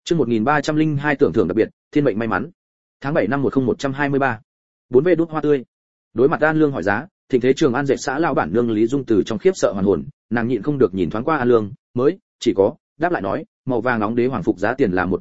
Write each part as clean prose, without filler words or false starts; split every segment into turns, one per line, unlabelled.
Chương 1302 tưởng thưởng đặc biệt, thiên mệnh may mắn. Tháng 7 năm 10123. 4V đốt hoa tươi. Đối mặt An Lương hỏi giá, Thịnh Thế Trường An dệt xã lão bản nương Lý Dung từ trong khiếp sợ hoàn hồn, nàng nhịn không được nhìn thoáng qua An Lương, mới chỉ có đáp lại nói, màu vàng nóng đế hoàng phục giá tiền là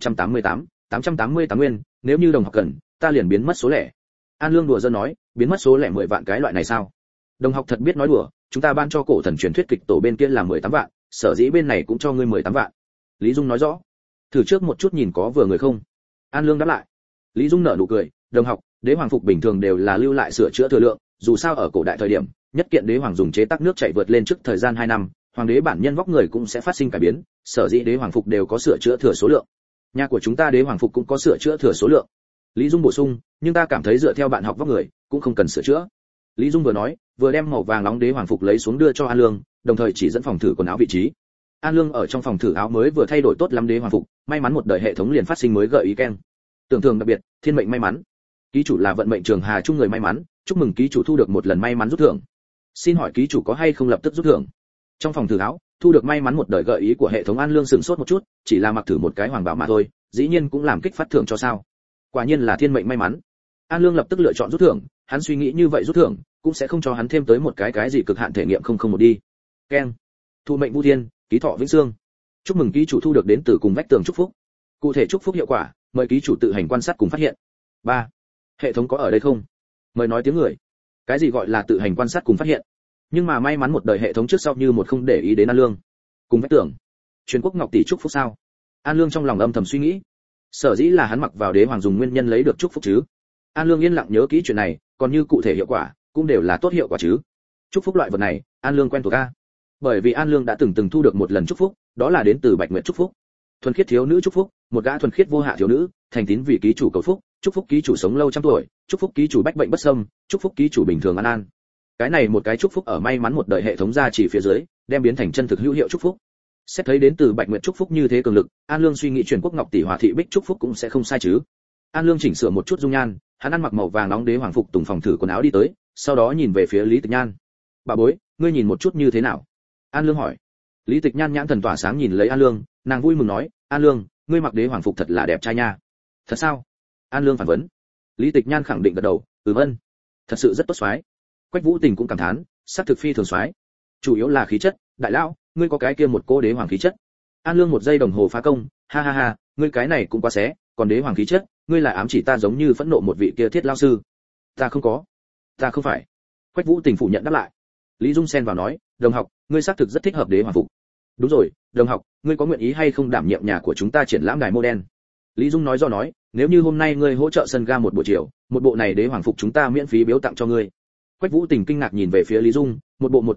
888 nguyên, nếu như đồng học cần, ta liền biến mất số lẻ. An Lương đùa giỡn nói, biến mất số lẻ 10 vạn cái loại này sao? Đồng học thật biết nói đùa, chúng ta ban cho cổ thần truyền thuyết kịch tổ bên kia là 18 vạn, sở dĩ bên này cũng cho ngươi 18 vạn. Lý Dung nói rõ. Thử trước một chút nhìn có vừa người không? An Lương đáp lại. Lý Dung nở nụ cười, đồng học, đế hoàng phục bình thường đều là lưu lại sửa chữa thừa lượng, dù sao ở cổ đại thời điểm, nhất kiện đế hoàng dùng chế tác nước chảy vượt lên trước thời gian 2 năm, hoàng đế bản nhân vóc người cũng sẽ phát sinh cải biến, sở dĩ đế hoàng phục đều có sửa chữa thừa số lượng. Nhà của chúng ta đế hoàng phục cũng có sửa chữa thừa số lượng. Lý Dung bổ sung, nhưng ta cảm thấy dựa theo bạn học vóc người, cũng không cần sửa chữa. Lý Dung vừa nói, vừa đem màu vàng nóng đế hoàng phục lấy xuống đưa cho An Lương, đồng thời chỉ dẫn phòng thử quần áo vị trí. An Lương ở trong phòng thử áo mới vừa thay đổi tốt lắm đế hoàng phục, may mắn một đời hệ thống liền phát sinh mới gợi ý keng. Tưởng thưởng đặc biệt, thiên mệnh may mắn. Ký chủ là vận mệnh trường Hà Trung người may mắn, chúc mừng ký chủ thu được một lần may mắn rút thưởng. Xin hỏi ký chủ có hay không lập tức rút thưởng? Trong phòng thử áo, thu được may mắn một đời gợi ý của hệ thống. An Lương sửng sốt một chút, chỉ là mặc thử một cái hoàng bảo mà thôi, dĩ nhiên cũng làm kích phát thưởng cho sao? Quả nhiên là thiên mệnh may mắn. An Lương lập tức lựa chọn rút thưởng, hắn suy nghĩ như vậy rút thưởng cũng sẽ không cho hắn thêm tới một cái gì cực hạn thể nghiệm 001 đi. Keng. Thu mệnh Vu Thiên, ký thọ vĩnh xương. Chúc mừng ký chủ thu được đến từ cùng vách tường chúc phúc. Cụ thể chúc phúc hiệu quả, mời ký chủ tự hành quan sát cùng phát hiện. 3. Hệ thống có ở đây không? Mời nói tiếng người. Cái gì gọi là tự hành quan sát cùng phát hiện? Nhưng mà may mắn một đời hệ thống trước sau như một không để ý đến An Lương. Cùng vách tường. Truyền quốc ngọc tỷ chúc phúc sao? An Lương trong lòng âm thầm suy nghĩ. Sở dĩ là hắn mặc vào đế hoàng dùng nguyên nhân lấy được chúc phúc chứ. An Lương yên lặng nhớ kỹ chuyện này, còn như cụ thể hiệu quả, cũng đều là tốt hiệu quả chứ. Chúc phúc loại vật này, An Lương quen thuộc a. Bởi vì An Lương đã từng thu được một lần chúc phúc, đó là đến từ Bạch Nguyệt chúc phúc. Thuần khiết thiếu nữ chúc phúc, một gã thuần khiết vô hạ thiếu nữ, thành tín vì ký chủ cầu phúc, chúc phúc ký chủ sống lâu trăm tuổi, chúc phúc ký chủ bách bệnh bất xâm, chúc phúc ký chủ bình thường an an. Cái này một cái chúc phúc ở may mắn một đời hệ thống ra chỉ phía dưới, đem biến thành chân thực hữu hiệu chúc phúc. Xét thấy đến từ Bạch Nguyệt chúc phúc như thế cường lực, An Lương suy nghĩ truyền quốc ngọc tỷ hòa thị bích chúc phúc cũng sẽ không sai chứ. An Lương chỉnh sửa một chút dung nhan, hắn ăn mặc màu vàng nóng đế hoàng phục tùng phòng thử quần áo đi tới, sau đó nhìn về phía Lý Tịch Nhan. "Bà bối, ngươi nhìn một chút như thế nào?" An Lương hỏi. Lý Tịch Nhan nhãn thần tỏa sáng nhìn lấy An Lương, nàng vui mừng nói, "An Lương, ngươi mặc đế hoàng phục thật là đẹp trai nha." "Thật sao?" An Lương phản vấn. Lý Tịch Nhan khẳng định gật đầu, "Ân, thật sự rất tốt soái." Quách Vũ Tình cũng cảm thán, "Sắc thực phi thường soái. Chủ yếu là khí chất, đại lão, ngươi có cái kia một cô đế hoàng khí chất." An Lương một giây đồng hồ phá công, "Ha ha ha, ngươi cái này cũng quá xé, còn đế hoàng khí chất, ngươi là ám chỉ ta giống như phẫn nộ một vị kia thiết lao sư." "Ta không có, ta không phải." Quách Vũ Tình phủ nhận đáp lại. Lý Dung xen vào nói, "Đồng học, ngươi xác thực rất thích hợp đế hoàng phục." "Đúng rồi, đồng học, ngươi có nguyện ý hay không đảm nhiệm nhà của chúng ta triển lãm đài mô đen?" Lý Dung nói do nói, "Nếu như hôm nay ngươi hỗ trợ sân ga một buổi chiều, một bộ này đế hoàng phục chúng ta miễn phí biếu tặng cho ngươi." Quách Vũ Tình kinh ngạc nhìn về phía Lý Dung, "Một bộ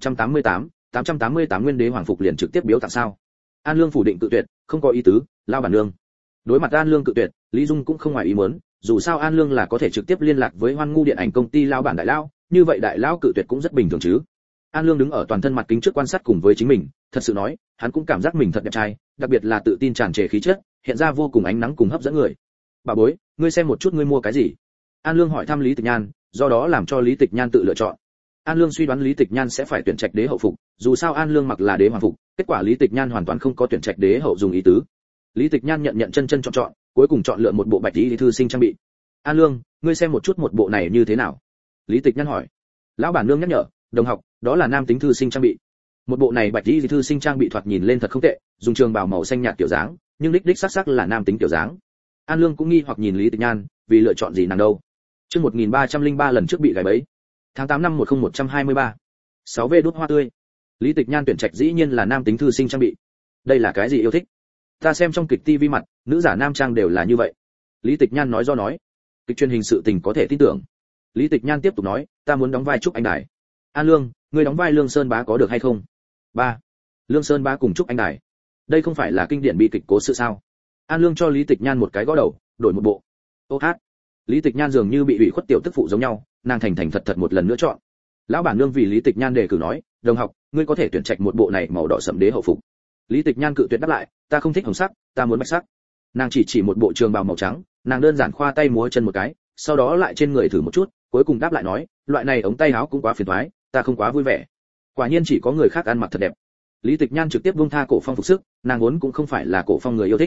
888 nguyên đế hoàng phục liền trực tiếp biếu tặng sao?" An Lương phủ định cự tuyệt, "Không có ý tứ, lao bản nương." Đối mặt An Lương cự tuyệt, Lý Dung cũng không ngoài ý muốn, dù sao An Lương là có thể trực tiếp liên lạc với Hoan Ngu điện ảnh công ty lao bản đại lão, như vậy đại lão cự tuyệt cũng rất bình thường chứ. An Lương đứng ở toàn thân mặt kính trước quan sát cùng với chính mình, thật sự nói, hắn cũng cảm giác mình thật đẹp trai, đặc biệt là tự tin tràn trề khí chất, hiện ra vô cùng ánh nắng cùng hấp dẫn người. "Bà bối, ngươi xem một chút ngươi mua cái gì?" An Lương hỏi thăm Lý Tịch Nhan, do đó làm cho Lý Tịch Nhan tự lựa chọn. An Lương suy đoán Lý Tịch Nhan sẽ phải tuyển trạch đế hậu phục, dù sao An Lương mặc là đế hoàng phục, kết quả Lý Tịch Nhan hoàn toàn không có tuyển trạch đế hậu dùng ý tứ. Lý Tịch Nhan nhận chân chọn, cuối cùng chọn lựa một bộ bạch y thư sinh trang bị. "An Lương, ngươi xem một chút một bộ này như thế nào?" Lý Tịch Nhan hỏi. Lão bản nương nhắc nhở, "Đồng học, đó là nam tính thư sinh trang bị." Một bộ này bạch y thư sinh trang bị thoạt nhìn lên thật không tệ, dùng trường bào màu xanh nhạt kiểu dáng, nhưng đích sắc là nam tính kiểu dáng. An Lương cũng nghi hoặc nhìn Lý Tịch Nhan, vì lựa chọn gì nàng đâu. Chương 1303 lần trước bị gài bẫy. Tháng 8 năm 10123. 6V đốt hoa tươi. Lý Tịch Nhan tuyển trạch dĩ nhiên là nam tính thư sinh trang bị. Đây là cái gì yêu thích? Ta xem trong kịch TV mặt, nữ giả nam trang đều là như vậy. Lý Tịch Nhan nói do nói. Kịch truyền hình sự tình có thể tin tưởng. Lý Tịch Nhan tiếp tục nói, "Ta muốn đóng vai Trúc Anh Đài." "An Lương, ngươi đóng vai Lương Sơn Bá có được hay không?" 3. Lương Sơn Bá cùng Trúc Anh Đài. Đây không phải là kinh điển bi kịch cố sự sao? An Lương cho Lý Tịch Nhan một cái gõ đầu, đổi một bộ. Ô hát. Lý Tịch Nhan dường như bị ủy khuất tiểu tức phụ giống nhau, nàng thành thật một lần nữa chọn. Lão bản nương vì Lý Tịch Nhan đề cử nói, "Đồng học, ngươi có thể tuyển trạch một bộ này màu đỏ sẫm đế hậu phục." Lý Tịch Nhan cự tuyệt đáp lại, "Ta không thích hồng sắc, ta muốn bạch sắc." Nàng chỉ một bộ trường bào màu trắng, nàng đơn giản khoa tay múa chân một cái, sau đó lại trên người thử một chút, cuối cùng đáp lại nói, "Loại này ống tay áo cũng quá phiền toái, ta không quá vui vẻ." Quả nhiên chỉ có người khác ăn mặc thật đẹp. Lý Tịch Nhan trực tiếp buông tha cổ phong phục sức, nàng vốn cũng không phải là cổ phong người yêu thích.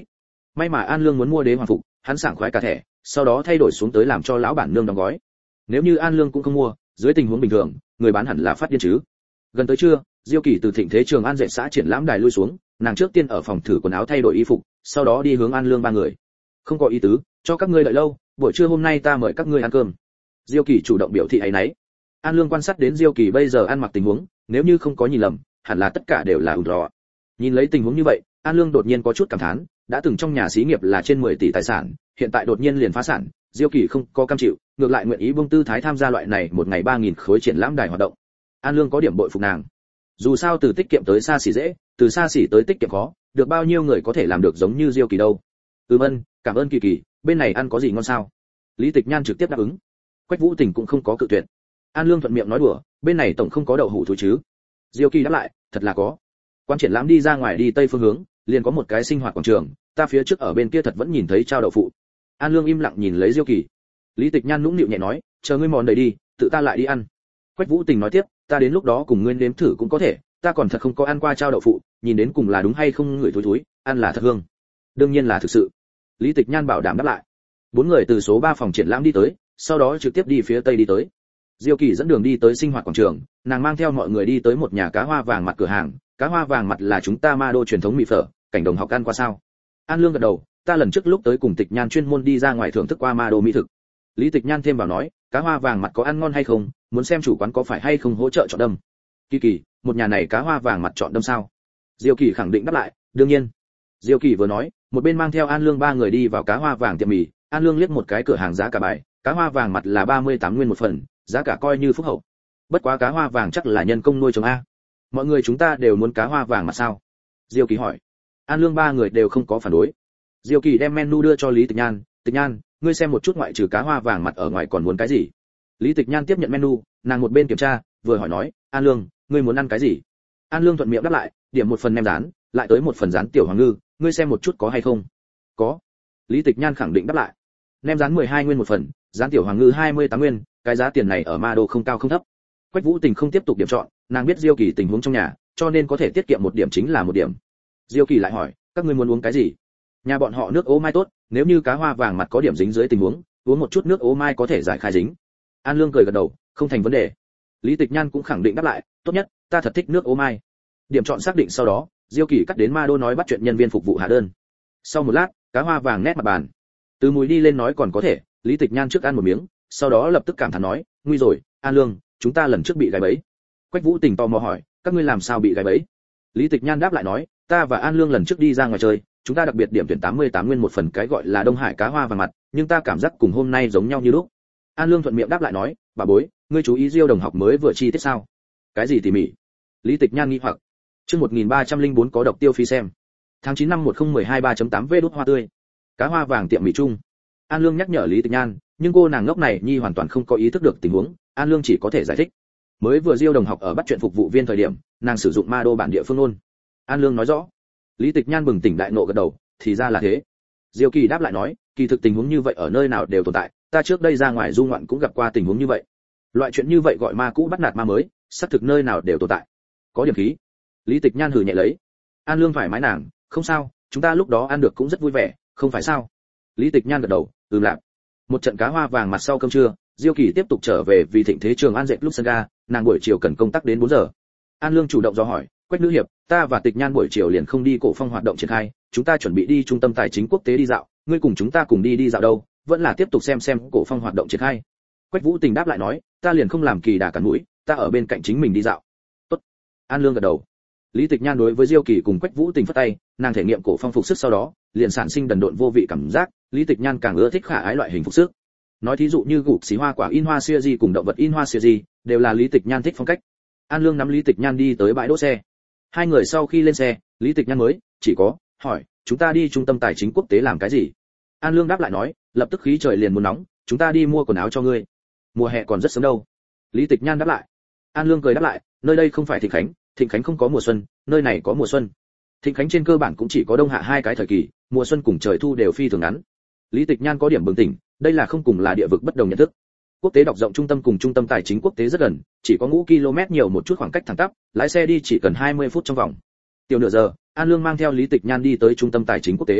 May mà An Lương muốn mua đế hoàng phục, hắn sảng khoái cả thẻ, sau đó thay đổi xuống tới làm cho lão bản nương đóng gói. Nếu như An Lương cũng không mua, dưới tình huống bình thường, người bán hẳn là phát điên chứ. Gần tới trưa, Diêu Kỳ từ Thịnh Thế Trường An dệt xã triển lãm đài lui xuống, nàng trước tiên ở phòng thử quần áo thay đổi y phục, sau đó đi hướng An Lương ba người. Không có ý tứ, cho các ngươi đợi lâu, buổi trưa hôm nay ta mời các ngươi ăn cơm. Diêu Kỳ chủ động biểu thị ấy nấy. An Lương quan sát đến Diêu Kỳ bây giờ ăn mặc tình huống, nếu như không có nhìn lầm, hẳn là tất cả đều là ủn rò. Nhìn lấy tình huống như vậy, An Lương đột nhiên có chút cảm thán, đã từng trong nhà xí nghiệp là trên 10 tỷ tài sản, hiện tại đột nhiên liền phá sản, Diêu Kỳ không có cam chịu, ngược lại nguyện ý buông tư thái tham gia loại này một ngày 3000 khối triển lãm đài hoạt động. An Lương có điểm bội phục nàng. Dù sao từ tiết kiệm tới xa xỉ dễ, từ xa xỉ tới tiết kiệm khó, được bao nhiêu người có thể làm được giống như Diêu Kỳ đâu. Vân, cảm ơn Kỳ Kỳ, bên này ăn có gì ngon sao? Lý Tịch Nhan trực tiếp đáp ứng. Quách Vũ Tình cũng không có cự tuyệt. An Lương thuận miệng nói đùa, bên này tổng không có đậu hũ thúi chứ? Diêu Kỳ đáp lại, thật là có. Quán triển lãm đi ra ngoài đi tây phương hướng, liền có một cái sinh hoạt quảng trường, ta phía trước ở bên kia thật vẫn nhìn thấy trao đậu phụ. An Lương im lặng nhìn lấy Diêu Kỳ. Lý Tịch Nhan nũng nịu nhẹ nói, chờ ngươi mòn đầy đi, tự ta lại đi ăn. Quách Vũ Tình nói tiếp, ta đến lúc đó cùng ngươi nếm thử cũng có thể, ta còn thật không có ăn qua trao đậu phụ, nhìn đến cùng là đúng hay không ngửi thối thối, ăn là thật hương. Đương nhiên là thực sự. Lý Tịch Nhan bảo đảm đáp lại. Bốn người từ số 3 phòng triển lãm đi tới, sau đó trực tiếp đi phía tây đi tới. Diêu Kỳ dẫn đường đi tới sinh hoạt quảng trường, nàng mang theo mọi người đi tới một nhà cá hoa vàng mặt cửa hàng, cá hoa vàng mặt là chúng ta ma đô truyền thống mì phở, cảnh đồng học ăn qua sao? An Lương gật đầu, ta lần trước lúc tới cùng Tịch Nhan chuyên môn đi ra ngoài thưởng thức qua ma đô mỹ thực. Lý Tịch Nhan thêm vào nói, cá hoa vàng mặt có ăn ngon hay không, muốn xem chủ quán có phải hay không hỗ trợ chọn đâm. Kỳ Kỳ, một nhà này cá hoa vàng mặt chọn đâm sao? Diêu Kỳ khẳng định đáp lại, đương nhiên. Diêu Kỳ vừa nói, một bên mang theo An Lương ba người đi vào cá hoa vàng tiệm mì. An Lương liếc một cái cửa hàng giá cả bài, cá hoa vàng mặt là 38 nguyên một phần, giá cả coi như phúc hậu. Bất quá cá hoa vàng chắc là nhân công nuôi trồng a. Mọi người chúng ta đều muốn cá hoa vàng mặt sao? Diêu Kỳ hỏi. An Lương ba người đều không có phản đối. Diêu Kỳ đem menu đưa cho Lý Tịch Nhan, Tịch Nhan, ngươi xem một chút ngoại trừ cá hoa vàng mặt ở ngoài còn muốn cái gì? Lý Tịch Nhan tiếp nhận menu, nàng một bên kiểm tra, vừa hỏi nói, An Lương, ngươi muốn ăn cái gì? An Lương thuận miệng đáp lại, điểm một phần nem rán, lại tới một phần rán tiểu hoàng ngư, ngươi xem một chút có hay không? Có. Lý Tịch Nhan khẳng định đáp lại. Nem rán 12 nguyên một phần, rán tiểu hoàng ngư 28 nguyên, cái giá tiền này ở ma đô không cao không thấp. Quách Vũ Tình không tiếp tục điểm chọn, nàng biết Diêu Kỳ tình huống trong nhà, cho nên có thể tiết kiệm một điểm chính là một điểm. Diêu Kỳ lại hỏi, các ngươi muốn uống cái gì? Nhà bọn họ nước ô mai tốt, nếu như cá hoa vàng mặt có điểm dính dưới tình huống, uống một chút nước ô mai có thể giải khai dính. An Lương cười gật đầu, không thành vấn đề. Lý Tịch Nhan cũng khẳng định đáp lại, tốt nhất, ta thật thích nước ô mai. Điểm chọn xác định sau đó, Diêu Kỳ cắt đến ma đô nói bắt chuyện nhân viên phục vụ hạ đơn. Sau một lát, cá hoa vàng nét mặt bàn. Từ mùi đi lên nói còn có thể, Lý Tịch Nhan trước ăn một miếng, sau đó lập tức cảm thán nói, nguy rồi, An Lương, chúng ta lần trước bị gài bẫy. Quách Vũ Tình tò mò hỏi, các ngươi làm sao bị gài bẫy? Lý Tịch Nhan đáp lại nói, ta và An Lương lần trước đi ra ngoài chơi, chúng ta đặc biệt điểm tuyển 88 nguyên một phần cái gọi là Đông Hải cá hoa vàng mặt, nhưng ta cảm giác cùng hôm nay giống nhau như lúc. An Lương thuận miệng đáp lại nói, bà bối, ngươi chú ý Diêu đồng học mới vừa chi tiết sao? Cái gì tỉ mỉ? Lý Tịch Nhan nghi hoặc. Chương 1304 có độc tiêu phí xem. Tháng 9 năm 1012 3.8 V đút hoa tươi. Cá hoa vàng tiệm mì chung. An Lương nhắc nhở Lý Tịch Nhan, nhưng cô nàng ngốc này nhi hoàn toàn không có ý thức được tình huống, An Lương chỉ có thể giải thích. Mới vừa Diêu đồng học ở bắt chuyện phục vụ viên thời điểm, nàng sử dụng ma đô bản địa phương ngôn. An Lương nói rõ. Lý Tịch Nhan bừng tỉnh đại nộ gật đầu, thì ra là thế. Diêu Kỳ đáp lại nói, kỳ thực tình huống như vậy ở nơi nào đều tồn tại, ta trước đây ra ngoài du ngoạn cũng gặp qua tình huống như vậy. Loại chuyện như vậy gọi ma cũ bắt nạt ma mới, xác thực nơi nào đều tồn tại. Có điểm khí. Lý Tịch Nhan hừ nhẹ lấy. An Lương thoải mái nàng, không sao, chúng ta lúc đó ăn được cũng rất vui vẻ, không phải sao? Lý Tịch Nhan gật đầu, lạp. Một trận cá hoa vàng mặt sau cơm trưa, Diêu Kỳ tiếp tục trở về vì Thịnh Thế Trường An dệt lúc sân ga, nàng buổi chiều cần công tác đến 4 giờ. An Lương chủ động do hỏi, Quách nữ hiệp, ta và Tịch Nhan buổi chiều liền không đi cổ phong hoạt động triển khai, chúng ta chuẩn bị đi trung tâm tài chính quốc tế đi dạo, ngươi cùng chúng ta cùng đi dạo đâu, vẫn là tiếp tục xem cổ phong hoạt động triển khai. Quách Vũ Tình đáp lại nói, ta liền không làm kỳ đà cắn mũi, ta ở bên cạnh chính mình đi dạo. Tốt. An Lương gật đầu. Lý Tịch Nhan đối với Diêu Kỳ cùng Quách Vũ Tình phất tay, nàng thể nghiệm cổ phong phục sức sau đó, liền sản sinh đần độn vô vị cảm giác, Lý Tịch Nhan càng ưa thích khả ái loại hình phục sức. Nói thí dụ như gục xí hoa quả in hoa series cùng động vật in hoa series, đều là Lý Tịch Nhan thích phong cách. An Lương nắm Lý Tịch Nhan đi tới bãi đỗ xe. Hai người sau khi lên xe, Lý Tịch Nhan mới chỉ có hỏi, chúng ta đi trung tâm tài chính quốc tế làm cái gì? An Lương đáp lại nói, lập tức khí trời liền muốn nóng, chúng ta đi mua quần áo cho ngươi. Mùa hè còn rất sớm đâu. Lý Tịch Nhan đáp lại. An Lương cười đáp lại, nơi đây không phải Thịnh Khánh không có mùa xuân, nơi này có mùa xuân. Thịnh Khánh trên cơ bản cũng chỉ có đông hạ hai cái thời kỳ, mùa xuân cùng trời thu đều phi thường ngắn. Lý Tịch Nhan có điểm bừng tỉnh, đây là không cùng là địa vực bất đồng nhận thức. Quốc tế đọc rộng trung tâm cùng trung tâm tài chính quốc tế rất gần, chỉ có ngũ km nhiều một chút khoảng cách thẳng tắp, lái xe đi chỉ cần 20 phút trong vòng. Tiểu nửa giờ, An Lương mang theo Lý Tịch Nhan đi tới trung tâm tài chính quốc tế.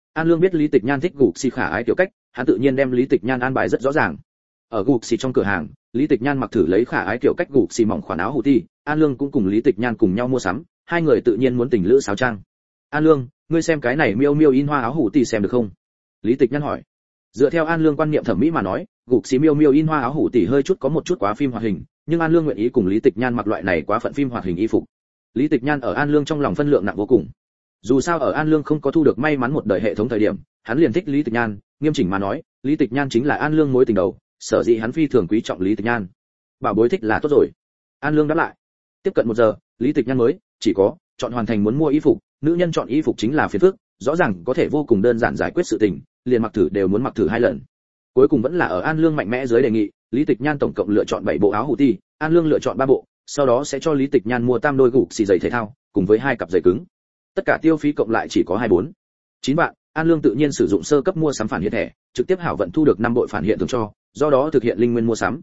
An Lương biết Lý Tịch Nhan thích gục xì khả ái tiểu cách, hắn tự nhiên đem Lý Tịch Nhan an bài rất rõ ràng. Ở gục xì trong cửa hàng, Lý Tịch Nhan mặc thử lấy khả ái tiểu cách gục xì mỏng khoản áo hủ ti, An Lương cũng cùng Lý Tịch Nhan cùng nhau mua sắm, hai người tự nhiên muốn tình lữ sáo trang. An Lương, ngươi xem cái này miêu miêu in hoa áo hủ ti xem được không? Lý Tịch Nhan hỏi. Dựa theo An Lương quan niệm thẩm mỹ mà nói, gục xì miêu miêu in hoa áo hủ ti hơi chút có một chút quá phim hoạt hình, nhưng An Lương nguyện ý cùng Lý Tịch Nhan mặc loại này quá phận phim hoạt hình y phục. Lý Tịch Nhan ở An Lương trong lòng phân lượng nặng vô cùng. Dù sao ở An Lương không có thu được may mắn một đời hệ thống thời điểm, hắn liền thích Lý Tịch Nhan, nghiêm chỉnh mà nói, Lý Tịch Nhan chính là An Lương mối tình đầu, sở dĩ hắn phi thường quý trọng Lý Tịch Nhan. Bảo bối thích là tốt rồi. An Lương đáp lại. Tiếp cận 1 giờ, Lý Tịch Nhan mới chỉ có chọn hoàn thành muốn mua y phục, nữ nhân chọn y phục chính là phiền phức, rõ ràng có thể vô cùng đơn giản giải quyết sự tình, liền mặc thử đều muốn mặc thử 2 lần. Cuối cùng vẫn là ở An Lương mạnh mẽ dưới đề nghị, Lý Tịch Nhan tổng cộng lựa chọn 7 bộ áo hủ ti, An Lương lựa chọn 3 bộ, sau đó sẽ cho Lý Tịch Nhan mua tam đôi gục xì giày thể thao, cùng với 2 cặp giày cứng. Tất cả tiêu phí cộng lại chỉ có 9 vạn. An Lương tự nhiên sử dụng sơ cấp mua sắm phản hiện thẻ, trực tiếp hảo vận thu được 5 bội phản hiện thường cho, do đó thực hiện linh nguyên mua sắm.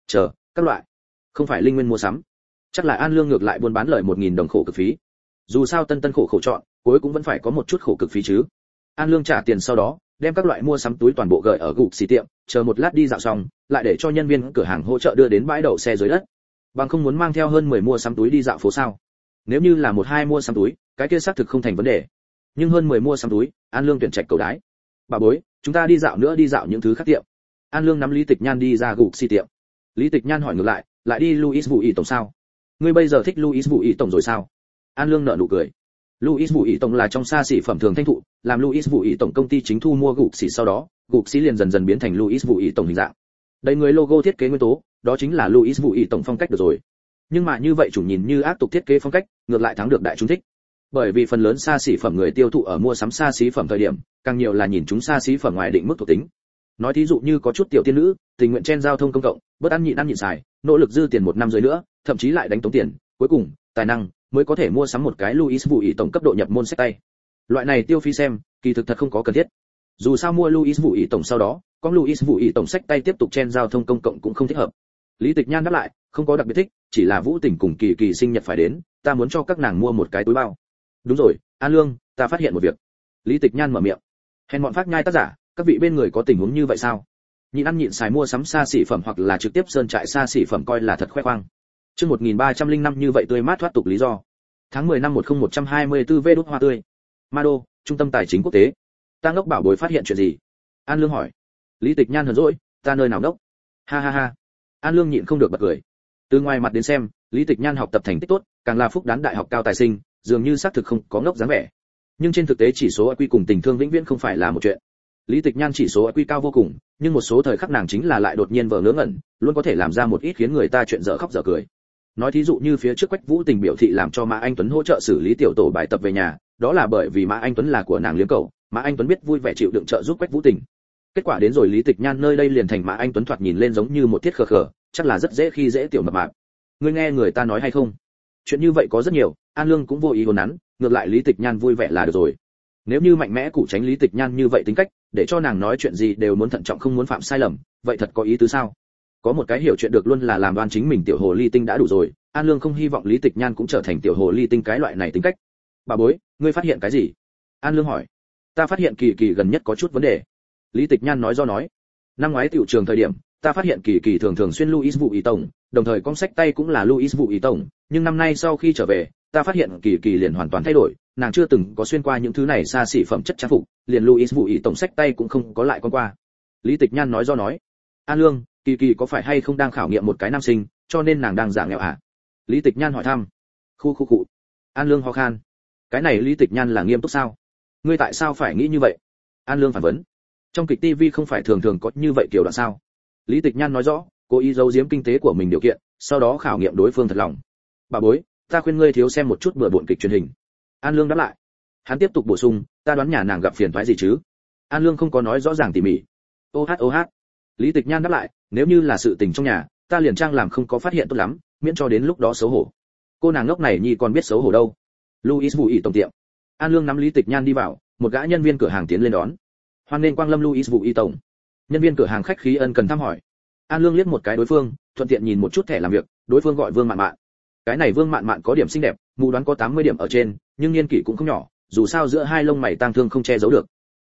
Các loại. Không phải linh nguyên mua sắm. Chắc là An Lương ngược lại buôn bán lời 1000 đồng khổ cực phí. Dù sao tân khổ chọn, cuối cũng vẫn phải có một chút khổ cực phí chứ. An Lương trả tiền sau đó, đem các loại mua sắm túi toàn bộ gửi ở gục xì tiệm, chờ một lát đi dạo xong, lại để cho nhân viên cửa hàng hỗ trợ đưa đến bãi đậu xe dưới đất. Bằng không muốn mang theo hơn 10 mua sắm túi đi dạo phố sao? Nếu như là 1-2 mua sắm túi, cái kia xác thực không thành vấn đề. Nhưng hơn 10 mua sắm túi, An Lương tuyển trạch cầu đái. Bà bối, chúng ta đi dạo nữa, đi dạo những thứ khác tiệm. An Lương nắm Lý Tịch Nhan đi ra gục xì tiệm. Lý Tịch Nhan hỏi ngược lại đi Louis Vuitton tổng sao? Ngươi bây giờ thích Louis Vuitton tổng rồi sao? An Lương nở nụ cười. Louis Vuitton là trong xa xỉ phẩm thường thanh thụ, làm Louis Vuitton công ty chính thu mua gục xì sau đó, gục xì liền dần dần biến thành Louis Vuitton hình dạng. Đây người logo thiết kế nguyên tố, đó chính là Louis Vuitton phong cách được rồi. Nhưng mà như vậy chủ nhìn như ác tục thiết kế phong cách, ngược lại thắng được đại chúng thích. Bởi vì phần lớn xa xỉ phẩm người tiêu thụ ở mua sắm xa xỉ phẩm thời điểm, càng nhiều là nhìn chúng xa xỉ phẩm ngoài định mức thuộc tính. Nói thí dụ như có chút tiểu tiên nữ, tình nguyện trên giao thông công cộng, bớt ăn nhịn xài, nỗ lực dư tiền 1 năm dưới nữa, thậm chí lại đánh tống tiền, cuối cùng, tài năng mới có thể mua sắm một cái Louis Vuitton cấp độ nhập môn sách tay. Loại này tiêu phí xem, kỳ thực thật không có cần thiết. Dù sao mua Louis Vuitton sau đó, con Louis Vuitton sách tay tiếp tục trên giao thông công cộng cũng không thích hợp. Lý Tịch Nhan đáp lại, không có đặc biệt thích, chỉ là Vũ Tình cùng Kỳ Kỳ sinh nhật phải đến, ta muốn cho các nàng mua một cái túi bao. Đúng rồi, An Lương, ta phát hiện một việc. Lý Tịch Nhan mở miệng. Hèn bọn phát nhai tác giả, các vị bên người có tình huống như vậy sao? Nhịn ăn nhịn xài mua sắm xa xỉ phẩm hoặc là trực tiếp sơn trại xa xỉ phẩm coi là thật khoe khoang. Chương 1305 như vậy tươi mát thoát tục lý do. Tháng 10 năm 10124 V đút hoa tươi. Mado, trung tâm tài chính quốc tế. Ta ngốc bảo bối phát hiện chuyện gì? An Lương hỏi. Lý Tịch Nhan hờn dỗi, ta nơi nào ngốc? Ha ha ha. An Lương nhịn không được bật cười. Từ ngoài mặt đến xem, Lý Tịch Nhan học tập thành tích tốt, càng là phúc đán đại học cao tài sinh, dường như xác thực không có ngốc dáng vẻ. Nhưng trên thực tế chỉ số IQ cùng tình thương vĩnh viễn không phải là một chuyện. Lý Tịch Nhan chỉ số IQ cao vô cùng, nhưng một số thời khắc nàng chính là lại đột nhiên vờ ngớ ngẩn, luôn có thể làm ra một ít khiến người ta chuyện dở khóc dở cười. Nói thí dụ như phía trước Quách Vũ Tình biểu thị làm cho Mã Anh Tuấn hỗ trợ xử lý tiểu tổ bài tập về nhà, đó là bởi vì Mã Anh Tuấn là của nàng liếm cầu, Mã Anh Tuấn biết vui vẻ chịu đựng trợ giúp Quách Vũ Tình. Kết quả đến rồi Lý Tịch Nhan nơi đây liền thành Mã Anh Tuấn thoạt nhìn lên giống như một thiết khờ khờ, chắc là rất dễ khi dễ tiểu mập mạp. Ngươi nghe người ta nói hay không? Chuyện như vậy có rất nhiều, An Lương cũng vô ý hồn nắn, ngược lại Lý Tịch Nhan vui vẻ là được rồi. Nếu như mạnh mẽ cụ tránh Lý Tịch Nhan như vậy tính cách, để cho nàng nói chuyện gì đều muốn thận trọng không muốn phạm sai lầm, vậy thật có ý tứ sao? Có một cái hiểu chuyện được luôn là làm đoan chính mình tiểu hồ ly tinh đã đủ rồi, An Lương không hy vọng Lý Tịch Nhan cũng trở thành tiểu hồ ly tinh cái loại này tính cách. Bà bối, ngươi phát hiện cái gì? An Lương hỏi. Ta phát hiện Kỳ Kỳ gần nhất có chút vấn đề. Lý Tịch Nhan nói do nói. Năm ngoái tiểu trường thời điểm, ta phát hiện Kỳ Kỳ thường xuyên Louis Vuitton, đồng thời con sách tay cũng là Louis Vuitton, nhưng năm nay sau khi trở về, ta phát hiện Kỳ Kỳ liền hoàn toàn thay đổi, nàng chưa từng có xuyên qua những thứ này xa xỉ phẩm chất trang phục, liền Louis Vuitton sách tay cũng không có lại con qua. Lý Tịch Nhan nói do nói. An Lương, Kỳ Kỳ có phải hay không đang khảo nghiệm một cái nam sinh, cho nên nàng đang giả nghèo à? Lý Tịch Nhan hỏi thăm. Khu. An Lương ho khan. Cái này Lý Tịch Nhan là nghiêm túc sao? Ngươi tại sao phải nghĩ như vậy? An Lương phản vấn. Trong kịch TV không phải thường thường có như vậy kiểu đoạn sao? Lý Tịch Nhan nói rõ, cố ý giấu giếm kinh tế của mình điều kiện, sau đó khảo nghiệm đối phương thật lòng. Bà bối, ta khuyên ngươi thiếu xem một chút bừa bộn kịch truyền hình. An Lương đáp lại. Hắn tiếp tục bổ sung, ta đoán nhà nàng gặp phiền toái gì chứ? An Lương không có nói rõ ràng tỉ mỉ. Ô hát. Lý Tịch Nhan đáp lại, nếu như là sự tình trong nhà, ta liền trang làm không có phát hiện tốt lắm, miễn cho đến lúc đó xấu hổ. Cô nàng ngốc này nhi còn biết xấu hổ đâu. Louis Vuitton tiệm. An Lương nắm Lý Tịch Nhan đi vào, một gã nhân viên cửa hàng tiến lên đón. Hoan nghênh quang lâm Louis Vuitton. Nhân viên cửa hàng khách khí ân cần thăm hỏi. An Lương liếc một cái đối phương, thuận tiện nhìn một chút thẻ làm việc, đối phương gọi Vương Mạn Mạn. Cái này Vương Mạn Mạn có điểm xinh đẹp, mù đoán có 80 điểm ở trên, nhưng niên kỷ cũng không nhỏ, dù sao giữa hai lông mày tang thương không che giấu được.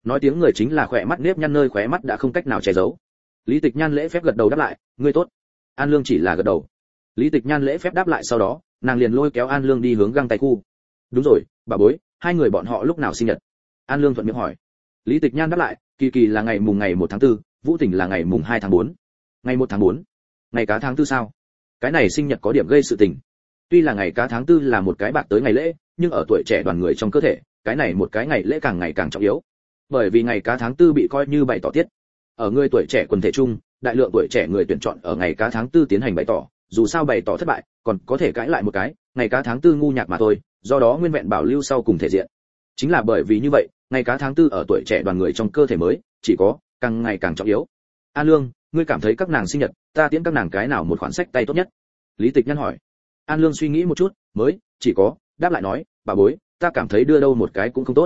nói tiếng người chính là khỏe mắt nếp nhăn nơi khóe mắt đã không cách nào che giấu. Lý Tịch Nhan lễ phép gật đầu đáp lại, ngươi tốt. An Lương chỉ là gật đầu. Lý Tịch Nhan lễ phép đáp lại sau đó, nàng liền lôi kéo An Lương đi hướng găng tay khu. Đúng rồi, bà bối, hai người bọn họ lúc nào sinh nhật? An Lương thuận miệng hỏi. Lý Tịch Nhan đáp lại, Kỳ Kỳ là ngày mùng 1 tháng 4, Vũ Tình là ngày mùng 2 tháng 4. Ngày 1 tháng 4, ngày cá tháng 4 sao? Cái này sinh nhật có điểm gây sự tình. Tuy là ngày cá tháng 4 là một cái bạc tới ngày lễ, nhưng ở tuổi trẻ đoàn người trong cơ thể, cái này một cái ngày lễ càng ngày càng trọng yếu. Bởi vì ngày cá tháng 4 bị coi như bày tỏ tiết. Ở người tuổi trẻ quần thể chung, đại lượng tuổi trẻ người tuyển chọn ở ngày cá tháng 4 tiến hành bày tỏ, dù sao bày tỏ thất bại, còn có thể cãi lại một cái, ngày cá tháng 4 ngu nhạc mà thôi, do đó nguyên vẹn bảo lưu sau cùng thể diện. Chính là bởi vì như vậy, ngày cá tháng 4 ở tuổi trẻ đoàn người trong cơ thể mới, chỉ có càng ngày càng trọng yếu. An Lương, ngươi cảm thấy các nàng sinh nhật, ta tiễn các nàng cái nào một khoản sách tay tốt nhất? Lý Tịch Nhan hỏi. An Lương suy nghĩ một chút, mới chỉ có đáp lại nói, bà bối, ta cảm thấy đưa đâu một cái cũng không tốt.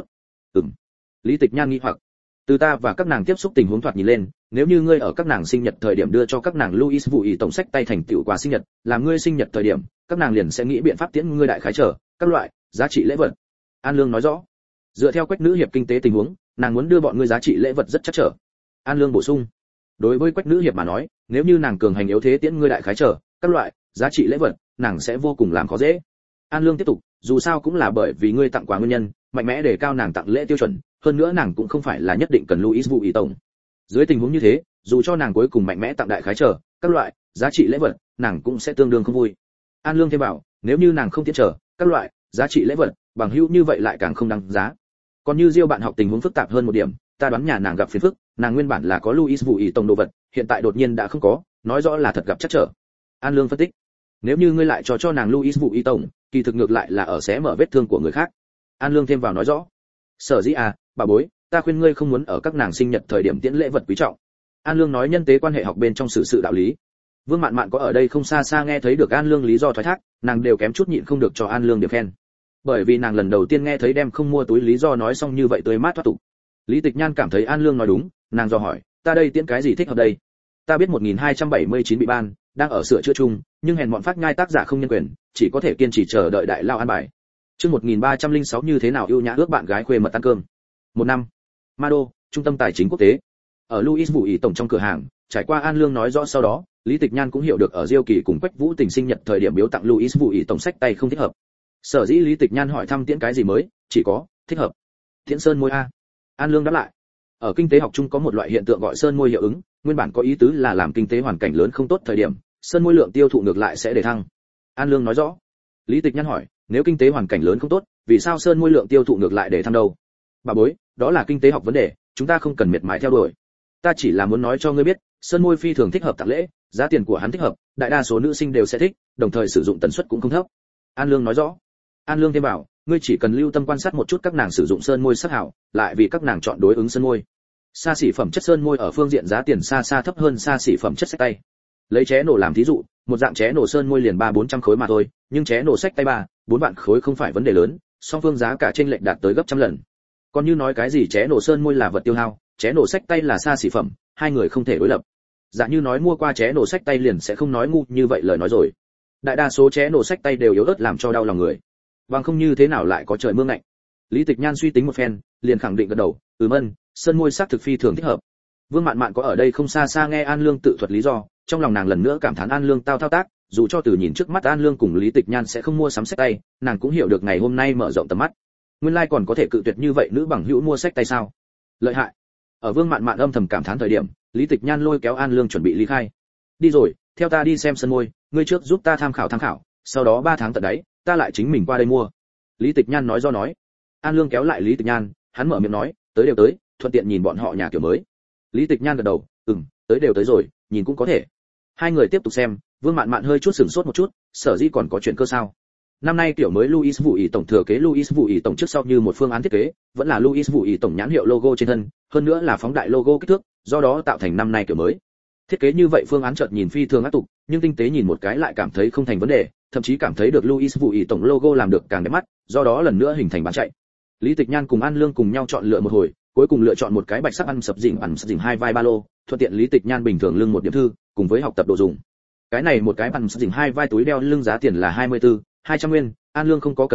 Lý Tịch Nhan nghi hoặc, từ ta và các nàng tiếp xúc tình huống thoạt nhìn lên, nếu như ngươi ở các nàng sinh nhật thời điểm đưa cho các nàng Louis Vũ ý tổng sách tay thành tựu quà sinh nhật, làm ngươi sinh nhật thời điểm, các nàng liền sẽ nghĩ biện pháp tiễn ngươi đại khái trở các loại giá trị lễ vật. An Lương nói rõ. Dựa theo Quách Nữ hiệp kinh tế tình huống, nàng muốn đưa bọn ngươi giá trị lễ vật rất chắc trở. An Lương bổ sung. Đối với Quách Nữ hiệp mà nói, nếu như nàng cường hành yếu thế tiễn ngươi đại khái trở các loại giá trị lễ vật, nàng sẽ vô cùng làm khó dễ. An Lương tiếp tục, dù sao cũng là bởi vì ngươi tặng quà nguyên nhân, mạnh mẽ đề cao nàng tặng lễ tiêu chuẩn, hơn nữa nàng cũng không phải là nhất định cần Louis Vũ ý tổng. Dưới tình huống như thế, dù cho nàng cuối cùng mạnh mẽ tặng đại khái trở các loại giá trị lễ vật, nàng cũng sẽ tương đương không vui. An Lương thêm bảo, nếu như nàng không tiễn trở các loại giá trị lễ vật, bằng hữu như vậy lại càng không đáng giá. Còn như Diêu bạn học tình huống phức tạp hơn một điểm, ta đoán nhà nàng gặp phiền phức, nàng nguyên bản là có Louis Vũ ý tổng đồ vật, hiện tại đột nhiên đã không có, nói rõ là thật gặp trắc trở. An Lương phân tích, nếu như ngươi lại cho nàng Louis Vũ ý tổng, kỳ thực ngược lại là ở xé mở vết thương của người khác. An Lương thêm vào nói rõ. Sở dĩ à, bà bối, ta khuyên ngươi không muốn ở các nàng sinh nhật thời điểm tiễn lễ vật quý trọng. An Lương nói nhân tế quan hệ học bên trong sự đạo lý. Vương Mạn Mạn có ở đây không xa xa nghe thấy được An Lương lý do thoái thác, nàng đều kém chút nhịn không được cho An Lương điểm khen. Bởi vì nàng lần đầu tiên nghe thấy đem không mua túi lý do nói xong như vậy tươi mát thoát tục. Lý Tịch Nhan cảm thấy An Lương nói đúng, nàng dò hỏi, ta đây tiễn cái gì thích hợp đây? Ta biết 1279 bị ban, đang ở sửa chữa chung, nhưng hèn bọn phát nhai tác giả không nhân quyền, chỉ có thể kiên trì chờ đợi đại lao an bài. Chương 1306 như thế nào yêu nhã ước bạn gái khuê mật ăn cơm. Một năm. Mado, trung tâm tài chính quốc tế. Ở Louis Vũ ý tổng trong cửa hàng, trải qua An Lương nói rõ sau đó, Lý Tịch Nhan cũng hiểu được ở Diêu Kỳ cùng Quách Vũ Tình sinh nhật thời điểm biếu tặng Louis Vũ ý tổng sách tay không thích hợp. Sở dĩ Lý Tịch Nhan hỏi thăm tiễn cái gì mới, chỉ có thích hợp. Tiễn sơn môi a. An Lương đáp lại. Ở kinh tế học chung có một loại hiện tượng gọi sơn môi hiệu ứng, nguyên bản có ý tứ là làm kinh tế hoàn cảnh lớn không tốt thời điểm, sơn môi lượng tiêu thụ ngược lại sẽ để thăng. An Lương nói rõ. Lý Tịch Nhan hỏi, nếu kinh tế hoàn cảnh lớn không tốt, vì sao sơn môi lượng tiêu thụ ngược lại để thăng đâu? Bà bối, đó là kinh tế học vấn đề, chúng ta không cần miệt mài theo đuổi. Ta chỉ là muốn nói cho ngươi biết, sơn môi phi thường thích hợp tặng lễ, giá tiền của hắn thích hợp, đại đa số nữ sinh đều sẽ thích, đồng thời sử dụng tần suất cũng không thấp. An Lương nói rõ. An Lương thêm bảo, ngươi chỉ cần lưu tâm quan sát một chút các nàng sử dụng sơn môi sắc hảo, lại vì các nàng chọn đối ứng sơn môi. Xa xỉ phẩm chất sơn môi ở phương diện giá tiền xa xa thấp hơn xa xỉ phẩm chất sách tay. Lấy ché nổ làm thí dụ, một dạng ché nổ sơn môi liền 3-400 khối mà thôi, nhưng ché nổ sách tay 3-4 vạn khối không phải vấn đề lớn, song phương giá cả chênh lệch đạt tới gấp trăm lần. Còn như nói cái gì ché nổ sơn môi là vật tiêu hao, ché nổ sách tay là xa xỉ phẩm, hai người không thể đối lập. Dạ như nói mua qua ché nổ sách tay liền sẽ không nói ngu như vậy lời nói rồi. Đại đa số ché nổ sách tay đều yếu ớt làm cho đau lòng người. Bằng không như thế nào lại có trời mưa lạnh. Lý Tịch Nhan suy tính một phen, liền khẳng định gật đầu, sơn môi sắc thực phi thường thích hợp. Vương Mạn Mạn có ở đây không xa xa nghe An Lương tự thuật lý do, trong lòng nàng lần nữa cảm thán An Lương thao tác, dù cho từ nhìn trước mắt An Lương cùng Lý Tịch Nhan sẽ không mua sắm sách tay, nàng cũng hiểu được ngày hôm nay mở rộng tầm mắt. Nguyên lai còn có thể cự tuyệt như vậy nữ bằng hữu mua sách tay sao? Lợi hại. Ở Vương Mạn Mạn âm thầm cảm thán thời điểm, Lý Tịch Nhan lôi kéo An Lương chuẩn bị ly khai. Đi rồi, theo ta đi xem sân môi, ngươi trước giúp ta tham khảo, sau đó 3 tháng tận đấy, ta lại chính mình qua đây mua. Lý Tịch Nhan nói do nói. An Lương kéo lại Lý Tịch Nhan, hắn mở miệng nói, tới đều tới, thuận tiện nhìn bọn họ nhà kiểu mới. Lý Tịch Nhan gật đầu, tới đều tới rồi, nhìn cũng có thể. Hai người tiếp tục xem, Vương Mạn Mạn hơi chút sửng sốt một chút, sở dĩ còn có chuyện cơ sao? Năm nay kiểu mới Louis Vũ ý tổng thừa kế Louis Vũ ý tổng trước sau như một phương án thiết kế, vẫn là Louis Vũ ý tổng nhãn hiệu logo trên thân, hơn nữa là phóng đại logo kích thước, do đó tạo thành năm nay kiểu mới. Thiết kế như vậy phương án chợt nhìn phi thường ác tục, nhưng tinh tế nhìn một cái lại cảm thấy không thành vấn đề, thậm chí cảm thấy được Louis Vũ ý tổng logo làm được càng đẹp mắt, do đó lần nữa hình thành bán chạy. Lý Tịch Nhan cùng An Lương cùng nhau chọn lựa một hồi, cuối cùng lựa chọn một cái bạch sắc ăn sập dỉnh hai vai ba lô, thuận tiện Lý Tịch Nhan bình thường lưng một điểm thư, cùng với học tập đồ dùng. Cái này một cái ăn sập dỉnh hai vai túi đeo lưng giá tiền là 200 nguyên, An Lương không có cần mua,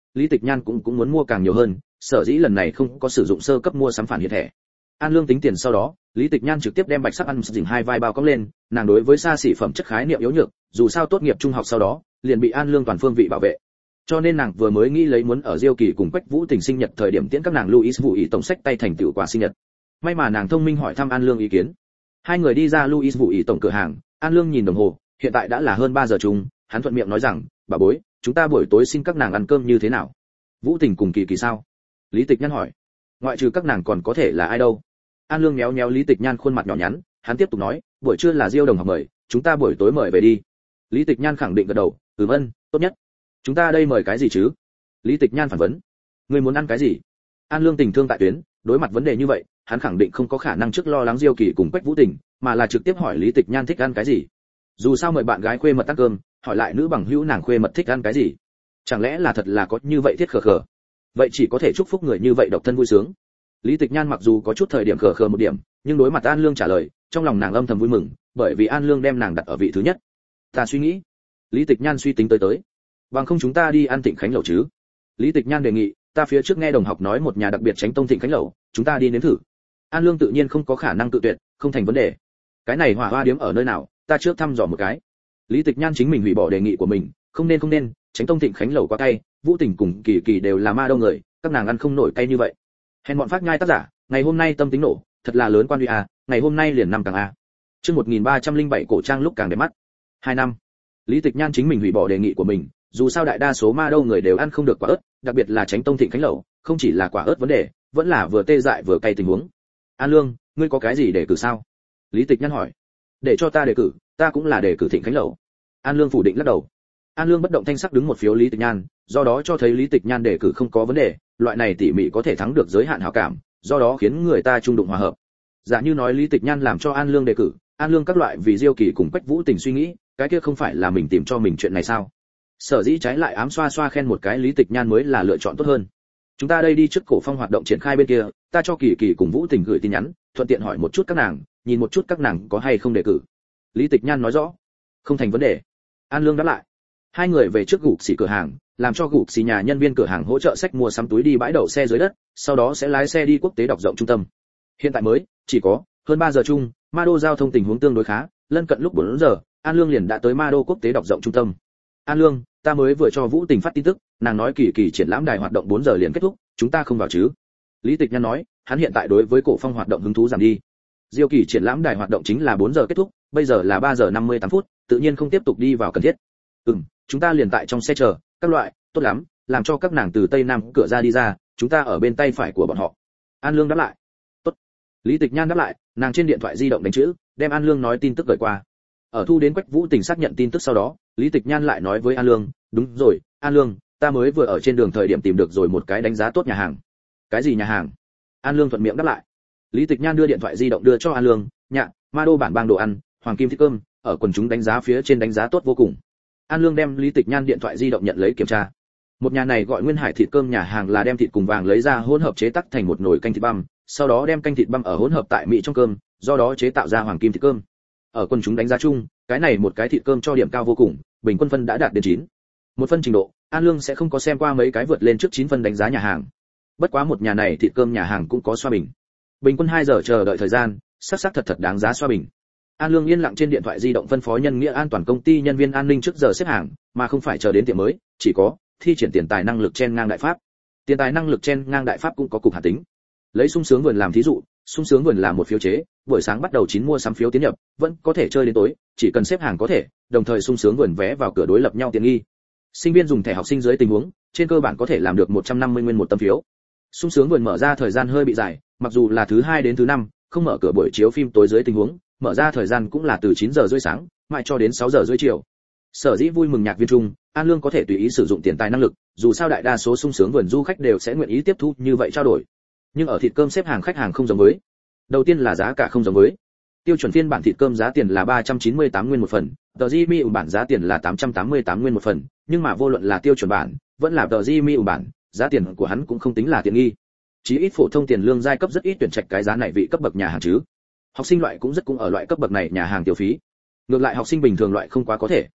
Lý Tịch Nhan cũng muốn mua càng nhiều hơn, sở dĩ lần này không có sử dụng sơ cấp mua sắm phản hiện thẻ. An Lương tính tiền sau đó, Lý Tịch Nhan trực tiếp đem bạch sắc ăn dỉnh hai vai bao cong lên, nàng đối với xa xỉ phẩm chất khái niệm yếu nhược, dù sao tốt nghiệp trung học sau đó, liền bị An Lương toàn phương vị bảo vệ. Cho nên nàng vừa mới nghĩ lấy muốn ở Diêu Kỳ cùng Quách Vũ Tình sinh nhật thời điểm tiễn các nàng Louis Vũ Ý tổng sách tay thành tựu quà sinh nhật. May mà nàng thông minh hỏi thăm An Lương ý kiến. Hai người đi ra Louis Vũ Ý tổng cửa hàng, An Lương nhìn đồng hồ, hiện tại đã là hơn 3 giờ chung, hắn thuận miệng nói rằng, "Bà bối, chúng ta buổi tối xin các nàng ăn cơm như thế nào?" Vũ Tình cùng Kỳ Kỳ sao? Lý Tịch Nhan hỏi. Ngoại trừ các nàng còn có thể là ai đâu? An Lương méo méo Lý Tịch Nhan khuôn mặt nhỏ nhắn, hắn tiếp tục nói, "Buổi trưa là Diêu đồng học mời, chúng ta buổi tối mời về đi." Lý Tịch Nhan khẳng định gật đầu, "Vâng, tốt nhất. Chúng ta đây mời cái gì chứ?" Lý Tịch Nhan phản vấn, "Ngươi muốn ăn cái gì?" An Lương tình thương tại tuyến, đối mặt vấn đề như vậy, hắn khẳng định không có khả năng trước lo lắng Diêu Kỳ cùng Quách Vũ Tình, mà là trực tiếp hỏi Lý Tịch Nhan thích ăn cái gì. Dù sao mời bạn gái khuê mật ăn cơm, hỏi lại nữ bằng hữu nàng khuê mật thích ăn cái gì. Chẳng lẽ là thật là có như vậy thiết khờ khờ? Vậy chỉ có thể chúc phúc người như vậy độc thân vui sướng. Lý Tịch Nhan mặc dù có chút thời điểm khờ khờ một điểm, nhưng đối mặt An Lương trả lời, trong lòng nàng âm thầm vui mừng, bởi vì An Lương đem nàng đặt ở vị thứ nhất. Ta suy nghĩ. Lý Tịch Nhan suy tính tới. Bằng không chúng ta đi ăn Thịnh Khánh lẩu chứ? Lý Tịch Nhan đề nghị, ta phía trước nghe đồng học nói một nhà đặc biệt tránh tông Thịnh Khánh lẩu, chúng ta đi nếm thử. An Lương tự nhiên không có khả năng tự tuyệt, không thành vấn đề. Cái này hỏa hoa điếm ở nơi nào, ta trước thăm dò một cái. Lý Tịch Nhan chính mình hủy bỏ đề nghị của mình, không nên, tránh tông Thịnh Khánh lẩu quá cay, Vũ Tình cùng Kỳ Kỳ đều là ma đâu người, các nàng ăn không nổi cay như vậy. Hèn bọn phát nhai tác giả, ngày hôm nay tâm tính nổ, thật là lớn quan uy a, ngày hôm nay liền năm càng a. Chương 1307 cổ trang lúc càng đẹp mắt. 2 năm. Lý Tịch Nhan chính mình hủy bỏ đề nghị của mình, dù sao đại đa số ma đâu người đều ăn không được quả ớt, đặc biệt là tránh tông Thịnh Khánh lẩu, không chỉ là quả ớt vấn đề, vẫn là vừa tê dại vừa cay tình huống. An Lương, ngươi có cái gì để cử sao? Lý Tịch Nhan hỏi. Để cho ta đề cử, ta cũng là đề cử Thịnh Khánh lẩu. An Lương phủ định lắc đầu. An Lương bất động thanh sắc đứng một phiếu Lý Tịch Nhan, do đó cho thấy Lý Tịch Nhan đề cử không có vấn đề, loại này tỉ mỉ có thể thắng được giới hạn hảo cảm, do đó khiến người ta trung đụng hòa hợp. Giả như nói Lý Tịch Nhan làm cho An Lương đề cử, An Lương các loại vì Diêu Kỳ cùng Quách Vũ Tình suy nghĩ, cái kia không phải là mình tìm cho mình chuyện này sao? Sở dĩ trái lại ám xoa xoa khen một cái Lý Tịch Nhan mới là lựa chọn tốt hơn. Chúng ta đây đi trước cổ phong hoạt động triển khai bên kia, ta cho Kỳ Kỳ cùng Vũ Tình gửi tin nhắn, thuận tiện hỏi một chút các nàng, nhìn một chút các nàng có hay không đề cử. Lý Tịch Nhan nói rõ. Không thành vấn đề. An Lương đáp lại. Hai người về trước gục xỉ cửa hàng, làm cho gục xỉ nhà nhân viên cửa hàng hỗ trợ sách mua sắm túi đi bãi đậu xe dưới đất, sau đó sẽ lái xe đi quốc tế đọc rộng trung tâm. Hiện tại mới chỉ có hơn 3 giờ chung, Ma Đô giao thông tình huống tương đối khá, lân cận lúc 4 giờ, An Lương liền đã tới Ma Đô quốc tế đọc rộng trung tâm. An Lương, ta mới vừa cho Vũ Tình phát tin tức, nàng nói Kỳ Kỳ triển lãm đài hoạt động 4 giờ liền kết thúc, chúng ta không vào chứ? Lý Tịch Nhan nói, hắn hiện tại đối với cổ phong hoạt động hứng thú giảm đi. Diêu Kỳ triển lãm đài hoạt động chính là 4 giờ kết thúc, bây giờ là 3 giờ 58 phút, tự nhiên không tiếp tục đi vào cần thiết. Chúng ta liền tại trong xe chờ, các loại, tốt lắm, làm cho các nàng từ tây nam cửa ra đi ra, chúng ta ở bên tay phải của bọn họ. An Lương đáp lại. Tốt. Lý Tịch Nhan đáp lại, nàng trên điện thoại di động đánh chữ, đem An Lương nói tin tức gửi qua. Ở thu đến Quách Vũ Tình xác nhận tin tức sau đó, Lý Tịch Nhan lại nói với An Lương, đúng rồi, An Lương, ta mới vừa ở trên đường thời điểm tìm được rồi một cái đánh giá tốt nhà hàng. Cái gì nhà hàng? An Lương thuận miệng đáp lại. Lý Tịch Nhan đưa điện thoại di động đưa cho An Lương, nhạ, Ma Đô bản bang đồ ăn, hoàng kim thịt cơm, ở quần chúng đánh giá phía trên đánh giá tốt vô cùng. An Lương đem Lý Tịch Nhan điện thoại di động nhận lấy kiểm tra. Một nhà này gọi Nguyên Hải thịt cơm nhà hàng là đem thịt cùng vàng lấy ra hỗn hợp chế tác thành một nồi canh thịt băm, sau đó đem canh thịt băm ở hỗn hợp tại mỹ trong cơm, do đó chế tạo ra hoàng kim thịt cơm. Ở quần chúng đánh giá chung, cái này một cái thịt cơm cho điểm cao vô cùng, bình quân phân đã đạt đến 9. Một phân trình độ, An Lương sẽ không có xem qua mấy cái vượt lên trước 9 phân đánh giá nhà hàng. Bất quá một nhà này thịt cơm nhà hàng cũng có xoa bình. Bình quân 2 giờ chờ đợi thời gian, xác thật đáng giá xoa bình. An Lương yên lặng trên điện thoại di động phân phó nhân nghĩa an toàn công ty nhân viên an ninh trước giờ xếp hàng, mà không phải chờ đến tiệm mới, chỉ có thi triển tiền tài năng lực chen ngang đại pháp. Tiền tài năng lực chen ngang đại pháp cũng có cục hạt tính. Lấy sung sướng vườn làm thí dụ, sung sướng vườn là một phiếu chế, buổi sáng bắt đầu 9 mua sắm phiếu tiến nhập, vẫn có thể chơi đến tối, chỉ cần xếp hàng có thể, đồng thời sung sướng vườn vé vào cửa đối lập nhau tiện nghi. Sinh viên dùng thẻ học sinh dưới tình huống, trên cơ bản có thể làm được 150 nguyên một tấm phiếu. Sung sướng vườn mở ra thời gian hơi bị dài, mặc dù là thứ 2 đến thứ 5, không mở cửa buổi chiếu phim tối dưới tình huống, mở ra thời gian cũng là từ 9 giờ rưỡi sáng, mãi cho đến 6 giờ rưỡi chiều. Sở dĩ vui mừng nhạc viên trung, An Lương có thể tùy ý sử dụng tiền tài năng lực, dù sao đại đa số sung sướng vườn du khách đều sẽ nguyện ý tiếp thu như vậy trao đổi. Nhưng ở thịt cơm xếp hàng khách hàng không giống với. Đầu tiên là giá cả không giống với. Tiêu chuẩn phiên bản thịt cơm giá tiền là 398 nguyên một phần, tờ Jimmy bản giá tiền là 888 nguyên một phần, nhưng mà vô luận là tiêu chuẩn bản, vẫn là tờ Jimmy bản, giá tiền của hắn cũng không tính là tiện nghi. Chí ít phổ thông tiền lương giai cấp rất ít tuyển trạch cái giá này vị cấp bậc nhà hàng chứ. Học sinh loại cũng ở loại cấp bậc này nhà hàng tiêu phí. Ngược lại học sinh bình thường loại không quá có thể.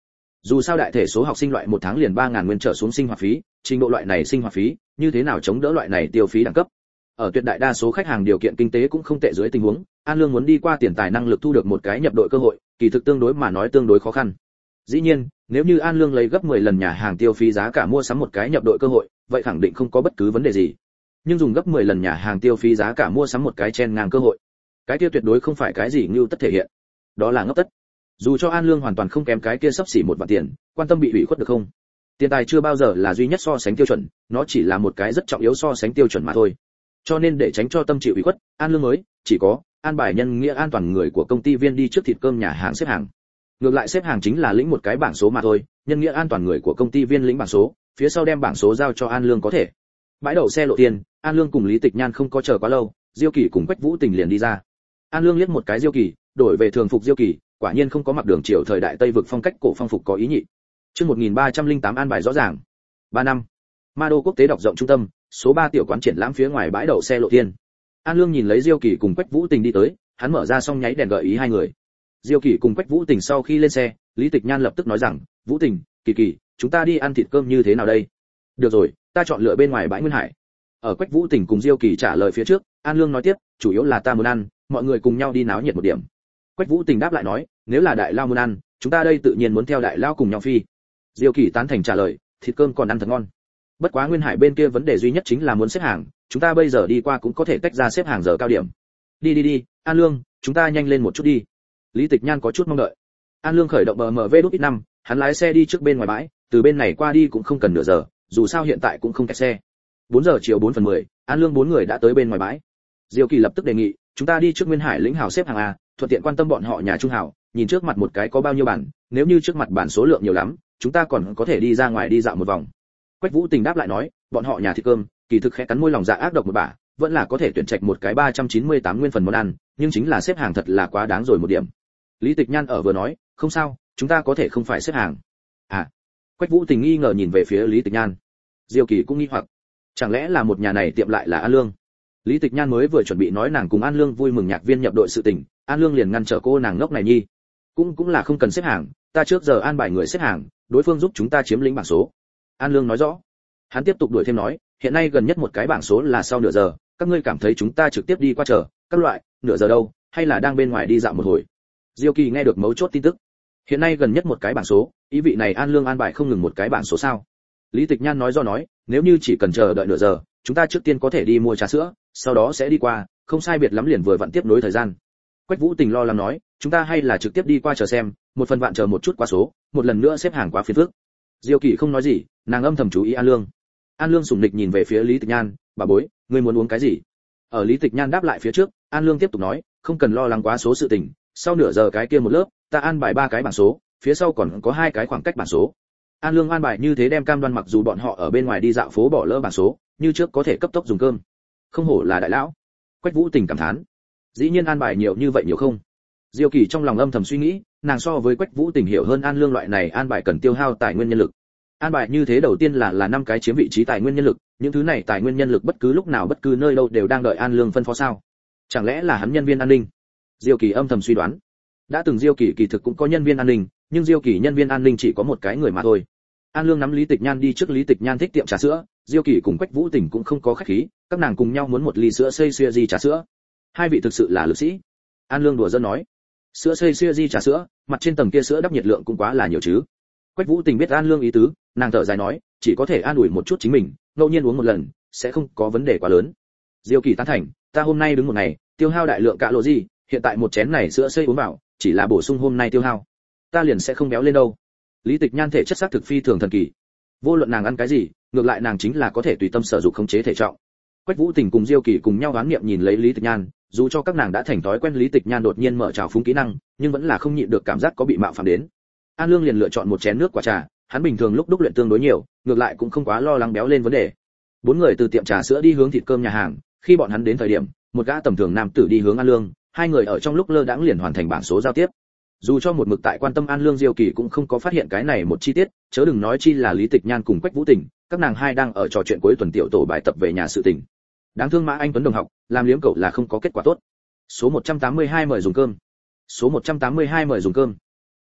Dù sao đại thể số học sinh loại một tháng liền 3.000 nguyên trở xuống sinh hoạt phí, trình độ loại này sinh hoạt phí, như thế nào chống đỡ loại này tiêu phí đẳng cấp. Ở tuyệt đại đa số khách hàng điều kiện kinh tế cũng không tệ dưới tình huống, An Lương muốn đi qua tiền tài năng lực thu được một cái nhập đội cơ hội, kỳ thực tương đối mà nói tương đối khó khăn. Dĩ nhiên, nếu như An Lương lấy gấp 10 lần nhà hàng tiêu phí giá cả mua sắm một cái nhập đội cơ hội, vậy khẳng định không có bất cứ vấn đề gì. Nhưng dùng gấp 10 lần nhà hàng tiêu phí giá cả mua sắm một cái chen ngang cơ hội, cái kia tuyệt đối không phải cái gì ngưu tất thể hiện. Đó là ngốc tất. Dù cho An Lương hoàn toàn không kém cái kia sắp xỉ 1 vạn tiền, quan tâm bị ủy khuất được không? Tiền tài chưa bao giờ là duy nhất so sánh tiêu chuẩn, nó chỉ là một cái rất trọng yếu so sánh tiêu chuẩn mà thôi. Cho nên để tránh cho tâm chịu ủy khuất, An Lương mới chỉ có an bài nhân nghĩa an toàn người của công ty viên đi trước thịt cơm nhà hàng xếp hàng. Ngược lại xếp hàng chính là lĩnh một cái bảng số mà thôi, nhân nghĩa an toàn người của công ty viên lĩnh bảng số, phía sau đem bảng số giao cho An Lương có thể. Bãi đậu xe lộ tiền, An Lương cùng Lý Tịch Nhan không có chờ quá lâu, Diêu Kỳ cùng Quách Vũ Tình liền đi ra. An Lương liếc một cái Diêu Kỳ, đổi về thường phục Diêu Kỳ, quả nhiên không có mặc đường triều thời đại Tây vực phong cách cổ phong phục có ý nhị. Chương 1308 an bài rõ ràng. 3 năm. Ma đô quốc tế đọc rộng trung tâm, số 3 tiểu quán triển lãm phía ngoài bãi đậu xe lộ thiên. An Lương nhìn lấy Diêu Kỳ cùng Quách Vũ Tình đi tới, hắn mở ra xong nháy đèn gợi ý hai người. Diêu Kỳ cùng Quách Vũ Tình sau khi lên xe, Lý Tịch Nhan lập tức nói rằng, "Vũ Tình, Kỳ Kỳ, chúng ta đi ăn thịt cơm như thế nào đây?" "Được rồi, ta chọn lựa bên ngoài bãi Nguyên Hải." Ở Quách Vũ Tình cùng Diêu Kỳ trả lời phía trước, An Lương nói tiếp, "Chủ yếu là ta muốn ăn, mọi người cùng nhau đi náo nhiệt một điểm." Quách Vũ Tình đáp lại nói, "Nếu là đại lao muốn ăn, chúng ta đây tự nhiên muốn theo đại lao cùng nhau phi." Diêu Kỳ tán thành trả lời, "Thịt cơm còn ăn thật ngon. Bất quá Nguyên Hải bên kia vấn đề duy nhất chính là muốn xếp hàng, chúng ta bây giờ đi qua cũng có thể tách ra xếp hàng giờ cao điểm." Đi, An Lương, chúng ta nhanh lên một chút đi." Lý Tịch Nhan có chút mong đợi. An Lương khởi động BMW đút ít 5, hắn lái xe đi trước bên ngoài bãi, từ bên này qua đi cũng không cần nửa giờ, dù sao hiện tại cũng không kẹt xe. 4 giờ chiều 4 phần 10, An Lương 4 người đã tới bên ngoài bãi. Diêu Kỳ lập tức đề nghị, "Chúng ta đi trước Nguyên Hải lĩnh hào xếp hàng a, thuận tiện quan tâm bọn họ nhà trung hào, nhìn trước mặt một cái có bao nhiêu bản, nếu như trước mặt bản số lượng nhiều lắm, chúng ta còn có thể đi ra ngoài đi dạo một vòng." Quách Vũ Tình đáp lại nói, "Bọn họ nhà thịt cơm, kỳ thực khẽ cắn môi lòng dạ ác độc một bả, vẫn là có thể tuyển trạch một cái 398 nguyên phần món ăn, nhưng chính là xếp hàng thật là quá đáng rồi một điểm." Lý Tịch Nhan ở vừa nói, "Không sao, chúng ta có thể không phải xếp hàng." "À?" Quách Vũ Tình nghi ngờ nhìn về phía Lý Tịch Nhan. Diêu Kỳ cũng nghi hoặc, chẳng lẽ là một nhà này tiệm lại là An Lương? Lý Tịch Nhan mới vừa chuẩn bị nói nàng cùng An Lương vui mừng nhạc viên nhập đội sự tình, An Lương liền ngăn trở cô nàng ngốc này nhi. Cũng là không cần xếp hàng, ta trước giờ an bài người xếp hàng, đối phương giúp chúng ta chiếm lĩnh bảng số." An Lương nói rõ. Hắn tiếp tục đuổi thêm nói, "Hiện nay gần nhất một cái bảng số là sau nửa giờ, các ngươi cảm thấy chúng ta trực tiếp đi qua chờ, các loại, nửa giờ đâu, hay là đang bên ngoài đi dạo một hồi?" Diêu Kỳ nghe được mấu chốt tin tức. Hiện nay gần nhất một cái bảng số, ý vị này An Lương an bài không ngừng một cái bảng số sao? Lý Tịch Nhan nói, nếu như chỉ cần chờ đợi nửa giờ, chúng ta trước tiên có thể đi mua trà sữa, sau đó sẽ đi qua, không sai biệt lắm liền vừa vặn tiếp nối thời gian. Quách Vũ Tình lo lắng nói, "Chúng ta hay là trực tiếp đi qua chờ xem, một phần vạn chờ một chút qua số, một lần nữa xếp hàng quá phiền phức." Diêu Kỳ không nói gì, nàng âm thầm chú ý An Lương. An Lương sủng nịch nhìn về phía Lý Tịch Nhan, "Bà bối, ngươi muốn uống cái gì?" Ở Lý Tịch Nhan đáp lại phía trước, An Lương tiếp tục nói, "Không cần lo lắng quá số sự tình, sau nửa giờ cái kia một lớp, ta an bài 3 cái bảng số, phía sau còn có 2 cái khoảng cách bảng số." An Lương an bài như thế đem cam đoan mặc dù bọn họ ở bên ngoài đi dạo phố bỏ lỡ bảng số, như trước có thể cấp tốc dùng cơm. Không hổ là đại lão. Quách Vũ Tình cảm thán. Dĩ nhiên an bài nhiều như vậy nhiều không? Diêu Kỳ trong lòng âm thầm suy nghĩ, nàng so với Quách Vũ Tình hiểu hơn An Lương loại này an bài cần tiêu hao tài nguyên nhân lực. An bài như thế đầu tiên là 5 cái chiếm vị trí tài nguyên nhân lực, những thứ này tài nguyên nhân lực bất cứ lúc nào bất cứ nơi đâu đều đang đợi An Lương phân phó sao? Chẳng lẽ là hắn nhân viên an ninh? Diêu Kỳ âm thầm suy đoán. Đã từng Diêu Kỳ kỳ thực cũng có nhân viên an ninh, nhưng Diêu Kỳ nhân viên an ninh chỉ có một cái người mà thôi. An Lương nắm Lý Tịch Nhan đi trước Lý Tịch Nhan thích tiệm trà sữa, Diêu Kỳ cùng Quách Vũ Tình cũng không có khách khí, các nàng cùng nhau muốn một ly sữa xây xuya di trà sữa. Hai vị thực sự là lực sĩ. An Lương đùa giỡn nói. Sữa xây xuya di trà sữa, mặt trên tầng kia sữa đắp nhiệt lượng cũng quá là nhiều chứ. Quách Vũ Tình biết An Lương ý tứ, nàng thở dài nói, chỉ có thể an ủi một chút chính mình, ngẫu nhiên uống một lần, sẽ không có vấn đề quá lớn. Diêu Kỳ tán thành, ta hôm nay đứng một ngày, tiêu hao đại lượng calo gì, hiện tại một chén này sữa xây uống vào, chỉ là bổ sung hôm nay tiêu hao, ta liền sẽ không béo lên đâu. Lý Tịch Nhan thể chất xác thực phi thường thần kỳ, vô luận nàng ăn cái gì, ngược lại nàng chính là có thể tùy tâm sở dụng khống chế thể trọng. Quách Vũ Tình cùng Diêu Kỳ cùng nhau đoán niệm nhìn lấy Lý Tịch Nhan, dù cho các nàng đã thành thói quen Lý Tịch Nhan đột nhiên mở trào phúng kỹ năng, nhưng vẫn là không nhịn được cảm giác có bị mạo phạm đến. An Lương liền lựa chọn một chén nước quả trà, hắn bình thường lúc đúc luyện tương đối nhiều, ngược lại cũng không quá lo lắng béo lên vấn đề. Bốn người từ tiệm trà sữa đi hướng thịt cơm nhà hàng, khi bọn hắn đến thời điểm, một gã tầm thường nam tử đi hướng An Lương, hai người ở trong lúc lơ đãng liền hoàn thành bảng số giao tiếp. Dù cho một mực tại quan tâm An Lương, Diêu Kỳ cũng không có phát hiện cái này một chi tiết, chớ đừng nói chi là Lý Tịch Nhan cùng Quách Vũ Tình, các nàng hai đang ở trò chuyện cuối tuần tiểu tổ bài tập về nhà sự tình. Đáng thương Mã Anh Tuấn đồng học, làm liếm cậu là không có kết quả tốt. Số 182 mời dùng cơm. Số 182 mời dùng cơm.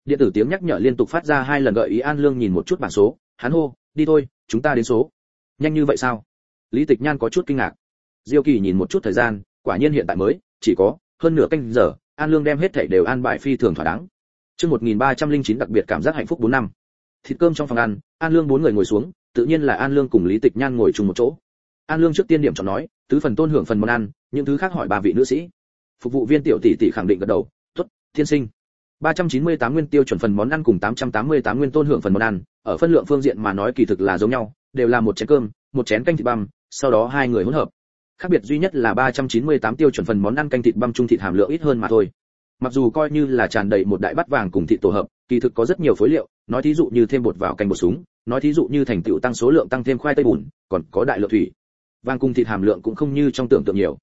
Điện tử tiếng nhắc nhở liên tục phát ra 2 lần gợi ý An Lương nhìn một chút bảng số, hắn hô, đi thôi, chúng ta đến số. Nhanh như vậy sao? Lý Tịch Nhan có chút kinh ngạc. Diêu Kỳ nhìn một chút thời gian, quả nhiên hiện tại mới chỉ có hơn nửa canh giờ, An Lương đem hết thảy đều an bài phi thường thỏa đáng. Chương 1309 đặc biệt cảm giác hạnh phúc 4 năm. Thịt cơm trong phòng ăn, An Lương 4 người ngồi xuống, tự nhiên là An Lương cùng Lý Tịch Nhan ngồi chung một chỗ. An Lương trước tiên điểm chọn nói, tứ phần tôn hưởng phần món ăn, những thứ khác hỏi bà vị nữ sĩ. Phục vụ viên tiểu tỷ tỷ khẳng định gật đầu, "Tốt, thiên sinh." 398 nguyên tiêu chuẩn phần món ăn cùng 888 nguyên tôn hưởng phần món ăn, ở phân lượng phương diện mà nói kỳ thực là giống nhau, đều là một chén cơm, một chén canh thịt băm, sau đó hai người hỗn hợp. Khác biệt duy nhất là 398 tiêu chuẩn phần món ăn canh thịt băm trung thịt hàm lượng ít hơn mà thôi. Mặc dù coi như là tràn đầy một đại bát vàng cùng thịt tổ hợp, kỳ thực có rất nhiều phối liệu, nói thí dụ như thêm bột vào canh bột súng, nói thí dụ như thành tựu tăng số lượng tăng thêm khoai tây bùn, còn có đại lượng thủy. Vàng cùng thịt hàm lượng cũng không như trong tưởng tượng nhiều.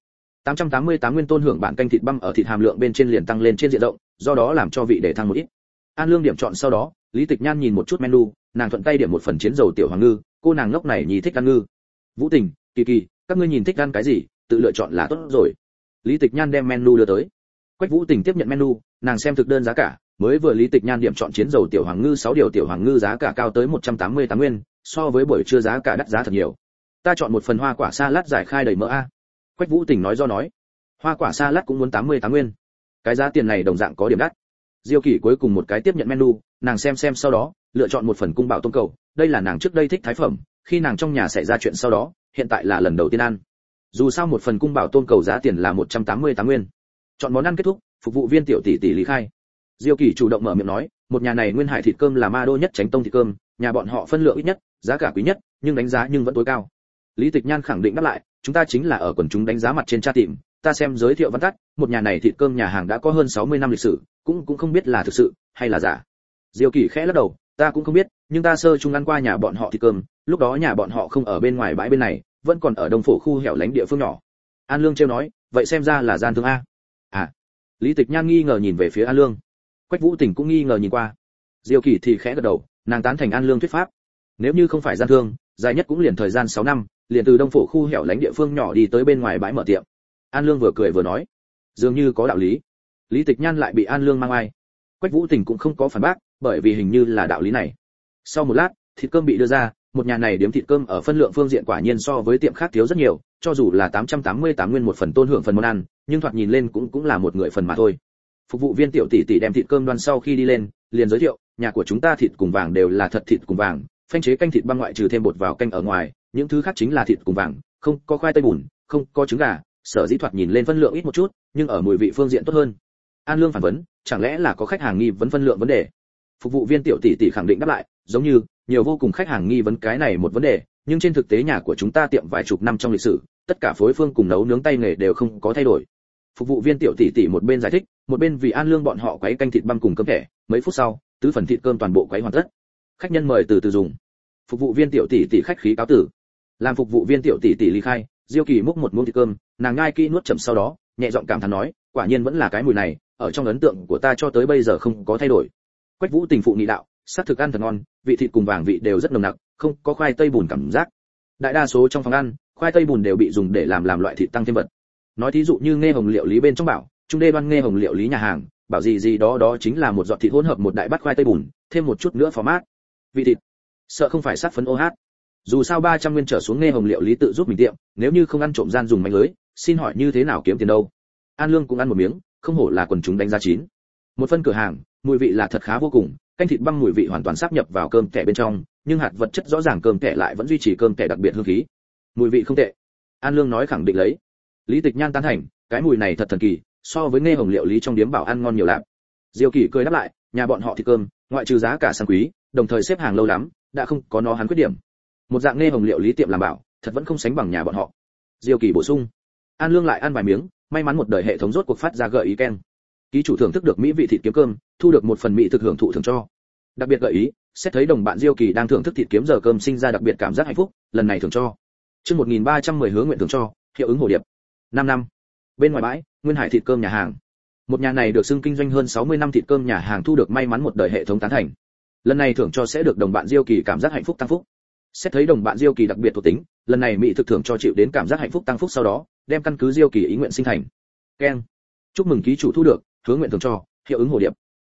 888 nguyên tôn hưởng bản canh thịt băm ở thịt hàm lượng bên trên liền tăng lên trên diện rộng, do đó làm cho vị để thăng một ít. An Lương điểm chọn sau đó, Lý Tịch Nhan nhìn một chút menu, nàng thuận tay điểm một phần chiến dầu tiểu hoàng ngư, cô nàng ngốc này nhí thích ăn ngư. Vũ Tình, Kỳ Kỳ, các ngươi nhìn thích ăn cái gì, tự lựa chọn là tốt rồi. Lý Tịch Nhan đem menu đưa tới. Quách Vũ Tình tiếp nhận menu, nàng xem thực đơn giá cả, mới vừa Lý Tịch Nhan điểm chọn chiến dầu tiểu hoàng ngư 6 điều tiểu hoàng ngư giá cả cao tới 188 nguyên, so với buổi trưa giá cả đắt giá thật nhiều. Ta chọn một phần hoa quả salad giải khai đầy mỡ a. Quách Vũ Tình nói do nói. Hoa quả salad cũng muốn 88 nguyên. Cái giá tiền này đồng dạng có điểm đắt. Diêu Kỳ cuối cùng một cái tiếp nhận menu, nàng xem sau đó, lựa chọn một phần cung bảo tôm cầu, đây là nàng trước đây thích thái phẩm, khi nàng trong nhà xảy ra chuyện sau đó, hiện tại là lần đầu tiên ăn. Dù sao một phần cung bảo tôm cầu giá tiền là 188 nguyên. Chọn món ăn kết thúc, phục vụ viên tiểu tỷ tỷ lý khai. Diêu Kỳ chủ động mở miệng nói, một nhà này nguyên hải thịt cơm là ma đô nhất tránh tông thịt cơm, nhà bọn họ phân lượng ít nhất, giá cả quý nhất, nhưng đánh giá nhưng vẫn tối cao. Lý Tịch Nhan khẳng định đáp lại, chúng ta chính là ở quần chúng đánh giá mặt trên tra tìm, ta xem giới thiệu văn tắt, một nhà này thịt cơm nhà hàng đã có hơn 60 năm lịch sử, cũng không biết là thực sự hay là giả. Diêu Kỳ khẽ lắc đầu, ta cũng không biết, nhưng ta sơ chung ăn qua nhà bọn họ thịt cơm, lúc đó nhà bọn họ không ở bên ngoài bãi bên này, vẫn còn ở đông phổ khu hẻo lánh địa phương nhỏ. An Lương trêu nói, vậy xem ra là gian thương a. À. Lý Tịch Nhan nghi ngờ nhìn về phía An Lương. Quách Vũ Tình cũng nghi ngờ nhìn qua. Diêu Kỳ thì khẽ gật đầu, nàng tán thành An Lương thuyết pháp. Nếu như không phải gian thương, dài nhất cũng liền thời gian 6 năm, liền từ đông phổ khu hẻo lánh địa phương nhỏ đi tới bên ngoài bãi mở tiệm. An Lương vừa cười vừa nói, dường như có đạo lý. Lý Tịch Nhan lại bị An Lương mang ai. Quách Vũ Tình cũng không có phản bác, bởi vì hình như là đạo lý này. Sau một lát, thịt cơm bị đưa ra, một nhà này điểm thịt cơm ở phân lượng phương diện quả nhiên so với tiệm khác thiếu rất nhiều, cho dù là 888 nguyên một phần tôn hưởng phần món ăn, nhưng thoạt nhìn lên cũng là một người phần mà thôi. Phục vụ viên tiểu tỷ tỷ đem thịt cơm đoan sau khi đi lên, liền giới thiệu, nhà của chúng ta thịt cùng vàng đều là thật thịt cùng vàng, phanh chế canh thịt băm ngoại trừ thêm bột vào canh ở ngoài, những thứ khác chính là thịt cùng vàng, không có khoai tây bùn, không có trứng gà, sở dĩ thoạt nhìn lên phân lượng ít một chút, nhưng ở mùi vị phương diện tốt hơn. An Lương phản vấn, chẳng lẽ là có khách hàng nghi vấn phân lượng vấn đề? Phục vụ viên tiểu tỷ tỷ khẳng định đáp lại, giống như nhiều vô cùng khách hàng nghi vấn cái này một vấn đề, nhưng trên thực tế nhà của chúng ta tiệm vài chục năm trong lịch sử, tất cả phối phương cùng nấu nướng tay nghề đều không có thay đổi. Phục vụ viên tiểu tỷ tỷ một bên giải thích, một bên vì An Lương bọn họ quấy canh thịt băm cùng cơm thẻ, mấy phút sau, tứ phần thịt cơm toàn bộ quấy hoàn tất. Khách nhân mời từ từ dùng. Phục vụ viên tiểu tỷ tỷ khách khí cáo tử. Làm phục vụ viên tiểu tỷ tỷ ly khai, Diêu Kỳ múc một muỗng thịt cơm, nàng nhai kỹ nuốt chậm sau đó, nhẹ giọng cảm thán nói, quả nhiên vẫn là cái mùi này, ở trong ấn tượng của ta cho tới bây giờ không có thay đổi. Quách Vũ Tình phụ nghị đạo, sắc thực ăn thật ngon, vị thịt cùng vàng vị đều rất nồng nặc, không có khoai tây bùn cảm giác. Đại đa số trong phòng ăn, khoai tây bùn đều bị dùng để làm loại thịt tăng thêm vật. Nói thí dụ như nghe hồng liệu lý bên trong bảo, trung đê đoan nghe hồng liệu lý nhà hàng, bảo gì đó chính là một giọt thịt hỗn hợp một đại bát khoai tây bùn, thêm một chút nữa phó mát. Vị thịt, sợ không phải sát phấn OH. Dù sao 300 nguyên trở xuống nghe hồng liệu lý tự giúp mình tiệm, nếu như không ăn trộm gian dùng mánh lưới, xin hỏi như thế nào kiếm tiền đâu. An Lương cũng ăn một miếng, không hổ là quần chúng đánh giá chín. Một phân cửa hàng, mùi vị là thật khá vô cùng, canh thịt băm mùi vị hoàn toàn sáp nhập vào cơm kẻ bên trong, nhưng hạt vật chất rõ ràng cơm kẻ lại vẫn duy trì cơm kẻ đặc biệt hương khí. Mùi vị không tệ. An Lương nói khẳng định lấy. Lý Tịch Nhan tán thành, cái mùi này thật thần kỳ, so với nghe hồng liệu lý trong điếm bảo ăn ngon nhiều lắm. Diêu Kỳ cười đáp lại, nhà bọn họ thịt cơm, ngoại trừ giá cả sang quý, đồng thời xếp hàng lâu lắm, đã không có nó hắn khuyết điểm. Một dạng nghe hồng liệu lý tiệm làm bảo, thật vẫn không sánh bằng nhà bọn họ. Diêu Kỳ bổ sung. An Lương lại ăn vài miếng, may mắn một đời hệ thống rốt cuộc phát ra gợi ý keng. Ký chủ thưởng thức được mỹ vị thịt kiếm cơm, thu được một phần mỹ thực hưởng thụ thưởng cho. Đặc biệt gợi ý, xét thấy đồng bạn Diêu Kỳ đang thưởng thức thịt kiếm giờ cơm sinh ra đặc biệt cảm giác hạnh phúc, lần này thưởng cho. Chương 1310 hướng nguyện thưởng cho, hiệu ứng hồ điệp. 5 năm. Bên ngoài bãi, Nguyên Hải thịt cơm nhà hàng. Một nhà này được xưng kinh doanh hơn 60 năm thịt cơm nhà hàng thu được may mắn một đời hệ thống tán thành. Lần này thưởng cho sẽ được đồng bạn Diêu Kỳ cảm giác hạnh phúc tăng phúc. Xét thấy đồng bạn Diêu Kỳ đặc biệt thuộc tính, lần này mỹ thực thưởng cho chịu đến cảm giác hạnh phúc tăng phúc sau đó, đem căn cứ Diêu Kỳ ý nguyện sinh thành. Keng. Chúc mừng ký chủ thu được hướng nguyện thưởng cho, hiệu ứng hồ điệp.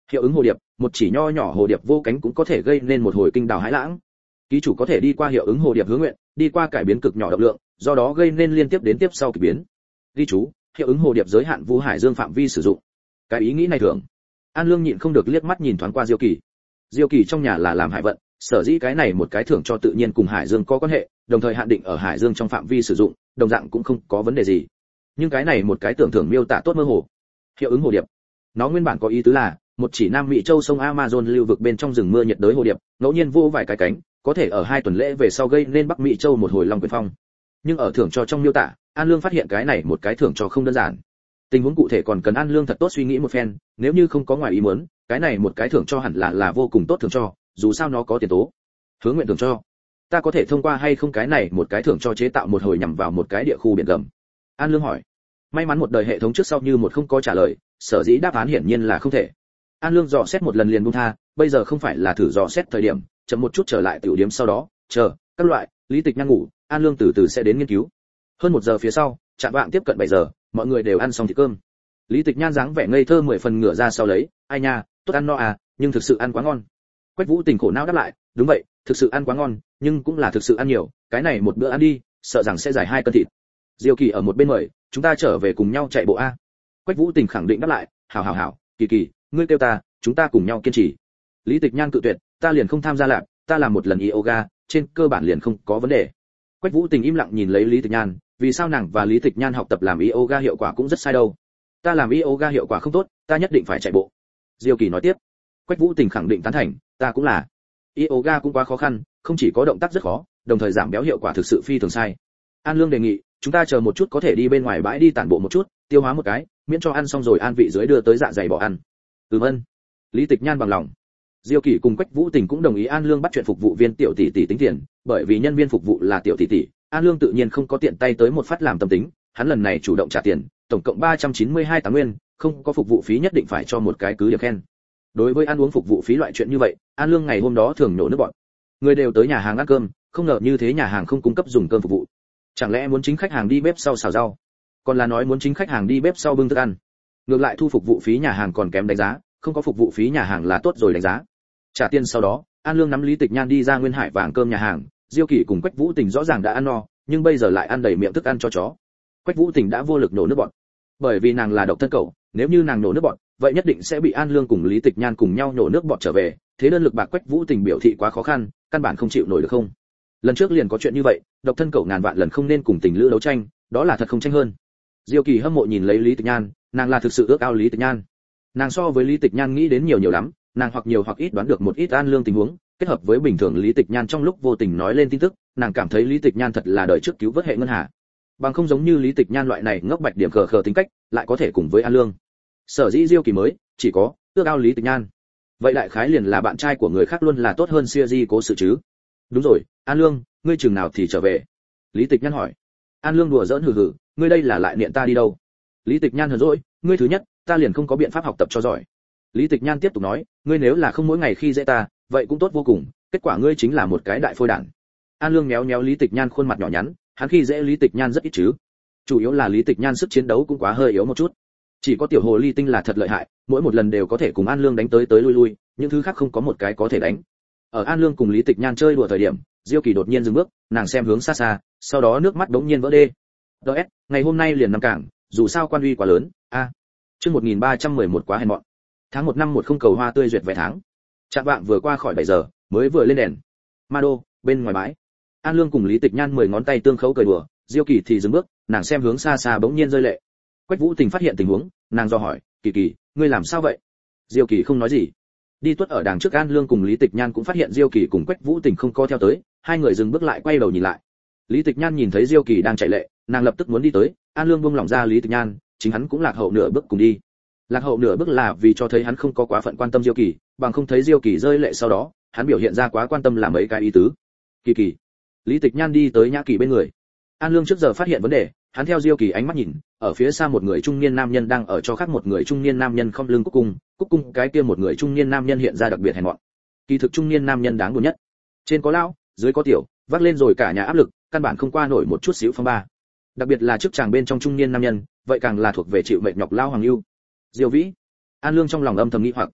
Hiệu ứng hồ điệp, một chỉ nho nhỏ hồ điệp vô cánh cũng có thể gây nên một hồi kinh đào hãi lãng. Ký chủ có thể đi qua hiệu ứng hồ điệp hướng nguyện, đi qua cải biến cực nhỏ động lượng, do đó gây nên liên tiếp đến tiếp sau kỳ biến. Ghi chú, hiệu ứng hồ điệp giới hạn Vu Hải Dương phạm vi sử dụng. Cái ý nghĩ này thường. An Lương nhịn không được liếc mắt nhìn thoáng qua Diêu Kỳ. Diêu Kỳ trong nhà là làm hải vận, sở dĩ cái này một cái thưởng cho tự nhiên cùng Hải Dương có quan hệ, đồng thời hạn định ở Hải Dương trong phạm vi sử dụng, đồng dạng cũng không có vấn đề gì. Nhưng cái này một cái tưởng thưởng miêu tả tốt mơ hồ. Hiệu ứng hồ điệp. Nó nguyên bản có ý tứ là, một chỉ Nam Mỹ châu sông Amazon lưu vực bên trong rừng mưa nhiệt đới hồ điệp, ngẫu nhiên vô vài cái cánh, có thể ở 2 tuần lễ về sau gây nên Bắc Mỹ châu một hồi long quyển phong. Nhưng ở thưởng cho trong miêu tả, An Lương phát hiện cái này một cái thưởng cho không đơn giản. Tình huống cụ thể còn cần An Lương thật tốt suy nghĩ một phen, nếu như không có ngoài ý muốn, cái này một cái thưởng cho hẳn là vô cùng tốt thưởng cho, dù sao nó có tiền tố. Hướng nguyện thưởng cho, ta có thể thông qua hay không cái này một cái thưởng cho chế tạo một hồi nhằm vào một cái địa khu biển gầm? An Lương hỏi. May mắn một đời hệ thống trước sau như một không có trả lời, sở dĩ đáp án hiển nhiên là không thể. An Lương dò xét một lần liền buông tha, bây giờ không phải là thử dò xét thời điểm, chậm một chút trở lại tiểu điểm sau đó, chờ các loại Lý Tịch Nhan ngủ, An Lương từ từ sẽ đến nghiên cứu. Hơn 1 giờ phía sau, chạm vạng tiếp cận 7 giờ, mọi người đều ăn xong thịt cơm. Lý Tịch Nhan dáng vẻ ngây thơ 10 phần ngửa ra sau lấy, ai nha, tốt ăn no à, nhưng thực sự ăn quá ngon. Quách Vũ Tình khổ não đáp lại, đúng vậy, thực sự ăn quá ngon, nhưng cũng là thực sự ăn nhiều, cái này một bữa ăn đi, sợ rằng sẽ giải 2 cân thịt. Diêu Kỳ ở một bên mời, chúng ta trở về cùng nhau chạy bộ a. Quách Vũ Tình khẳng định đáp lại, hảo, Kỳ Kỳ, ngươi kêu ta, chúng ta cùng nhau kiên trì. Lý Tịch Nhan cự tuyệt, ta liền không tham gia lạc, ta làm một lần yoga, trên cơ bản liền không có vấn đề. Quách Vũ Tình im lặng nhìn lấy Lý Tịch Nhan, vì sao nàng và Lý Tịch Nhan học tập làm yoga hiệu quả cũng rất sai đâu? Ta làm yoga hiệu quả không tốt, ta nhất định phải chạy bộ. Diêu Kỳ nói tiếp. Quách Vũ Tình khẳng định tán thành, ta cũng là. Yoga cũng quá khó khăn, không chỉ có động tác rất khó, đồng thời giảm béo hiệu quả thực sự phi thường sai. An Lương đề nghị, chúng ta chờ một chút có thể đi bên ngoài bãi đi tản bộ một chút, tiêu hóa một cái, miễn cho ăn xong rồi an vị dưới đưa tới dạ dày bỏ ăn. Vâng. Lý Tịch Nhan bằng lòng. Diêu Kỳ cùng Quách Vũ Tình cũng đồng ý An Lương bắt chuyện phục vụ viên tiểu tỷ tỷ tính tiền, bởi vì nhân viên phục vụ là tiểu tỷ tỷ, An Lương tự nhiên không có tiện tay tới một phát làm tâm tính, hắn lần này chủ động trả tiền, tổng cộng 392 táng nguyên, không có phục vụ phí nhất định phải cho một cái cứ điểm khen. Đối với ăn uống phục vụ phí loại chuyện như vậy, An Lương ngày hôm đó thường nhổ nước bọt. Người đều tới nhà hàng ăn cơm, không ngờ như thế nhà hàng không cung cấp dùng cơm phục vụ. Chẳng lẽ muốn chính khách hàng đi bếp sau xào rau? Còn là nói muốn chính khách hàng đi bếp sau bưng thức ăn? Ngược lại thu phục vụ phí nhà hàng còn kém đánh giá, không có phục vụ phí nhà hàng là tốt rồi đánh giá. Trả tiền sau đó, An Lương nắm Lý Tịch Nhan đi ra Nguyên Hải vàng cơm nhà hàng, Diêu Kỳ cùng Quách Vũ Tình rõ ràng đã ăn no, nhưng bây giờ lại ăn đầy miệng thức ăn cho chó. Quách Vũ Tình đã vô lực nổ nước bọt. Bởi vì nàng là độc thân cẩu, nếu như nàng nổ nước bọt, vậy nhất định sẽ bị An Lương cùng Lý Tịch Nhan cùng nhau nổ nước bọt trở về, thế đơn lực bạc Quách Vũ Tình biểu thị quá khó khăn, căn bản không chịu nổi được không. Lần trước liền có chuyện như vậy, độc thân cẩu ngàn vạn lần không nên cùng tình lữ đấu tranh, đó là thật không tranh hơn. Diêu Kỳ hâm mộ nhìn lấy Lý Tịch Nhan, nàng là thực sự ước ao Lý Tịch Nhan. Nàng so với Lý Tịch Nhan nghĩ đến nhiều lắm, nàng hoặc nhiều hoặc ít đoán được một ít An Lương tình huống, kết hợp với bình thường Lý Tịch Nhan trong lúc vô tình nói lên tin tức, nàng cảm thấy Lý Tịch Nhan thật là đời trước cứu vớt hệ ngân hà. Bằng không giống như Lý Tịch Nhan loại này ngốc bạch điểm khờ khờ tính cách, lại có thể cùng với An Lương. Sở dĩ Diêu Kỳ mới chỉ có ước ao Lý Tịch Nhan. Vậy đại khái liền là bạn trai của người khác luôn là tốt hơn Di cố sự chứ? Đúng rồi, An Lương, ngươi chừng nào thì trở về? Lý Tịch Nhan hỏi. An Lương đùa giỡn hừ, ngươi đây là lại niệm ta đi đâu? Lý Tịch Nhan hờn dỗi, ngươi thứ nhất, ta liền không có biện pháp học tập cho giỏi. Lý Tịch Nhan tiếp tục nói, ngươi nếu là không mỗi ngày khi dễ ta, vậy cũng tốt vô cùng, kết quả ngươi chính là một cái đại phôi đản. An Lương méo méo Lý Tịch Nhan khuôn mặt nhỏ nhắn, hắn khi dễ Lý Tịch Nhan rất ít chứ. Chủ yếu là Lý Tịch Nhan sức chiến đấu cũng quá hơi yếu một chút. Chỉ có tiểu hồ ly tinh là thật lợi hại, mỗi một lần đều có thể cùng An Lương đánh tới lui lui, những thứ khác không có một cái có thể đánh. Ở An Lương cùng Lý Tịch Nhan chơi đùa thời điểm, Diêu Kỳ đột nhiên dừng bước, nàng xem hướng xa xa, sau đó nước mắt đống nhiên vỡ đê. DS, ngày hôm nay liền năm cảng, dù sao quan uy quá lớn, a. Chương 1311 quá hèn mọn. Tháng 1 năm 10 cầu hoa tươi duyệt vài tháng. Trạm vạng vừa qua khỏi 7 giờ, mới vừa lên đèn. Ma đô, bên ngoài bãi. An Lương cùng Lý Tịch Nhan 10 ngón tay tương khấu cười đùa, Diêu Kỳ thì dừng bước, nàng xem hướng xa xa bỗng nhiên rơi lệ. Quách Vũ Tình phát hiện tình huống, nàng do hỏi, "Kỳ Kỳ, ngươi làm sao vậy?" Diêu Kỳ không nói gì. Đi tuất ở đằng trước An Lương cùng Lý Tịch Nhan cũng phát hiện Diêu Kỳ cùng Quách Vũ Tình không co theo tới, hai người dừng bước lại quay đầu nhìn lại. Lý Tịch Nhan nhìn thấy Diêu Kỳ đang chạy lệ, nàng lập tức muốn đi tới, An Lương buông lỏng ra Lý Tịch Nhan, chính hắn cũng lạc hậu nửa bước cùng đi. Lạc hậu nửa bước là vì cho thấy hắn không có quá phận quan tâm Diêu Kỳ, bằng không thấy Diêu Kỳ rơi lệ sau đó, hắn biểu hiện ra quá quan tâm là mấy cái ý tứ. Kỳ Kỳ. Lý Tịch Nhan đi tới Nhã Kỳ bên người. An Lương trước giờ phát hiện vấn đề, hắn theo Diêu Kỳ ánh mắt nhìn, ở phía xa một người trung niên nam nhân đang ở cho khác một người trung niên nam nhân không lưng cúc cung cái kia một người trung niên nam nhân hiện ra đặc biệt hèn mọn. Kỳ thực trung niên nam nhân đáng buồn nhất. Trên có lão, dưới có tiểu, vác lên rồi cả nhà áp lực, căn bản không qua nổi một chút xíu phong ba. Đặc biệt là trước chàng bên trong trung niên nam nhân, vậy càng là thuộc về chịu mệt nhọc lao hoàng lưu. Diêu Vĩ. An Lương trong lòng âm thầm nghĩ hoặc.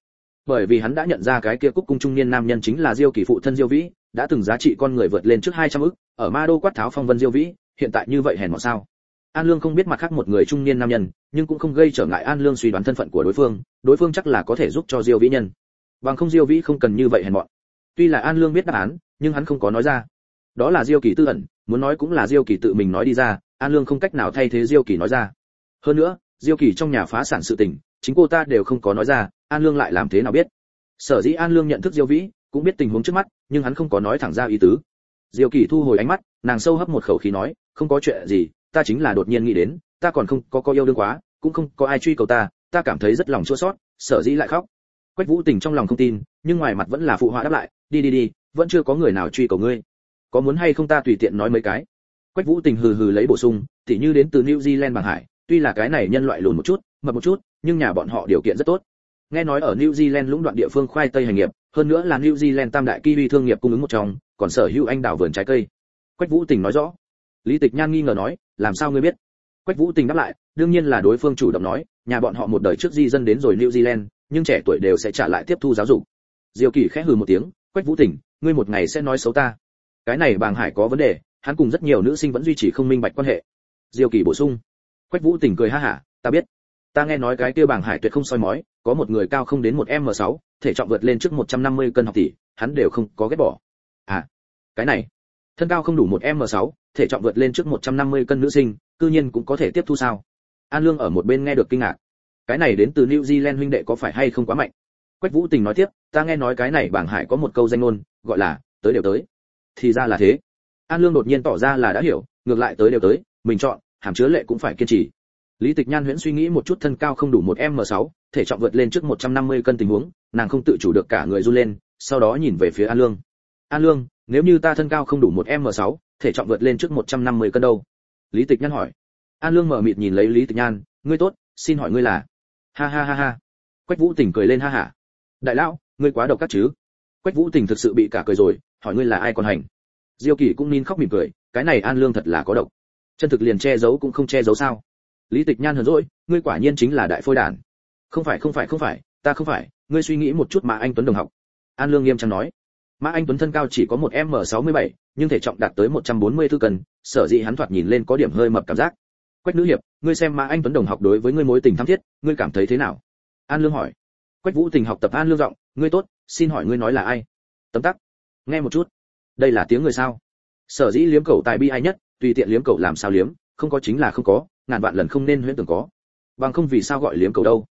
bởi vì hắn đã nhận ra cái kia cúc cung trung niên nam nhân chính là Diêu Kỳ phụ thân Diêu Vĩ, đã từng giá trị con người vượt lên trước 200 ức, ở Ma Đô quát tháo phong vân Diêu Vĩ, hiện tại như vậy hèn mọn sao? An Lương không biết mặt khác một người trung niên nam nhân, nhưng cũng không gây trở ngại An Lương suy đoán thân phận của đối phương chắc là có thể giúp cho Diêu Vĩ nhân. Bằng không Diêu Vĩ không cần như vậy hèn mọn. Tuy là An Lương biết đáp án, nhưng hắn không có nói ra. Đó là Diêu Kỳ tư ẩn, muốn nói cũng là Diêu Kỳ tự mình nói đi ra, An Lương không cách nào thay thế Diêu Kỳ nói ra. Hơn nữa, Diêu Kỳ trong nhà phá sản sự tình, chính cô ta đều không có nói ra, An Lương lại làm thế nào biết? Sở dĩ An Lương nhận thức Diêu Vĩ, cũng biết tình huống trước mắt, nhưng hắn không có nói thẳng ra ý tứ. Diêu Kỳ thu hồi ánh mắt, nàng sâu hấp một khẩu khí nói, không có chuyện gì, ta chính là đột nhiên nghĩ đến, ta còn không có yêu đương quá, cũng không có ai truy cầu ta cảm thấy rất lòng chua xót, sở dĩ lại khóc. Quách Vũ Tình trong lòng không tin, nhưng ngoài mặt vẫn là phụ họa đáp lại, đi, vẫn chưa có người nào truy cầu ngươi. Có muốn hay không ta tùy tiện nói mấy cái. Quách Vũ Tình hừ hừ lấy bổ sung, tỉ như đến từ New Zealand Bàng Hải, tuy là cái này nhân loại lùn một chút, mập một chút, nhưng nhà bọn họ điều kiện rất tốt. Nghe nói ở New Zealand lũng đoạn địa phương khoai tây hành nghiệp, hơn nữa là New Zealand tam đại kiwi thương nghiệp cung ứng một trong, còn sở hữu anh đào vườn trái cây. Quách Vũ Tình nói rõ. Lý Tịch Nhan nghi ngờ nói, làm sao ngươi biết? Quách Vũ Tình đáp lại, đương nhiên là đối phương chủ động nói, nhà bọn họ một đời trước di dân đến rồi New Zealand, nhưng trẻ tuổi đều sẽ trả lại tiếp thu giáo dục. Diêu Kỳ khẽ hừ một tiếng, Quách Vũ Tình, ngươi một ngày sẽ nói xấu ta. Cái này Bàng Hải có vấn đề, hắn cùng rất nhiều nữ sinh vẫn duy trì không minh bạch quan hệ. Diêu Kỳ bổ sung. Quách Vũ Tình cười ha hả, ta biết. Ta nghe nói cái kia Bàng Hải tuyệt không soi mói, có một người cao không đến 1m6, thể trọng vượt lên trước 150 cân học tỷ, hắn đều không có ghét bỏ. À, cái này, thân cao không đủ 1m6, thể trọng vượt lên trước 150 cân nữ sinh, cư nhiên cũng có thể tiếp thu sao? An Lương ở một bên nghe được kinh ngạc. Cái này đến từ New Zealand huynh đệ có phải hay không quá mạnh? Quách Vũ Tình nói tiếp, ta nghe nói cái này Bàng Hải có một câu danh ngôn, gọi là tới đều tới. Thì ra là thế. An Lương đột nhiên tỏ ra là đã hiểu, ngược lại tới đều tới, mình chọn, hàm chứa lệ cũng phải kiên trì. Lý Tịch Nhan huyễn suy nghĩ một chút thân cao không đủ 1m6, thể trọng vượt lên trước 150 cân tình huống, nàng không tự chủ được cả người run lên, sau đó nhìn về phía An Lương. An Lương, nếu như ta thân cao không đủ 1m6, thể trọng vượt lên trước 150 cân đâu? Lý Tịch Nhan hỏi. An Lương mở mịt nhìn lấy Lý Tịch Nhan, ngươi tốt, xin hỏi ngươi là? Ha ha ha ha. Quách Vũ Tình cười lên ha hả. Đại lão, ngươi quá độc ác chứ? Quách Vũ Tình thực sự bị cả cười rồi, hỏi ngươi là ai còn hành? Diêu Kỳ cũng nín khóc mỉm cười, cái này An Lương thật là có độc. Chân thực liền che giấu cũng không che giấu sao? Lý Tịch Nhan hờn dỗi, ngươi quả nhiên chính là đại phôi đản. Không phải, ta không phải, ngươi suy nghĩ một chút Mã Anh Tuấn đồng học. An Lương nghiêm trang nói. Mã Anh Tuấn thân cao chỉ có 1m67, nhưng thể trọng đạt tới 144 cân, sở dĩ hắn thoạt nhìn lên có điểm hơi mập cảm giác. Quách nữ hiệp, ngươi xem Mã Anh Tuấn đồng học đối với ngươi mối tình thắm thiết, ngươi cảm thấy thế nào? An Lương hỏi. Quách Vũ Tình học tập An Lương giọng, ngươi tốt, xin hỏi ngươi nói là ai? Tấm tắc. Nghe một chút. Đây là tiếng người sao? Sở dĩ liếm cẩu tài bi ai nhất, tùy tiện liếm cẩu làm sao liếm, không có chính là không có, ngàn vạn lần không nên huyễn tưởng có. Bằng không vì sao gọi liếm cẩu đâu?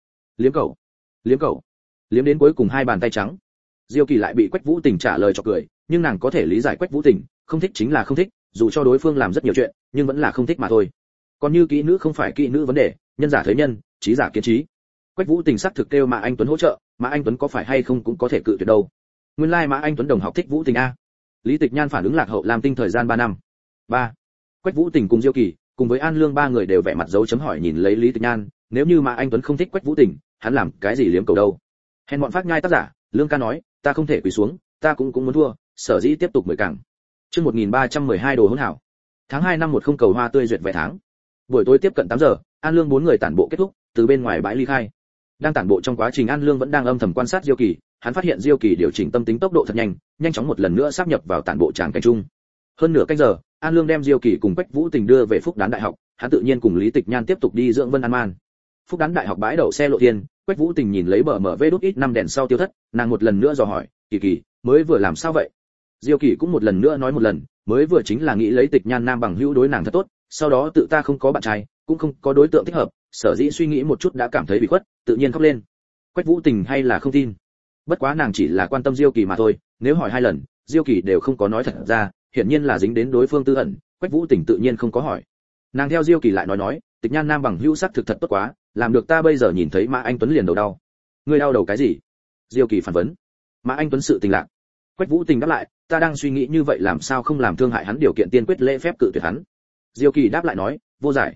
Liếm cẩu. Liếm đến cuối cùng hai bàn tay trắng. Diêu Kỳ lại bị Quách Vũ Tình trả lời cho cười, nhưng nàng có thể lý giải Quách Vũ Tình, không thích chính là không thích, dù cho đối phương làm rất nhiều chuyện, nhưng vẫn là không thích mà thôi. Còn như kỹ nữ không phải kỹ nữ vấn đề, nhân giả thấy nhân, trí giả kiến trí. Quách Vũ Tình xác thực kêu Mã Anh Tuấn hỗ trợ, Mã Anh Tuấn có phải hay không cũng có thể cự tuyệt đâu. Nguyên lai Mã Anh Tuấn đồng học thích Vũ Tình a. Lý Tịch Nhan phản ứng lạc hậu làm tinh thời gian 3 năm. 3. Quách Vũ Tình cùng Diêu Kỳ, cùng với An Lương ba người đều vẻ mặt dấu chấm hỏi nhìn lấy Lý Tịch Nhan, nếu như Mã Anh Tuấn không thích Quách Vũ Tình, hắn làm cái gì liếm cầu đâu? Hèn bọn phát nhai tác giả, Lương ca nói, ta không thể quỳ xuống, ta cũng muốn thua, sở dĩ tiếp tục 10 càng. Chương 1312 đồ hỗn hảo. Tháng 2 năm 10 cầu hoa tươi duyệt vẽ tháng. Buổi tối tiếp cận 8 giờ, An Lương 4 người tản bộ kết thúc, từ bên ngoài bãi ly khai. Đang tản bộ trong quá trình An Lương vẫn đang âm thầm quan sát Diêu Kỳ, hắn phát hiện Diêu Kỳ điều chỉnh tâm tính tốc độ thật nhanh, nhanh chóng một lần nữa sáp nhập vào tản bộ tràng cảnh chung. Hơn nửa canh giờ, An Lương đem Diêu Kỳ cùng Quách Vũ Tình đưa về Phúc Đán Đại học, hắn tự nhiên cùng Lý Tịch Nhan tiếp tục đi dưỡng Vân An Man. Phúc Đán Đại học bãi đậu xe lộ thiên, Quách Vũ Tình nhìn lấy bờ mở vê đút ít 5 đèn sau tiêu thất, nàng một lần nữa dò hỏi, Kỳ Kỳ, mới vừa làm sao vậy? Diêu Kỳ cũng một lần nữa nói một lần, mới vừa chính là nghĩ lấy Tịch Nhan nam bằng hữu đối nàng thật tốt, sau đó tự ta không có bạn trai, cũng không có đối tượng thích hợp, sở dĩ suy nghĩ một chút đã cảm thấy bị khuất, tự nhiên khóc lên. Quách Vũ Tình hay là không tin. Bất quá nàng chỉ là quan tâm Diêu Kỳ mà thôi, nếu hỏi 2 lần, Diêu Kỳ đều không có nói thật ra, hiển nhiên là dính đến đối phương tư ẩn, Quách Vũ Tình tự nhiên không có hỏi. Nàng theo Diêu Kỳ lại nói, Tịch Nhan nam bằng hữu sắc thực thật tốt quá, làm được ta bây giờ nhìn thấy Mã Anh Tuấn liền đầu đau. Ngươi đau đầu cái gì? Diêu Kỳ phản vấn. Mã Anh Tuấn sự tình lạc. Quách Vũ Tình đáp lại, ta đang suy nghĩ như vậy làm sao không làm thương hại hắn, điều kiện tiên quyết lễ phép cự tuyệt hắn. Diêu Kỳ đáp lại nói, vô giải.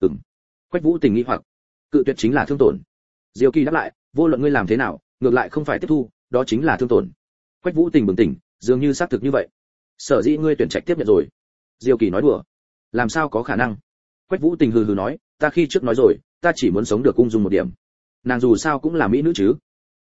Quách Vũ Tình nghi hoặc, cự tuyệt chính là thương tổn. Diêu Kỳ đáp lại, vô luận ngươi làm thế nào, ngược lại không phải tiếp thu, đó chính là thương tổn. Quách Vũ Tình bừng tỉnh, dường như xác thực như vậy. Sở dĩ ngươi tuyển trạch tiếp nhận rồi. Diêu Kỳ nói đùa, làm sao có khả năng? Quách Vũ Tình hừ hừ nói, ta khi trước nói rồi, ta chỉ muốn sống được ung dung một điểm. Nàng dù sao cũng là mỹ nữ chứ.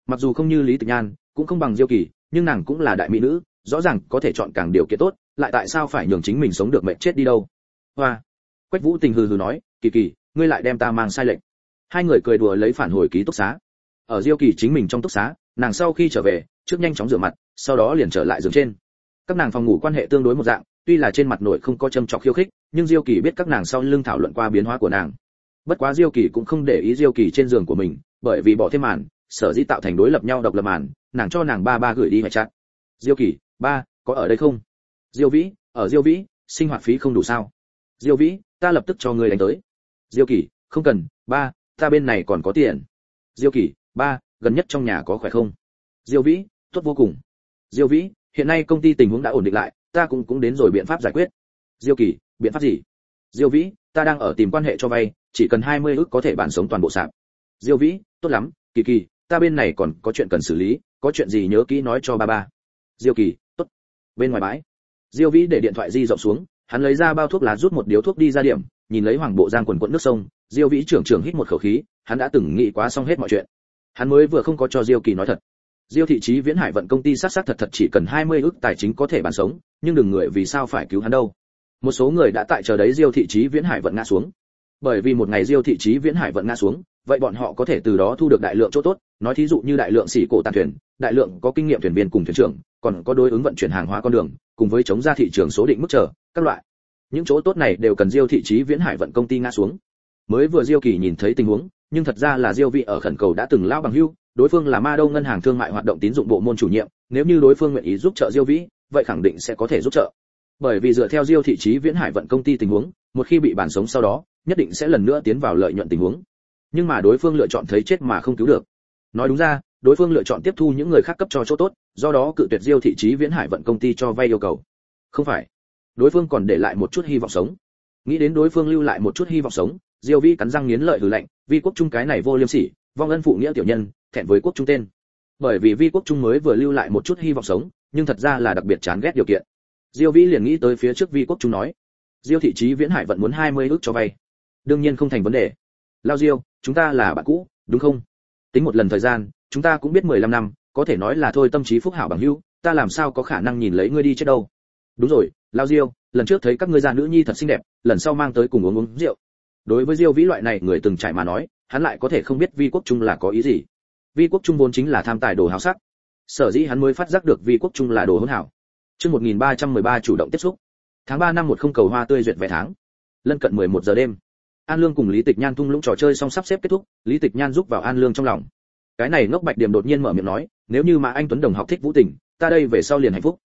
Mặc dù không như Lý Tịch Nhan, cũng không bằng Diêu Kỳ, nhưng nàng cũng là đại mỹ nữ, rõ ràng có thể chọn càng điều kiện tốt, lại tại sao phải nhường chính mình sống được mệt chết đi đâu? Hoa. Quách Vũ Tình hừ hừ nói, Kỳ Kỳ, ngươi lại đem ta mang sai lệch. Hai người cười đùa lấy phản hồi ký túc xá. Ở Diêu Kỳ chính mình trong túc xá, nàng sau khi trở về, trước nhanh chóng rửa mặt, sau đó liền trở lại giường trên. Các nàng phòng ngủ quan hệ tương đối một dạng, tuy là trên mặt nội không có châm chọc khiêu khích, nhưng Diêu Kỳ biết các nàng sau lưng thảo luận qua biến hóa của nàng. Bất quá Diêu Kỳ cũng không để ý Diêu Kỳ trên giường của mình, bởi vì bỏ thêm màn, sở dĩ tạo thành đối lập nhau độc lập màn, nàng cho nàng ba gửi đi hệ chat. Diêu Kỳ, ba, có ở đây không? Diêu Vĩ, ở Diêu Vĩ, sinh hoạt phí không đủ sao? Diêu Vĩ, ta lập tức cho ngươi đánh tới. Diêu Kỳ, không cần, ba, ta bên này còn có tiền. Diêu Kỳ, ba, gần nhất trong nhà có khỏe không? Diêu Vĩ, tốt vô cùng. Diêu Vĩ, hiện nay công ty tình huống đã ổn định lại, ta cũng đến rồi biện pháp giải quyết. Diêu Kỳ, biện pháp gì? Diêu Vĩ, ta đang ở tìm quan hệ cho vay, chỉ cần 20 ức có thể bán sống toàn bộ sạp. Diêu Vĩ, tốt lắm, Kỳ Kỳ, ta bên này còn có chuyện cần xử lý, có chuyện gì nhớ kỹ nói cho ba. Diêu Kỳ, tốt. Bên ngoài bãi, Diêu Vĩ để điện thoại di rộng xuống, hắn lấy ra bao thuốc lá rút một điếu thuốc đi ra điểm, nhìn lấy Hoàng Bộ Giang quần quẫn nước sông, Diêu Vĩ trưởng hít một khẩu khí, hắn đã từng nghĩ quá xong hết mọi chuyện. Hắn mới vừa không có cho Diêu Kỳ nói thật. Diêu thị Chí Viễn Hải vận công ty xác thật chỉ cần 20 ức tài chính có thể bán sống, nhưng đừng người vì sao phải cứu hắn đâu. Một số người đã tại chờ đấy Diêu thị Chí Viễn Hải vận ngã xuống. Bởi vì một ngày Diêu thị Chí Viễn Hải vận ngã xuống, vậy bọn họ có thể từ đó thu được đại lượng chỗ tốt, nói thí dụ như đại lượng xỉ cổ tàn thuyền, đại lượng có kinh nghiệm thuyền viên cùng thuyền trưởng, còn có đối ứng vận chuyển hàng hóa con đường, cùng với chống ra thị trường số định mức trở, các loại. Những chỗ tốt này đều cần Diêu thị Chí Viễn Hải vận công ty ngã xuống. Mới vừa Diêu Kỳ nhìn thấy tình huống, nhưng thật ra là Diêu Vị ở khẩn cầu đã từng lão bằng hữu, đối phương là Ma Đô ngân hàng thương mại hoạt động tín dụng bộ môn chủ nhiệm, nếu như đối phương nguyện ý giúp trợ Diêu Vĩ, vậy khẳng định sẽ có thể giúp trợ. Bởi vì dựa theo Diêu thị Chí Viễn Hải vận công ty tình huống, một khi bị bản sống sau đó, nhất định sẽ lần nữa tiến vào lợi nhuận tình huống. Nhưng mà đối phương lựa chọn thấy chết mà không cứu được. Nói đúng ra, đối phương lựa chọn tiếp thu những người khác cấp cho chỗ tốt, do đó cự tuyệt Diêu thị Chí Viễn Hải vận công ty cho vay yêu cầu. Không phải, đối phương còn để lại một chút hy vọng sống. Nghĩ đến đối phương lưu lại một chút hy vọng sống, Diêu Vĩ cắn răng nghiến lợi hừ lạnh, Vi Quốc Trung cái này vô liêm sỉ, vong ân phụ nghĩa tiểu nhân, thẹn với Quốc Trung tên. Bởi vì Vi Quốc Trung mới vừa lưu lại một chút hy vọng sống, nhưng thật ra là đặc biệt chán ghét điều kiện. Diêu Vĩ liền nghĩ tới phía trước Vi Quốc Trung nói, Diêu thị Chí Viễn Hải vận muốn 20 ức cho vay. Đương nhiên không thành vấn đề. Lao Diêu, chúng ta là bạn cũ, đúng không? Tính một lần thời gian, chúng ta cũng biết 15 năm, có thể nói là thôi tâm trí phúc hảo bằng hữu, ta làm sao có khả năng nhìn lấy ngươi đi chết đâu. Đúng rồi, Lao Diêu, lần trước thấy các ngươi gia nữ nhi thật xinh đẹp, lần sau mang tới cùng uống rượu. Đối với Diêu Vĩ loại này người từng trải mà nói, hắn lại có thể không biết Vi Quốc Trung là có ý gì. Vi Quốc Trung vốn chính là tham tài đồ háo sắc, sở dĩ hắn mới phát giác được Vi Quốc Trung là đồ hỗn hảo. Chương 1313 chủ động tiếp xúc. Tháng 3 năm 10 cầu hoa tươi duyệt vé tháng. Lân cận 11 giờ đêm. An Lương cùng Lý Tịch Nhan thung lũng trò chơi xong sắp xếp kết thúc, Lý Tịch Nhan giúp vào An Lương trong lòng. Cái này ngốc Bạch Điểm đột nhiên mở miệng nói, nếu như mà anh Tuấn đồng học thích Vũ Tình, ta đây về sau liền hạnh phúc.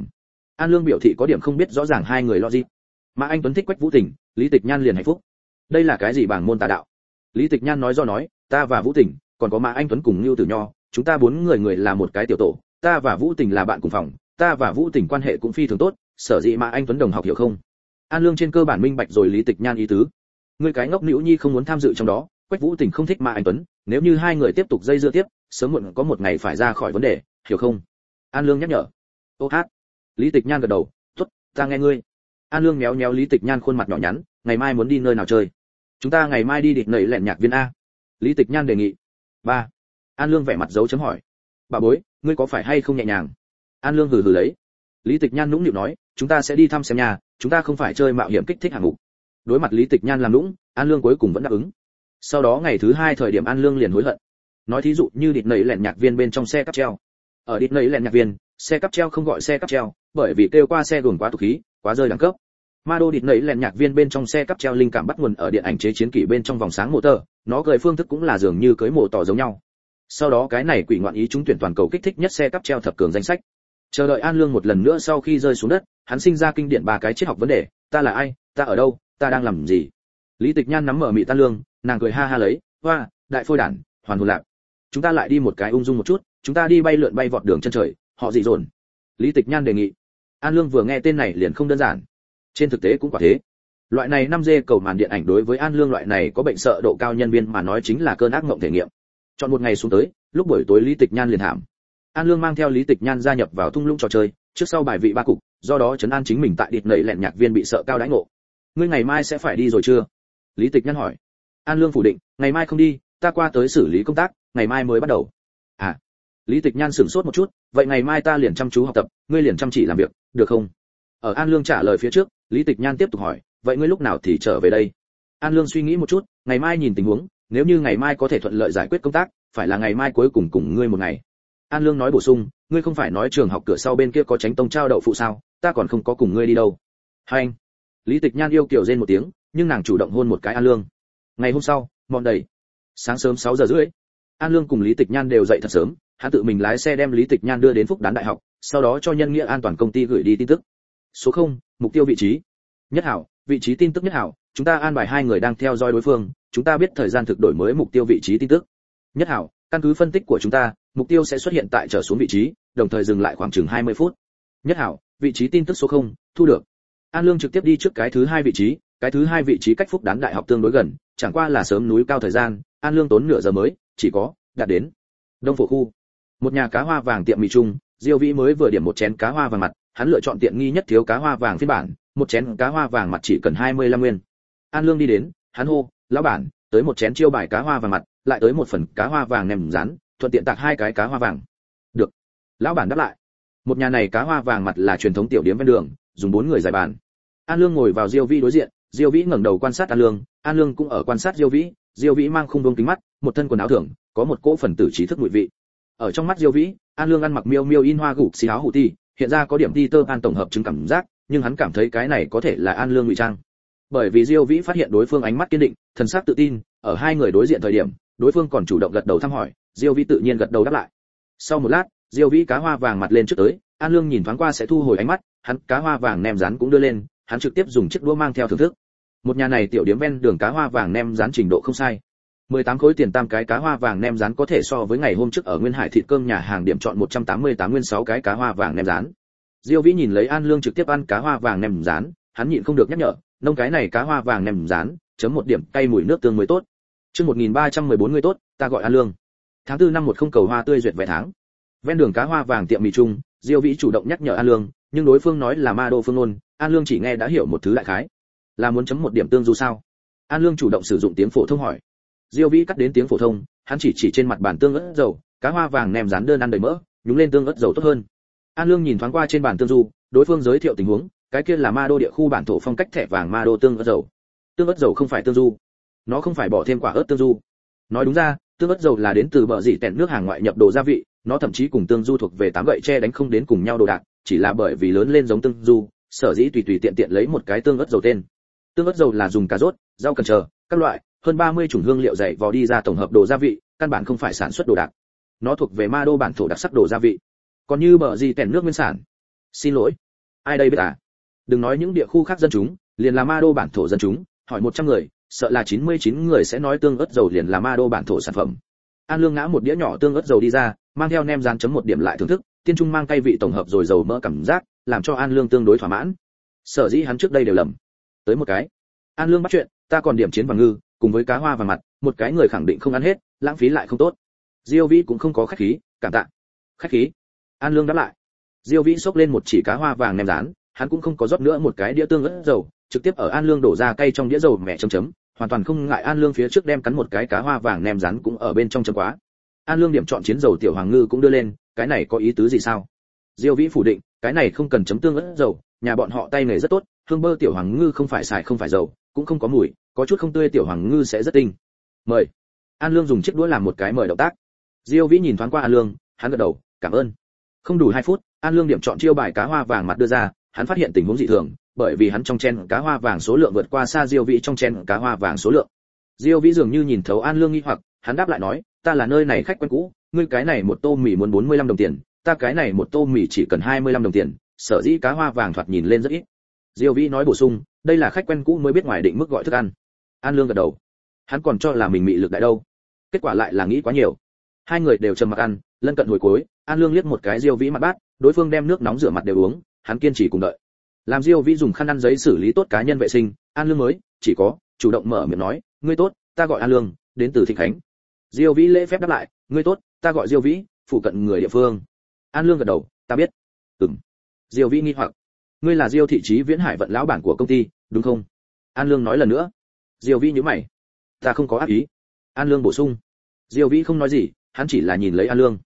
An Lương biểu thị có điểm không biết rõ ràng hai người logic. Mà anh Tuấn thích Quách Vũ Tình, Lý Tịch Nhan liền hạnh phúc. Đây là cái gì bảng môn tà đạo? Lý Tịch Nhan nói do nói, ta và Vũ Tình, còn có Mã Anh Tuấn cùng Nưu Tử Nho, chúng ta bốn người là một cái tiểu tổ, ta và Vũ Tình là bạn cùng phòng, ta và Vũ Tình quan hệ cũng phi thường tốt, sở dĩ Mã Anh Tuấn đồng học hiểu không? An Lương trên cơ bản minh bạch rồi Lý Tịch Nhan ý tứ. Ngươi cái ngốc nữu nhi không muốn tham dự trong đó, Quách Vũ Tình không thích Mã Anh Tuấn, nếu như hai người tiếp tục dây dưa tiếp, sớm muộn có một ngày phải ra khỏi vấn đề, hiểu không? An Lương nhắc nhở. Ô hát. Lý Tịch Nhan gật đầu, tốt, ta nghe ngươi. An Lương méo méo Lý Tịch Nhan khuôn mặt nhỏ nhắn, ngày mai muốn đi nơi nào chơi? Chúng ta ngày mai đi địt nẩy lẹn nhạc viên a. Lý Tịch Nhan đề nghị. 3. An Lương vẻ mặt dấu chấm hỏi. Bà bối, ngươi có phải hay không nhẹ nhàng? An Lương hừ hừ lấy. Lý Tịch Nhan nũng nịu nói, chúng ta sẽ đi thăm xem nhà, chúng ta không phải chơi mạo hiểm kích thích hạng mục. Đối mặt Lý Tịch Nhan làm nũng, An Lương cuối cùng vẫn đáp ứng. Sau đó ngày thứ 2 thời điểm An Lương liền hối hận. Nói thí dụ như địt nẩy lẹn nhạc viên bên trong xe cáp treo. Ở địt nẩy lẹn nhạc viên, xe cáp treo không gọi xe cáp treo, bởi vì kêu qua xe gồm quá tục khí, quá rơi đẳng cấp. Ma Đô địt nẩy lẹn nhạc viên bên trong xe cáp treo linh cảm bắt nguồn ở điện ảnh chế chiến kỷ bên trong vòng sáng motor, nó cười phương thức cũng là dường như cưới mổ tỏ giống nhau. Sau đó cái này quỷ ngoạn ý trúng tuyển toàn cầu kích thích nhất xe cáp treo thập cường danh sách. Chờ đợi An Lương một lần nữa sau khi rơi xuống đất, hắn sinh ra kinh điển ba cái triết học vấn đề, ta là ai, ta ở đâu, ta đang làm gì. Lý Tịch Nhan nắm mở mị An Lương, nàng cười ha ha lấy, hoa, đại phôi đản, hoàn hồn lạc. Chúng ta lại đi một cái ung dung một chút, chúng ta đi bay lượn bay vọt đường chân trời, họ gì dồn. Lý Tịch Nhan đề nghị. An Lương vừa nghe tên này liền không đơn giản. Trên thực tế cũng quả thế. Loại này 5G cầu màn điện ảnh đối với An Lương loại này có bệnh sợ độ cao nhân viên mà nói chính là cơn ác mộng thể nghiệm. Chọn một ngày xuống tới, lúc buổi tối Lý Tịch Nhan liền thảm. An Lương mang theo Lý Tịch Nhan gia nhập vào thung lũng trò chơi, trước sau bài vị ba cục, do đó trấn an chính mình tại địt nẩy lẹn nhạc viên bị sợ cao đãi ngộ. Ngươi ngày mai sẽ phải đi rồi chưa? Lý Tịch Nhan hỏi. An Lương phủ định, ngày mai không đi, ta qua tới xử lý công tác, ngày mai mới bắt đầu. À. Lý Tịch Nhan sửng sốt một chút, vậy ngày mai ta liền chăm chú học tập, ngươi liền chăm chỉ làm việc, được không? Ở An Lương trả lời phía trước, Lý Tịch Nhan tiếp tục hỏi, vậy ngươi lúc nào thì trở về đây? An Lương suy nghĩ một chút, ngày mai nhìn tình huống, nếu như ngày mai có thể thuận lợi giải quyết công tác, phải là ngày mai cuối cùng ngươi một ngày. An Lương nói bổ sung, ngươi không phải nói trường học cửa sau bên kia có Tránh Tông trao đậu phụ sao, ta còn không có cùng ngươi đi đâu. Hai anh. Lý Tịch Nhan yêu kiều rên một tiếng, nhưng nàng chủ động hôn một cái An Lương. Ngày hôm sau, mòn đầy. Sáng sớm 6 giờ rưỡi, An Lương cùng Lý Tịch Nhan đều dậy thật sớm, hắn tự mình lái xe đem Lý Tịch Nhan đưa đến Phúc Đán Đại học, sau đó cho Nhân Nghĩa An toàn công ty gửi đi tin tức. Số 0, mục tiêu vị trí. Nhất Hảo, vị trí tin tức Nhất Hảo, chúng ta an bài 2 người đang theo dõi đối phương, chúng ta biết thời gian thực đổi mới mục tiêu vị trí tin tức. Nhất Hảo, căn cứ phân tích của chúng ta, mục tiêu sẽ xuất hiện tại trở xuống vị trí, đồng thời dừng lại khoảng chừng 20 phút. Nhất Hảo, vị trí tin tức số 0, thu được. An Lương trực tiếp đi trước cái thứ 2 vị trí, cái thứ 2 vị trí cách Phúc Đán Đại học tương đối gần, chẳng qua là sớm núi cao thời gian, An Lương tốn nửa giờ mới, chỉ có đạt đến Đông Phổ khu. Một nhà cá hoa vàng tiệm mì chung, Diêu Vĩ mới vừa điểm một chén cá hoa vàng mặt, hắn lựa chọn tiện nghi nhất thiếu cá hoa vàng phiên bản, một chén cá hoa vàng mặt chỉ cần 25 nguyên. An Lương đi đến, hắn hô, "Lão bản, tới một chén chiêu bài cá hoa vàng mặt, lại tới một phần cá hoa vàng nem rán, thuận tiện tạc 2 cái cá hoa vàng." "Được." Lão bản đáp lại. Một nhà này cá hoa vàng mặt là truyền thống tiểu điếm ven đường, dùng 4 người giải bàn. An Lương ngồi vào Diêu Vĩ đối diện, Diêu Vĩ ngẩng đầu quan sát An Lương cũng ở quan sát Diêu Vĩ, Diêu Vĩ mang khung vương kính mắt, một thân quần áo thường, có một cỗ phần tử trí thức mùi vị. Ở trong mắt Diêu Vĩ, An Lương ăn mặc miêu miêu in hoa gục xì áo hủ ti, hiện ra có điểm Peter Pan tổng hợp chứng cảm giác, nhưng hắn cảm thấy cái này có thể là An Lương ngụy trang. Bởi vì Diêu Vĩ phát hiện đối phương ánh mắt kiên định, thần sắc tự tin, ở 2 người đối diện thời điểm, đối phương còn chủ động gật đầu thăm hỏi, Diêu Vĩ tự nhiên gật đầu đáp lại. Sau một lát, Diêu Vĩ cá hoa vàng mặt lên trước tới, An Lương nhìn thoáng qua sẽ thu hồi ánh mắt, hắn cá hoa vàng nem rán cũng đưa lên, hắn trực tiếp dùng chiếc đũa mang theo thưởng thức. Một nhà này tiểu điếm ven đường cá hoa vàng nem rán trình độ không sai. 18 khối tiền tam cái cá hoa vàng nem rán có thể so với ngày hôm trước ở Nguyên Hải thịt cơm nhà hàng điểm chọn 188 nguyên 6 cái cá hoa vàng nem rán. Diêu Vĩ nhìn lấy An Lương trực tiếp ăn cá hoa vàng nem rán, hắn nhịn không được nhắc nhở, nông cái này cá hoa vàng nem rán, chấm 1 điểm cay mùi nước tương mới tốt. Chương 1314 người tốt, ta gọi An Lương. Tháng 4 năm 10 cầu hoa tươi duyệt vài tháng. Ven đường cá hoa vàng tiệm mì chung, Diêu Vĩ chủ động nhắc nhở An Lương, nhưng đối phương nói là ma đô phương ngôn, An Lương chỉ nghe đã hiểu một thứ đại khái. Là muốn chấm 1 điểm tương du sao? An Lương chủ động sử dụng tiếng phổ thông hỏi. Diêu Vĩ cắt đến tiếng phổ thông, hắn chỉ trên mặt bàn tương ớt dầu, cá hoa vàng nem rán đơn ăn đầy mỡ, nhúng lên tương ớt dầu tốt hơn. An Lương nhìn thoáng qua trên bàn tương du, đối phương giới thiệu tình huống, cái kia là ma đô địa khu bản thổ phong cách thẻ vàng ma đô tương ớt dầu. Tương ớt dầu không phải tương du, nó không phải bỏ thêm quả ớt tương du. Nói đúng ra, tương ớt dầu là đến từ bờ dỉ tẹn nước hàng ngoại nhập đồ gia vị, nó thậm chí cùng tương du thuộc về 8 gậy tre đánh không đến cùng nhau đồ đạc, chỉ là bởi vì lớn lên giống tương du, sở dĩ tùy tiện tiện lấy một cái tương ớt dầu tên. Tương ớt dầu là dùng cà rốt, rau cần chờ, các loại, hơn 30 chủng hương liệu dày vò đi ra tổng hợp đồ gia vị, căn bản không phải sản xuất đồ đạc. Nó thuộc về ma đô bản thổ đặc sắc đồ gia vị. Còn như bờ gì tẻn nước nguyên sản. Xin lỗi, ai đây biết à? Đừng nói những địa khu khác dân chúng, liền là ma đô bản thổ dân chúng, hỏi 100 người, sợ là 99 người sẽ nói tương ớt dầu liền là ma đô bản thổ sản phẩm. An Lương ngã một đĩa nhỏ tương ớt dầu đi ra, mang theo nem rán chấm 1 điểm lại thưởng thức, tiên trung mang cay vị tổng hợp rồi dầu mỡ cảm giác, làm cho An Lương tương đối thỏa mãn. Sở dĩ hắn trước đây đều lầm. Tới một cái. An Lương bắt chuyện, ta còn điểm chiến vàng ngư, cùng với cá hoa vàng mặt, một cái người khẳng định không ăn hết, lãng phí lại không tốt. Diêu Vĩ cũng không có khách khí, cảm tạ. Khách khí. An Lương đáp lại. Diêu Vĩ xốc lên một chỉ cá hoa vàng nem rán, hắn cũng không có rót nữa một cái đĩa tương ớt dầu, trực tiếp ở An Lương đổ ra cay trong đĩa dầu mẹ chấm, hoàn toàn không ngại An Lương phía trước đem cắn một cái cá hoa vàng nem rán cũng ở bên trong chấm quá. An Lương điểm chọn chiến dầu tiểu hoàng ngư cũng đưa lên, cái này có ý tứ gì sao? Diêu Vĩ phủ định, cái này không cần chấm tương ớt dầu, nhà bọn họ tay nghề rất tốt, hương bơ tiểu hoàng ngư không phải xài không phải dầu, cũng không có mùi, có chút không tươi tiểu hoàng ngư sẽ rất tinh. Mời. An Lương dùng chiếc đũa làm một cái mời động tác. Diêu Vĩ nhìn thoáng qua An Lương, hắn gật đầu, cảm ơn. Không đủ 2 phút, An Lương điểm chọn chiêu bài cá hoa vàng mặt đưa ra, hắn phát hiện tình huống dị thường, bởi vì hắn trong chén cá hoa vàng số lượng vượt qua xa Diêu Vĩ trong chén cá hoa vàng số lượng. Diêu Vĩ dường như nhìn thấu An Lương nghi hoặc, hắn đáp lại nói, ta là nơi này khách quen cũ, ngươi cái này một tô mì muốn 45 đồng tiền, ta cái này một tô mì chỉ cần 25 đồng tiền, sở dĩ cá hoa vàng thoạt nhìn lên rất ít. Diêu Vĩ nói bổ sung, đây là khách quen cũ mới biết ngoài định mức gọi thức ăn. An Lương gật đầu. Hắn còn cho là mình mị lực đại đâu, kết quả lại là nghĩ quá nhiều. 2 người đều trầm mặc ăn, lân cận hồi cuối, An Lương liếc một cái Diêu Vĩ mặt bát, đối phương đem nước nóng rửa mặt đều uống, hắn kiên trì cùng đợi. Làm Diêu Vĩ dùng khăn ăn giấy xử lý tốt cá nhân vệ sinh, An Lương mới chỉ có chủ động mở miệng nói, ngươi tốt, ta gọi An Lương, đến từ Thịnh Khánh. Diêu Vĩ lễ phép đáp lại, ngươi tốt, ta gọi Diêu Vĩ, phụ cận người địa phương. An Lương gật đầu, ta biết. Ừm. Diêu Vĩ nghi hoặc, ngươi là Diêu thị trí Viễn Hải vận lão bản của công ty, đúng không? An Lương nói lần nữa. Diêu Vĩ nhíu mày, ta không có ác ý. An Lương bổ sung. Diêu Vĩ không nói gì, hắn chỉ là nhìn lấy An Lương.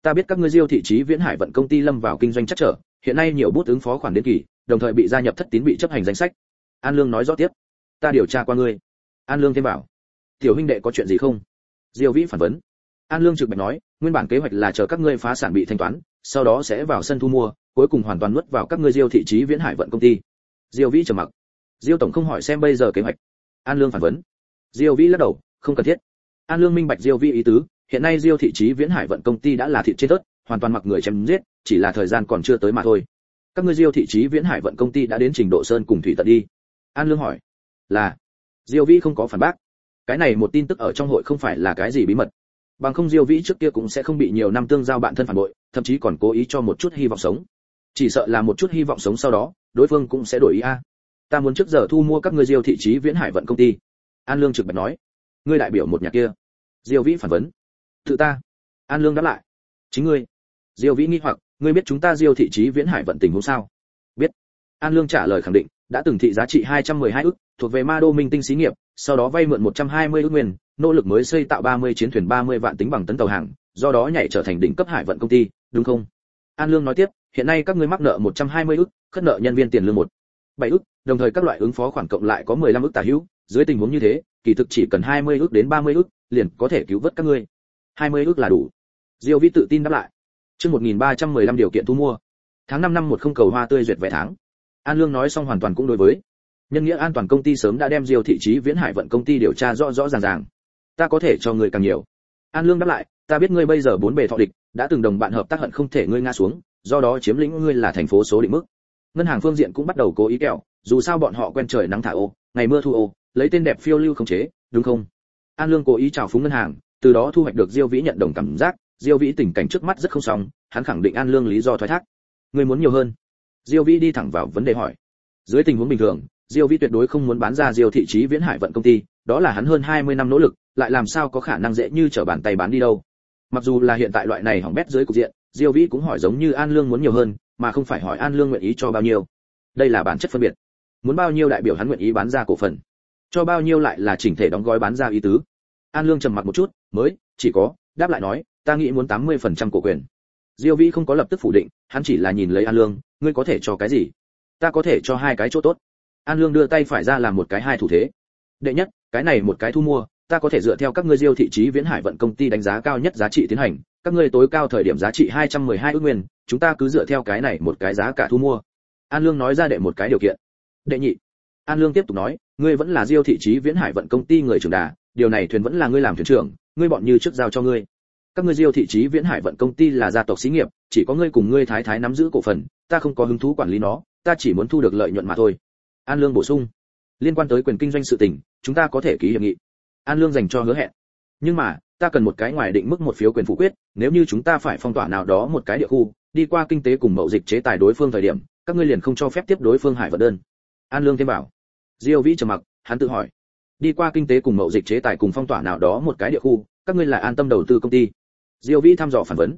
Ta biết các ngươi Diêu thị Chí Viễn Hải vận công ty lâm vào kinh doanh trắc trở, hiện nay nhiều bút ứng phó khoản đến kỳ, đồng thời bị gia nhập thất tín bị chấp hành danh sách. An Lương nói rõ tiếp. Ta điều tra qua ngươi. An Lương thêm bảo. Tiểu huynh đệ có chuyện gì không? Diêu Vĩ phản vấn. An Lương trực bạch nói, nguyên bản kế hoạch là chờ các ngươi phá sản bị thanh toán, sau đó sẽ vào sân thu mua, cuối cùng hoàn toàn nuốt vào các ngươi Diêu thị Chí Viễn Hải vận công ty. Diêu Vĩ trầm mặc. Diêu tổng không hỏi xem bây giờ kế hoạch. An Lương phản vấn. Diêu Vĩ lắc đầu, không cần thiết. An Lương minh bạch Diêu Vĩ ý tứ, hiện nay Diêu thị Chí Viễn Hải vận công ty đã là thịt trên tớt, hoàn toàn mặc người chém giết, chỉ là thời gian còn chưa tới mà thôi. Các ngươi Diêu thị Chí Viễn Hải vận công ty đã đến trình độ sơn cùng thủy tận đi. An Lương hỏi. Là. Diêu Vĩ không có phản bác. Cái này một tin tức ở trong hội không phải là cái gì bí mật. Bằng không Diêu Vĩ trước kia cũng sẽ không bị nhiều năm tương giao bạn thân phản bội, thậm chí còn cố ý cho một chút hy vọng sống. Chỉ sợ là một chút hy vọng sống sau đó, đối phương cũng sẽ đổi ý a. Ta muốn trước giờ thu mua các ngươi Diêu thị Chí Viễn Hải vận công ty. An Lương trực bạch nói. Ngươi đại biểu một nhà kia. Diêu Vĩ phản vấn. Tự ta. An Lương đáp lại. Chính ngươi. Diêu Vĩ nghi hoặc, ngươi biết chúng ta Diêu thị Chí Viễn Hải vận tình huống sao? Biết. An Lương trả lời khẳng định, đã từng thị giá trị 212 ức, thuộc về Ma Đô Minh Tinh xí nghiệp, sau đó vay mượn 120 ức nguyên, nỗ lực mới xây tạo 30 chiến thuyền 30 vạn tính bằng tấn tàu hàng, do đó nhảy trở thành đỉnh cấp hải vận công ty, đúng không? An Lương nói tiếp, hiện nay các ngươi mắc nợ 120 ức, khất nợ nhân viên tiền lương 7 ức, đồng thời các loại ứng phó khoản cộng lại có 15 ức tả hữu, dưới tình huống như thế, kỳ thực chỉ cần 20 ức đến 30 ức, liền có thể cứu vớt các ngươi. 20 ức là đủ. Diêu Vĩ tự tin đáp lại. Chương 1315 điều kiện thu mua. Tháng 5 năm 10 cầu hoa tươi duyệt vé tháng. An Lương nói xong hoàn toàn cũng đối với. Nhân nghĩa an toàn công ty sớm đã đem Diêu thị Chí Viễn Hải vận công ty điều tra rõ rõ ràng ràng. Ta có thể cho người càng nhiều. An Lương đáp lại, ta biết ngươi bây giờ bốn bề thọ địch, đã từng đồng bạn hợp tác hận không thể ngươi ngã xuống, do đó chiếm lĩnh ngươi là thành phố số định mức. Ngân hàng phương diện cũng bắt đầu cố ý kẹo, dù sao bọn họ quen trời nắng thả ô, ngày mưa thu ô, lấy tên đẹp phiêu lưu không chế, đúng không? An Lương cố ý chào phúng ngân hàng, từ đó thu hoạch được Diêu Vĩ nhận đồng cảm giác, Diêu Vĩ tình cảnh trước mắt rất không xong, hắn khẳng định An Lương lý do thoái thác. Ngươi muốn nhiều hơn? Diêu Vĩ đi thẳng vào vấn đề hỏi. Dưới tình huống bình thường, Diêu Vĩ tuyệt đối không muốn bán ra Diêu thị Chí Viễn Hải vận công ty, đó là hắn hơn 20 năm nỗ lực, lại làm sao có khả năng dễ như trở bàn tay bán đi đâu. Mặc dù là hiện tại loại này hỏng bét dưới cục diện, Diêu Vĩ cũng hỏi giống như An Lương muốn nhiều hơn, mà không phải hỏi An Lương nguyện ý cho bao nhiêu. Đây là bản chất phân biệt. Muốn bao nhiêu đại biểu hắn nguyện ý bán ra cổ phần, cho bao nhiêu lại là chỉnh thể đóng gói bán ra ý tứ. An Lương trầm mặc một chút, mới chỉ có đáp lại nói, ta nghĩ muốn 80% cổ quyền. Diêu Vĩ không có lập tức phủ định, hắn chỉ là nhìn lấy An Lương, ngươi có thể cho cái gì? Ta có thể cho hai cái chỗ tốt. An Lương đưa tay phải ra làm một cái hai thủ thế. Đệ nhất, cái này một cái thu mua, ta có thể dựa theo các ngươi Diêu thị Chí Viễn Hải vận công ty đánh giá cao nhất giá trị tiến hành, các ngươi tối cao thời điểm giá trị 212 ức nguyên, chúng ta cứ dựa theo cái này một cái giá cả thu mua. An Lương nói ra đệ một cái điều kiện. Đệ nhị, An Lương tiếp tục nói, ngươi vẫn là Diêu thị Chí Viễn Hải vận công ty người trưởng đà, điều này thuyền vẫn là ngươi làm thuyền trưởng, ngươi bọn như trước giao cho ngươi. Các ngươi Diêu thị Chí Viễn Hải vận công ty là gia tộc xí nghiệp, chỉ có ngươi cùng ngươi thái thái nắm giữ cổ phần, ta không có hứng thú quản lý nó, ta chỉ muốn thu được lợi nhuận mà thôi. An Lương bổ sung, liên quan tới quyền kinh doanh sự tình, chúng ta có thể ký hiệp nghị. An Lương dành cho hứa hẹn. Nhưng mà, ta cần một cái ngoài định mức một phiếu quyền phủ quyết, nếu như chúng ta phải phong tỏa nào đó một cái địa khu, đi qua kinh tế cùng mậu dịch chế tài đối phương thời điểm, các ngươi liền không cho phép tiếp đối phương hải vận đơn. An Lương thêm bảo. Diêu Vĩ trầm mặc, hắn tự hỏi, đi qua kinh tế cùng mậu dịch chế tài cùng phong tỏa nào đó một cái địa khu, các ngươi là An Tâm đầu tư công ty. Diêu Vĩ thăm dò phản vấn.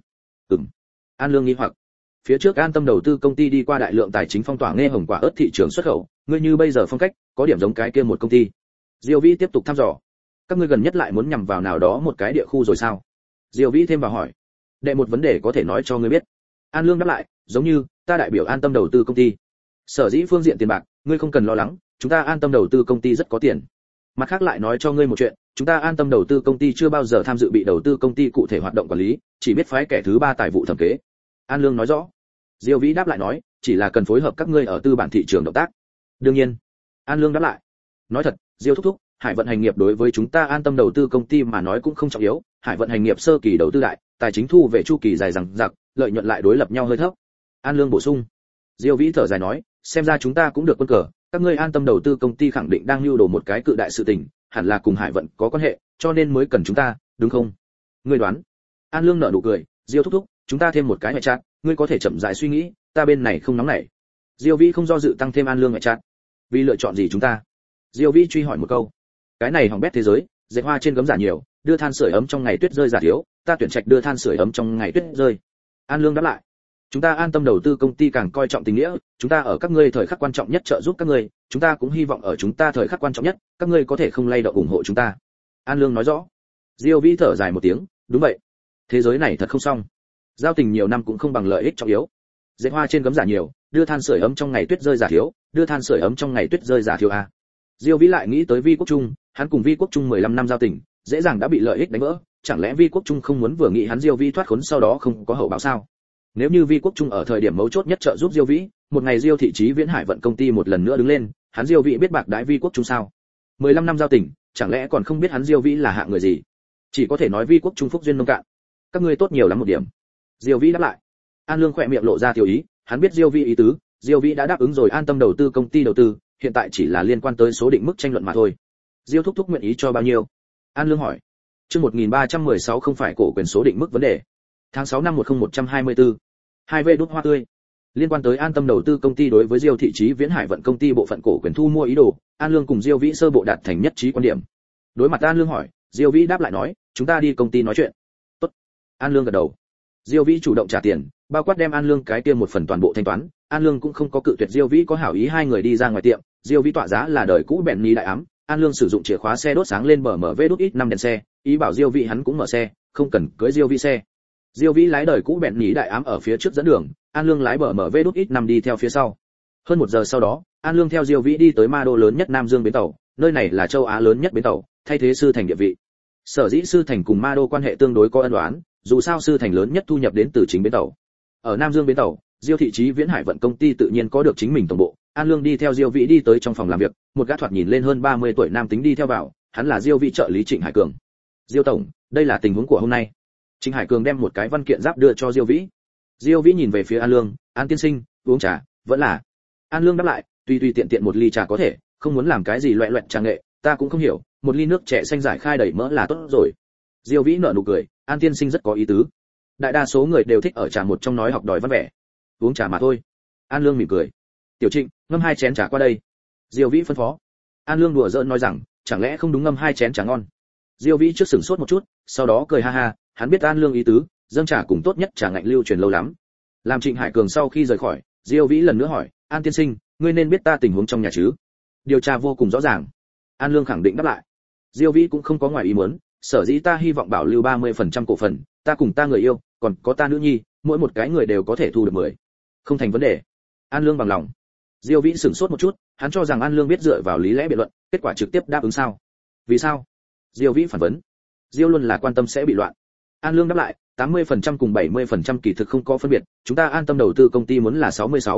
An Lương nghi hoặc. Phía trước An Tâm đầu tư công ty đi qua đại lượng tài chính phong tỏa nghe hồng quả ớt thị trường xuất khẩu, ngươi như bây giờ phong cách, có điểm giống cái kia một công ty. Diêu Vĩ tiếp tục thăm dò. Các ngươi gần nhất lại muốn nhằm vào nào đó một cái địa khu rồi sao? Diêu Vĩ thêm vào hỏi. Đệ một vấn đề có thể nói cho ngươi biết. An Lương đáp lại, giống như, ta đại biểu An Tâm đầu tư công ty. Sở dĩ phương diện tiền bạc, ngươi không cần lo lắng, chúng ta An Tâm đầu tư công ty rất có tiền. Mặt khác lại nói cho ngươi một chuyện, chúng ta An Tâm đầu tư công ty chưa bao giờ tham dự bị đầu tư công ty cụ thể hoạt động quản lý, chỉ biết phái kẻ thứ ba tài vụ thẩm kế. An Lương nói rõ. Diêu Vĩ đáp lại nói, chỉ là cần phối hợp các ngươi ở tư bản thị trường động tác. Đương nhiên. An Lương đáp lại. Nói thật, Diêu thúc thúc, hải vận hành nghiệp đối với chúng ta An Tâm đầu tư công ty mà nói cũng không trọng yếu, hải vận hành nghiệp sơ kỳ đầu tư đại, tài chính thu về chu kỳ dài dằng dặc, lợi nhuận lại đối lập nhau hơi thấp. An Lương bổ sung. Diêu Vĩ thở dài nói, xem ra chúng ta cũng được quân cờ, các ngươi An Tâm đầu tư công ty khẳng định đang lưu đồ một cái cự đại sự tình, hẳn là cùng hải vận có quan hệ, cho nên mới cần chúng ta, đúng không? Ngươi đoán? An Lương nở nụ cười, Diêu thúc thúc, chúng ta thêm một cái ngoại trạng, ngươi có thể chậm rãi suy nghĩ, ta bên này không nóng nảy. Diêu Vĩ không do dự tăng thêm An Lương ngoại trạng. Vì lựa chọn gì chúng ta? Diêu Vĩ truy hỏi một câu. Cái này hỏng bét thế giới, dệt hoa trên gấm giả nhiều, đưa than sưởi ấm trong ngày tuyết rơi giả thiếu, ta tuyển trạch đưa than sưởi ấm trong ngày tuyết rơi. An Lương đáp lại. Chúng ta An Tâm đầu tư công ty càng coi trọng tình nghĩa, chúng ta ở các ngươi thời khắc quan trọng nhất trợ giúp các ngươi, chúng ta cũng hy vọng ở chúng ta thời khắc quan trọng nhất, các ngươi có thể không lay động ủng hộ chúng ta. An Lương nói rõ. Diêu Vĩ thở dài một tiếng, đúng vậy. Thế giới này thật không xong. Giao tình nhiều năm cũng không bằng lợi ích trọng yếu. Dệt hoa trên gấm giả nhiều, đưa than sưởi ấm trong ngày tuyết rơi giả thiếu, đưa than sưởi ấm trong ngày tuyết rơi giả thiếu a. Diêu Vĩ lại nghĩ tới Vi Quốc Trung, hắn cùng Vi Quốc Trung 15 năm giao tình, dễ dàng đã bị lợi ích đánh vỡ, chẳng lẽ Vi Quốc Trung không muốn vừa nghĩ hắn Diêu Vĩ thoát khốn sau đó không có hậu báo sao? Nếu như Vi Quốc Trung ở thời điểm mấu chốt nhất trợ giúp Diêu Vĩ, một ngày Diêu thị Chí Viễn Hải vận công ty một lần nữa đứng lên, hắn Diêu Vĩ biết bạc đãi Vi Quốc Trung sao? 15 năm giao tình, chẳng lẽ còn không biết hắn Diêu Vĩ là hạng người gì? Chỉ có thể nói Vi Quốc Trung phúc duyên nông cạn. Các ngươi tốt nhiều lắm một điểm. Diêu Vĩ đáp lại. An Lương khỏe miệng lộ ra tiểu ý, hắn biết Diêu Vĩ ý tứ, Diêu Vĩ đã đáp ứng rồi an tâm đầu tư công ty đầu tư, hiện tại chỉ là liên quan tới số định mức tranh luận mà thôi. Diêu thúc thúc nguyện ý cho bao nhiêu? An Lương hỏi. Chương 1316 không phải cổ quyền số định mức vấn đề. Tháng 6 năm 10124. 2V đút hoa tươi. Liên quan tới an tâm đầu tư công ty đối với Diêu thị Chí Viễn Hải vận công ty bộ phận cổ quyền thu mua ý đồ, An Lương cùng Diêu Vĩ sơ bộ đạt thành nhất trí quan điểm. Đối mặt An Lương hỏi, Diêu Vĩ đáp lại nói, chúng ta đi công ty nói chuyện. Tốt. An Lương gật đầu. Diêu Vĩ chủ động trả tiền, bao quát đem An Lương cái kia một phần toàn bộ thanh toán, An Lương cũng không có cự tuyệt Diêu Vĩ có hảo ý hai người đi ra ngoài tiệm, Diêu Vĩ tọa giá là đời cũ bẹn ní đại ám, An Lương sử dụng chìa khóa xe đốt sáng lên BMW đút ít 5 đèn xe, ý bảo Diêu Vĩ hắn cũng mở xe, không cần cưới Diêu Vĩ xe. Diêu Vĩ lái đời cũ bẹn ní đại ám ở phía trước dẫn đường, An Lương lái BMW đút ít 5 đi theo phía sau. Hơn 1 giờ sau đó, An Lương theo Diêu Vĩ đi tới ma đô lớn nhất Nam Dương bến tàu, nơi này là châu Á lớn nhất bến tàu, thay thế Sư Thành địa vị. Sở dĩ Sư Thành cùng ma đô quan hệ tương đối có ân oán, dù sao Sư Thành lớn nhất thu nhập đến từ chính bến tàu. Ở Nam Dương bến tàu, Diêu thị Chí Viễn Hải vận công ty tự nhiên có được chính mình tổng bộ. An Lương đi theo Diêu Vĩ đi tới trong phòng làm việc, một gã thoạt nhìn lên hơn 30 tuổi nam tính đi theo vào, hắn là Diêu Vĩ trợ lý Trịnh Hải Cường. Diêu tổng, đây là tình huống của hôm nay. Trịnh Hải Cường đem một cái văn kiện giáp đưa cho Diêu Vĩ. Diêu Vĩ nhìn về phía An Lương, An tiên sinh, uống trà, vẫn là. An Lương đáp lại, tùy tùy tiện tiện một ly trà có thể, không muốn làm cái gì loẹt loẹt trà nghệ, ta cũng không hiểu, một ly nước trẻ xanh giải khai đầy mỡ là tốt rồi. Diêu Vĩ nở nụ cười, An tiên sinh rất có ý tứ. Đại đa số người đều thích ở trà một trong nói học đòi văn vẻ. Uống trà mà thôi. An Lương mỉm cười. Tiểu Trịnh, ngâm 2 chén trà qua đây. Diêu Vĩ phân phó. An Lương đùa giỡn nói rằng, chẳng lẽ không đúng ngâm 2 chén trà ngon. Diêu Vĩ trước sửng sốt một chút, sau đó cười ha ha, hắn biết An Lương ý tứ, dâng trà cùng tốt nhất trà ngạnh lưu truyền lâu lắm. Làm Trịnh Hải Cường sau khi rời khỏi, Diêu Vĩ lần nữa hỏi, An tiên sinh, ngươi nên biết ta tình huống trong nhà chứ? Điều tra vô cùng rõ ràng. An Lương khẳng định đáp lại. Diêu Vĩ cũng không có ngoài ý muốn, sở dĩ ta hy vọng bảo lưu 30% cổ phần, ta cùng ta người yêu, còn có ta nữ nhi, mỗi một cái người đều có thể thu được 10. Không thành vấn đề. An Lương bằng lòng. Diêu Vĩ sửng sốt một chút, hắn cho rằng An Lương biết dựa vào lý lẽ biện luận, kết quả trực tiếp đáp ứng sao? Vì sao? Diêu Vĩ phản vấn. Diêu luôn là quan tâm sẽ bị loạn. An Lương đáp lại, 80% cùng 70% kỳ thực không có phân biệt, chúng ta an tâm đầu tư công ty muốn là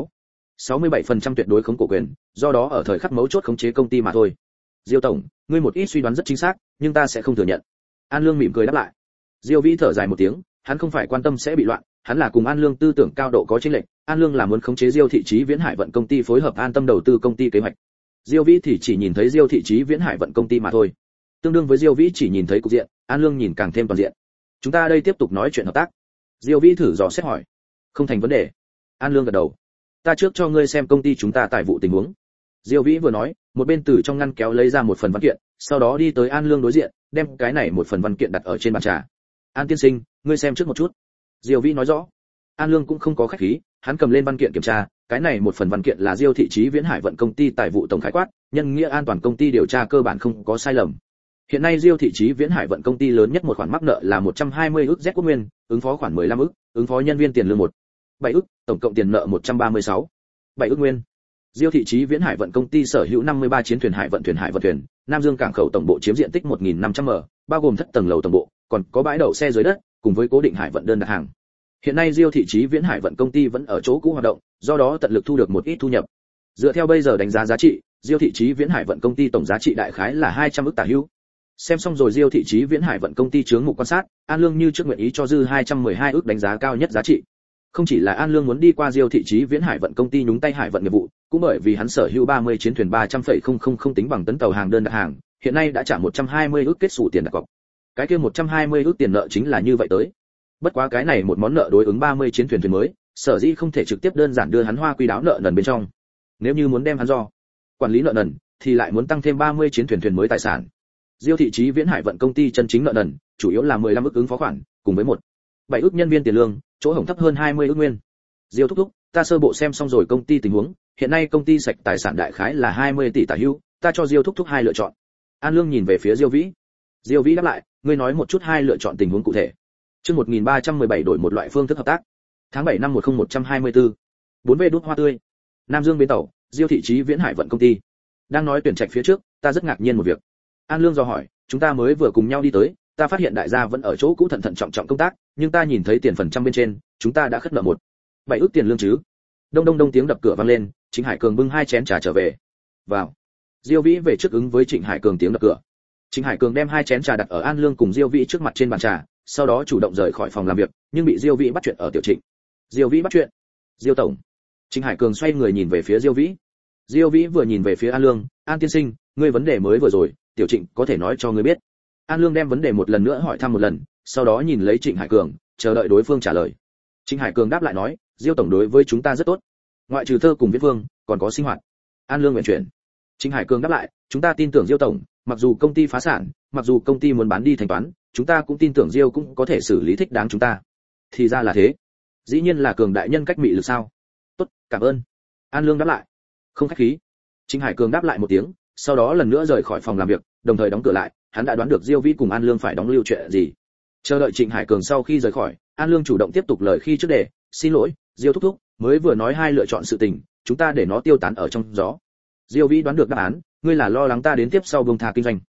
67% tuyệt đối không cổ quyền, do đó ở thời khắc mấu chốt khống chế công ty mà thôi. Diêu tổng, ngươi một ít suy đoán rất chính xác, nhưng ta sẽ không thừa nhận. An Lương mỉm cười đáp lại. Diêu Vĩ thở dài một tiếng, hắn không phải quan tâm sẽ bị loạn, hắn là cùng An Lương tư tưởng cao độ có chênh lệch, An Lương là muốn khống chế Diêu thị Chí Viễn Hải vận công ty phối hợp an tâm đầu tư công ty kế hoạch. Diêu Vĩ thì chỉ nhìn thấy Diêu thị Chí Viễn Hải vận công ty mà thôi. Tương đương với Diêu Vĩ chỉ nhìn thấy cục diện, An Lương nhìn càng thêm toàn diện. Chúng ta đây tiếp tục nói chuyện hợp tác. Diêu Vĩ thử dò xét hỏi. Không thành vấn đề. An Lương gật đầu. Ta trước cho ngươi xem công ty chúng ta tài vụ tình huống. Diêu Vĩ vừa nói, một bên từ trong ngăn kéo lấy ra một phần văn kiện, sau đó đi tới An Lương đối diện, đem cái này một phần văn kiện đặt ở trên bàn trà. An tiên sinh, ngươi xem trước một chút. Diêu Vĩ nói rõ. An Lương cũng không có khách khí, hắn cầm lên văn kiện kiểm tra, cái này một phần văn kiện là Diêu thị Chí Viễn Hải vận công ty tài vụ tổng khái quát, nhân nghĩa an toàn công ty điều tra cơ bản không có sai lầm. Hiện nay Diêu thị Chí Viễn Hải vận công ty lớn nhất một khoản mắc nợ là 120 ức Z quốc nguyên, ứng phó khoản 15 ức, ứng phó nhân viên tiền lương 7 ức, tổng cộng tiền nợ 136,7 ức nguyên. Diêu thị Chí Viễn Hải vận công ty sở hữu 53 chiến thuyền hải vận thuyền, Nam Dương cảng khẩu tổng bộ chiếm diện tích 1.500m, bao gồm thất tầng lầu tổng bộ, còn có bãi đậu xe dưới đất, cùng với cố định hải vận đơn đặt hàng. Hiện nay Diêu thị Chí Viễn Hải vận công ty vẫn ở chỗ cũ hoạt động, do đó tận lực thu được một ít thu nhập. Dựa theo bây giờ đánh giá giá trị, Diêu thị Chí Viễn Hải vận công ty tổng giá trị đại khái là 200 ức tả hữu. Xem xong rồi Diêu thị Chí Viễn Hải vận công ty chướng mục quan sát, An Lương như trước nguyện ý cho dư 212 ức đánh giá cao nhất giá trị. Không chỉ là An Lương muốn đi qua Diêu thị Chí Viễn Hải vận công ty nhúng tay hải vận nghiệp vụ, cũng bởi vì hắn sở hữu 30 chiến thuyền 300,000 tính bằng tấn tàu hàng đơn đặt hàng, hiện nay đã trả 120 ức kết sổ tiền đặt cọc. Cái kia 120 ức tiền nợ chính là như vậy tới. Bất quá cái này một món nợ đối ứng 30 chiến thuyền mới, sở dĩ không thể trực tiếp đơn giản đưa hắn hoa quy đáo nợ nần bên trong. Nếu như muốn đem hắn do quản lý nợ nần, thì lại muốn tăng thêm 30 chiến thuyền mới tài sản. Diêu thị Chí Viễn Hải vận công ty chân chính nợ nần, chủ yếu là 15 ức ứng phó khoản, cùng với 7 ức nhân viên tiền lương, chỗ hổng thấp hơn 20 ức nguyên. Diêu thúc thúc, ta sơ bộ xem xong rồi công ty tình huống, hiện nay công ty sạch tài sản đại khái là 20 tỷ tả hữu, ta cho Diêu thúc thúc 2 lựa chọn. An Lương nhìn về phía Diêu Vĩ. Diêu Vĩ đáp lại, ngươi nói một chút 2 lựa chọn tình huống cụ thể. Chương 1317 đổi một loại phương thức hợp tác. Tháng 7 năm 10124. 4V đút hoa tươi. Nam Dương bến tàu, Diêu thị Chí Viễn Hải vận công ty. Đang nói tuyển trạch phía trước, ta rất ngạc nhiên một việc. An Lương dò hỏi, chúng ta mới vừa cùng nhau đi tới, ta phát hiện đại gia vẫn ở chỗ cũ thận thận trọng trọng công tác, nhưng ta nhìn thấy tiền phần trăm bên trên, chúng ta đã khất nợ 7 ức tiền lương chứ. Đông đông đông tiếng đập cửa vang lên, Trịnh Hải Cường bưng 2 chén trà trở về. Vào. Diêu Vĩ về trước ứng với Trịnh Hải Cường tiếng đập cửa. Trịnh Hải Cường đem 2 chén trà đặt ở An Lương cùng Diêu Vĩ trước mặt trên bàn trà, sau đó chủ động rời khỏi phòng làm việc, nhưng bị Diêu Vĩ bắt chuyện ở tiểu Trịnh. Diêu Vĩ bắt chuyện. Diêu tổng. Trịnh Hải Cường xoay người nhìn về phía Diêu Vĩ. Diêu Vĩ vừa nhìn về phía An Lương, An tiên sinh, ngươi vấn đề mới vừa rồi, tiểu Trịnh có thể nói cho ngươi biết. An Lương đem vấn đề một lần nữa hỏi thăm một lần, sau đó nhìn lấy Trịnh Hải Cường, chờ đợi đối phương trả lời. Trịnh Hải Cường đáp lại nói, Diêu tổng đối với chúng ta rất tốt, ngoại trừ thơ cùng viết vương, còn có sinh hoạt. An Lương nguyện chuyển. Trịnh Hải Cường đáp lại, chúng ta tin tưởng Diêu tổng, mặc dù công ty phá sản, mặc dù công ty muốn bán đi thanh toán, chúng ta cũng tin tưởng Diêu cũng có thể xử lý thích đáng chúng ta. Thì ra là thế. Dĩ nhiên là Cường đại nhân cách mị lực sao? Tốt, cảm ơn. An Lương đáp lại. Không khách khí. Trịnh Hải Cường đáp lại một tiếng, sau đó lần nữa rời khỏi phòng làm việc, đồng thời đóng cửa lại, hắn đã đoán được Diêu Vĩ cùng An Lương phải đóng lưu chuyện gì. Chờ đợi Trịnh Hải Cường sau khi rời khỏi, An Lương chủ động tiếp tục lời khi trước để, xin lỗi, Diêu thúc thúc, mới vừa nói 2 lựa chọn sự tình, chúng ta để nó tiêu tán ở trong gió. Diêu Vĩ đoán được đáp án, ngươi là lo lắng ta đến tiếp sau buông tha kinh doanh.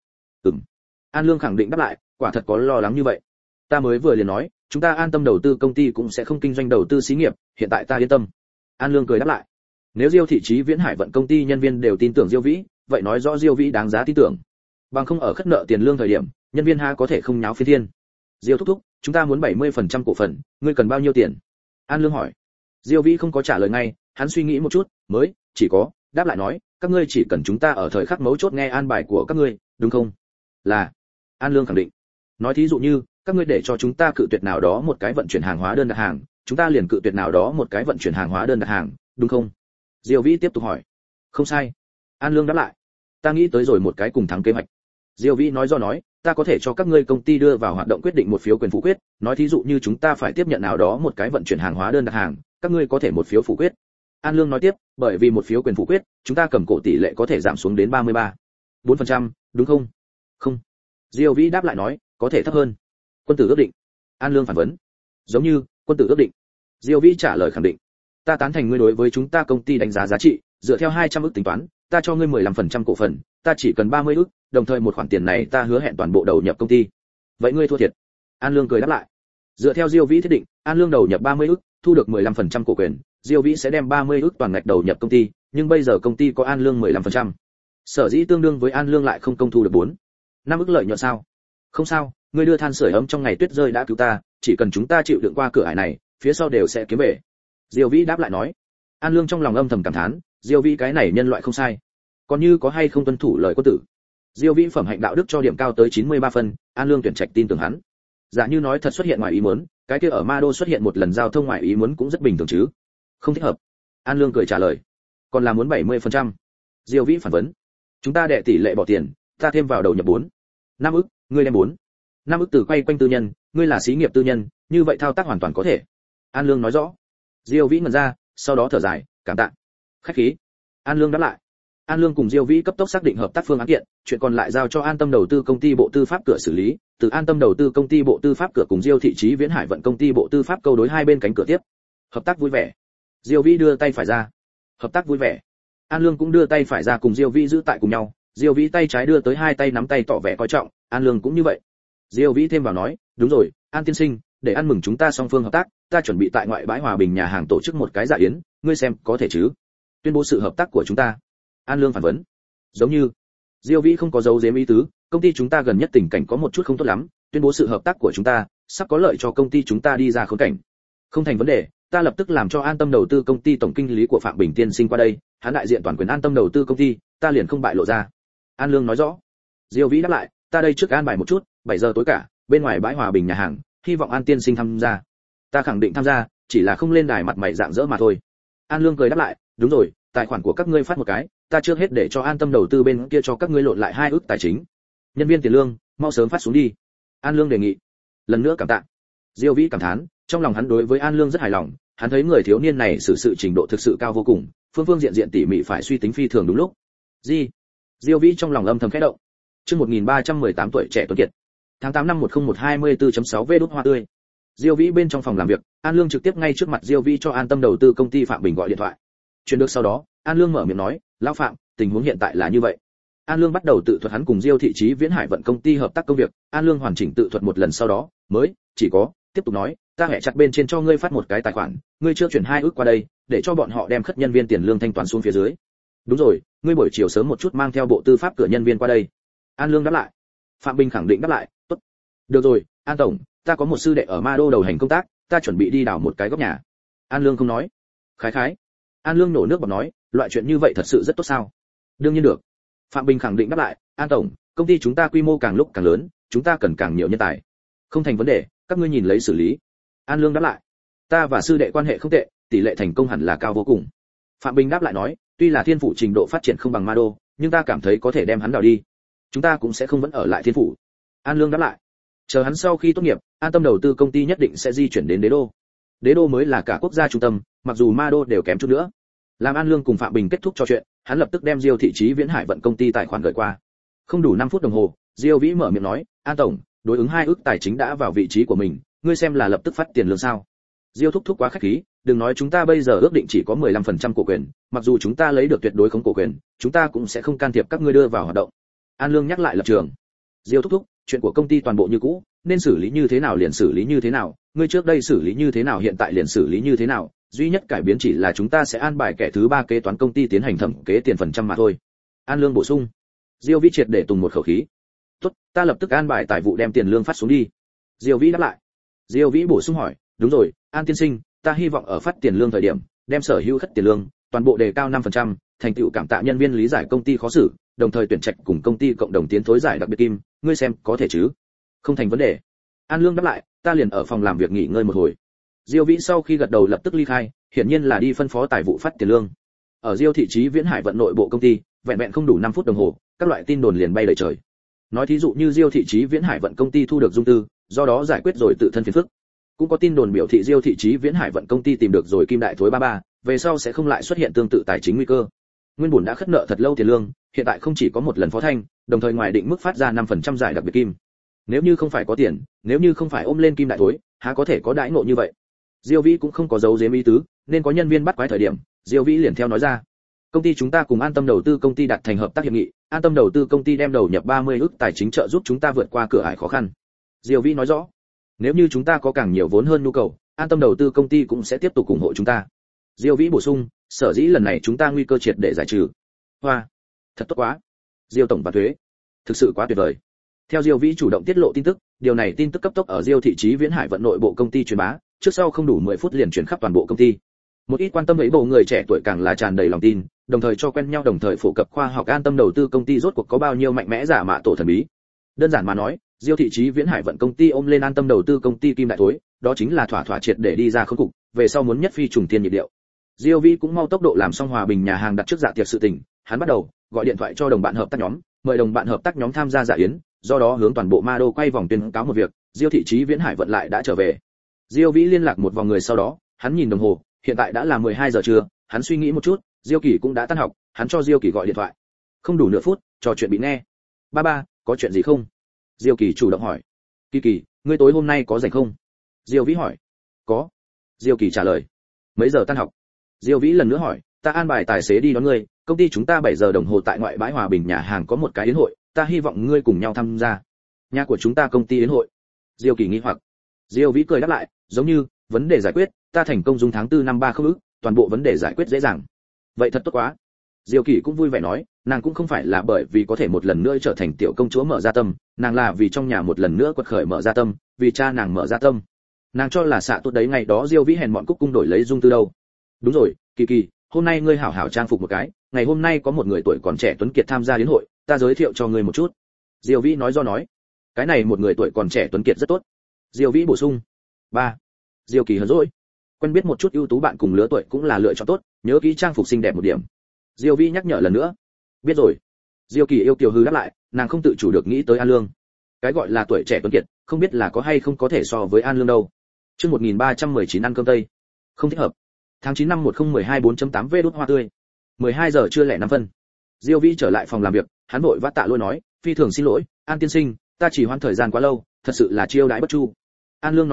An Lương khẳng định đáp lại, quả thật có lo lắng như vậy. Ta mới vừa liền nói, chúng ta an tâm đầu tư công ty cũng sẽ không kinh doanh đầu tư xí nghiệp, hiện tại ta yên tâm. An Lương cười đáp lại. Nếu Diêu thị Chí Viễn Hải vận công ty nhân viên đều tin tưởng Diêu Vĩ, vậy nói rõ Diêu Vĩ đáng giá tin tưởng. Bằng không ở khất nợ tiền lương thời điểm, nhân viên ha có thể không nháo phi thiên. Diêu thúc thúc, chúng ta muốn 70% cổ phần, ngươi cần bao nhiêu tiền? An Lương hỏi. Diêu Vĩ không có trả lời ngay, hắn suy nghĩ một chút, mới chỉ có đáp lại nói, các ngươi chỉ cần chúng ta ở thời khắc mấu chốt nghe an bài của các ngươi, đúng không? Là. An Lương khẳng định. Nói thí dụ như, các ngươi để cho chúng ta cự tuyệt nào đó một cái vận chuyển hàng hóa đơn đặt hàng, chúng ta liền cự tuyệt nào đó một cái vận chuyển hàng hóa đơn đặt hàng, đúng không? Diêu Vĩ tiếp tục hỏi. Không sai. An Lương đáp lại. Ta nghĩ tới rồi một cái cùng thắng kế hoạch. Diêu Vĩ nói do nói, ta có thể cho các ngươi công ty đưa vào hoạt động quyết định một phiếu quyền phủ quyết, nói thí dụ như chúng ta phải tiếp nhận nào đó một cái vận chuyển hàng hóa đơn đặt hàng, các ngươi có thể một phiếu phủ quyết. An Lương nói tiếp, bởi vì một phiếu quyền phủ quyết, chúng ta cầm cổ tỷ lệ có thể giảm xuống đến 33.4%, đúng không? Không. Diêu Vĩ đáp lại nói, có thể thấp hơn. Quân tử ước định. An Lương phản vấn. Giống như, quân tử ước định. Diêu Vĩ trả lời khẳng định. Ta tán thành ngươi đối với chúng ta công ty đánh giá giá trị, dựa theo 200 ức tính toán, ta cho ngươi 15% cổ phần, ta chỉ cần 30 ức, đồng thời một khoản tiền này ta hứa hẹn toàn bộ đầu nhập công ty. Vậy ngươi thua thiệt. An Lương cười đáp lại. Dựa theo Diêu Vĩ thiết định, An Lương đầu nhập 30 ức, thu được 15% cổ quyền, Diêu Vĩ sẽ đem 30 ức toàn ngạch đầu nhập công ty, nhưng bây giờ công ty có An Lương 15%. Sở dĩ tương đương với An Lương lại không công thu được 4-5 ức lợi nhuận sao? Không sao, ngươi đưa than sưởi ấm trong ngày tuyết rơi đã cứu ta, chỉ cần chúng ta chịu đựng qua cửa ải này, phía sau đều sẽ kiếm về. Diêu Vĩ đáp lại nói. An Lương trong lòng âm thầm cảm thán, Diêu Vĩ cái này nhân loại không sai. Còn như có hay không tuân thủ lời quân tử. Diêu Vĩ phẩm hạnh đạo đức cho điểm cao tới 93 phân, An Lương tuyển trạch tin tưởng hắn. Giả như nói thật xuất hiện ngoài ý muốn, cái kia ở Ma Đô xuất hiện một lần giao thông ngoài ý muốn cũng rất bình thường chứ. Không thích hợp. An Lương cười trả lời. Còn là muốn 70%. Diêu Vĩ phản vấn. Chúng ta đệ tỷ lệ bỏ tiền, ta thêm vào đầu nhập 4-5 ức, ngươi đem 4-5 ức từ quay quanh tư nhân, ngươi là xí nghiệp tư nhân, như vậy thao tác hoàn toàn có thể. An Lương nói rõ. Diêu Vĩ ngẩn ra, sau đó thở dài, cảm tạ. Khách khí. An Lương đáp lại. An Lương cùng Diêu Vĩ cấp tốc xác định hợp tác phương án kiện, chuyện còn lại giao cho An Tâm đầu tư công ty Bộ Tư pháp cửa xử lý, từ An Tâm đầu tư công ty Bộ Tư pháp cửa cùng Diêu thị Chí Viễn Hải vận công ty Bộ Tư pháp câu đối hai bên cánh cửa tiếp. Hợp tác vui vẻ. Diêu Vĩ đưa tay phải ra. Hợp tác vui vẻ. An Lương cũng đưa tay phải ra cùng Diêu Vĩ giữ tại cùng nhau, Diêu Vĩ tay trái đưa tới hai tay nắm tay tỏ vẻ coi trọng, An Lương cũng như vậy. Diêu Vĩ thêm vào nói, đúng rồi, An tiên sinh, để ăn mừng chúng ta song phương hợp tác, ta chuẩn bị tại ngoại bãi Hòa Bình nhà hàng tổ chức một cái dạ yến, ngươi xem có thể chứ? Tuyên bố sự hợp tác của chúng ta. An Lương phản vấn. Giống như. Diêu Vĩ không có giấu giếm ý tứ, công ty chúng ta gần nhất tình cảnh có một chút không tốt lắm, tuyên bố sự hợp tác của chúng ta, sắp có lợi cho công ty chúng ta đi ra khốn cảnh. Không thành vấn đề, ta lập tức làm cho An Tâm đầu tư công ty tổng kinh lý của Phạm Bình tiên sinh qua đây, hắn đại diện toàn quyền An Tâm đầu tư công ty, ta liền không bại lộ ra. An Lương nói rõ. Diêu Vĩ đáp lại, ta đây trước an bài một chút, 7 giờ tối cả, bên ngoài bãi Hòa Bình nhà hàng, hy vọng An tiên sinh tham gia. Ta khẳng định tham gia, chỉ là không lên đài mặt mày rạng rỡ mà thôi. An Lương cười đáp lại, đúng rồi, tài khoản của các ngươi phát một cái, ta trước hết để cho An Tâm đầu tư bên kia cho các ngươi lộn lại 2 ức tài chính. Nhân viên tiền lương, mau sớm phát xuống đi. An Lương đề nghị. Lần nữa cảm tạ. Diêu Vĩ cảm thán, trong lòng hắn đối với An Lương rất hài lòng, hắn thấy người thiếu niên này sự trình độ thực sự cao vô cùng, phương phương diện diện tỉ mỉ phải suy tính phi thường đúng lúc. Diêu Vĩ trong lòng âm thầm khẽ động. Chương 1318 tuổi trẻ tuấn kiệt. Tháng 8 năm 10124.6 V đút hoa tươi. Diêu Vĩ bên trong phòng làm việc, An Lương trực tiếp ngay trước mặt Diêu Vĩ cho An Tâm đầu tư công ty Phạm Bình gọi điện thoại. Truyền được sau đó, An Lương mở miệng nói, "Lão Phạm, tình huống hiện tại là như vậy." An Lương bắt đầu tự thuật hắn cùng Diêu Thị Chí Viễn Hải vận công ty hợp tác công việc, An Lương hoàn chỉnh tự thuật một lần sau đó, mới chỉ có tiếp tục nói, "Ta hẹ chặt bên trên cho ngươi phát một cái tài khoản, ngươi chưa chuyển 2 ức qua đây, để cho bọn họ đem khất nhân viên tiền lương thanh toán xuống phía dưới." "Đúng rồi, ngươi buổi chiều sớm một chút mang theo bộ tư pháp cửa nhân viên qua đây." An Lương đáp lại. Phạm Bình khẳng định đáp lại, "Tốt." "Được rồi, An tổng, ta có một sư đệ ở Ma Đô đầu hành công tác, ta chuẩn bị đi đào một cái góc nhà." An Lương không nói. "Khái khái." An Lương nổ nước bọt nói, "Loại chuyện như vậy thật sự rất tốt sao?" "Đương nhiên được." Phạm Bình khẳng định đáp lại, "An tổng, công ty chúng ta quy mô càng lúc càng lớn, chúng ta cần càng nhiều nhân tài." "Không thành vấn đề, các ngươi nhìn lấy xử lý." An Lương đáp lại. "Ta và sư đệ quan hệ không tệ, tỷ lệ thành công hẳn là cao vô cùng." Phạm Bình đáp lại nói, "Tuy là Thiên Phủ trình độ phát triển không bằng Ma Đô, nhưng ta cảm thấy có thể đem hắn đào đi. Chúng ta cũng sẽ không vẫn ở lại Thiên Phủ." An Lương đáp lại. Chờ hắn sau khi tốt nghiệp, An Tâm đầu tư công ty nhất định sẽ di chuyển đến Đế Đô. Đế Đô mới là cả quốc gia trung tâm, mặc dù Ma Đô đều kém chút nữa. Làm An Lương cùng Phạm Bình kết thúc trò chuyện, hắn lập tức đem Diêu Thị Chí Viễn Hải vận công ty tài khoản gửi qua. Không đủ 5 phút đồng hồ, Diêu Vĩ mở miệng nói, "An tổng, đối ứng 2 ức tài chính đã vào vị trí của mình, ngươi xem là lập tức phát tiền lương sao?" Diêu thúc thúc quá khách khí, đừng nói chúng ta bây giờ ước định chỉ có 15% cổ quyền, mặc dù chúng ta lấy được tuyệt đối khống cổ quyền, chúng ta cũng sẽ không can thiệp các ngươi đưa vào hoạt động. An Lương nhắc lại lập trường. Diêu thúc thúc, chuyện của công ty toàn bộ như cũ, nên xử lý như thế nào liền xử lý như thế nào, ngươi trước đây xử lý như thế nào hiện tại liền xử lý như thế nào, duy nhất cải biến chỉ là chúng ta sẽ an bài kẻ thứ 3 kế toán công ty tiến hành thẩm kế tiền phần trăm mà thôi. An Lương bổ sung. Diêu Vĩ triệt để tùng một khẩu khí. "Tốt, ta lập tức an bài tài vụ đem tiền lương phát xuống đi." Diêu Vĩ đáp lại. Diêu Vĩ bổ sung hỏi, "Đúng rồi, An tiên sinh, ta hy vọng ở phát tiền lương thời điểm, đem sở hữu khất tiền lương toàn bộ đề cao 5%, thành tựu cảm tạ nhân viên lý giải công ty khó xử, đồng thời tuyển trạch cùng công ty cộng đồng tiến thối giải đặc biệt kim, ngươi xem có thể chứ?" "Không thành vấn đề." An Lương đáp lại, "Ta liền ở phòng làm việc nghỉ ngơi một hồi." Diêu Vĩ sau khi gật đầu lập tức ly khai, hiển nhiên là đi phân phó tài vụ phát tiền lương. Ở Diêu Thị Chí Viễn Hải vận nội bộ công ty, vẹn vẹn không đủ 5 phút đồng hồ, các loại tin đồn liền bay đầy trời. Nói thí dụ như Diêu Thị Chí Viễn Hải vận công ty thu được dung tư, do đó giải quyết rồi tự thân phiền phức. Cũng có tin đồn biểu thị Diêu Thị Chí Viễn Hải vận công ty tìm được rồi kim đại thối 33, về sau sẽ không lại xuất hiện tương tự tài chính nguy cơ. Nguyên bổn đã khất nợ thật lâu tiền lương, hiện tại không chỉ có một lần phó thanh, đồng thời ngoài định mức phát ra 5% giải đặc biệt kim. Nếu như không phải có tiền, nếu như không phải ôm lên kim đại thối, há có thể có đãi ngộ như vậy. Diêu Vĩ cũng không có giấu giếm ý tứ, nên có nhân viên bắt quái thời điểm, Diêu Vĩ liền theo nói ra. "Công ty chúng ta cùng An Tâm đầu tư công ty đạt thành hợp tác hiệp nghị, An Tâm đầu tư công ty đem đầu nhập 30 ức tài chính trợ giúp chúng ta vượt qua cửa ải khó khăn." Diêu Vĩ nói rõ. "Nếu như chúng ta có càng nhiều vốn hơn nhu cầu, An Tâm đầu tư công ty cũng sẽ tiếp tục ủng hộ chúng ta." Diêu Vĩ bổ sung, "Sở dĩ lần này chúng ta nguy cơ triệt để giải trừ." Hoa, thật tốt quá. Diêu tổng và thuế, thực sự quá tuyệt vời. Theo Diêu Vĩ chủ động tiết lộ tin tức, điều này tin tức cấp tốc ở Diêu Thị Chí Viễn Hải vận nội bộ công ty truyền bá, trước sau không đủ 10 phút liền truyền khắp toàn bộ công ty. Một ít quan tâm ấy bộ người trẻ tuổi càng là tràn đầy lòng tin, đồng thời cho quen nhau đồng thời phổ cập khoa học An Tâm đầu tư công ty rốt cuộc có bao nhiêu mạnh mẽ giả mạ tổ thần bí. Đơn giản mà nói, Diêu Thị Chí Viễn Hải vận công ty ôm lên An Tâm đầu tư công ty kim đại thối, đó chính là thỏa thỏa triệt để đi ra khốn cục, về sau muốn nhất phi trùng thiên nhịp điệu. Diêu Vĩ cũng mau tốc độ làm xong hòa bình nhà hàng đặt trước dạ tiệc sự tình, hắn bắt đầu gọi điện thoại cho đồng bạn hợp tác nhóm, mời đồng bạn hợp tác nhóm tham gia dạ yến, do đó hướng toàn bộ Ma Đô quay vòng tuyên cáo một việc, Diêu Thị Chí Viễn Hải vận lại đã trở về. Diêu Vĩ liên lạc một vòng người sau đó, hắn nhìn đồng hồ, hiện tại đã là 12 giờ trưa, hắn suy nghĩ một chút, Diêu Kỳ cũng đã tan học, hắn cho Diêu Kỳ gọi điện thoại. Không đủ nửa phút, trò chuyện bị nghe. "Ba ba, có chuyện gì không?" Diêu Kỳ chủ động hỏi. "Kỳ Kỳ, ngươi tối hôm nay có rảnh không?" Diêu Vĩ hỏi. "Có." Diêu Kỳ trả lời. "Mấy giờ tan học?" Diêu Vĩ lần nữa hỏi. "Ta an bài tài xế đi đón ngươi, công ty chúng ta 7 giờ đồng hồ tại ngoại bãi Hòa Bình nhà hàng có một cái yến hội, ta hy vọng ngươi cùng nhau tham gia." "Nhà của chúng ta công ty yến hội?" Diêu Kỳ nghi hoặc. Diêu Vĩ cười đáp lại, giống như, vấn đề giải quyết, ta thành công dùng tháng 4 năm 30 ức, toàn bộ vấn đề giải quyết dễ dàng. Vậy thật tốt quá. Diêu Kỳ cũng vui vẻ nói, nàng cũng không phải là bởi vì có thể một lần nữa trở thành tiểu công chúa mở ra tâm, nàng là vì trong nhà một lần nữa quật khởi mở ra tâm, vì cha nàng mở ra tâm. Nàng cho là xạ tốt đấy ngày đó Diêu Vĩ hèn mọn cúc cung đổi lấy dung tư đâu. "Đúng rồi, Kỳ Kỳ, hôm nay ngươi hảo hảo trang phục một cái, ngày hôm nay có một người tuổi còn trẻ tuấn kiệt tham gia đến hội, ta giới thiệu cho ngươi một chút." Diêu Vĩ nói do nói. "Cái này một người tuổi còn trẻ tuấn kiệt rất tốt." Diêu Vĩ bổ sung. "3. Diêu Kỳ hờn dỗi. Quen biết một chút ưu tú bạn cùng lứa tuổi cũng là lựa chọn tốt, nhớ kỹ trang phục xinh đẹp một điểm." Diêu Vĩ nhắc nhở lần nữa. "Biết rồi." Diêu Kỳ yêu kiều hư đáp lại, nàng không tự chủ được nghĩ tới An Lương. Cái gọi là tuổi trẻ tuấn kiệt, không biết là có hay không có thể so với An Lương đâu. Chương 1319 ăn cơm tây. Không thích hợp. Tháng 9 năm 1012 4.8 V đút hoa tươi. 12 giờ trưa lẻ 5 phân. Diêu Vĩ trở lại phòng làm việc, hắn vội vã tạ lỗi nói, "Phi thường xin lỗi, An tiên sinh, ta chỉ hoãn thời gian quá lâu, thật sự là chiêu đãi bất chu." An Lương nói đùa,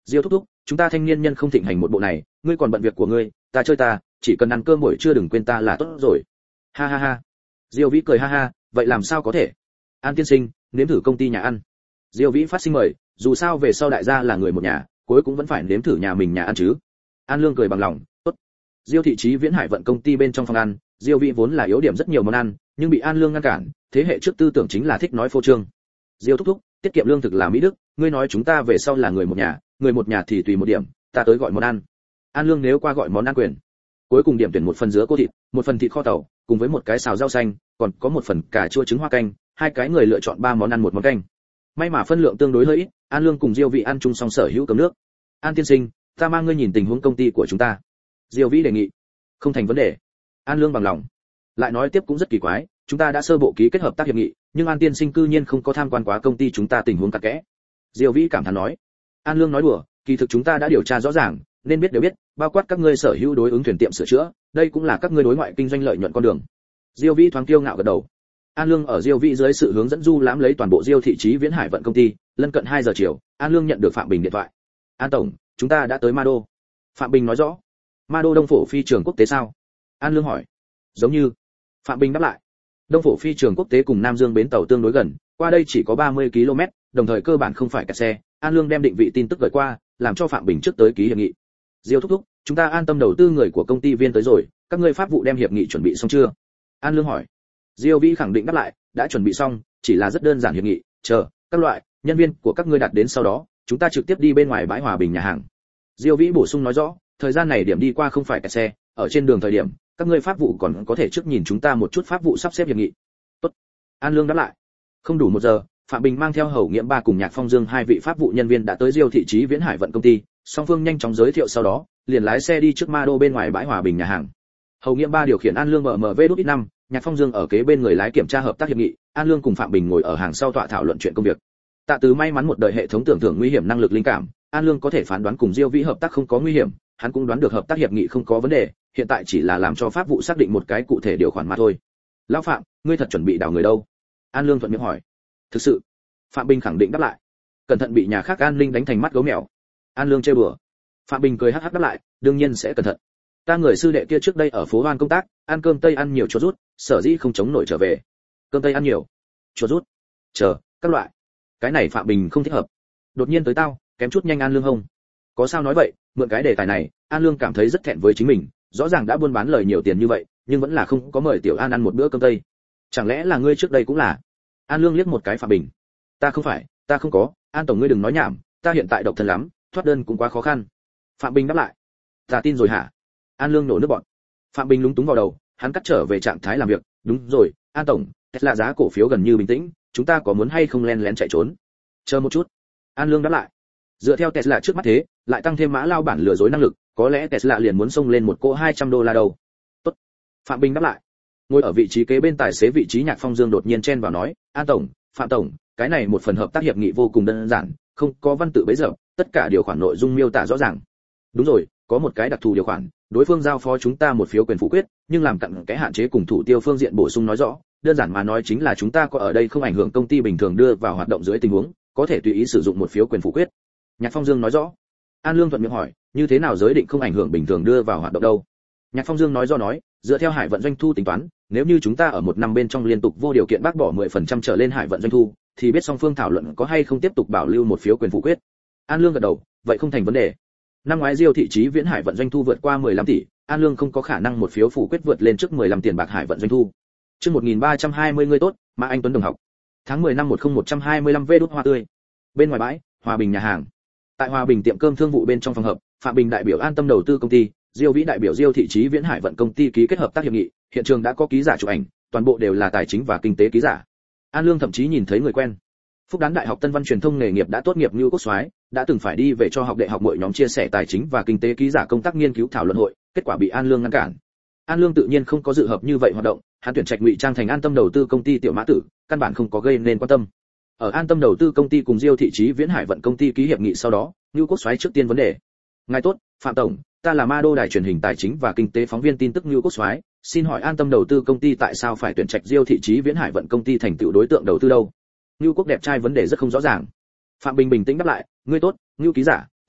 Diêu thúc thúc, chúng ta thanh niên nhân không thịnh hành một bộ này, ngươi còn bận việc của ngươi, ta chơi ta, chỉ cần ăn cơm buổi trưa đừng quên ta là tốt rồi. Ha ha ha. Diêu Vĩ cười ha ha, vậy làm sao có thể? An tiên sinh, nếm thử công ty nhà ăn. Diêu Vĩ phát sinh mời, dù sao về sau đại gia là người một nhà, cuối cũng vẫn phải nếm thử nhà mình nhà ăn chứ. An Lương cười bằng lòng, tốt. Diêu thị Chí Viễn Hải vận công ty bên trong phòng ăn, Diêu Vĩ vốn là yếu điểm rất nhiều món ăn, nhưng bị An Lương ngăn cản, thế hệ trước tư tưởng chính là thích nói phô trương. Diêu thúc thúc, tiết kiệm lương thực là mỹ đức, ngươi nói chúng ta về sau là người một nhà thì tùy một điểm, ta tới gọi món ăn. An Lương nếu qua gọi món ăn quyền. Cuối cùng điểm tuyển một phần dứa cô thịt, một phần thịt kho tàu, cùng với một cái xào rau xanh, còn có một phần cà chua trứng hoa canh, hai cái người lựa chọn 3 món ăn một món canh. May mà phân lượng tương đối hơi ít, An Lương cùng Diêu Vĩ ăn chung xong sở hữu cấm nước. An tiên sinh, ta mang ngươi nhìn tình huống công ty của chúng ta. Diêu Vĩ đề nghị. Không thành vấn đề. An Lương bằng lòng. Lại nói tiếp cũng rất kỳ quái, chúng ta đã sơ bộ ký kết hợp tác hiệp nghị, nhưng An tiên sinh cư nhiên không có tham quan quá công ty chúng ta tình huống cặn kẽ. Diêu Vĩ cảm thán nói. An Lương nói đùa, kỳ thực chúng ta đã điều tra rõ ràng, nên biết đều biết, bao quát các ngươi sở hữu đối ứng thuyền tiệm sửa chữa, đây cũng là các ngươi đối ngoại kinh doanh lợi nhuận con đường. Diêu Vĩ thoáng kiêu ngạo gật đầu. An Lương ở Diêu Vĩ dưới sự hướng dẫn du lãm lấy toàn bộ Diêu thị Chí Viễn Hải vận công ty, lân cận 2 giờ chiều, An Lương nhận được Phạm Bình điện thoại. An tổng, chúng ta đã tới Ma Đô. Phạm Bình nói rõ. Ma Đô Đông Phổ phi trường quốc tế sao? An Lương hỏi. Giống như. Phạm Bình đáp lại. Đông Phổ phi trường quốc tế cùng Nam Dương bến tàu tương đối gần, qua đây chỉ có 30 km, đồng thời cơ bản không phải kẹt xe. An Lương đem định vị tin tức gửi qua, làm cho Phạm Bình trước tới ký hiệp nghị. Diêu thúc thúc, chúng ta an tâm đầu tư người của công ty viên tới rồi, các ngươi pháp vụ đem hiệp nghị chuẩn bị xong chưa? An Lương hỏi. Diêu Vĩ khẳng định đáp lại, đã chuẩn bị xong, chỉ là rất đơn giản hiệp nghị, chờ các loại nhân viên của các ngươi đạt đến sau đó, chúng ta trực tiếp đi bên ngoài bãi Hòa Bình nhà hàng. Diêu Vĩ bổ sung nói rõ, thời gian này điểm đi qua không phải kẹt xe, ở trên đường thời điểm, các ngươi pháp vụ còn có thể trước nhìn chúng ta một chút pháp vụ sắp xếp hiệp nghị. Tốt. An Lương đáp lại. Không đủ 1 giờ, Phạm Bình mang theo Hầu Nghiễm Ba cùng Nhạc Phong Dương 2 vị pháp vụ nhân viên đã tới Diêu thị Chí Viễn Hải vận công ty, song phương nhanh chóng giới thiệu sau đó, liền lái xe đi trước Ma Đô bên ngoài bãi Hòa Bình nhà hàng. Hầu Nghiễm Ba điều khiển An Lương BMW-5, Nhạc Phong Dương ở kế bên người lái kiểm tra hợp tác hiệp nghị, An Lương cùng Phạm Bình ngồi ở hàng sau tọa thảo luận chuyện công việc. Tạ Tứ may mắn một đời hệ thống tưởng tượng nguy hiểm năng lực linh cảm, An Lương có thể phán đoán cùng Diêu Vĩ hợp tác không có nguy hiểm, hắn cũng đoán được hợp tác hiệp nghị không có vấn đề, hiện tại chỉ là làm cho pháp vụ xác định một cái cụ thể điều khoản mà thôi. Lão Phạm, ngươi thật chuẩn bị đào người đâu? An Lương thuận miệng hỏi. Thực sự. Phạm Bình khẳng định đáp lại. Cẩn thận bị nhà khác an ninh đánh thành mắt gấu mèo. An Lương trêu đùa. Phạm Bình cười hắc hắc đáp lại, đương nhiên sẽ cẩn thận. Ta người sư đệ kia trước đây ở phố Hoan công tác, ăn cơm tây ăn nhiều chuột rút, sở dĩ không chống nổi trở về. Cơm tây ăn nhiều, chuột rút. Chờ, các loại. Cái này Phạm Bình không thích hợp. Đột nhiên tới tao, kém chút nhanh An Lương hông. Có sao nói vậy, mượn cái đề tài này, An Lương cảm thấy rất thẹn với chính mình, rõ ràng đã buôn bán lời nhiều tiền như vậy, nhưng vẫn là không có mời Tiểu An ăn một bữa cơm tây. Chẳng lẽ là ngươi trước đây cũng là? An Lương liếc một cái Phạm Bình. Ta không phải, ta không có, An tổng ngươi đừng nói nhảm, ta hiện tại độc thân lắm, thoát đơn cũng quá khó khăn. Phạm Bình đáp lại. Ta tin rồi hả? An Lương nổ nước bọt. Phạm Bình lúng túng vào đầu, hắn cắt trở về trạng thái làm việc, đúng rồi, An tổng, Tesla giá cổ phiếu gần như bình tĩnh, chúng ta có muốn hay không len lén chạy trốn? Chờ một chút. An Lương đáp lại. Dựa theo Tesla trước mắt thế, lại tăng thêm mã lao bản lừa dối năng lực, có lẽ Tesla liền muốn xông lên một cỗ $200 đâu. Tốt. Phạm Bình đáp lại. Ngồi ở vị trí kế bên tài xế vị trí Nhạc Phong Dương đột nhiên chen vào nói, An tổng, Phạm tổng, cái này một phần hợp tác hiệp nghị vô cùng đơn giản, không có văn tự bấy giờ, tất cả điều khoản nội dung miêu tả rõ ràng. Đúng rồi, có một cái đặc thù điều khoản, đối phương giao phó chúng ta một phiếu quyền phủ quyết, nhưng làm cặn cái hạn chế cùng thủ tiêu phương diện bổ sung nói rõ, đơn giản mà nói chính là chúng ta có ở đây không ảnh hưởng công ty bình thường đưa vào hoạt động dưới tình huống, có thể tùy ý sử dụng một phiếu quyền phủ quyết. Nhạc Phong Dương nói rõ. An Lương thuận miệng hỏi, như thế nào giới định không ảnh hưởng bình thường đưa vào hoạt động đâu? Nhạc Phong Dương nói do nói, dựa theo hải vận doanh thu tính toán, nếu như chúng ta ở một năm bên trong liên tục vô điều kiện bác bỏ 10% trở lên hải vận doanh thu, thì biết song phương thảo luận có hay không tiếp tục bảo lưu một phiếu quyền phủ quyết. An Lương gật đầu, vậy không thành vấn đề. Năm ngoái Diêu thị Chí Viễn Hải vận doanh thu vượt qua 15 tỷ, An Lương không có khả năng một phiếu phủ quyết vượt lên trước 15 tiền bạc hải vận doanh thu. Chương 1320 người tốt, Mã Anh Tuấn đồng học. Tháng 10 năm 10125 V đút hoa tươi. Bên ngoài bãi, Hòa Bình nhà hàng. Tại Hòa Bình tiệm cơm thương vụ bên trong phòng hợp, Phạm Bình đại biểu An Tâm đầu tư công ty, Diêu Vĩ đại biểu Diêu thị Chí Viễn Hải vận công ty ký kết hợp tác hiệp nghị, hiện trường đã có ký giả chụp ảnh, toàn bộ đều là tài chính và kinh tế ký giả. An Lương thậm chí nhìn thấy người quen. Phúc Đán Đại học Tân văn truyền thông nghề nghiệp đã tốt nghiệp Như Quốc Soái, đã từng phải đi về cho học đại học mỗi nhóm chia sẻ tài chính và kinh tế ký giả công tác nghiên cứu thảo luận hội, kết quả bị An Lương ngăn cản. An Lương tự nhiên không có dự hợp như vậy hoạt động, hắn tuyển trạch ngụy trang thành An Tâm đầu tư công ty tiểu mã tử, căn bản không có gây nên quan tâm. Ở An Tâm đầu tư công ty cùng Diêu thị Chí Viễn Hải vận công ty ký hiệp nghị sau đó, Như Quốc Soái trước tiên vấn đề. Ngài tốt, Phạm tổng, ta là Ma Đô đài truyền hình tài chính và kinh tế phóng viên tin tức Như Quốc Soái, xin hỏi An Tâm đầu tư công ty tại sao phải tuyển trạch Diêu thị Chí Viễn Hải vận công ty thành tựu đối tượng đầu tư đâu? Như Quốc đẹp trai vấn đề rất không rõ ràng. Phạm Bình bình tĩnh đáp lại, ngươi tốt, Như ký giả,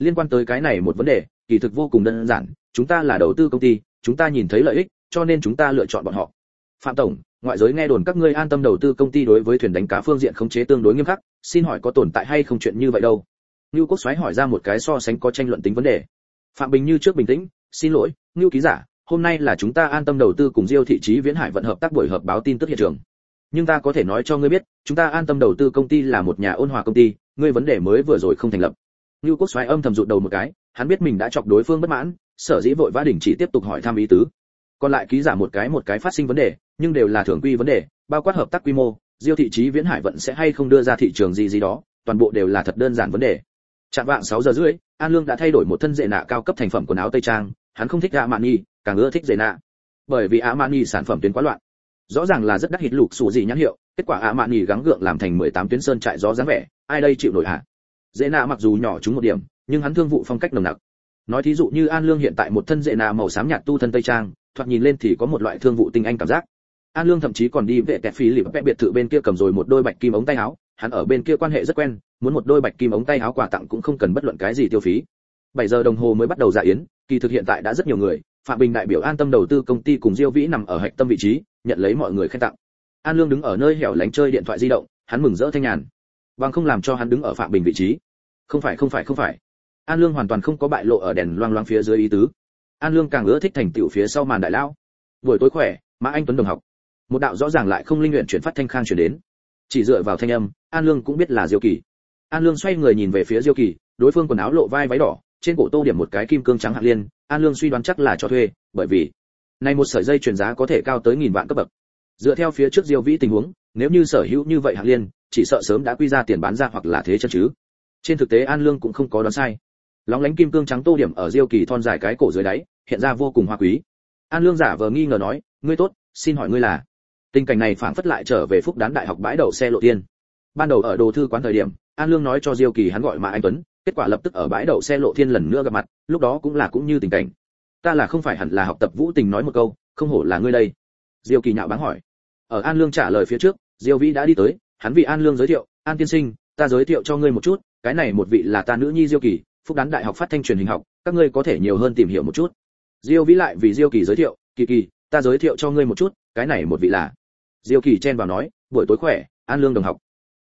Liên quan tới cái này một vấn đề, kỳ thực vô cùng đơn giản, chúng ta là đầu tư công ty, chúng ta nhìn thấy lợi ích, cho nên chúng ta lựa chọn bọn họ. Phạm tổng, ngoại giới nghe đồn các ngươi an tâm đầu tư công ty đối với thuyền đánh cá phương diện khống chế tương đối nghiêm khắc, xin hỏi có tồn tại hay không chuyện như vậy đâu? Nưu Quốc Soái hỏi ra một cái so sánh có tranh luận tính vấn đề. Phạm Bình như trước bình tĩnh, xin lỗi, Nưu ký giả, hôm nay là chúng ta an tâm đầu tư cùng Diêu thị Chí Viễn Hải vận hợp tác buổi họp báo tin tức hiện trường. Nhưng ta có thể nói cho ngươi biết, chúng ta an tâm đầu tư công ty là một nhà ôn hòa công ty, ngươi vấn đề mới vừa rồi không thành lập. Nưu Quốc Soái âm thầm rụt đầu một cái, hắn biết mình đã chọc đối phương bất mãn, sở dĩ vội vã đình chỉ tiếp tục hỏi thăm ý tứ. Còn lại ký giả một cái phát sinh vấn đề, nhưng đều là thường quy vấn đề, bao quát hợp tác quy mô, Diêu thị Chí Viễn Hải vận sẽ hay không đưa ra thị trường gì đó, toàn bộ đều là thật đơn giản vấn đề. Chạm vạng 6 giờ rưỡi, An Lương đã thay đổi một thân dệ nạ cao cấp thành phẩm quần áo tây trang, hắn không thích Armani, càng ưa thích dệ nạ. Bởi vì Armani sản phẩm tuyến quá loạn. Rõ ràng là rất đắt hít lục xù gì nhãn hiệu, kết quả Armani gắng gượng làm thành 18 tuyến sơn trại gió dáng vẻ, ai đây chịu nổi hả? Dệ nạ mặc dù nhỏ chúng một điểm, nhưng hắn thương vụ phong cách nồng nặc. Nói thí dụ như An Lương hiện tại một thân dệ nạ màu xám nhạt tu thân tây trang, thoạt nhìn lên thì có một loại thương vụ tinh anh cảm giác. An Lương thậm chí còn đi vệ tẹt phí lịp vẽ biệt thự bên kia cầm rồi một đôi bạch kim ống tay áo, hắn ở bên kia quan hệ rất quen, muốn một đôi bạch kim ống tay áo quà tặng cũng không cần bất luận cái gì tiêu phí. 7 giờ đồng hồ mới bắt đầu dạ yến, kỳ thực hiện tại đã rất nhiều người, Phạm Bình đại biểu an tâm đầu tư công ty cùng Diêu Vĩ nằm ở hạch tâm vị trí, nhận lấy mọi người khen tặng. An Lương đứng ở nơi hẻo lánh chơi điện thoại di động, hắn mừng rỡ thanh nhàn. Bằng không làm cho hắn đứng ở Phạm Bình vị trí. Không phải. An Lương hoàn toàn không có bại lộ ở đèn loang loáng phía dưới ý tứ. An Lương càng ưa thích thành tựu phía sau màn đại lão. Buổi tối khỏe, Mã Anh Tuấn đồng học. Một đạo rõ ràng lại không linh luyện chuyển phát thanh khang truyền đến. Chỉ dựa vào thanh âm, An Lương cũng biết là Diêu Kỳ. An Lương xoay người nhìn về phía Diêu Kỳ, đối phương quần áo lộ vai váy đỏ, trên cổ tô điểm một cái kim cương trắng hạng liên, An Lương suy đoán chắc là cho thuê, bởi vì này một sợi dây chuyền giá có thể cao tới 1000 vạn cấp bậc. Dựa theo phía trước Diêu Vĩ tình huống, nếu như sở hữu như vậy hạng liên, chỉ sợ sớm đã quy ra tiền bán ra hoặc là thế chân chứ. Trên thực tế An Lương cũng không có đoán sai. Lóng lánh kim cương trắng tô điểm ở Diêu Kỳ thon dài cái cổ dưới đáy, hiện ra vô cùng hoa quý. An Lương giả vờ nghi ngờ nói, "Ngươi tốt, xin hỏi ngươi là?" Tình cảnh này phảng phất lại trở về Phúc Đán Đại học bãi đậu xe Lộ Thiên. Ban đầu ở đồ thư quán thời điểm, An Lương nói cho Diêu Kỳ hắn gọi Mã Anh Tuấn, kết quả lập tức ở bãi đậu xe Lộ Thiên lần nữa gặp mặt, lúc đó cũng như tình cảnh. "Ta là không phải hẳn là học tập Vũ Tình nói một câu, không hổ là ngươi đây." Diêu Kỳ nhạo báng hỏi. Ở An Lương trả lời phía trước, Diêu Vĩ đã đi tới, hắn vì An Lương giới thiệu, "An tiên sinh, ta giới thiệu cho ngươi một chút, cái này một vị là ta nữ nhi Diêu Kỳ, Phúc Đán Đại học phát thanh truyền hình học, các ngươi có thể nhiều hơn tìm hiểu một chút." Diêu Vĩ lại vì Diêu Kỳ giới thiệu, "Kỳ Kỳ, ta giới thiệu cho ngươi một chút, cái này một vị là." Diêu Kỳ chen vào nói, "Buổi tối khỏe, An Lương đồng học."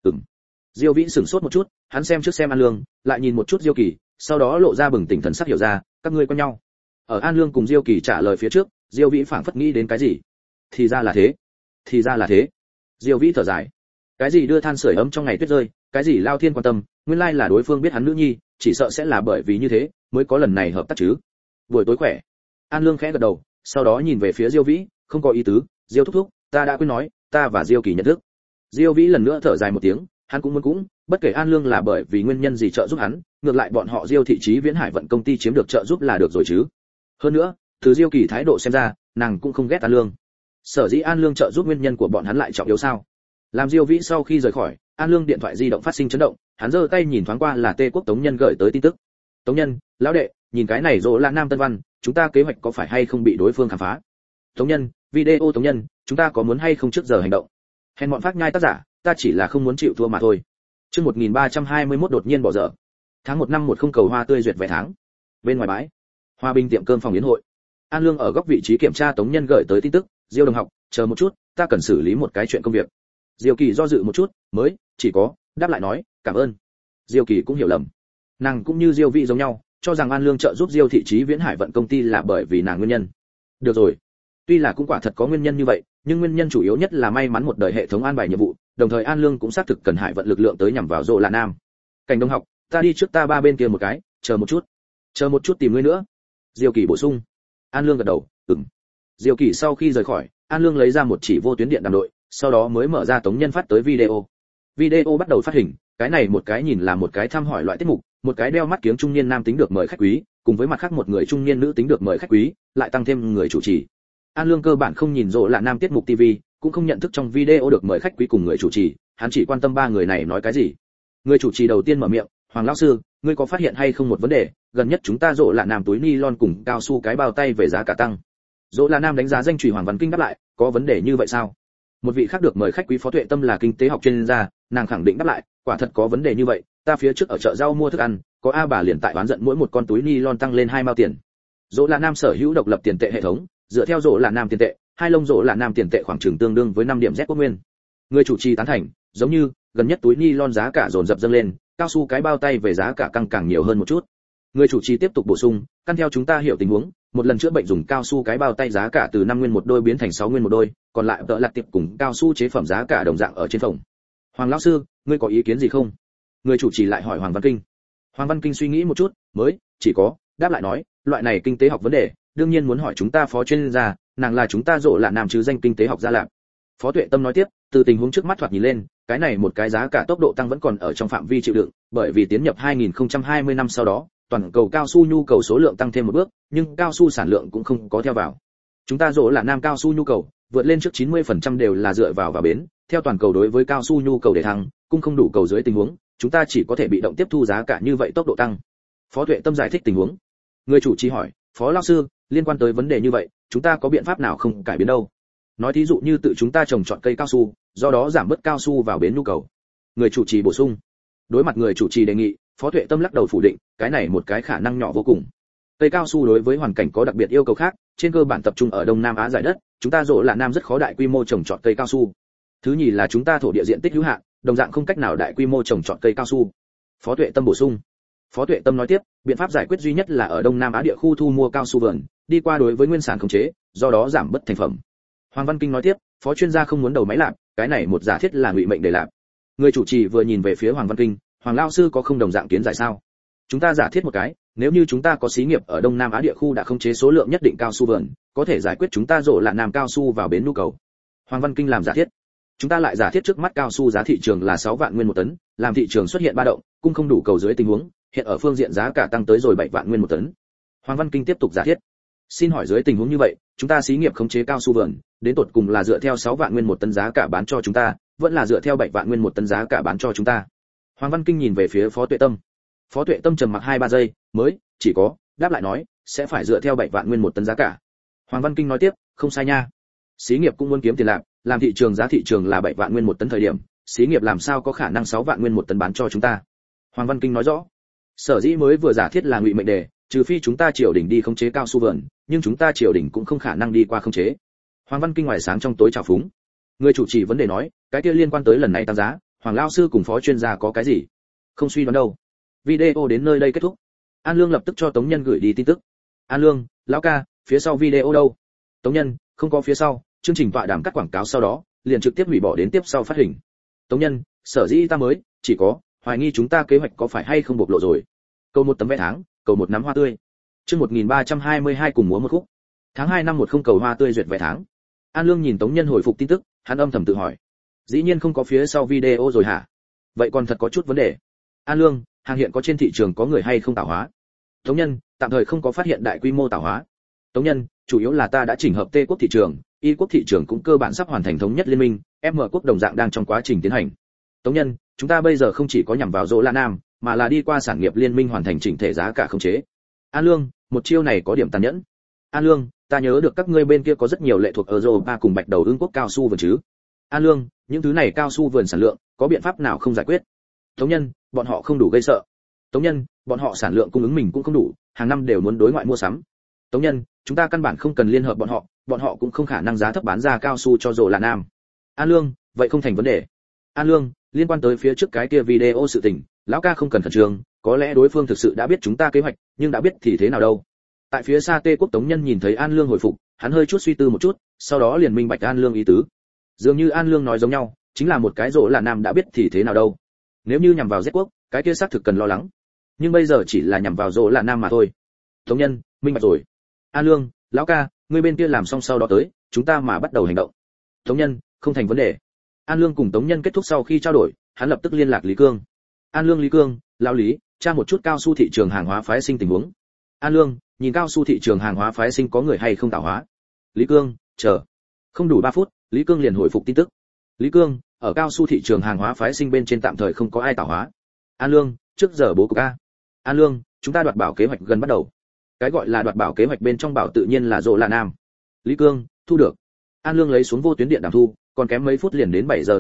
Diêu Vĩ sửng sốt một chút, hắn xem trước xem An Lương, lại nhìn một chút Diêu Kỳ, sau đó lộ ra bừng tỉnh thần sắc hiểu ra, "Các ngươi quen nhau." Ở An Lương cùng Diêu Kỳ trả lời phía trước, Diêu Vĩ phảng phất nghĩ đến cái gì. Thì ra là thế. Diêu Vĩ thở dài. Cái gì đưa than sưởi ấm trong ngày tuyết rơi, cái gì lao thiên quan tâm, nguyên lai là đối phương biết hắn nữ nhi, chỉ sợ sẽ là bởi vì như thế mới có lần này hợp tác chứ. Buổi tối khỏe. An Lương khẽ gật đầu, sau đó nhìn về phía Diêu Vĩ, "Không có ý tứ, Diêu thúc thúc, ta đã quên nói, ta và Diêu Kỳ nhận thức." Diêu Vĩ lần nữa thở dài một tiếng, hắn cũng muốn, bất kể An Lương là bởi vì nguyên nhân gì trợ giúp hắn, ngược lại bọn họ Diêu thị Chí Viễn Hải vận công ty chiếm được trợ giúp là được rồi chứ. Hơn nữa, từ Diêu Kỳ thái độ xem ra, nàng cũng không ghét An Lương. Sở dĩ An Lương trợ giúp nguyên nhân của bọn hắn lại trọng yếu sao? Làm Diêu Vĩ sau khi rời khỏi, An Lương điện thoại di động phát sinh chấn động, hắn giơ tay nhìn thoáng qua là Tê Quốc Tống Nhân gửi tới tin tức. "Tống Nhân, lão đệ, nhìn cái này rồ là Nam Tân Văn, chúng ta kế hoạch có phải hay không bị đối phương khám phá?" "Tống Nhân, video Tống Nhân, chúng ta có muốn hay không trước giờ hành động?" Hèn bọn phát nhai tác giả, ta chỉ là không muốn chịu thua mà thôi. Chương 1321 đột nhiên bỏ dở. Tháng 1 năm 10 cầu hoa tươi duyệt vé tháng. Bên ngoài bãi, Hòa Bình tiệm cơm phòng yến hội. An Lương ở góc vị trí kiểm tra Tống Nhân gửi tới tin tức, "Diêu đồng học, chờ một chút, ta cần xử lý một cái chuyện công việc." Diêu Kỳ do dự một chút, mới chỉ có đáp lại nói, "Cảm ơn." Diêu Kỳ cũng hiểu lầm. Nàng cũng như Diêu Vĩ giống nhau, cho rằng An Lương trợ giúp Diêu thị Chí Viễn Hải vận công ty là bởi vì nàng nguyên nhân. Được rồi, tuy là cũng quả thật có nguyên nhân như vậy, nhưng nguyên nhân chủ yếu nhất là may mắn một đời hệ thống an bài nhiệm vụ, đồng thời An Lương cũng xác thực cần Hải vận lực lượng tới nhằm vào Dỗ Là Nam. "Cảnh đồng học, ta đi trước ta ba bên kia một cái, chờ một chút tìm ngươi nữa." Diêu Kỳ bổ sung. An Lương gật đầu, "Ừm." Diêu Kỳ sau khi rời khỏi, An Lương lấy ra một chỉ vô tuyến điện đàm đội, sau đó mới mở ra Tống Nhân phát tới video. Video bắt đầu phát hình, cái này một cái nhìn là một cái thăm hỏi loại tiết mục, một cái đeo mắt kiếng trung niên nam tính được mời khách quý, cùng với mặt khác một người trung niên nữ tính được mời khách quý, lại tăng thêm người chủ trì. An Lương cơ bản không nhìn Dỗ Là Nam tiết mục TV, cũng không nhận thức trong video được mời khách quý cùng người chủ trì, hắn chỉ quan tâm ba người này nói cái gì. Người chủ trì đầu tiên mở miệng, "Hoàng lão sư, ngươi có phát hiện hay không một vấn đề, gần nhất chúng ta Dỗ Là Nam túi nylon cùng cao su cái bao tay về giá cả tăng." Dỗ Là Nam đánh giá danh chùy Hoàng Văn Kinh đáp lại, "Có vấn đề như vậy sao?" Một vị khác được mời khách quý Phó Tuệ Tâm là kinh tế học chuyên gia, nàng khẳng định đáp lại, "Quả thật có vấn đề như vậy, ta phía trước ở chợ rau mua thức ăn, có a bà liền tại oán giận mỗi một con túi ni lon tăng lên 2 mao tiền. Dỗ là nam sở hữu độc lập tiền tệ hệ thống, dựa theo dỗ là nam tiền tệ, hai lông dỗ là nam tiền tệ khoảng chừng tương đương với 5 điểm Z quốc nguyên. Người chủ trì tán thành, giống như gần nhất túi ni lon giá cả dồn dập dâng lên, cao su cái bao tay về giá cả căng càng nhiều hơn một chút. Người chủ trì tiếp tục bổ sung, căn theo chúng ta hiểu tình huống, một lần chữa bệnh dùng cao su cái bao tay giá cả từ 5 nguyên một đôi biến thành 6 nguyên một đôi, còn lại tợ lặt tiệp cùng cao su chế phẩm giá cả đồng dạng ở trên phòng. Hoàng lão sư, ngươi có ý kiến gì không? Người chủ trì lại hỏi Hoàng Văn Kinh. Hoàng Văn Kinh suy nghĩ một chút, mới chỉ có đáp lại nói, loại này kinh tế học vấn đề, đương nhiên muốn hỏi chúng ta phó chuyên gia, nàng là chúng ta Dỗ là nam chứ danh kinh tế học gia lạc. Phó Tuệ Tâm nói tiếp, từ tình huống trước mắt thoạt nhìn lên, cái này một cái giá cả tốc độ tăng vẫn còn ở trong phạm vi chịu đựng, bởi vì tiến nhập 2020 năm sau đó, toàn cầu cao su nhu cầu số lượng tăng thêm một bước, nhưng cao su sản lượng cũng không có theo vào. Chúng ta Dỗ là nam cao su nhu cầu vượt lên trước 90% đều là dựa vào bến, theo toàn cầu đối với cao su nhu cầu để thăng, cung không đủ cầu dưới tình huống, chúng ta chỉ có thể bị động tiếp thu giá cả như vậy tốc độ tăng. Phó Tuệ Tâm giải thích tình huống. Người chủ trì hỏi, Phó lão sư, liên quan tới vấn đề như vậy, chúng ta có biện pháp nào không cải biến đâu? Nói thí dụ như tự chúng ta trồng trọt cây cao su, do đó giảm bớt cao su vào bến nhu cầu. Người chủ trì bổ sung. Đối mặt người chủ trì đề nghị, Phó Tuệ Tâm lắc đầu phủ định, cái này một cái khả năng nhỏ vô cùng. Cây cao su đối với hoàn cảnh có đặc biệt yêu cầu khác, trên cơ bản tập trung ở Đông Nam Á giải đất, chúng ta Dỗ là nam rất khó đại quy mô trồng trọt cây cao su. Thứ nhì là chúng ta thổ địa diện tích hữu hạn, đồng dạng không cách nào đại quy mô trồng trọt cây cao su. Phó Tuệ Tâm bổ sung. Phó Tuệ Tâm nói tiếp, biện pháp giải quyết duy nhất là ở Đông Nam Á địa khu thu mua cao su vườn, đi qua đối với nguyên sản khống chế, do đó giảm bớt thành phẩm. Hoàng Văn Kinh nói tiếp, phó chuyên gia không muốn đầu máy lạp, cái này một giả thiết là ngụy mệnh để lạp. Người chủ trì vừa nhìn về phía Hoàng Văn Kinh, Hoàng lão sư có không đồng dạng kiến giải sao? Chúng ta giả thiết một cái, nếu như chúng ta có xí nghiệp ở Đông Nam Á địa khu đã khống chế số lượng nhất định cao su vườn, có thể giải quyết chúng ta Dỗ là nam cao su vào bến nhu cầu. Hoàng Văn Kinh làm giả thiết. Chúng ta lại giả thiết trước mắt cao su giá thị trường là 6 vạn nguyên một tấn, làm thị trường xuất hiện ba động, cung không đủ cầu dưới tình huống, hiện ở phương diện giá cả tăng tới rồi 7 vạn nguyên một tấn. Hoàng Văn Kinh tiếp tục giả thiết. Xin hỏi dưới tình huống như vậy, chúng ta xí nghiệp khống chế cao su vườn, đến tột cùng là dựa theo 6 vạn nguyên một tấn giá cả bán cho chúng ta, vẫn là dựa theo 7 vạn nguyên một tấn giá cả bán cho chúng ta? Hoàng Văn Kinh nhìn về phía Phó Tuệ Tâm. Phó Tuệ Tâm trầm mặc 2-3 giây, mới chỉ có đáp lại nói, sẽ phải dựa theo 7 vạn nguyên một tấn giá cả. Hoàng Văn Kinh nói tiếp, không sai nha. Xí nghiệp cũng muốn kiếm tiền làm thị trường giá thị trường là 7 vạn nguyên một tấn thời điểm, xí nghiệp làm sao có khả năng 6 vạn nguyên một tấn bán cho chúng ta? Hoàng Văn Kinh nói rõ. Sở dĩ mới vừa giả thiết là ngụy mệnh đề, trừ phi chúng ta triều đình đi khống chế cao su vườn, nhưng chúng ta triều đình cũng không khả năng đi qua khống chế. Hoàng Văn Kinh ngoài sáng trong tối trào phúng. Người chủ trì vấn đề nói, cái kia liên quan tới lần này tăng giá, Hoàng lão sư cùng phó chuyên gia có cái gì? Không suy đoán đâu. Video đến nơi đây kết thúc. An Lương lập tức cho Tống Nhân gửi đi tin tức. An Lương, lão ca, phía sau video đâu? Tống Nhân, không có phía sau, chương trình tọa đàm cắt quảng cáo sau đó, liền trực tiếp hủy bỏ đến tiếp sau phát hình. Tống Nhân, sở dĩ ta mới chỉ có hoài nghi chúng ta kế hoạch có phải hay không bộc lộ rồi. Cầu một tấm vé tháng, cầu một nắm hoa tươi. Chương 1322 cùng múa một khúc. Tháng 2 năm 10 cầu hoa tươi duyệt vé tháng. An Lương nhìn Tống Nhân hồi phục tin tức, hắn âm thầm tự hỏi. Dĩ nhiên không có phía sau video rồi hả? Vậy còn thật có chút vấn đề. An Lương, hàng hiện có trên thị trường có người hay không tạo hóa? Tống Nhân, tạm thời không có phát hiện đại quy mô tạo hóa. Tống Nhân, chủ yếu là ta đã chỉnh hợp T quốc thị trường, Y quốc thị trường cũng cơ bản sắp hoàn thành thống nhất liên minh, M quốc đồng dạng đang trong quá trình tiến hành. Tống Nhân, chúng ta bây giờ không chỉ có nhằm vào Dỗ là nam, mà là đi qua sản nghiệp liên minh hoàn thành chỉnh thể giá cả khống chế. An Lương, một chiêu này có điểm tàn nhẫn. An Lương, ta nhớ được các ngươi bên kia có rất nhiều lệ thuộc ở Europa cùng Bạch Đầu Ưng quốc cao su vườn chứ? An Lương, những thứ này cao su vườn sản lượng, có biện pháp nào không giải quyết? Tống Nhân, bọn họ không đủ gây sợ. Tống Nhân, bọn họ sản lượng cung ứng mình cũng không đủ, hàng năm đều muốn đối ngoại mua sắm. Tống Nhân, chúng ta căn bản không cần liên hợp bọn họ cũng không khả năng giá thấp bán ra cao su cho Dỗ là nam. An Lương, vậy không thành vấn đề. An Lương, liên quan tới phía trước cái kia video sự tình, lão ca không cần khẩn trương, có lẽ đối phương thực sự đã biết chúng ta kế hoạch, nhưng đã biết thì thế nào đâu. Tại phía xa Tê quốc Tống Nhân nhìn thấy An Lương hồi phục, hắn hơi chút suy tư một chút, sau đó liền minh bạch An Lương ý tứ. Dường như An Lương nói giống nhau, chính là một cái Dỗ là nam đã biết thì thế nào đâu. Nếu như nhằm vào Z quốc, cái kia xác thực cần lo lắng. Nhưng bây giờ chỉ là nhằm vào Dỗ là nam mà thôi. Tống Nhân, minh bạch rồi. An Lương, lão ca, ngươi bên kia làm xong sau đó tới, chúng ta mà bắt đầu hành động. Tống Nhân, không thành vấn đề. An Lương cùng Tống Nhân kết thúc sau khi trao đổi, hắn lập tức liên lạc Lý Cương. An Lương, Lý Cương, lão Lý, tra một chút cao su thị trường hàng hóa phái sinh tình huống. An Lương, nhìn cao su thị trường hàng hóa phái sinh có người hay không tạo hóa. Lý Cương, chờ. Không đủ 3 phút, Lý Cương liền hồi phục tin tức. Lý Cương, ở cao su thị trường hàng hóa phái sinh bên trên tạm thời không có ai tạo hóa. An Lương, trước giờ bố cục a. An Lương, chúng ta đoạt bảo kế hoạch gần bắt đầu. Cái gọi là đoạt bảo kế hoạch bên trong bảo tự nhiên là Dỗ là nam. Lý Cương, thu được. An Lương lấy xuống vô tuyến điện đàm thu, còn kém mấy phút liền đến 7 giờ đồng hồ,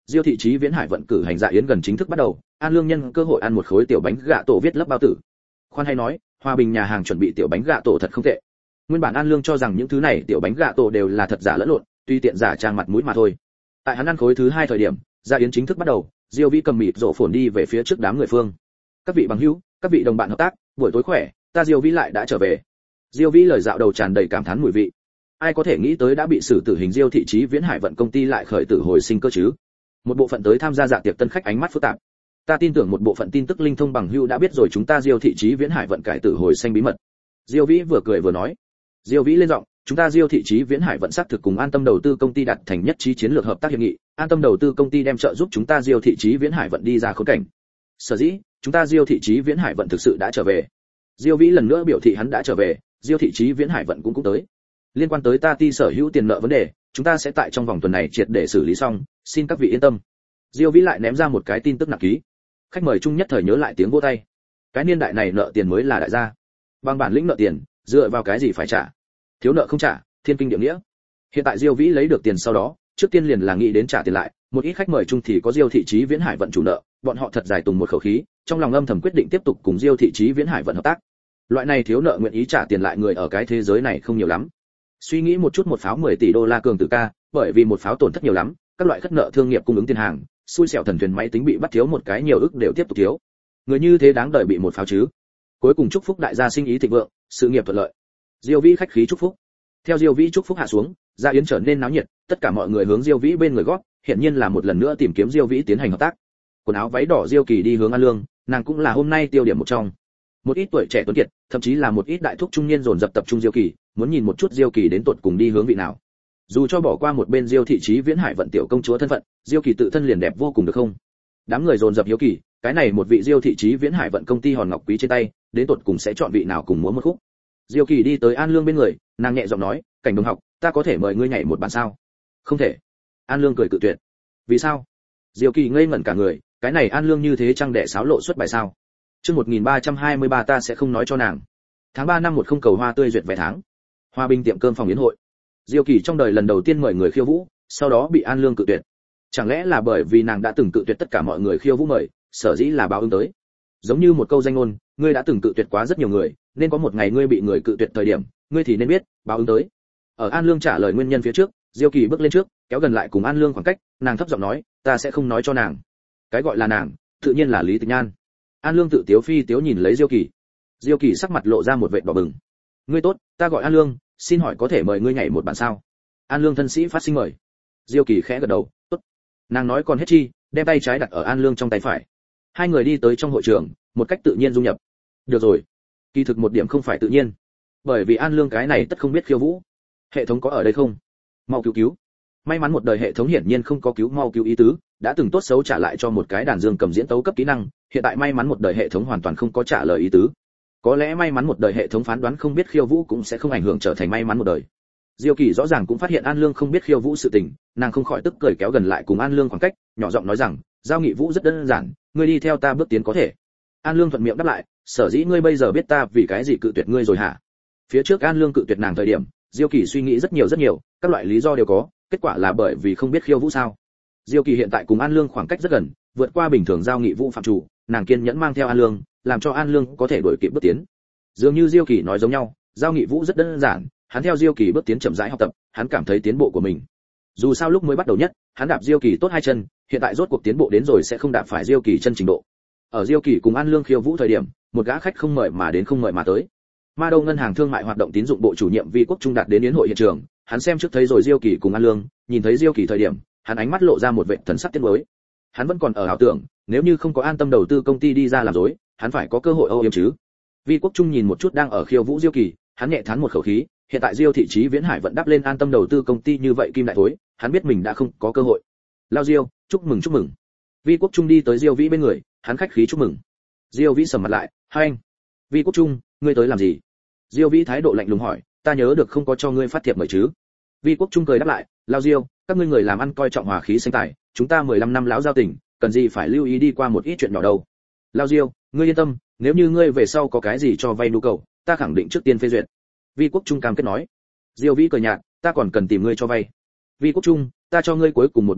Diêu thị Chí Viễn Hải vận cử hành dạ yến gần chính thức bắt đầu, An Lương nhân cơ hội ăn một khối tiểu bánh gạ tổ viết lấp bao tử. Khoan hay nói, Hòa Bình nhà hàng chuẩn bị tiểu bánh gạ tổ thật không tệ. Nguyên bản An Lương cho rằng những thứ này tiểu bánh gạ tổ đều là thật giả lẫn lộn, tuy tiện giả trang mặt mũi mà thôi. Tại hắn ăn khối thứ 2 thời điểm, dạ yến chính thức bắt đầu, Diêu Vĩ cầm mịt rộ phồn đi về phía trước đám người phương. Các vị bằng hữu, các vị đồng bạn hợp tác, buổi tối khỏe, ta Diêu Vĩ lại đã trở về. Diêu Vĩ lời dạo đầu tràn đầy cảm thán mùi vị. Ai có thể nghĩ tới đã bị xử tử hình Diêu thị Chí Viễn Hải vận công ty lại khởi tử hồi sinh cơ chứ? Một bộ phận tới tham gia dạ tiệc tân khách ánh mắt phức tạp. Ta tin tưởng một bộ phận tin tức linh thông bằng hữu đã biết rồi chúng ta Diêu thị Chí Viễn Hải vận cải tử hồi sinh bí mật. Diêu Vĩ vừa cười vừa nói. Diêu Vĩ lên giọng, chúng ta Diêu thị Chí Viễn Hải vận xác thực cùng An Tâm đầu tư công ty đạt thành nhất trí chiến lược hợp tác hiệp nghị, An Tâm đầu tư công ty đem trợ giúp chúng ta Diêu thị Chí Viễn Hải vận đi ra khốn cảnh. Sở dĩ, chúng ta Diêu thị Chí Viễn Hải vận thực sự đã trở về. Diêu Vĩ lần nữa biểu thị hắn đã trở về, Diêu thị Chí Viễn Hải vận cũng tới. Liên quan tới ta ti sở hữu tiền nợ vấn đề, chúng ta sẽ tại trong vòng tuần này triệt để xử lý xong, xin các vị yên tâm. Diêu Vĩ lại ném ra một cái tin tức nặng ký. Khách mời chung nhất thời nhớ lại tiếng vỗ tay. Cái niên đại này nợ tiền mới là đại gia. Bằng bản lĩnh nợ tiền, dựa vào cái gì phải trả? Thiếu nợ không trả, thiên kinh địa nghĩa. Hiện tại Diêu Vĩ lấy được tiền sau đó, trước tiên liền là nghĩ đến trả tiền lại, một ít khách mời chung thì có Diêu thị Chí Viễn Hải vận chủ nợ, bọn họ thật dài tùng một khẩu khí, trong lòng âm thầm quyết định tiếp tục cùng Diêu thị Chí Viễn Hải vận hợp tác. Loại này thiếu nợ nguyện ý trả tiền lại người ở cái thế giới này không nhiều lắm. Suy nghĩ một chút, một pháo 10 tỷ đô la cường tử ca, bởi vì một pháo tổn thất nhiều lắm, các loại khất nợ thương nghiệp cung ứng tiền hàng, xui xẻo thần thuyền máy tính bị bắt thiếu một cái nhiều ức đều tiếp tục thiếu. Người như thế đáng đợi bị một pháo chứ. Cuối cùng chúc phúc đại gia sinh ý thịnh vượng, sự nghiệp thuận lợi. Diêu Vĩ khách khí chúc phúc. Theo Diêu Vĩ chúc phúc hạ xuống, dạ yến trở nên náo nhiệt, tất cả mọi người hướng Diêu Vĩ bên người gót, hiện nhiên là một lần nữa tìm kiếm Diêu Vĩ tiến hành hợp tác. Quần áo váy đỏ Diêu Kỳ đi hướng An Lương, nàng cũng là hôm nay tiêu điểm một trong. Một ít tuổi trẻ tuấn kiệt, thậm chí là một ít đại thúc trung niên dồn dập tập trung Diêu Kỳ, muốn nhìn một chút Diêu Kỳ đến tột cùng đi hướng vị nào. Dù cho bỏ qua một bên Diêu thị Chí Viễn Hải vận tiểu công chúa thân phận, Diêu Kỳ tự thân liền đẹp vô cùng được không? Đám người dồn dập hiếu kỳ, cái này một vị Diêu thị Chí Viễn Hải vận công ty hòn ngọc quý trên tay, đến tột cùng sẽ chọn vị nào cùng múa một khúc. Diêu Kỳ đi tới An Lương bên người, nàng nhẹ giọng nói, "Cảnh đồng học, ta có thể mời ngươi nhảy một bản sao?" "Không thể." An Lương cười cự tuyệt. "Vì sao?" Diêu Kỳ ngây ngẩn cả người, cái này An Lương như thế trăng đẻ sáo lộ xuất bài sao? Chương 1323 ta sẽ không nói cho nàng. Tháng 3 năm 10 cầu hoa tươi duyệt vài tháng. Hòa Bình tiệm cơm phòng yến hội. Diêu Kỳ trong đời lần đầu tiên mời người khiêu vũ, sau đó bị An Lương cự tuyệt. Chẳng lẽ là bởi vì nàng đã từng cự tuyệt tất cả mọi người khiêu vũ mời, sở dĩ là báo ứng tới. Giống như một câu danh ngôn, ngươi đã từng cự tuyệt quá rất nhiều người, nên có một ngày ngươi bị người cự tuyệt thời điểm, ngươi thì nên biết, báo ứng tới. Ở An Lương trả lời nguyên nhân phía trước, Diêu Kỳ bước lên trước, kéo gần lại cùng An Lương khoảng cách, nàng thấp giọng nói, ta sẽ không nói cho nàng. Cái gọi là nàng, tự nhiên là Lý Tịch Nhan. An Lương tự tiếu phi tiếu nhìn lấy Diêu Kỳ. Diêu Kỳ sắc mặt lộ ra một vệt đỏ bừng. Ngươi tốt, ta gọi An Lương, xin hỏi có thể mời ngươi nhảy một bản sao? An Lương thân sĩ phát sinh mời. Diêu Kỳ khẽ gật đầu, tốt. Nàng nói còn hết chi, đem tay trái đặt ở An Lương trong tay phải. Hai người đi tới trong hội trường, một cách tự nhiên dung nhập. Được rồi. Kỳ thực một điểm không phải tự nhiên, bởi vì An Lương cái này tất không biết khiêu vũ. Hệ thống có ở đây không? Mau cứu cứu. May mắn một đời hệ thống hiển nhiên không có cứu mau cứu ý tứ, đã từng tốt xấu trả lại cho một cái đàn dương cầm diễn tấu cấp kỹ năng, hiện tại may mắn một đời hệ thống hoàn toàn không có trả lời ý tứ. Có lẽ may mắn một đời hệ thống phán đoán không biết khiêu vũ cũng sẽ không ảnh hưởng trở thành may mắn một đời. Diêu Kỳ rõ ràng cũng phát hiện An Lương không biết khiêu vũ sự tình, nàng không khỏi tức cười kéo gần lại cùng An Lương khoảng cách, nhỏ giọng nói rằng, giao nghị vũ rất đơn giản, ngươi đi theo ta bước tiến có thể. An Lương thuận miệng đáp lại, sở dĩ ngươi bây giờ biết ta vì cái gì cự tuyệt ngươi rồi hả? Phía trước An Lương cự tuyệt nàng thời điểm, Diêu Kỳ suy nghĩ rất nhiều, các loại lý do đều có, kết quả là bởi vì không biết khiêu vũ sao? Diêu Kỳ hiện tại cùng An Lương khoảng cách rất gần, vượt qua bình thường giao nghị vũ phạm chủ, nàng kiên nhẫn mang theo An Lương, làm cho An Lương có thể đuổi kịp bước tiến. Dường như Diêu Kỳ nói giống nhau, giao nghị vũ rất đơn giản, hắn theo Diêu Kỳ bước tiến chậm rãi học tập, hắn cảm thấy tiến bộ của mình. Dù sao lúc mới bắt đầu nhất, hắn đạp Diêu Kỳ tốt hai chân, hiện tại rốt cuộc tiến bộ đến rồi sẽ không đạp phải Diêu Kỳ chân trình độ. Ở Diêu Kỳ cùng An Lương khiêu vũ thời điểm, một gã khách không mời mà đến không mời mà tới. Ma Đô ngân hàng thương mại hoạt động tín dụng bộ chủ nhiệm Vi Quốc Trung đạt đến yến hội hiện trường, hắn xem trước thấy rồi Diêu Kỳ cùng An Lương, nhìn thấy Diêu Kỳ thời điểm, hắn ánh mắt lộ ra một vẻ thần sắc tiếc nuối. Hắn vẫn còn ở ảo tưởng, nếu như không có An Tâm đầu tư công ty đi ra làm dối, hắn phải có cơ hội âu yếm chứ. Vi Quốc Trung nhìn một chút đang ở khiêu vũ Diêu Kỳ, hắn nhẹ thán một khẩu khí, hiện tại Diêu thị Chí Viễn Hải vẫn đáp lên An Tâm đầu tư công ty như vậy kim đại thối, hắn biết mình đã không có cơ hội. Lao Diêu, chúc mừng. Vi Quốc Trung đi tới Diêu Vĩ bên người, hắn khách khí chúc mừng. Diêu Vĩ sầm mặt lại, hai anh. Vi Quốc Trung, ngươi tới làm gì? Diêu Vĩ thái độ lạnh lùng hỏi, ta nhớ được không có cho ngươi phát thiệp mời chứ? Vi Quốc Trung cười đáp lại, Lao Diêu, các ngươi người làm ăn coi trọng hòa khí sinh tài, chúng ta 15 năm lão giao tình, cần gì phải lưu ý đi qua một ít chuyện nhỏ đâu. Lao Diêu, ngươi yên tâm, nếu như ngươi về sau có cái gì cho vay nhu cầu, ta khẳng định trước tiên phê duyệt. Vi Quốc Trung cam kết nói. Diêu Vĩ cười nhạt, ta còn cần tìm ngươi cho vay. Vi Quốc Trung, ta cho ngươi cuối cùng một bộ mặt,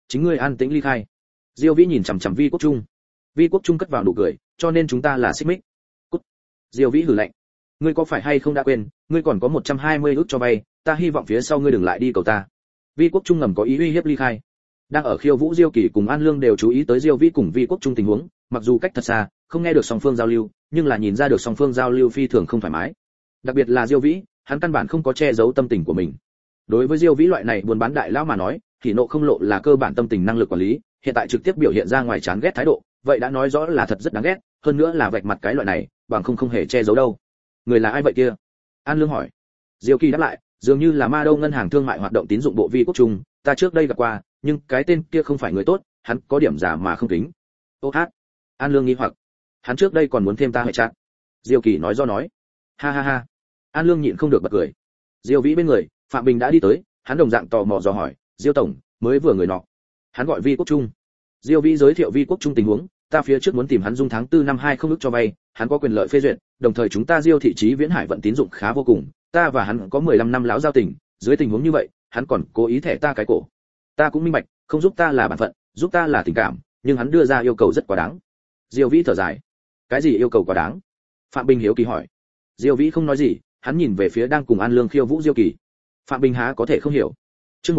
chính ngươi an tĩnh ly khai. Diêu Vĩ nhìn chằm chằm Vi Quốc Trung. Vi Quốc Trung cất vào nụ cười, cho nên chúng ta là xích mích. Cút. Diêu Vĩ hừ lạnh. Ngươi có phải hay không đã quên, ngươi còn có 120 ức cho vay, ta hy vọng phía sau ngươi đừng lại đi cầu ta. Vi Quốc Trung ngầm có ý uy hiếp ly khai. Đang ở khiêu vũ Diêu Kỳ cùng An Lương đều chú ý tới Diêu Vĩ cùng Vi Quốc Trung tình huống, mặc dù cách thật xa, không nghe được song phương giao lưu, nhưng là nhìn ra được song phương giao lưu phi thường không thoải mái. Đặc biệt là Diêu Vĩ, hắn căn bản không có che giấu tâm tình của mình. Đối với Diêu Vĩ loại này buôn bán đại lão mà nói, thì nộ không lộ là cơ bản tâm tình năng lực quản lý, hiện tại trực tiếp biểu hiện ra ngoài chán ghét thái độ, vậy đã nói rõ là thật rất đáng ghét, hơn nữa là vạch mặt cái loại này, bằng không hề che giấu đâu. Người là ai vậy kia? An Lương hỏi. Diêu Kỳ đáp lại, dường như là Ma Đâu ngân hàng thương mại hoạt động tín dụng bộ Vi Quốc Trung, ta trước đây gặp qua, nhưng cái tên kia không phải người tốt, hắn có điểm giả mà không kính. Ô hát. An Lương nghi hoặc. Hắn trước đây còn muốn thêm ta hệ chặt. Diêu Kỳ nói do nói. Ha ha ha. An Lương nhịn không được bật cười. Diêu Vĩ bên người, Phạm Bình đã đi tới, hắn đồng dạng tò mò dò hỏi, Diêu tổng, mới vừa người nọ. Hắn gọi Vi Quốc Trung. Diêu Vĩ giới thiệu Vi Quốc Trung tình huống, ta phía trước muốn tìm hắn dung tháng 4 năm 20 ức cho vay, hắn có quyền lợi phê duyệt, đồng thời chúng ta Diêu thị trí Viễn Hải vận tín dụng khá vô cùng, ta và hắn có 15 năm láo giao tình, dưới tình huống như vậy, hắn còn cố ý thẻ ta cái cổ. Ta cũng minh bạch, không giúp ta là bản phận, giúp ta là tình cảm, nhưng hắn đưa ra yêu cầu rất quá đáng. Diêu Vĩ thở dài. Cái gì yêu cầu quá đáng? Phạm Bình hiếu kỳ hỏi. Diêu Vĩ không nói gì, hắn nhìn về phía đang cùng An Lương khiêu vũ Diêu Kỳ. Phạm Bình há có thể không hiểu. Chương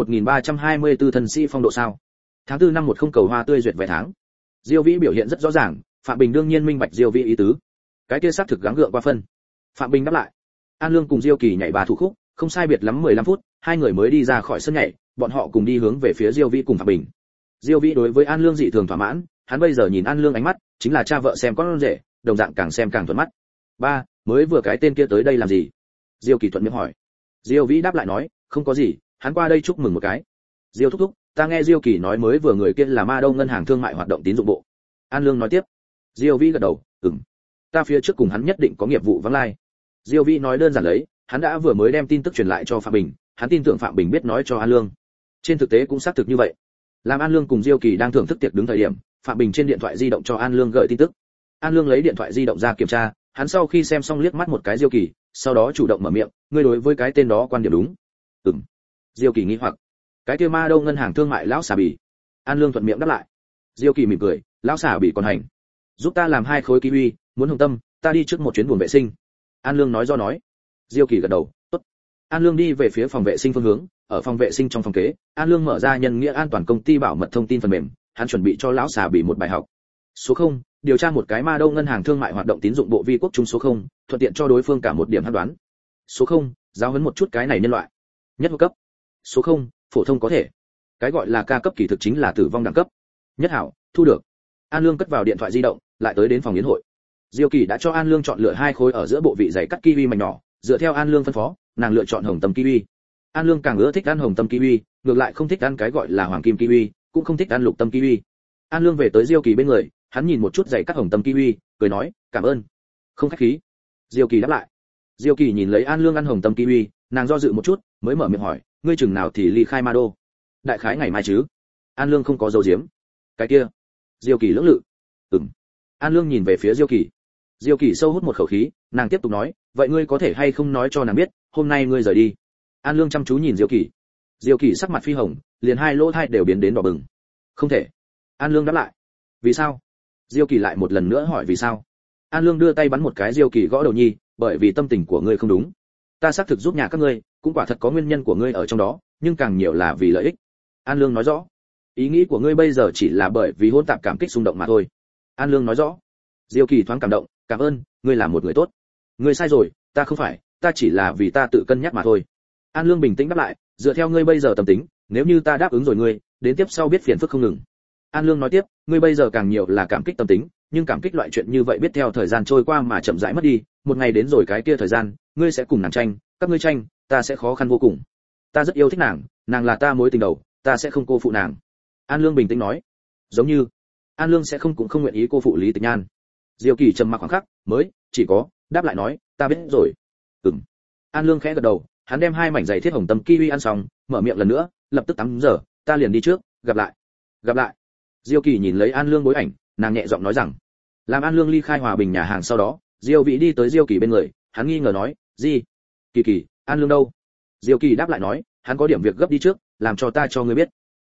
1324 thần sĩ phong độ sao? Tháng 4 năm 10 cầu hoa tươi duyệt vài tháng. Diêu Vĩ biểu hiện rất rõ ràng, Phạm Bình đương nhiên minh bạch Diêu Vĩ ý tứ. Cái kia xác thực gắng gượng qua phân. Phạm Bình đáp lại. An Lương cùng Diêu Kỳ nhảy bà thủ khúc, không sai biệt lắm 15 phút, hai người mới đi ra khỏi sân nhảy, bọn họ cùng đi hướng về phía Diêu Vĩ cùng Phạm Bình. Diêu Vĩ đối với An Lương dị thường thỏa mãn, hắn bây giờ nhìn An Lương ánh mắt, chính là cha vợ xem con rể, đồng dạng càng xem càng thuận mắt. Ba, mới vừa cái tên kia tới đây làm gì? Diêu Kỳ thuận miệng hỏi. Diêu Vĩ đáp lại nói, không có gì, hắn qua đây chúc mừng một cái. Diêu thúc thúc, ta nghe Diêu Kỳ nói mới vừa người kia là Ma Đâu ngân hàng thương mại hoạt động tín dụng bộ. An Lương nói tiếp. Diêu Vĩ gật đầu, ta phía trước cùng hắn nhất định có nghiệp vụ vắng lai. Diêu Vĩ nói đơn giản lấy, hắn đã vừa mới đem tin tức truyền lại cho Phạm Bình, hắn tin tưởng Phạm Bình biết nói cho An Lương. Trên thực tế cũng xác thực như vậy. Làm An Lương cùng Diêu Kỳ đang thưởng thức tiệc đứng thời điểm, Phạm Bình trên điện thoại di động cho An Lương gửi tin tức. An Lương lấy điện thoại di động ra kiểm tra, hắn sau khi xem xong liếc mắt một cái Diêu Kỳ, sau đó chủ động mở miệng, ngươi đối với cái tên đó quan điểm đúng? Diêu Kỳ nghi hoặc, cái kia Ma Đâu ngân hàng thương mại lão xà bì. An Lương thuận miệng đáp lại. Diêu Kỳ mỉm cười, lão xà bì còn hành, giúp ta làm 2 khối kiwi, muốn hồng tâm, ta đi trước một chuyến buồng vệ sinh. An Lương nói do nói. Diêu Kỳ gật đầu, tốt. An Lương đi về phía phòng vệ sinh phương hướng, ở phòng vệ sinh trong phòng kế, An Lương mở ra nhân nghĩa an toàn công ty bảo mật thông tin phần mềm, hắn chuẩn bị cho lão xà bì một bài học. Số 0, điều tra một cái Ma Đâu ngân hàng thương mại hoạt động tín dụng bộ Vi Quốc Trung số 0, thuận tiện cho đối phương cả một điểm phán đoán. Số 0, giáo huấn một chút cái này nhân loại. Nhất cấp. Số 0, phổ thông có thể. Cái gọi là ca cấp kỳ thực chính là tử vong đẳng cấp. Nhất hảo, thu được. An Lương cất vào điện thoại di động, lại tới đến phòng yến hội. Diêu Kỳ đã cho An Lương chọn lựa 2 khối ở giữa bộ vị dày cắt kiwi mảnh nhỏ, dựa theo An Lương phân phó, nàng lựa chọn hồng tâm kiwi. An Lương càng ưa thích ăn hồng tâm kiwi, ngược lại không thích ăn cái gọi là hoàng kim kiwi, cũng không thích ăn lục tâm kiwi. An Lương về tới Diêu Kỳ bên người, hắn nhìn một chút dày cắt hồng tâm kiwi, cười nói, cảm ơn. Không khách khí. Diêu Kỳ đáp lại. Diêu Kỳ nhìn lấy An Lương ăn hồng tâm kiwi, nàng do dự một chút, mới mở miệng hỏi, ngươi chừng nào thì ly khai Ma Đô? Đại khái ngày mai chứ? An Lương không có dấu diếm. Cái kia. Diêu Kỳ lưỡng lự. An Lương nhìn về phía Diêu Kỳ. Diêu Kỳ sâu hút một khẩu khí, nàng tiếp tục nói, vậy ngươi có thể hay không nói cho nàng biết, hôm nay ngươi rời đi? An Lương chăm chú nhìn Diêu Kỳ. Diêu Kỳ sắc mặt phi hồng, liền hai lỗ tai đều biến đến đỏ bừng. Không thể. An Lương đáp lại. Vì sao? Diêu Kỳ lại một lần nữa hỏi vì sao. An Lương đưa tay bắn một cái Diêu Kỳ gõ đầu nhi, bởi vì tâm tình của ngươi không đúng. Ta xác thực giúp nhà các ngươi, cũng quả thật có nguyên nhân của ngươi ở trong đó, nhưng càng nhiều là vì lợi ích. An Lương nói rõ. Ý nghĩ của ngươi bây giờ chỉ là bởi vì hỗn tạp cảm kích xung động mà thôi. An Lương nói rõ. Diêu Kỳ thoáng cảm động, cảm ơn, ngươi là một người tốt. Ngươi sai rồi, ta không phải, ta chỉ là vì ta tự cân nhắc mà thôi. An Lương bình tĩnh đáp lại, dựa theo ngươi bây giờ tâm tính, nếu như ta đáp ứng rồi ngươi, đến tiếp sau biết phiền phức không ngừng. An Lương nói tiếp, ngươi bây giờ càng nhiều là cảm kích tâm tính, nhưng cảm kích loại chuyện như vậy biết theo thời gian trôi qua mà chậm rãi mất đi, một ngày đến rồi cái kia thời gian, ngươi sẽ cùng nàng tranh, các ngươi tranh, ta sẽ khó khăn vô cùng. Ta rất yêu thích nàng, nàng là ta mối tình đầu, ta sẽ không cô phụ nàng. An Lương bình tĩnh nói. Giống như An Lương sẽ không cũng không nguyện ý cô phụ Lý Tịch Nhan. Diêu Kỳ trầm mặc khoảng khắc, mới chỉ có đáp lại nói, ta biết rồi. An Lương khẽ gật đầu, hắn đem 2 mảnh giày thiết hồng tâm kiwi ăn xong, mở miệng lần nữa, lập tức tắm giờ, ta liền đi trước, gặp lại. Gặp lại. Diêu Kỳ nhìn lấy An Lương bối ảnh, nàng nhẹ giọng nói rằng. Làm An Lương ly khai Hòa Bình nhà hàng sau đó, Diêu Vĩ đi tới Diêu Kỳ bên người, hắn nghi ngờ nói, gì? Kỳ Kỳ, An Lương đâu? Diêu Kỳ đáp lại nói, hắn có điểm việc gấp đi trước, làm cho ta cho ngươi biết.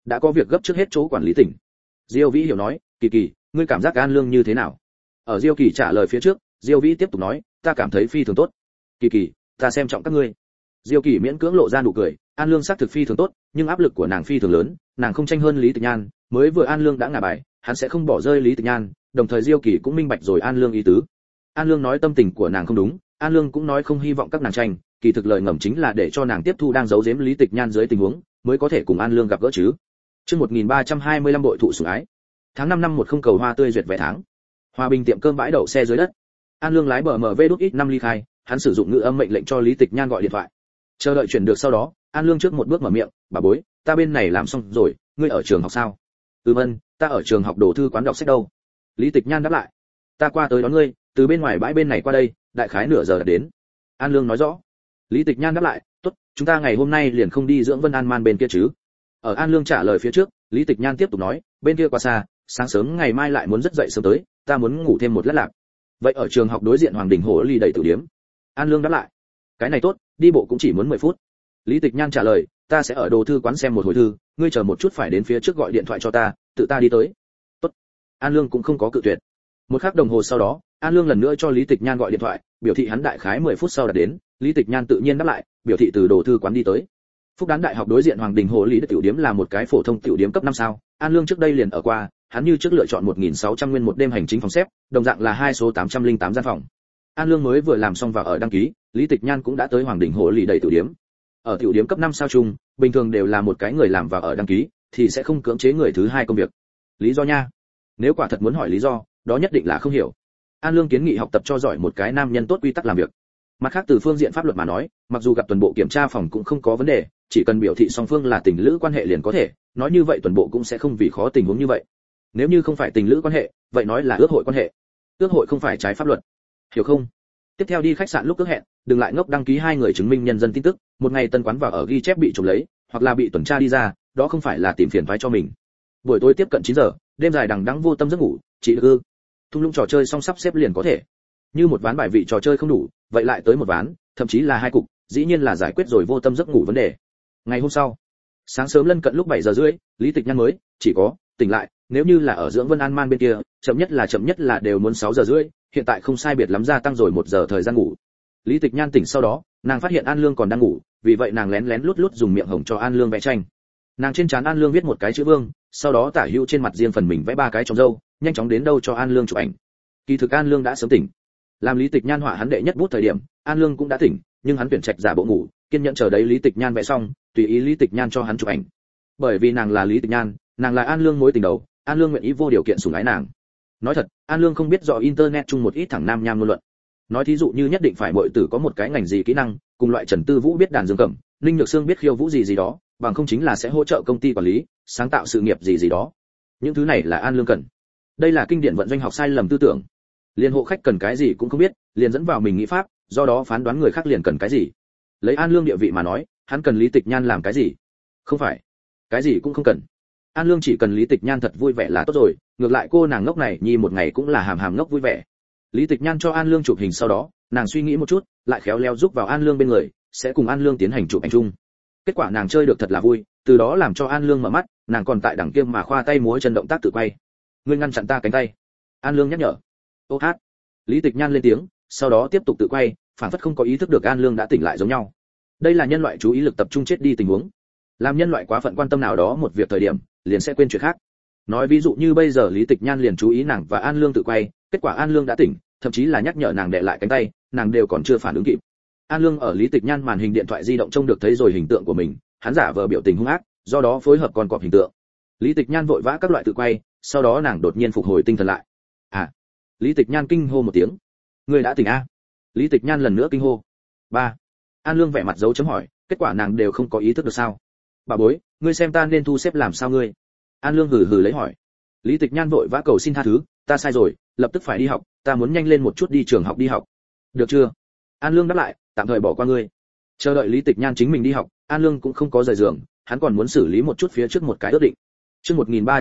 đã có việc gấp trước hết chỗ quản lý tỉnh. Diêu Vĩ hiểu nói, Kỳ Kỳ, ngươi cảm giác An Lương như thế nào? Ở Diêu Kỳ trả lời phía trước, Diêu Vĩ tiếp tục nói, ta cảm thấy phi thường tốt. Kỳ Kỳ, ta xem trọng các ngươi. Diêu Kỳ miễn cưỡng lộ ra nụ cười, An Lương xác thực phi thường tốt, nhưng áp lực của nàng phi thường lớn, nàng không tranh hơn Lý Tịch Nhan, mới vừa An Lương đã ngả bài, hắn sẽ không bỏ rơi Lý Tịch Nhan, đồng thời Diêu Kỳ cũng minh bạch rồi An Lương ý tứ. An Lương nói tâm tình của nàng không đúng, An Lương cũng nói không hy vọng các nàng tranh, kỳ thực lời ngầm chính là để cho nàng tiếp thu đang giấu giếm Lý Tịch Nhan dưới tình huống, mới có thể cùng An Lương gặp gỡ chứ. Chương 1325 bội thụ sủng ái. Tháng 5 năm 10 cầu hoa tươi duyệt vé tháng. Hòa Bình tiệm cơm bãi đậu xe dưới đất. An Lương lái BMW đút ít 5 ly khai, hắn sử dụng ngữ âm mệnh lệnh cho Lý Tịch Nhan gọi điện thoại. Chờ đợi chuyển được sau đó, An Lương trước một bước mở miệng, "Bà bối, ta bên này làm xong rồi, ngươi ở trường học sao?" "Vâng, ta ở trường học đồ thư quán đọc sách đâu." Lý Tịch Nhan đáp lại. "Ta qua tới đón ngươi, từ bên ngoài bãi bên này qua đây, đại khái nửa giờ đã đến." An Lương nói rõ. Lý Tịch Nhan đáp lại, "Tốt, chúng ta ngày hôm nay liền không đi dưỡng Vân An Man bên kia chứ?" Ở An Lương trả lời phía trước, Lý Tịch Nhan tiếp tục nói, "Bên kia quá xa, sáng sớm ngày mai lại muốn rất dậy sớm tới, ta muốn ngủ thêm một lát lạc." "Vậy ở trường học đối diện Hoàng Đình Hồ Ly đầy tử điếm?" An Lương đáp lại. "Cái này tốt, đi bộ cũng chỉ muốn 10 phút." Lý Tịch Nhan trả lời, "Ta sẽ ở đồ thư quán xem một hồi thư, ngươi chờ một chút phải đến phía trước gọi điện thoại cho ta, tự ta đi tới." "Tốt." An Lương cũng không có cự tuyệt. Một khắc đồng hồ sau đó, An Lương lần nữa cho Lý Tịch Nhan gọi điện thoại, biểu thị hắn đại khái 10 phút sau đã đến, Lý Tịch Nhan tự nhiên đáp lại, biểu thị từ đồ thư quán đi tới. Phúc Đán Đại học đối diện Hoàng Đình Hồ Lý tiểu điếm là một cái phổ thông tiểu điếm cấp 5 sao, An Lương trước đây liền ở qua, hắn như trước lựa chọn 1600 nguyên một đêm hành chính phòng xếp, đồng dạng là 2 số 808 gian phòng. An Lương mới vừa làm xong vào ở đăng ký, Lý Tịch Nhan cũng đã tới Hoàng Đình Hồ Lý đầy tiểu điếm. Ở tiểu điếm cấp 5 sao chung, bình thường đều là một cái người làm vào ở đăng ký, thì sẽ không cưỡng chế người thứ hai công việc. Lý do nha? Nếu quả thật muốn hỏi lý do, đó nhất định là không hiểu. An Lương kiến nghị học tập cho giỏi một cái nam nhân tốt quy tắc làm việc. Mặt khác từ phương diện pháp luật mà nói, mặc dù gặp tuần bộ kiểm tra phòng cũng không có vấn đề, chỉ cần biểu thị song phương là tình lữ quan hệ liền có thể, nói như vậy tuần bộ cũng sẽ không vì khó tình huống như vậy. Nếu như không phải tình lữ quan hệ, vậy nói là ước hội quan hệ. Ước hội không phải trái pháp luật. Hiểu không? Tiếp theo đi khách sạn lúc ước hẹn, đừng lại ngốc đăng ký hai người chứng minh nhân dân tin tức, một ngày tân quán vào ở ghi chép bị trộm lấy, hoặc là bị tuần tra đi ra, đó không phải là tìm phiền toái cho mình. Buổi tối tiếp cận 9 giờ, đêm dài đằng đẵng vô tâm giấc ngủ, chỉ ư? Thung lũng trò chơi xong sắp xếp liền có thể. Như một ván bài vị trò chơi không đủ, vậy lại tới một ván, thậm chí là hai cục, dĩ nhiên là giải quyết rồi vô tâm giấc ngủ vấn đề. Ngày hôm sau, sáng sớm lân cận lúc 7 giờ rưỡi, Lý Tịch Nhan mới chỉ có tỉnh lại, nếu như là ở dưỡng Vân An Man bên kia, chậm nhất là đều muốn 6 giờ rưỡi, hiện tại không sai biệt lắm gia tăng rồi 1 giờ thời gian ngủ. Lý Tịch Nhan tỉnh sau đó, nàng phát hiện An Lương còn đang ngủ, vì vậy nàng lén lén lút lút dùng miệng hồng cho An Lương vẽ tranh. Nàng trên trán An Lương viết một cái chữ Vương, sau đó tả hữu trên mặt riêng phần mình vẽ 3 cái tròng râu, nhanh chóng đến đâu cho An Lương chụp ảnh. Kỳ thực An Lương đã sớm tỉnh. Làm Lý Tịch Nhan họa hắn đệ nhất bút thời điểm, An Lương cũng đã tỉnh, nhưng hắn tuyển trạch giả bộ ngủ, kiên nhẫn chờ đấy Lý Tịch Nhan vẽ xong, tùy ý Lý Tịch Nhan cho hắn chụp ảnh. Bởi vì nàng là Lý Tịch Nhan, nàng là An Lương mối tình đầu, An Lương nguyện ý vô điều kiện sủng ái nàng. Nói thật, An Lương không biết rõ internet chung một ít thẳng nam nham ngôn luận. Nói thí dụ như nhất định phải muội tử có một cái ngành gì kỹ năng, cùng loại Trần Tư Vũ biết đàn dương cầm, Ninh Nhược Sương biết khiêu vũ gì gì đó, bằng không chính là sẽ hỗ trợ công ty quản lý, sáng tạo sự nghiệp gì gì đó. Những thứ này là An Lương cần. Đây là kinh điển vận doanh học sai lầm tư tưởng. Liên hộ khách cần cái gì cũng không biết, liền dẫn vào mình nghĩ pháp, do đó phán đoán người khác liền cần cái gì. Lấy An Lương địa vị mà nói, hắn cần Lý Tịch Nhan làm cái gì? Không phải, cái gì cũng không cần. An Lương chỉ cần Lý Tịch Nhan thật vui vẻ là tốt rồi, ngược lại cô nàng ngốc này nhi một ngày cũng là hàm hàm ngốc vui vẻ. Lý Tịch Nhan cho An Lương chụp hình sau đó, nàng suy nghĩ một chút, lại khéo léo giúp vào An Lương bên người, sẽ cùng An Lương tiến hành chụp ảnh chung. Kết quả nàng chơi được thật là vui, từ đó làm cho An Lương mở mắt, nàng còn tại đằng kia mà khoa tay múa chân động tác tự quay. Ngươi ngăn chặn ta cánh tay. An Lương nhắc nhở. Ô hát. Lý Tịch Nhan lên tiếng, sau đó tiếp tục tự quay, phản phất không có ý thức được An Lương đã tỉnh lại giống nhau. Đây là nhân loại chú ý lực tập trung chết đi tình huống. Làm nhân loại quá phận quan tâm nào đó một việc thời điểm, liền sẽ quên chuyện khác. Nói ví dụ như bây giờ Lý Tịch Nhan liền chú ý nàng và An Lương tự quay, kết quả An Lương đã tỉnh, thậm chí là nhắc nhở nàng đè lại cánh tay, nàng đều còn chưa phản ứng kịp. An Lương ở Lý Tịch Nhan màn hình điện thoại di động trông được thấy rồi hình tượng của mình, hắn giả vờ biểu tình hung ác, do đó phối hợp con cọp hình tượng. Lý Tịch Nhan vội vã các loại tự quay, sau đó nàng đột nhiên phục hồi tinh thần lại. À! Lý Tịch Nhan kinh hô một tiếng. Ngươi đã tỉnh a? Lý Tịch Nhan lần nữa kinh hô. 3. An Lương vẻ mặt dấu chấm hỏi, kết quả nàng đều không có ý thức được sao? Bà bối, ngươi xem ta nên thu xếp làm sao ngươi? An Lương hừ hừ lấy hỏi. Lý Tịch Nhan vội vã cầu xin tha thứ, ta sai rồi, lập tức phải đi học, ta muốn nhanh lên một chút đi trường học đi học. Được chưa? An Lương đáp lại, tạm thời bỏ qua ngươi. Chờ đợi Lý Tịch Nhan chính mình đi học, An Lương cũng không có rời giường, hắn còn muốn xử lý một chút phía trước một cái ước định. Chương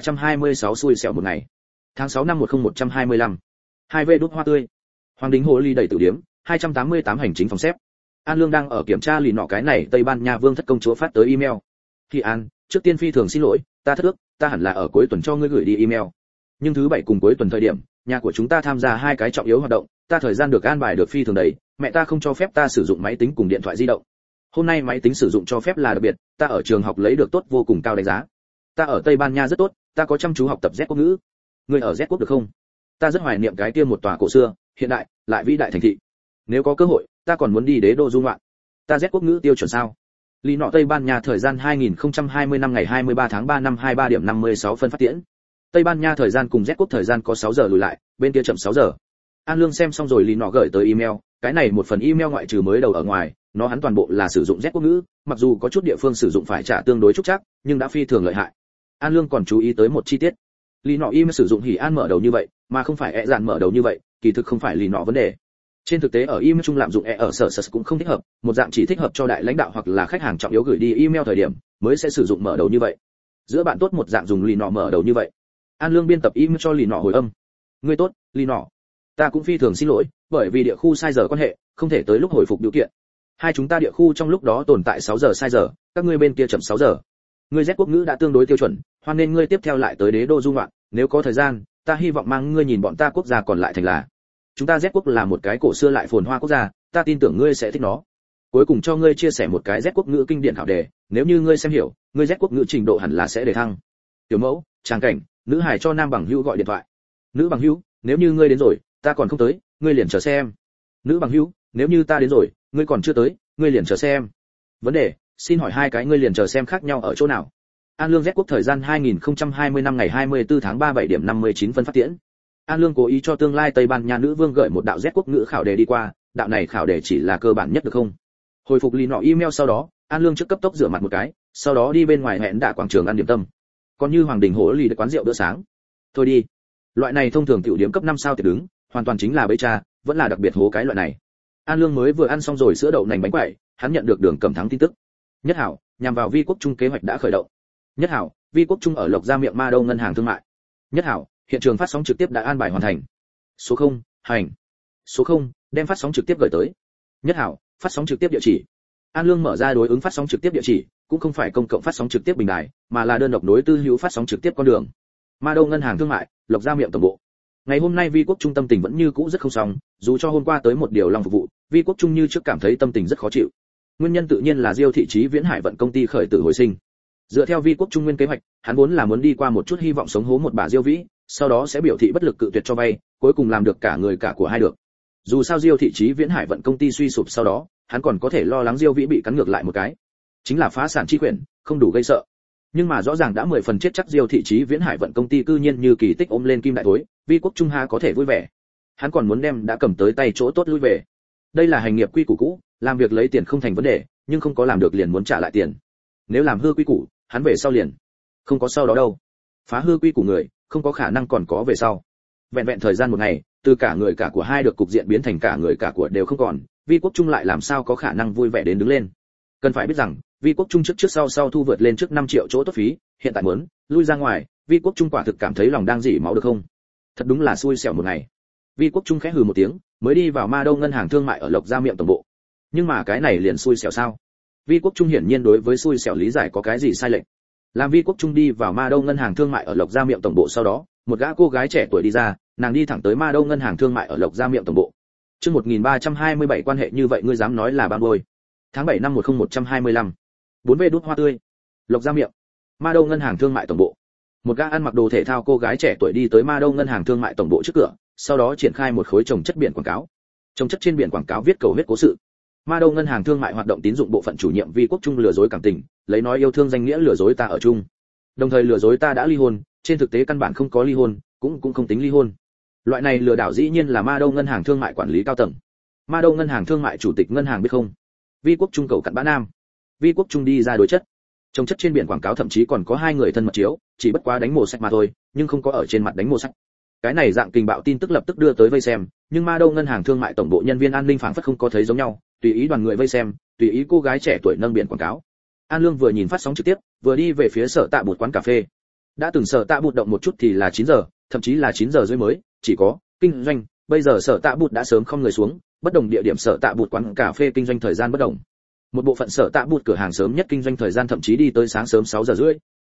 1326 xui xẻo một ngày. Tháng 6 năm 10125. 2V đốt hoa tươi. Hoàng Đình Hồ Ly đẩy tử điếm, 288 hành chính phòng xếp. An Lương đang ở kiểm tra lì nọ cái này Tây Ban Nha Vương thất công chúa phát tới email. Thì An, trước tiên phi thường xin lỗi, ta thất ước, ta hẳn là ở cuối tuần cho ngươi gửi đi email. Nhưng thứ bảy cùng cuối tuần thời điểm, nhà của chúng ta tham gia hai cái trọng yếu hoạt động, ta thời gian được an bài được phi thường đầy, mẹ ta không cho phép ta sử dụng máy tính cùng điện thoại di động. Hôm nay máy tính sử dụng cho phép là đặc biệt, ta ở trường học lấy được tốt vô cùng cao đánh giá. Ta ở Tây Ban Nha rất tốt, ta có chăm chú học tập Z quốc ngữ. Ngươi ở Z quốc được không? Ta rất hoài niệm cái kia một tòa cổ xưa, hiện đại, lại vĩ đại thành thị. Nếu có cơ hội, ta còn muốn đi đế đô du ngoạn. Ta Z quốc ngữ tiêu chuẩn sao? Lý nọ Tây Ban Nha thời gian 2020 năm ngày 23 tháng 3 năm 23 điểm 56 phân phát tiễn. Tây Ban Nha thời gian cùng Z quốc thời gian có 6 giờ lùi lại, bên kia chậm 6 giờ. An Lương xem xong rồi Lý nọ gửi tới email, cái này một phần email ngoại trừ mới đầu ở ngoài, nó hắn toàn bộ là sử dụng Z quốc ngữ, mặc dù có chút địa phương sử dụng phải trả tương đối trúc chắc, nhưng đã phi thường lợi hại. An Lương còn chú ý tới một chi tiết. Lý nọ email sử dụng hỉ an mở đầu như vậy, mà không phải dạn mở đầu như vậy, kỳ thực không phải Lý nọ vấn đề. Trên thực tế ở email chung lạm dụng ở sở cũng không thích hợp, một dạng chỉ thích hợp cho đại lãnh đạo hoặc là khách hàng trọng yếu gửi đi email thời điểm mới sẽ sử dụng mở đầu như vậy. Giữa bạn tốt một dạng dùng Lý nọ mở đầu như vậy. An Lương biên tập email cho Lý nọ hồi âm. Ngươi tốt, Lý nọ. Ta cũng phi thường xin lỗi, bởi vì địa khu sai giờ quan hệ, không thể tới lúc hồi phục điều kiện. Hai chúng ta địa khu trong lúc đó tồn tại 6 giờ sai giờ, các ngươi bên kia chậm 6 giờ. Ngươi Z quốc ngữ đã tương đối tiêu chuẩn, hoan nên ngươi tiếp theo lại tới đế đô du ngoạn, nếu có thời gian, ta hy vọng mang ngươi nhìn bọn ta quốc gia còn lại thành là. Chúng ta Z quốc là một cái cổ xưa lại phồn hoa quốc gia, ta tin tưởng ngươi sẽ thích nó. Cuối cùng cho ngươi chia sẻ một cái Z quốc ngữ kinh điển khảo đề, nếu như ngươi xem hiểu, ngươi Z quốc ngữ trình độ hẳn là sẽ đề thăng. Tiểu mẫu, tràng cảnh, nữ hài cho nam bằng hữu gọi điện thoại. Nữ bằng hữu, nếu như ngươi đến rồi, ta còn không tới, ngươi liền chờ xem. Nữ bằng hữu, nếu như ta đến rồi, ngươi còn chưa tới, ngươi liền chờ xem. Vấn đề, xin hỏi hai cái ngươi liền chờ xem khác nhau ở chỗ nào? An Lương Z quốc thời gian 2020 năm ngày 24 tháng 3 7 điểm 59 phân phát tiễn. An Lương cố ý cho tương lai Tây Ban Nha nữ vương gửi một đạo Z quốc ngữ khảo đề đi qua, đạo này khảo đề chỉ là cơ bản nhất được không? Hồi phục Lý nọ email sau đó, An Lương trước cấp tốc rửa mặt một cái, sau đó đi bên ngoài hẹn đả quảng trường ăn điểm tâm. Còn như Hoàng Đình Hổ lì để quán rượu bữa sáng. Thôi đi. Loại này thông thường tiểu điểm cấp 5 sao tiệc đứng, hoàn toàn chính là bẫy cha, vẫn là đặc biệt hố cái loại này. An Lương mới vừa ăn xong rồi sữa đậu nành bánh quẩy, hắn nhận được Đường Cẩm Thắng tin tức. Nhất Hảo, nhằm vào Vi Quốc Trung kế hoạch đã khởi động. Nhất Hảo, Vi Quốc Trung ở Lộc Gia miệng Ma Đâu ngân hàng thương mại. Nhất Hảo, hiện trường phát sóng trực tiếp đã an bài hoàn thành. Số 0, hành. Số 0, đem phát sóng trực tiếp gửi tới. Nhất Hảo, phát sóng trực tiếp địa chỉ. An Lương mở ra đối ứng phát sóng trực tiếp địa chỉ, cũng không phải công cộng phát sóng trực tiếp bình đài, mà là đơn độc nối tư hữu phát sóng trực tiếp con đường. Ma Đâu ngân hàng thương mại, Lộc Gia miệng tổng bộ. Ngày hôm nay Vi Quốc Trung tâm tình vẫn như cũ rất không xong, dù cho hôm qua tới một điều lòng phục vụ, Vi Quốc Trung như trước cảm thấy tâm tình rất khó chịu. Nguyên nhân tự nhiên là Diêu thị Chí Viễn Hải vận công ty khởi tử hồi sinh. Dựa theo Vi Quốc Trung nguyên kế hoạch, hắn vốn là muốn đi qua một chút hy vọng sống hố một bà Diêu Vĩ, sau đó sẽ biểu thị bất lực cự tuyệt cho vay, cuối cùng làm được cả người cả của hai được. Dù sao Diêu thị Chí Viễn Hải vận công ty suy sụp sau đó, hắn còn có thể lo lắng Diêu Vĩ bị cắn ngược lại một cái. Chính là phá sản chi quyển, không đủ gây sợ. Nhưng mà rõ ràng đã 10 phần chết chắc Diêu thị Chí Viễn Hải vận công ty cư nhiên như kỳ tích ôm lên kim đại thối, Vi Quốc Trung ha có thể vui vẻ. Hắn còn muốn đem đã cầm tới tay chỗ tốt lui về. Đây là hành nghiệp quy củ cũ, làm việc lấy tiền không thành vấn đề, nhưng không có làm được liền muốn trả lại tiền. Nếu làm hư quy củ, hắn về sau liền không có sau đó đâu. Phá hư quy củ người, không có khả năng còn có về sau. Vẹn vẹn thời gian một ngày, từ cả người cả của hai được cục diện biến thành cả người cả của đều không còn, Vi Quốc Trung lại làm sao có khả năng vui vẻ đến đứng lên. Cần phải biết rằng, Vi Quốc Trung trước sau thu vượt lên trước 5 triệu chỗ tốt phí, hiện tại muốn lui ra ngoài, Vi Quốc Trung quả thực cảm thấy lòng đang dỉ máu được không? Thật đúng là xui xẻo một ngày. Vi Quốc Trung khẽ hừ một tiếng, mới đi vào Ma Đâu ngân hàng thương mại ở Lộc Gia miệng tổng bộ. Nhưng mà cái này liền xui xẻo sao? Vi Quốc Trung hiển nhiên đối với xui xẻo lý giải có cái gì sai lệch. Làm Vi Quốc Trung đi vào Ma Đâu ngân hàng thương mại ở Lộc Gia miệng tổng bộ sau đó, một gã cô gái trẻ tuổi đi ra, nàng đi thẳng tới Ma Đâu ngân hàng thương mại ở Lộc Gia miệng tổng bộ. Chương 1327 quan hệ như vậy ngươi dám nói là ban bôi. Tháng 7 năm 10125. 4V đút hoa tươi. Lộc Gia miệng. Ma Đâu ngân hàng thương mại tổng bộ. Một gã ăn mặc đồ thể thao cô gái trẻ tuổi đi tới Ma Đâu ngân hàng thương mại tổng bộ trước cửa, sau đó triển khai một khối trồng chất biển quảng cáo. Trồng chất trên biển quảng cáo viết cầu huyết cố sự. Ma Đâu ngân hàng thương mại hoạt động tín dụng bộ phận chủ nhiệm Vi Quốc Trung lừa dối cảm tình, lấy nói yêu thương danh nghĩa lừa dối ta ở chung. Đồng thời lừa dối ta đã ly hôn, trên thực tế căn bản không có ly hôn, cũng không tính ly hôn. Loại này lừa đảo dĩ nhiên là Ma Đâu ngân hàng thương mại quản lý cao tầng. Ma Đâu ngân hàng thương mại chủ tịch ngân hàng biết không? Vi Quốc Trung cầu cặn bã nam. Vi Quốc Trung đi ra đối chất. Trông chất trên biển quảng cáo thậm chí còn có hai người thân mật chiếu, chỉ bất quá đánh mồ sách mà thôi, nhưng không có ở trên mặt đánh mồ sách. Cái này dạng kình bạo tin tức lập tức đưa tới vây xem, nhưng Ma Đâu ngân hàng thương mại tổng bộ nhân viên an ninh phảng phất không có thấy giống nhau, tùy ý đoàn người vây xem, tùy ý cô gái trẻ tuổi nâng biển quảng cáo. An Lương vừa nhìn phát sóng trực tiếp, vừa đi về phía Sở Tạ Bụt quán cà phê. Đã từng Sở Tạ Bụt động một chút thì là 9 giờ, thậm chí là 9 giờ rưỡi mới, chỉ có kinh doanh, bây giờ Sở Tạ Bụt đã sớm không người xuống, bất đồng địa điểm Sở Tạ Bụt quán cà phê kinh doanh thời gian bất đồng. Một bộ phận Sở Tạ Bụt cửa hàng sớm nhất kinh doanh thời gian thậm chí đi tới sáng sớm 6 giờ rưỡi.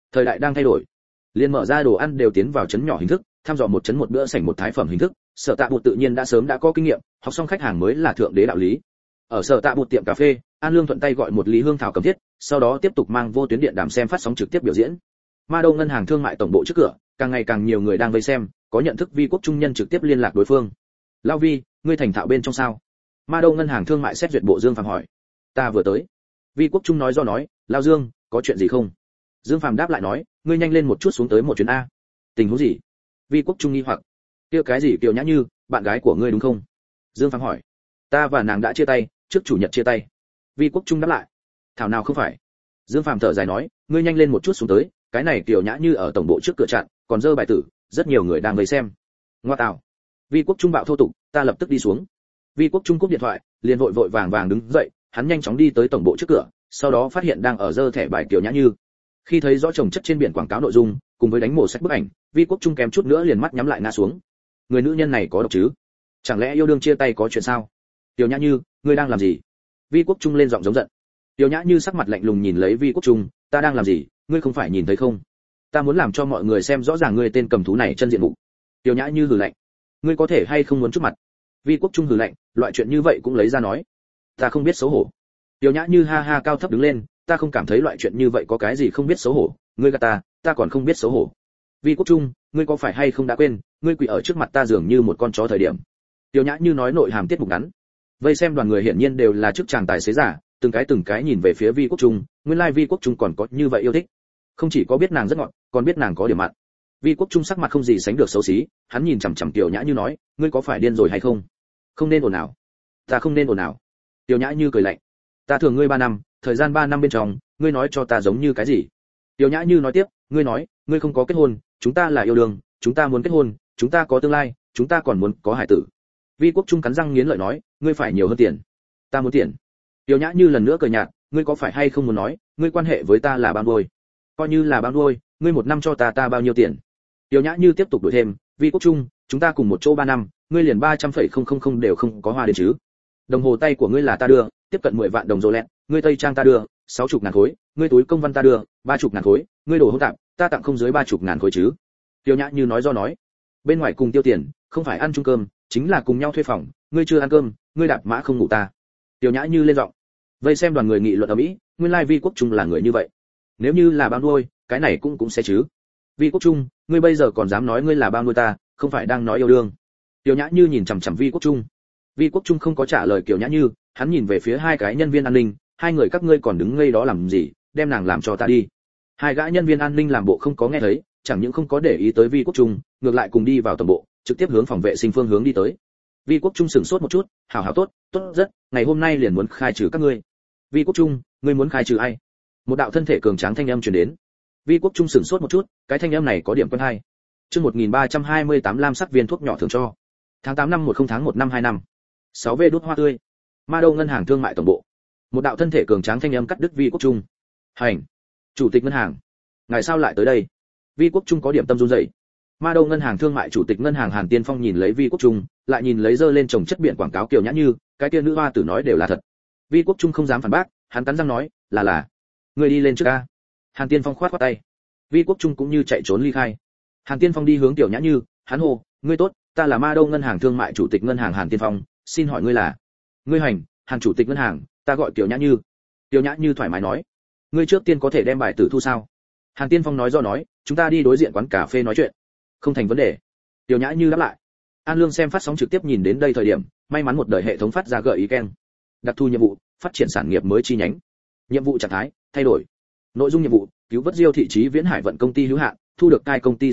Thời đại đang thay đổi, liền mở ra đồ ăn đều tiến vào chấn nhỏ hình thức, tham dò một chấn một bữa sảnh một thái phẩm hình thức. Sở Tạ Bụt tự nhiên đã sớm đã có kinh nghiệm, học xong khách hàng mới là thượng đế đạo lý. Ở Sở Tạ Bụt tiệm cà phê, An Lương thuận tay gọi một ly hương thảo cầm thiết, sau đó tiếp tục mang vô tuyến điện đàm xem phát sóng trực tiếp biểu diễn. Ma Đô ngân hàng thương mại tổng bộ trước cửa, càng ngày càng nhiều người đang vây xem, có nhận thức Vi Quốc Trung nhân trực tiếp liên lạc đối phương. Lao Vi, ngươi thành thạo bên trong sao? Ma Đô ngân hàng thương mại xét duyệt bộ Dương Phàm hỏi. Ta vừa tới. Vi Quốc Trung nói do nói, Lao Dương, có chuyện gì không? Dương Phàm đáp lại nói, ngươi nhanh lên một chút xuống tới một chuyến a. Tình huống gì? Vi Quốc Trung nghi hoặc. Kia cái gì Kiều Nhã Như, bạn gái của ngươi đúng không? Dương Phàm hỏi. Ta và nàng đã chia tay, trước chủ nhật chia tay. Vi Quốc Trung đáp lại. Thảo nào không phải? Dương Phàm thở dài nói, ngươi nhanh lên một chút xuống tới, cái này Kiều Nhã Như ở tổng bộ trước cửa chặn, còn dơ bài tử, rất nhiều người đang vây xem. Ngoa tào. Vi Quốc Trung bạo thô tục, ta lập tức đi xuống. Vi Quốc Trung cúp điện thoại, liền vội vội vàng vàng đứng dậy, hắn nhanh chóng đi tới tổng bộ trước cửa, sau đó phát hiện đang ở dơ thẻ bài Kiều Nhã Như. Khi thấy rõ chồng chất trên biển quảng cáo nội dung, cùng với đánh mổ sách bức ảnh, Vi Quốc Trung kém chút nữa liền mắt nhắm lại ngã xuống. Người nữ nhân này có độc chứ? Chẳng lẽ yêu đương chia tay có chuyện sao? Kiều Nhã Như, ngươi đang làm gì? Vi Quốc Trung lên giọng giống giận. Kiều Nhã Như sắc mặt lạnh lùng nhìn lấy Vi Quốc Trung, ta đang làm gì, ngươi không phải nhìn thấy không? Ta muốn làm cho mọi người xem rõ ràng ngươi tên cầm thú này chân diện mục. Kiều Nhã Như hừ lạnh. Ngươi có thể hay không muốn chút mặt? Vi Quốc Trung hừ lạnh, loại chuyện như vậy cũng lấy ra nói. Ta không biết xấu hổ. Kiều Nhã Như ha ha cao thấp đứng lên, ta không cảm thấy loại chuyện như vậy có cái gì không biết xấu hổ, ngươi gạt ta còn không biết xấu hổ. Vi Quốc Trung, ngươi có phải hay không đã quên, ngươi quỳ ở trước mặt ta dường như một con chó thời điểm. Kiều Nhã Như nói nội hàm tiết mục ngắn. Vây xem đoàn người hiển nhiên đều là chức chàng tài xế giả, từng cái nhìn về phía Vi Quốc Trung, nguyên lai Vi Quốc Trung còn có như vậy yêu thích. Không chỉ có biết nàng rất ngọt, còn biết nàng có điểm mặn. Vi Quốc Trung sắc mặt không gì sánh được xấu xí, hắn nhìn chằm chằm Kiều Nhã Như nói, ngươi có phải điên rồi hay không? Không nên ồn ào. Ta không nên ồn ào. Kiều Nhã Như cười lạnh. Ta thường ngươi 3 năm, thời gian 3 năm bên trong, ngươi nói cho ta giống như cái gì? Kiều Nhã Như nói tiếp, ngươi nói, ngươi không có kết hôn, chúng ta là yêu đương, chúng ta muốn kết hôn, chúng ta có tương lai, chúng ta còn muốn có hải tử. Vi Quốc Trung cắn răng nghiến lợi nói, ngươi phải nhiều hơn tiền. Ta muốn tiền. Kiều Nhã Như lần nữa cười nhạt, ngươi có phải hay không muốn nói, ngươi quan hệ với ta là bao nuôi? Coi như là bao nuôi, ngươi một năm cho ta bao nhiêu tiền? Kiều Nhã Như tiếp tục đuổi thêm, Vi Quốc Trung, chúng ta cùng một chỗ 3 năm, ngươi liền 300,000 đều không có hoa đến chứ? Đồng hồ tay của ngươi là ta đưa, tiếp cận 10 vạn đồng Rolex, ngươi tây trang ta đưa, 60.000 khối, ngươi túi công văn ta đưa, 30.000 khối, ngươi đồ hỗn tạp, ta tặng không dưới 30.000 khối chứ? Kiều Nhã Như nói do nói, bên ngoài cùng tiêu tiền, không phải ăn chung cơm, chính là cùng nhau thuê phòng, ngươi chưa ăn cơm, ngươi đạp mã không ngủ ta. Kiều Nhã Như lên giọng. Vây xem đoàn người nghị luận ở Mỹ, nguyên lai Vi Quốc Trung là người như vậy. Nếu như là bao nuôi, cái này cũng sẽ chứ. Vi Quốc Trung, ngươi bây giờ còn dám nói ngươi là bao nuôi ta, không phải đang nói yêu đương. Kiều Nhã Như nhìn chằm chằm Vi Quốc Trung. Vi Quốc Trung không có trả lời Kiều Nhã Như, hắn nhìn về phía hai cái nhân viên an ninh, hai người các ngươi còn đứng ngây đó làm gì, đem nàng làm cho ta đi. Hai gã nhân viên an ninh làm bộ không có nghe thấy, chẳng những không có để ý tới Vi Quốc Trung, ngược lại cùng đi vào tổng bộ, trực tiếp hướng phòng vệ sinh phương hướng đi tới. Vi Quốc Trung sửng sốt một chút, hảo tốt, tốt rất, ngày hôm nay liền muốn khai trừ các ngươi. Vi Quốc Trung, ngươi muốn khai trừ ai? Một đạo thân thể cường tráng thanh âm truyền đến. Vi Quốc Trung sửng sốt một chút, cái thanh âm này có điểm quen hay. Chương 1328 lam sắc viên thuốc nhỏ thường cho. Tháng 8 năm 10 tháng 1 năm 2 năm. 6V đốt hoa tươi. Ma Đô ngân hàng thương mại tổng bộ. Một đạo thân thể cường tráng thanh âm cắt đứt Vi Quốc Trung. Hành, chủ tịch ngân hàng, ngài sao lại tới đây? Vi Quốc Trung có điểm tâm run rẩy. Ma Đô ngân hàng thương mại chủ tịch ngân hàng Hàn Tiên Phong nhìn lấy Vi Quốc Trung, lại nhìn lấy dơ lên chồng chất biển quảng cáo Kiều Nhã Như, cái kia nữ hoa tử nói đều là thật. Vi Quốc Trung không dám phản bác, hắn cắn răng nói, là, người đi lên trước a. Hàn Tiên Phong khoát khoát tay. Vi Quốc Trung cũng như chạy trốn ly khai. Hàn Tiên Phong đi hướng Kiều Nhã Như, hắn hô, ngươi tốt, ta là Ma Đô ngân hàng thương mại chủ tịch ngân hàng Hàn Tiên Phong, xin hỏi ngươi là? Ngươi hành, Hàn chủ tịch ngân hàng, ta gọi Kiều Nhã Như. Kiều Nhã Như thoải mái nói, ngươi trước tiên có thể đem bài tử thu sao? Hàn Tiên Phong nói do nói, chúng ta đi đối diện quán cà phê nói chuyện. Không thành vấn đề. Kiều Nhã Như đáp lại. An Lương xem phát sóng trực tiếp nhìn đến đây thời điểm, may mắn một đời hệ thống phát ra gợi ý keng. Đặc thù nhiệm vụ, phát triển sản nghiệp mới chi nhánh. Nhiệm vụ trạng thái, thay đổi. Nội dung nhiệm vụ, cứu vớt Diêu thị trí viễn hải vận công ty hữu hạn, thu được cai công ty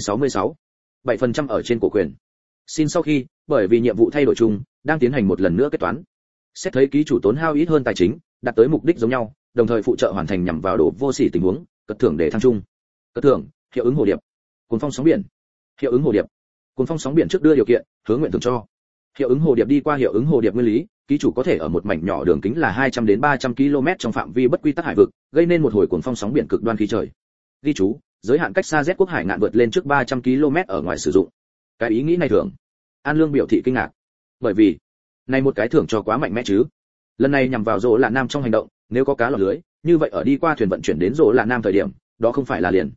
7% ở trên cổ quyền. Xin sau khi, bởi vì nhiệm vụ thay đổi chung, đang tiến hành một lần nữa kết toán. Xét thấy ký chủ tốn hao ít hơn tài chính, đạt tới mục đích giống nhau, đồng thời phụ trợ hoàn thành nhằm vào độ vô sỉ tình huống, cất thưởng để thăng chung. Cất thưởng, hiệu ứng hồ điệp. Cuồng phong sóng biển. Hiệu ứng hồ điệp. Cuồng phong sóng biển trước đưa điều kiện, hướng nguyện thưởng cho. Hiệu ứng hồ điệp đi qua hiệu ứng hồ điệp nguyên lý, ký chủ có thể ở một mảnh nhỏ đường kính là 200 đến 300 km trong phạm vi bất quy tắc hải vực, gây nên một hồi cuồng phong sóng biển cực đoan khí trời. Ghi chú, giới hạn cách xa Z quốc hải ngạn vượt lên trước 300 km ở ngoài sử dụng. Cái ý nghĩ này thưởng. An Lương biểu thị kinh ngạc. Bởi vì, này một cái thưởng cho quá mạnh mẽ chứ. Lần này nhằm vào Dỗ Lạ Nam trong hành động, nếu có cá lọt lưới, như vậy ở đi qua thuyền vận chuyển đến Dỗ Lạ Nam thời điểm, đó không phải là liền.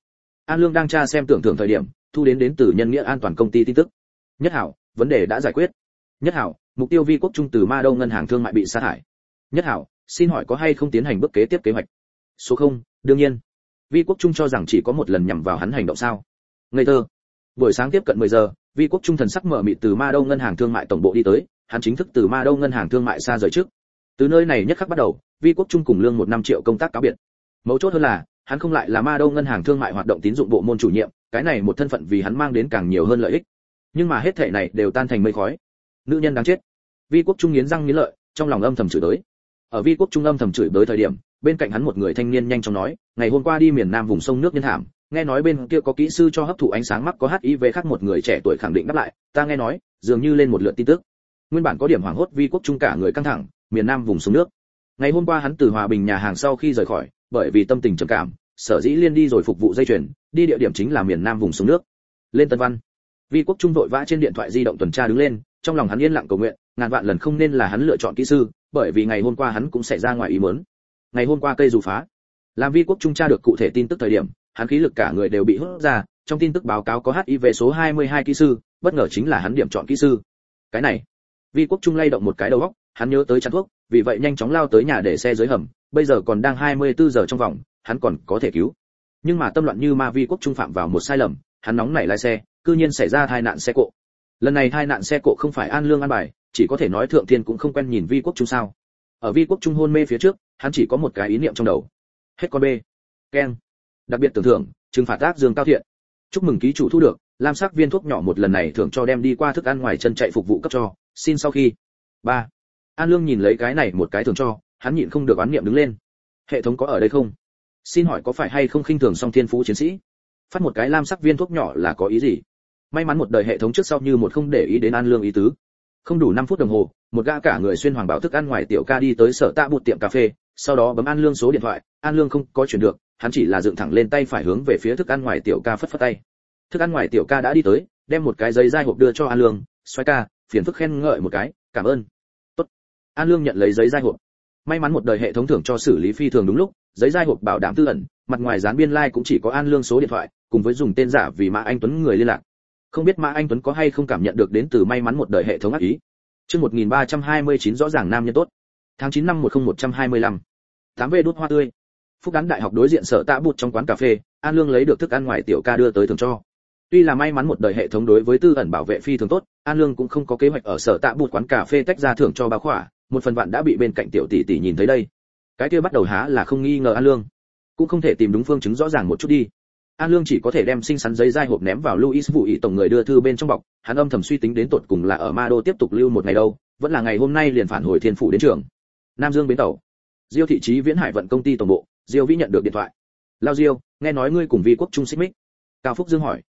An Lương đang tra xem tưởng thưởng thời điểm, thu đến từ nhân nghĩa an toàn công ty tin tức. Nhất Hảo, vấn đề đã giải quyết. Nhất Hảo, mục tiêu Vi Quốc Trung từ Ma Đâu ngân hàng thương mại bị sa thải. Nhất Hảo, xin hỏi có hay không tiến hành bước kế tiếp kế hoạch? Số 0, đương nhiên. Vi Quốc Trung cho rằng chỉ có một lần nhằm vào hắn hành động sao? Ngây thơ. Buổi sáng tiếp cận 10 giờ, Vi Quốc Trung thần sắc mở mịt từ Ma Đâu ngân hàng thương mại tổng bộ đi tới, hắn chính thức từ Ma Đâu ngân hàng thương mại xa rời trước. Từ nơi này nhất khắc bắt đầu, Vi Quốc Trung cùng lương 1 năm triệu công tác cáo biệt. Mấu chốt hơn là, hắn không lại là Ma Đâu ngân hàng thương mại hoạt động tín dụng bộ môn chủ nhiệm, cái này một thân phận vì hắn mang đến càng nhiều hơn lợi ích. Nhưng mà hết thảy này đều tan thành mây khói. Nữ nhân đáng chết. Vi Quốc Trung nghiến răng nghiến lợi, trong lòng âm thầm chửi tới. Ở Vi Quốc Trung âm thầm chửi tới thời điểm, bên cạnh hắn một người thanh niên nhanh chóng nói, ngày hôm qua đi miền Nam vùng sông nước Nhân Thảm, nghe nói bên kia có kỹ sư cho hấp thụ ánh sáng mắc có HIV khác một người trẻ tuổi khẳng định đáp lại, ta nghe nói, dường như lên một lượt tin tức. Nguyên bản có điểm hoảng hốt Vi Quốc Trung cả người căng thẳng, miền Nam vùng sông nước. Ngày hôm qua hắn từ Hòa Bình nhà hàng sau khi rời khỏi, bởi vì tâm tình trầm cảm, sở dĩ liên đi rồi phục vụ dây chuyền, đi địa điểm chính là miền Nam vùng sông nước. Lên Tân Văn. Vi Quốc Trung vội vã trên điện thoại di động tuần tra đứng lên, trong lòng hắn yên lặng cầu nguyện, ngàn vạn lần không nên là hắn lựa chọn kỹ sư, bởi vì ngày hôm qua hắn cũng xảy ra ngoài ý muốn. Ngày hôm qua cây dù phá. Làm Vi Quốc Trung tra được cụ thể tin tức thời điểm, hắn khí lực cả người đều bị hút ra, trong tin tức báo cáo có HIV số 22 kỹ sư, bất ngờ chính là hắn điểm chọn kỹ sư. Cái này, Vi Quốc Trung lay động một cái đầu óc, hắn nhớ tới chăn thuốc, vì vậy nhanh chóng lao tới nhà để xe dưới hầm, bây giờ còn đang 24 giờ trong vòng, hắn còn có thể cứu. Nhưng mà tâm loạn như ma Vi Quốc Trung phạm vào một sai lầm, hắn nóng nảy lái xe, cư nhiên xảy ra tai nạn xe cộ. Lần này tai nạn xe cộ không phải An Lương an bài, chỉ có thể nói thượng thiên cũng không quen nhìn Vi Quốc Trung sao. Ở Vi Quốc Trung hôn mê phía trước, hắn chỉ có một cái ý niệm trong đầu. Hết con B. Keng. Đặc biệt tưởng thưởng, trừng phạt ác dương cao thiện. Chúc mừng ký chủ thu được, lam sắc viên thuốc nhỏ một lần này thưởng cho đem đi qua thức ăn ngoài chân chạy phục vụ cấp cho, xin sau khi. 3. An Lương nhìn lấy cái này một cái thưởng cho, hắn nhịn không được oán niệm đứng lên. Hệ thống có ở đây không? Xin hỏi có phải hay không khinh thường song thiên phú chiến sĩ? Phát một cái lam sắc viên thuốc nhỏ là có ý gì? May mắn một đời hệ thống trước sau như một không để ý đến An Lương ý tứ. Không đủ 5 phút đồng hồ, một gã cả người xuyên hoàng bảo thức ăn ngoài tiểu ca đi tới sở tạ bụt tiệm cà phê, sau đó bấm An Lương số điện thoại, An Lương không có chuyển được, hắn chỉ là dựng thẳng lên tay phải hướng về phía thức ăn ngoài tiểu ca phất phất tay. Thức ăn ngoài tiểu ca đã đi tới, đem một cái giấy dai hộp đưa cho An Lương, xoay ca, phiền phức khen ngợi một cái, cảm ơn. Tốt. An Lương nhận lấy giấy dai hộp. May mắn một đời hệ thống thưởng cho xử lý phi thường đúng lúc, giấy dai hộp bảo đảm tư ẩn, mặt ngoài dán biên lai like cũng chỉ có An Lương số điện thoại, cùng với dùng tên giả vì Mã Anh Tuấn người liên lạc. Không biết Mã Anh Tuấn có hay không cảm nhận được đến từ may mắn một đời hệ thống ác ý. Chương 1329 rõ ràng nam nhân tốt. Tháng 9 năm 10125. 8V đốt hoa tươi. Phúc Đán Đại học đối diện sở tạ bụt trong quán cà phê, An Lương lấy được thức ăn ngoài tiểu ca đưa tới thưởng cho. Tuy là may mắn một đời hệ thống đối với tư ẩn bảo vệ phi thường tốt, An Lương cũng không có kế hoạch ở sở tạ bụt quán cà phê tách ra thưởng cho báo khỏa, một phần vạn đã bị bên cạnh tiểu tỷ tỷ nhìn thấy đây. Cái kia bắt đầu há là không nghi ngờ An Lương, cũng không thể tìm đúng phương chứng rõ ràng một chút đi. An Lương chỉ có thể đem xinh xắn giấy dai hộp ném vào Louis Vũ Ý tổng người đưa thư bên trong bọc, hắn âm thầm suy tính đến tột cùng là ở Ma Đô tiếp tục lưu một ngày đâu, vẫn là ngày hôm nay liền phản hồi Thiên phủ đến trường. Nam Dương bến tàu. Diêu thị trí Viễn Hải vận công ty tổng bộ, Diêu Vĩ nhận được điện thoại. Lao Diêu, nghe nói ngươi cùng Vi Quốc Trung xích mích. Cao Phúc Dương hỏi.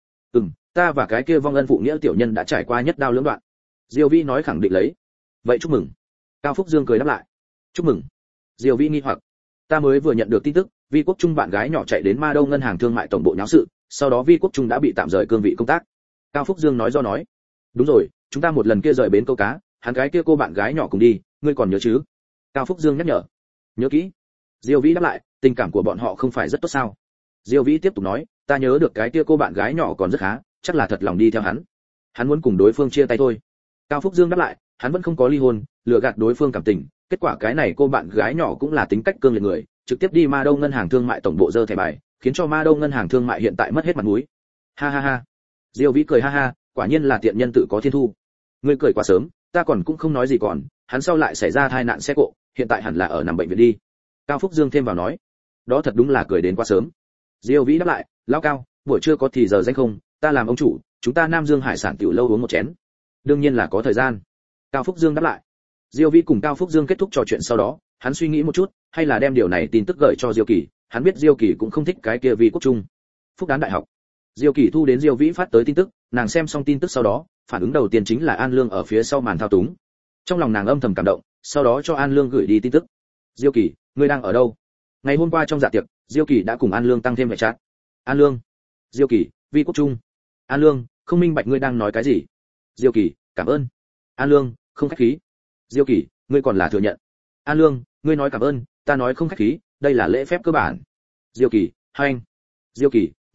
Ta và cái kia vong ân phụ nghĩa tiểu nhân đã trải qua nhất đao lưỡng đoạn. Diêu Vĩ nói khẳng định lấy. Vậy chúc mừng. Cao Phúc Dương cười đáp lại. Chúc mừng. Diêu Vĩ nghi hoặc. Ta mới vừa nhận được tin tức, Vi Quốc Trung bạn gái nhỏ chạy đến Ma Đâu ngân hàng thương mại tổng bộ nháo sự, sau đó Vi Quốc Trung đã bị tạm rời cương vị công tác. Cao Phúc Dương nói do nói. Đúng rồi, chúng ta một lần kia rời bến câu cá, hắn gái kia cô bạn gái nhỏ cùng đi, ngươi còn nhớ chứ? Cao Phúc Dương nhắc nhở. Nhớ kỹ. Diêu Vĩ đáp lại, tình cảm của bọn họ không phải rất tốt sao? Diêu Vĩ tiếp tục nói, ta nhớ được cái kia cô bạn gái nhỏ còn rất khá, chắc là thật lòng đi theo hắn. Hắn muốn cùng đối phương chia tay thôi. Cao Phúc Dương đáp lại, hắn vẫn không có ly hôn, lừa gạt đối phương cảm tình, kết quả cái này cô bạn gái nhỏ cũng là tính cách cương liệt người, trực tiếp đi Ma Đâu ngân hàng thương mại tổng bộ giơ thẻ bài, khiến cho Ma Đâu ngân hàng thương mại hiện tại mất hết mặt mũi. Ha ha ha. Diêu Vĩ cười ha ha, quả nhiên là tiện nhân tự có thiên thu. Ngươi cười quá sớm, ta còn cũng không nói gì còn, hắn sau lại xảy ra tai nạn xe cộ, hiện tại hẳn là ở nằm bệnh viện đi. Cao Phúc Dương thêm vào nói. Đó thật đúng là cười đến quá sớm. Diêu Vĩ đáp lại, lão Cao, buổi trưa có thì giờ danh không, ta làm ông chủ, chúng ta Nam Dương hải sản tiểu lâu uống một chén. Đương nhiên là có thời gian. Cao Phúc Dương đáp lại. Diêu Vĩ cùng Cao Phúc Dương kết thúc trò chuyện sau đó, hắn suy nghĩ một chút, hay là đem điều này tin tức gửi cho Diêu Kỳ, hắn biết Diêu Kỳ cũng không thích cái kia Vi Quốc Trung. Phúc Đán Đại học. Diêu Kỳ thu đến Diêu Vĩ phát tới tin tức, nàng xem xong tin tức sau đó, phản ứng đầu tiên chính là An Lương ở phía sau màn thao túng. Trong lòng nàng âm thầm cảm động, sau đó cho An Lương gửi đi tin tức. Diêu Kỳ, ngươi đang ở đâu? Ngày hôm qua trong dạ tiệc, Diêu Kỳ đã cùng An Lương tăng thêm hệ chat. An Lương. Diêu Kỳ, Vi Quốc Trung. An Lương, không minh bạch ngươi đang nói cái gì. Diêu Kỳ, cảm ơn. An Lương, không khách khí. Diêu Kỳ, ngươi còn là thừa nhận. An Lương, ngươi nói cảm ơn, ta nói không khách khí, đây là lễ phép cơ bản. Diêu Kỳ, hai anh. Diêu Kỳ,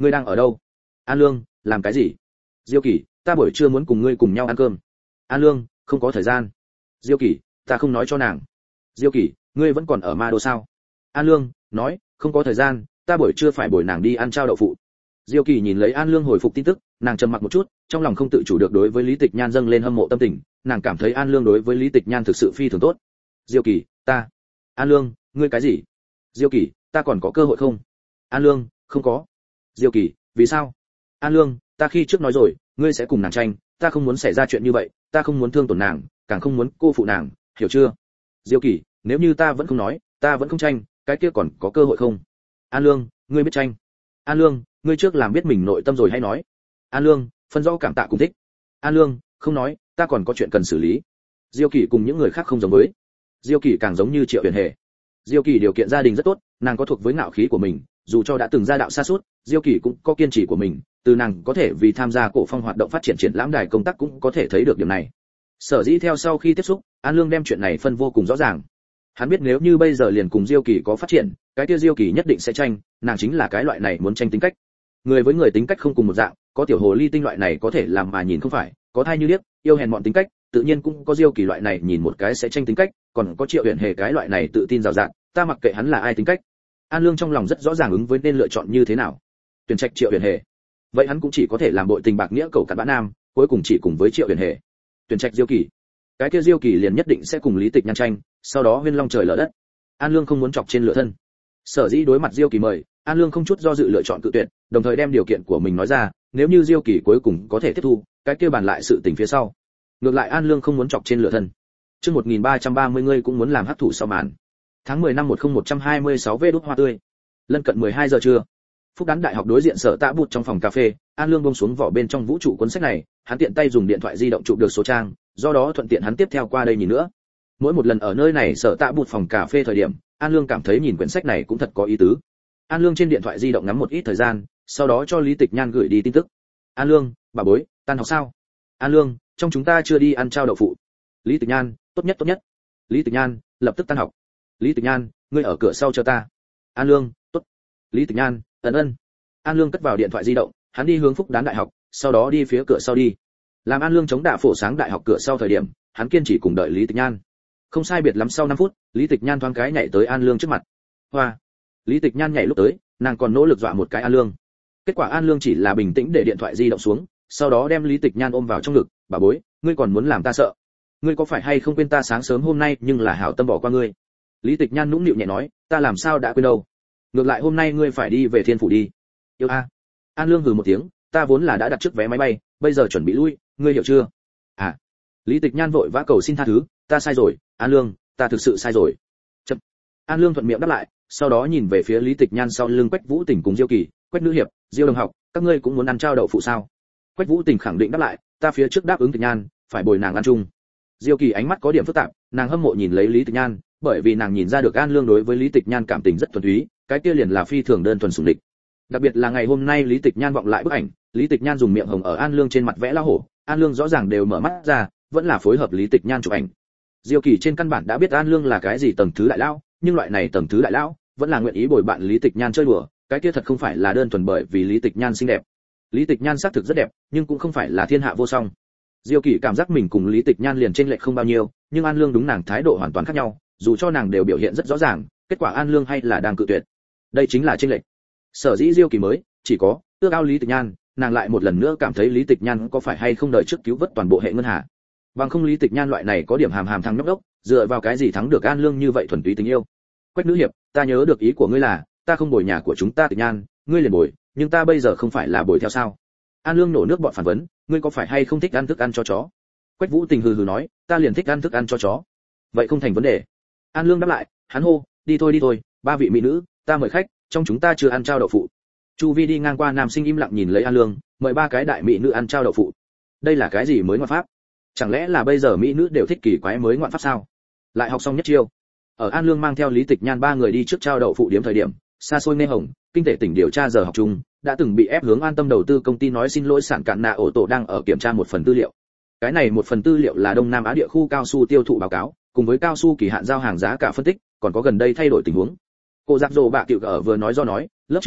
ngươi đang ở đâu? An Lương, làm cái gì? Diêu Kỳ, ta buổi trưa muốn cùng ngươi cùng nhau ăn cơm. An Lương, không có thời gian. Diêu Kỳ, ta không nói cho nàng. Diêu Kỳ, ngươi vẫn còn ở Ma Đô sao? An Lương, nói, không có thời gian, ta buổi trưa phải bồi nàng đi ăn trao đậu phụ. Diêu Kỳ nhìn lấy An Lương hồi phục tin tức, nàng trầm mặc một chút, trong lòng không tự chủ được đối với Lý Tịch Nhan dâng lên hâm mộ tâm tình, nàng cảm thấy An Lương đối với Lý Tịch Nhan thực sự phi thường tốt. Diêu Kỳ, ta. An Lương, ngươi cái gì? Diêu Kỳ, ta còn có cơ hội không? An Lương, không có. Diêu Kỳ, vì sao? An Lương, ta khi trước nói rồi, ngươi sẽ cùng nàng tranh, ta không muốn xảy ra chuyện như vậy, ta không muốn thương tổn nàng, càng không muốn cô phụ nàng, hiểu chưa? Diêu Kỳ, nếu như ta vẫn không nói, ta vẫn không tranh, cái kia còn có cơ hội không? An Lương, ngươi biết tranh. An Lương, ngươi trước làm biết mình nội tâm rồi hay nói. An Lương, phân rõ cảm tạ cùng thích. An Lương, không nói, ta còn có chuyện cần xử lý. Diêu Kỳ cùng những người khác không giống với. Diêu Kỳ càng giống như Triệu Huyền Hề. Diêu Kỳ điều kiện gia đình rất tốt, nàng có thuộc với ngạo khí của mình, dù cho đã từng ra đạo xa suốt, Diêu Kỳ cũng có kiên trì của mình, từ nàng có thể vì tham gia cổ phong hoạt động phát triển triển lãm đài công tác cũng có thể thấy được điểm này. Sở dĩ theo sau khi tiếp xúc, An Lương đem chuyện này phân vô cùng rõ ràng. Hắn biết nếu như bây giờ liền cùng Diêu Kỳ có phát triển, cái kia Diêu Kỳ nhất định sẽ tranh, nàng chính là cái loại này muốn tranh tính cách. Người với người tính cách không cùng một dạng, có tiểu hồ ly tinh loại này có thể làm mà nhìn không phải, có thai như điếc, yêu hèn mọn tính cách, tự nhiên cũng có Diêu Kỳ loại này nhìn một cái sẽ tranh tính cách, còn có Triệu Huyền Hề cái loại này tự tin rào rạt, ta mặc kệ hắn là ai tính cách. An Lương trong lòng rất rõ ràng ứng với nên lựa chọn như thế nào. Tuyển trạch Triệu Huyền Hề, vậy hắn cũng chỉ có thể làm bội tình bạc nghĩa cầu cặn bã nam, cuối cùng chỉ cùng với Triệu Huyền Hề. Tuyển trạch Diêu Kỳ, cái kia Diêu Kỳ liền nhất định sẽ cùng Lý Tịch Nhan tranh, sau đó huyên long trời lở đất. An Lương không muốn chọc trên lửa thân, sở dĩ đối mặt Diêu Kỳ mời, An Lương không chút do dự lựa chọn cự tuyệt, đồng thời đem điều kiện của mình nói ra, nếu như Diêu Kỳ cuối cùng có thể tiếp thu, cái kia bàn lại sự tình phía sau. Ngược lại An Lương không muốn chọc trên lửa thân. Chương 1330 ngươi cũng muốn làm hắc thủ sau màn. Tháng 10 năm 10126 Vê Đút Hoa Tươi. Lân cận 12 giờ trưa. Phúc Đán Đại học đối diện Sở Tạ Bụt trong phòng cà phê, An Lương buông xuống vỏ bên trong vũ trụ cuốn sách này, hắn tiện tay dùng điện thoại di động chụp được số trang, do đó thuận tiện hắn tiếp theo qua đây nhìn nữa. Mỗi một lần ở nơi này Sở Tạ Bụt phòng cà phê thời điểm, An Lương cảm thấy nhìn quyển sách này cũng thật có ý tứ. An Lương trên điện thoại di động ngắm một ít thời gian, sau đó cho Lý Tịch Nhan gửi đi tin tức. An Lương, bà bối, tan học sao? An Lương, trong chúng ta chưa đi ăn trao đậu phụ. Lý Tịch Nhan, tốt nhất tốt nhất. Lý Tịch Nhan, lập tức tan học. Lý Tịch Nhan, ngươi ở cửa sau chờ ta. An Lương, tốt. Lý Tịch Nhan, ân. An Lương cất vào điện thoại di động, hắn đi hướng Phúc Đán Đại học, sau đó đi phía cửa sau đi. Làm An Lương chống đạ phổ sáng đại học cửa sau thời điểm, hắn kiên trì cùng đợi Lý Tịch Nhan. Không sai biệt lắm sau 5 phút, Lý Tịch Nhan thoáng cái nhảy tới An Lương trước mặt. Hoa. Lý Tịch Nhan nhảy lúc tới, nàng còn nỗ lực dọa một cái An Lương. Kết quả An Lương chỉ là bình tĩnh để điện thoại di động xuống, sau đó đem Lý Tịch Nhan ôm vào trong ngực, "Bà bối, ngươi còn muốn làm ta sợ? Ngươi có phải hay không quên ta sáng sớm hôm nay nhưng là hảo tâm bỏ qua ngươi?" Lý Tịch Nhan nũng nịu nhẹ nói, "Ta làm sao đã quên đâu? Ngược lại hôm nay ngươi phải đi về Thiên phủ đi." "Yêu a." An Lương hừ một tiếng, "Ta vốn là đã đặt trước vé máy bay, bây giờ chuẩn bị lui, ngươi hiểu chưa?" "À." Lý Tịch Nhan vội vã cầu xin tha thứ, "Ta sai rồi, An Lương, ta thực sự sai rồi." Chậm. An Lương thuận miệng đáp lại, sau đó nhìn về phía Lý Tịch Nhan sau lưng Quách Vũ Tình cùng Diêu Kỳ, "Quách nữ hiệp, Diêu đồng học, các ngươi cũng muốn ăn trao đậu phụ sao?" Quách Vũ Tình khẳng định đáp lại, "Ta phía trước đáp ứng Tịch Nhan, phải bồi nàng ăn chung." Diêu Kỳ ánh mắt có điểm phức tạp, nàng hâm mộ nhìn lấy Lý Tịch Nhan, bởi vì nàng nhìn ra được An Lương đối với Lý Tịch Nhan cảm tình rất thuần túy, cái kia liền là phi thường đơn thuần sủng địch. Đặc biệt là ngày hôm nay Lý Tịch Nhan vọng lại bức ảnh, Lý Tịch Nhan dùng miệng hồng ở An Lương trên mặt vẽ la hổ, An Lương rõ ràng đều mở mắt ra, vẫn là phối hợp Lý Tịch Nhan chụp ảnh. Diêu Kỳ trên căn bản đã biết An Lương là cái gì tầng thứ đại lão, nhưng loại này tầng thứ đại lão vẫn là nguyện ý bồi bạn Lý Tịch Nhan chơi đùa, cái kia thật không phải là đơn thuần bởi vì Lý Tịch Nhan xinh đẹp. Lý Tịch Nhan xác thực rất đẹp, nhưng cũng không phải là thiên hạ vô song. Diêu Kỳ cảm giác mình cùng Lý Tịch Nhan liền chênh lệch không bao nhiêu, nhưng An Lương đúng nàng thái độ hoàn toàn khác nhau, dù cho nàng đều biểu hiện rất rõ ràng, kết quả An Lương hay là đang cự tuyệt. Đây chính là chênh lệch. Sở dĩ Diêu Kỳ mới chỉ có ước ao Lý Tịch Nhan, nàng lại một lần nữa cảm thấy Lý Tịch Nhan có phải hay không đợi trước cứu vớt toàn bộ hệ ngân hà. Bằng không Lý Tịch Nhan loại này có điểm hàm hàm thằng nhóc đốc, dựa vào cái gì thắng được An Lương như vậy thuần túy tình yêu. Quách nữ hiệp, ta nhớ được ý của ngươi là, ta không bồi nhà của chúng ta Tịch Nhan, ngươi liền bồi, nhưng ta bây giờ không phải là bồi theo sao? An Lương nổ nước bọt phản vấn, ngươi có phải hay không thích ăn thức ăn cho chó? Quách Vũ Tình hừ hừ nói, ta liền thích ăn thức ăn cho chó. Vậy không thành vấn đề. An Lương đáp lại, hắn hô, đi thôi, ba vị mỹ nữ, ta mời khách, trong chúng ta chưa ăn trao đậu phụ. Chu Vi đi ngang qua nam sinh im lặng nhìn lấy An Lương, mời ba cái đại mỹ nữ ăn trao đậu phụ. Đây là cái gì mới ngoạn pháp? Chẳng lẽ là bây giờ mỹ nữ đều thích kỳ quái mới ngoạn pháp sao? Lại học xong nhất chiêu. Ở An Lương mang theo Lý Tịch Nhan ba người đi trước trao đậu phụ điểm thời điểm, xa xôi nghe hồng, kinh tế tỉnh điều tra giờ học chung, đã từng bị ép hướng An Tâm đầu tư công ty nói xin lỗi sản cạn nạ ổ tổ đang ở kiểm tra một phần tư liệu. Cái này một phần tư liệu là Đông Nam Á địa khu cao su tiêu thụ báo cáo, cùng với cao su kỳ hạn giao hàng giá cả phân tích, còn có gần đây thay đổi tình huống. Cô Giặc Dồ bạ Cựu ở vừa nói do nói, lớp trưởng,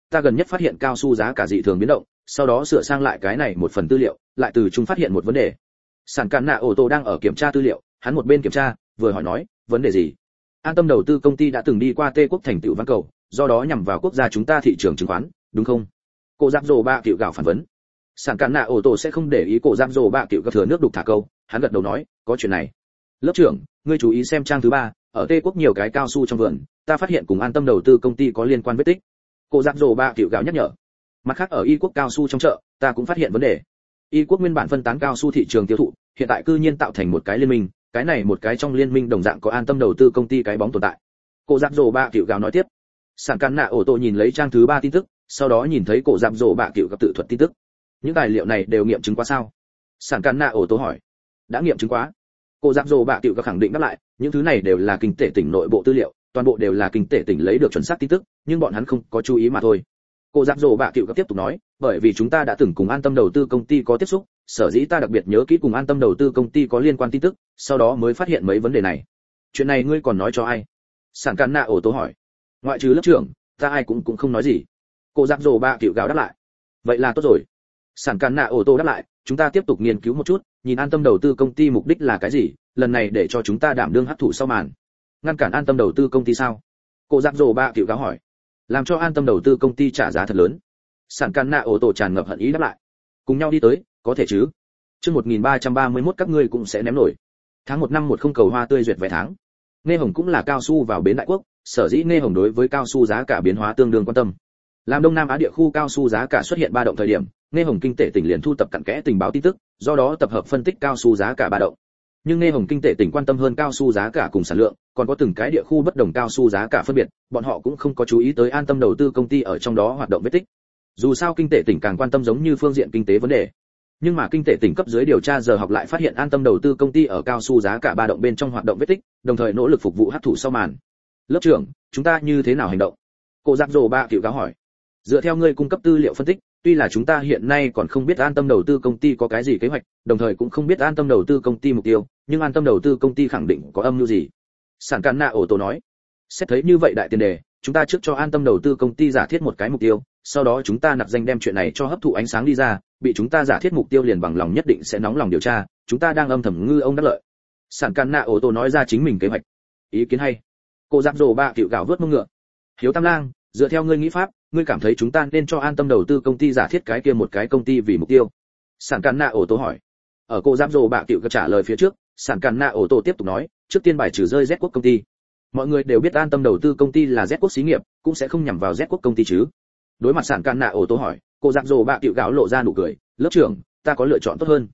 ta gần nhất phát hiện cao su giá cả dị thường biến động, sau đó sửa sang lại cái này một phần tư liệu, lại từ chúng phát hiện một vấn đề. Sản Cản Nạ ô tô đang ở kiểm tra tư liệu, hắn một bên kiểm tra, vừa hỏi nói, vấn đề gì? An Tâm đầu tư công ty đã từng đi qua Tê quốc thành tựu văn cầu, do đó nhằm vào quốc gia chúng ta thị trường chứng khoán, đúng không? Cô Giáp Dồ Bạ Cựu gạo phản vấn. Sản Cản Nạ ô tô sẽ không để ý Cô Giáp Dồ Bạ Cựu gặp thừa nước đục thả câu, hắn gật đầu nói, có chuyện này. Lớp trưởng, ngươi chú ý xem trang thứ 3, ở Tê quốc nhiều cái cao su trong vườn, ta phát hiện cùng An Tâm đầu tư công ty có liên quan vết tích. Cô Giáp Dồ Bạ Cựu gạo nhắc nhở. Mặt khác ở Y quốc cao su trong chợ, ta cũng phát hiện vấn đề. Y quốc nguyên bản phân tán cao su thị trường tiêu thụ, hiện tại cư nhiên tạo thành một cái liên minh, cái này một cái trong liên minh đồng dạng có An Tâm đầu tư công ty cái bóng tồn tại. Cô Giáp Dồ Bạ Cựu gạo nói tiếp. Sản Cản Nạ ô tô nhìn lấy trang thứ 3 tin tức, sau đó nhìn thấy Cổ Giáp Dồ Bạ Cựu gặp tự thuật tin tức. Những tài liệu này đều nghiệm chứng qua sao? Sản Cản Nạ ô tô hỏi. Đã nghiệm chứng quá. Cô Giáp Dồ Bạ Cựu gặp khẳng định đáp lại, những thứ này đều là kinh tế tỉnh nội bộ tư liệu, toàn bộ đều là kinh tế tỉnh lấy được chuẩn xác tin tức, nhưng bọn hắn không có chú ý mà thôi. Cô Giáp Dồ Bạ Cựu tiếp tục nói, bởi vì chúng ta đã từng cùng An Tâm đầu tư công ty có tiếp xúc, sở dĩ ta đặc biệt nhớ kỹ cùng An Tâm đầu tư công ty có liên quan tin tức, sau đó mới phát hiện mấy vấn đề này. Chuyện này ngươi còn nói cho ai? Sản Cản Nạ ô tô hỏi. Ngoại trừ lớp trưởng, ta ai cũng không nói gì. Cô Giáp Dồ Bạ Cựu gào đáp lại. Vậy là tốt rồi. Sản Cản Nạ ô tô đáp lại, chúng ta tiếp tục nghiên cứu một chút, nhìn An Tâm đầu tư công ty mục đích là cái gì, lần này để cho chúng ta đảm đương hắc thủ sau màn. Ngăn cản An Tâm đầu tư công ty sao? Cô Giáp Dồ Bạ Cựu gào hỏi. Làm cho An Tâm đầu tư công ty trả giá thật lớn. Sản Cản Nạ ô tô tràn ngập hận ý đáp lại. Cùng nhau đi tới, có thể chứ? Chương 1331 các ngươi cũng sẽ ném nổi. Tháng 1 năm 10 cầu hoa tươi duyệt vé tháng. Nghe Hồng cũng là cao su vào bến đại quốc, sở dĩ Nghe Hồng đối với cao su giá cả biến hóa tương đương quan tâm. Làm Đông Nam Á địa khu cao su giá cả xuất hiện ba động thời điểm, Nghe Hồng kinh tế tỉnh liền thu tập cặn kẽ tình báo tin tức, do đó tập hợp phân tích cao su giá cả ba động. Nhưng Nghe Hồng kinh tế tỉnh quan tâm hơn cao su giá cả cùng sản lượng, còn có từng cái địa khu bất đồng cao su giá cả phân biệt, bọn họ cũng không có chú ý tới An Tâm đầu tư công ty ở trong đó hoạt động vết tích. Dù sao kinh tế tỉnh càng quan tâm giống như phương diện kinh tế vấn đề. Nhưng mà kinh tế tỉnh cấp dưới điều tra giờ học lại phát hiện An Tâm đầu tư công ty ở cao su giá cả ba động bên trong hoạt động vết tích, đồng thời nỗ lực phục vụ hắc thủ sau màn. Lớp trưởng, chúng ta như thế nào hành động? Cô Giáp Dồ Bạ Cựu cáo hỏi. Dựa theo ngươi cung cấp tư liệu phân tích, tuy là chúng ta hiện nay còn không biết An Tâm đầu tư công ty có cái gì kế hoạch, đồng thời cũng không biết An Tâm đầu tư công ty mục tiêu, nhưng An Tâm đầu tư công ty khẳng định có âm mưu gì. Sản Cản Nạ ô tô nói. Xét thấy như vậy đại tiền đề, chúng ta trước cho An Tâm đầu tư công ty giả thiết một cái mục tiêu, sau đó chúng ta nạp danh đem chuyện này cho hấp thụ ánh sáng đi ra, bị chúng ta giả thiết mục tiêu liền bằng lòng nhất định sẽ nóng lòng điều tra, chúng ta đang âm thầm ngư ông đắc lợi. Sản Cản Nạ ô tô nói ra chính mình kế hoạch. Ý kiến hay. Cô Giáp Dồ Bạ Cựu gạo vớt mông ngựa. Hiếu Tam Lang, dựa theo ngươi nghĩ pháp, ngươi cảm thấy chúng ta nên cho An Tâm đầu tư công ty giả thiết cái kia một cái công ty vì mục tiêu? Sản Cản Nạ ô tô hỏi. Ở cô Giáp Dồ Bạ Cựu trả lời phía trước, Sản Cản Nạ ô tô tiếp tục nói, trước tiên bài trừ rơi Z quốc công ty. Mọi người đều biết An Tâm đầu tư công ty là Z quốc xí nghiệp, cũng sẽ không nhằm vào Z quốc công ty chứ? Đối mặt Sản Cản Nạ ô tô hỏi, cô Giáp Dồ Bạ Cựu gạo lộ ra nụ cười, lớp trưởng, ta có lựa chọn tốt hơn.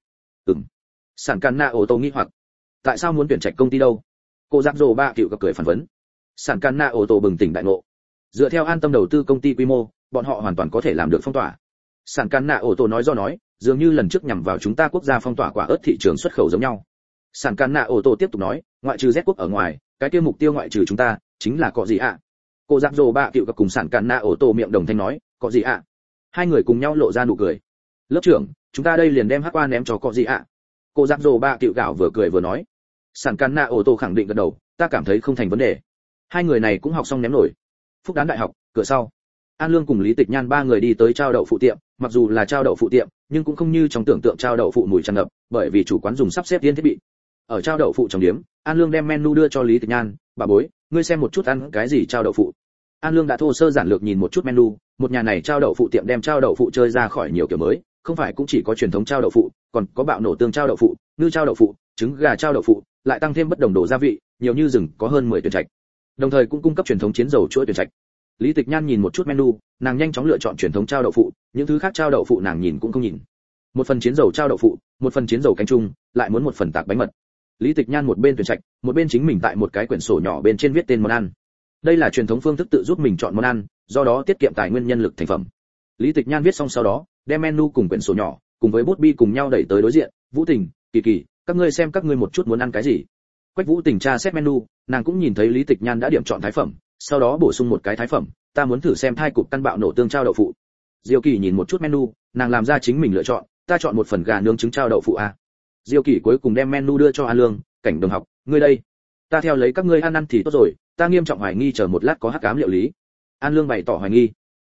Sản Cản Nạ ô tô nghi hoặc, tại sao muốn tuyển trạch công ty đâu? Cô Giáp Dồ Bạ Cựu cười phản vấn. Sản Cản Nạ ô tô bừng tỉnh đại ngộ. Dựa theo An Tâm đầu tư công ty quy mô, bọn họ hoàn toàn có thể làm được phong tỏa. Sản Cản Nạ ô tô nói do nói, dường như lần trước nhằm vào chúng ta quốc gia phong tỏa quả ớt thị trường xuất khẩu giống nhau. Sản Cản Nạ ô tô tiếp tục nói, ngoại trừ Z quốc ở ngoài, cái kia mục tiêu ngoại trừ chúng ta chính là có gì ạ? Cô Giáp Dồ Bạ Cựu cùng Sản Cản Nạ ô tô miệng đồng thanh nói, có gì ạ? Hai người cùng nhau lộ ra nụ cười. Lớp trưởng, chúng ta đây liền đem hắc qua ném cho có gì ạ? Cô Giáp Dồ Bạ Cựu gạo vừa cười vừa nói. Sản Cản Nạ ô tô khẳng định gật đầu, ta cảm thấy không thành vấn đề. Hai người này cũng học xong ném nổi. Phúc Đán đại học, cửa sau. An Lương cùng Lý Tịch Nhan ba người đi tới trao đậu phụ tiệm, mặc dù là trao đậu phụ tiệm, nhưng cũng không như trong tưởng tượng trao đậu phụ mùi tràn ngập, bởi vì chủ quán dùng sắp xếp tiên thiết bị. Ở trao đậu phụ trong điếm, An Lương đem menu đưa cho Lý Tịch Nhan, bà bối, ngươi xem một chút ăn cái gì trao đậu phụ. An Lương đã thô sơ giản lược nhìn một chút menu, một nhà này trao đậu phụ tiệm đem trao đậu phụ chơi ra khỏi nhiều kiểu mới, không phải cũng chỉ có truyền thống trao đậu phụ, còn có bạo nổ tương trao đậu phụ, ngư trao đậu phụ, trứng gà trao đậu phụ, lại tăng thêm bất đồng đồ gia vị, nhiều như rừng có hơn 10 tuyển trạch. Đồng thời cũng cung cấp truyền thống chiến dầu chuỗi tuyển trạch. Lý Tịch Nhan nhìn một chút menu, nàng nhanh chóng lựa chọn truyền thống trao đậu phụ, những thứ khác trao đậu phụ nàng nhìn cũng không nhìn. Một phần chiến dầu trao đậu phụ, một phần chiến dầu canh chung, lại muốn một phần tạc bánh mật. Lý Tịch Nhan một bên tuyển trạch, một bên chính mình tại một cái quyển sổ nhỏ bên trên viết tên món ăn. Đây là truyền thống phương thức tự giúp mình chọn món ăn, do đó tiết kiệm tài nguyên nhân lực thành phẩm. Lý Tịch Nhan viết xong sau đó, đem menu cùng quyển sổ nhỏ, cùng với bút bi cùng nhau đẩy tới đối diện, Vũ Tình, Kỳ Kỳ, các ngươi xem các ngươi một chút muốn ăn cái gì. Quách Vũ Tình tra xét menu, nàng cũng nhìn thấy Lý Tịch Nhan đã điểm chọn thái phẩm, sau đó bổ sung một cái thái phẩm, ta muốn thử xem thai cục căn bạo nổ tương trao đậu phụ. Diêu Kỳ nhìn một chút menu, nàng làm ra chính mình lựa chọn, ta chọn một phần gà nướng trứng trao đậu phụ a. Diêu Kỳ cuối cùng đem menu đưa cho An Lương, Cảnh đồng học, ngươi đây, ta theo lấy các ngươi ăn thì tốt rồi, ta nghiêm trọng hoài nghi chờ một lát có hắc ám liệu lý. An Lương bày tỏ hoài nghi.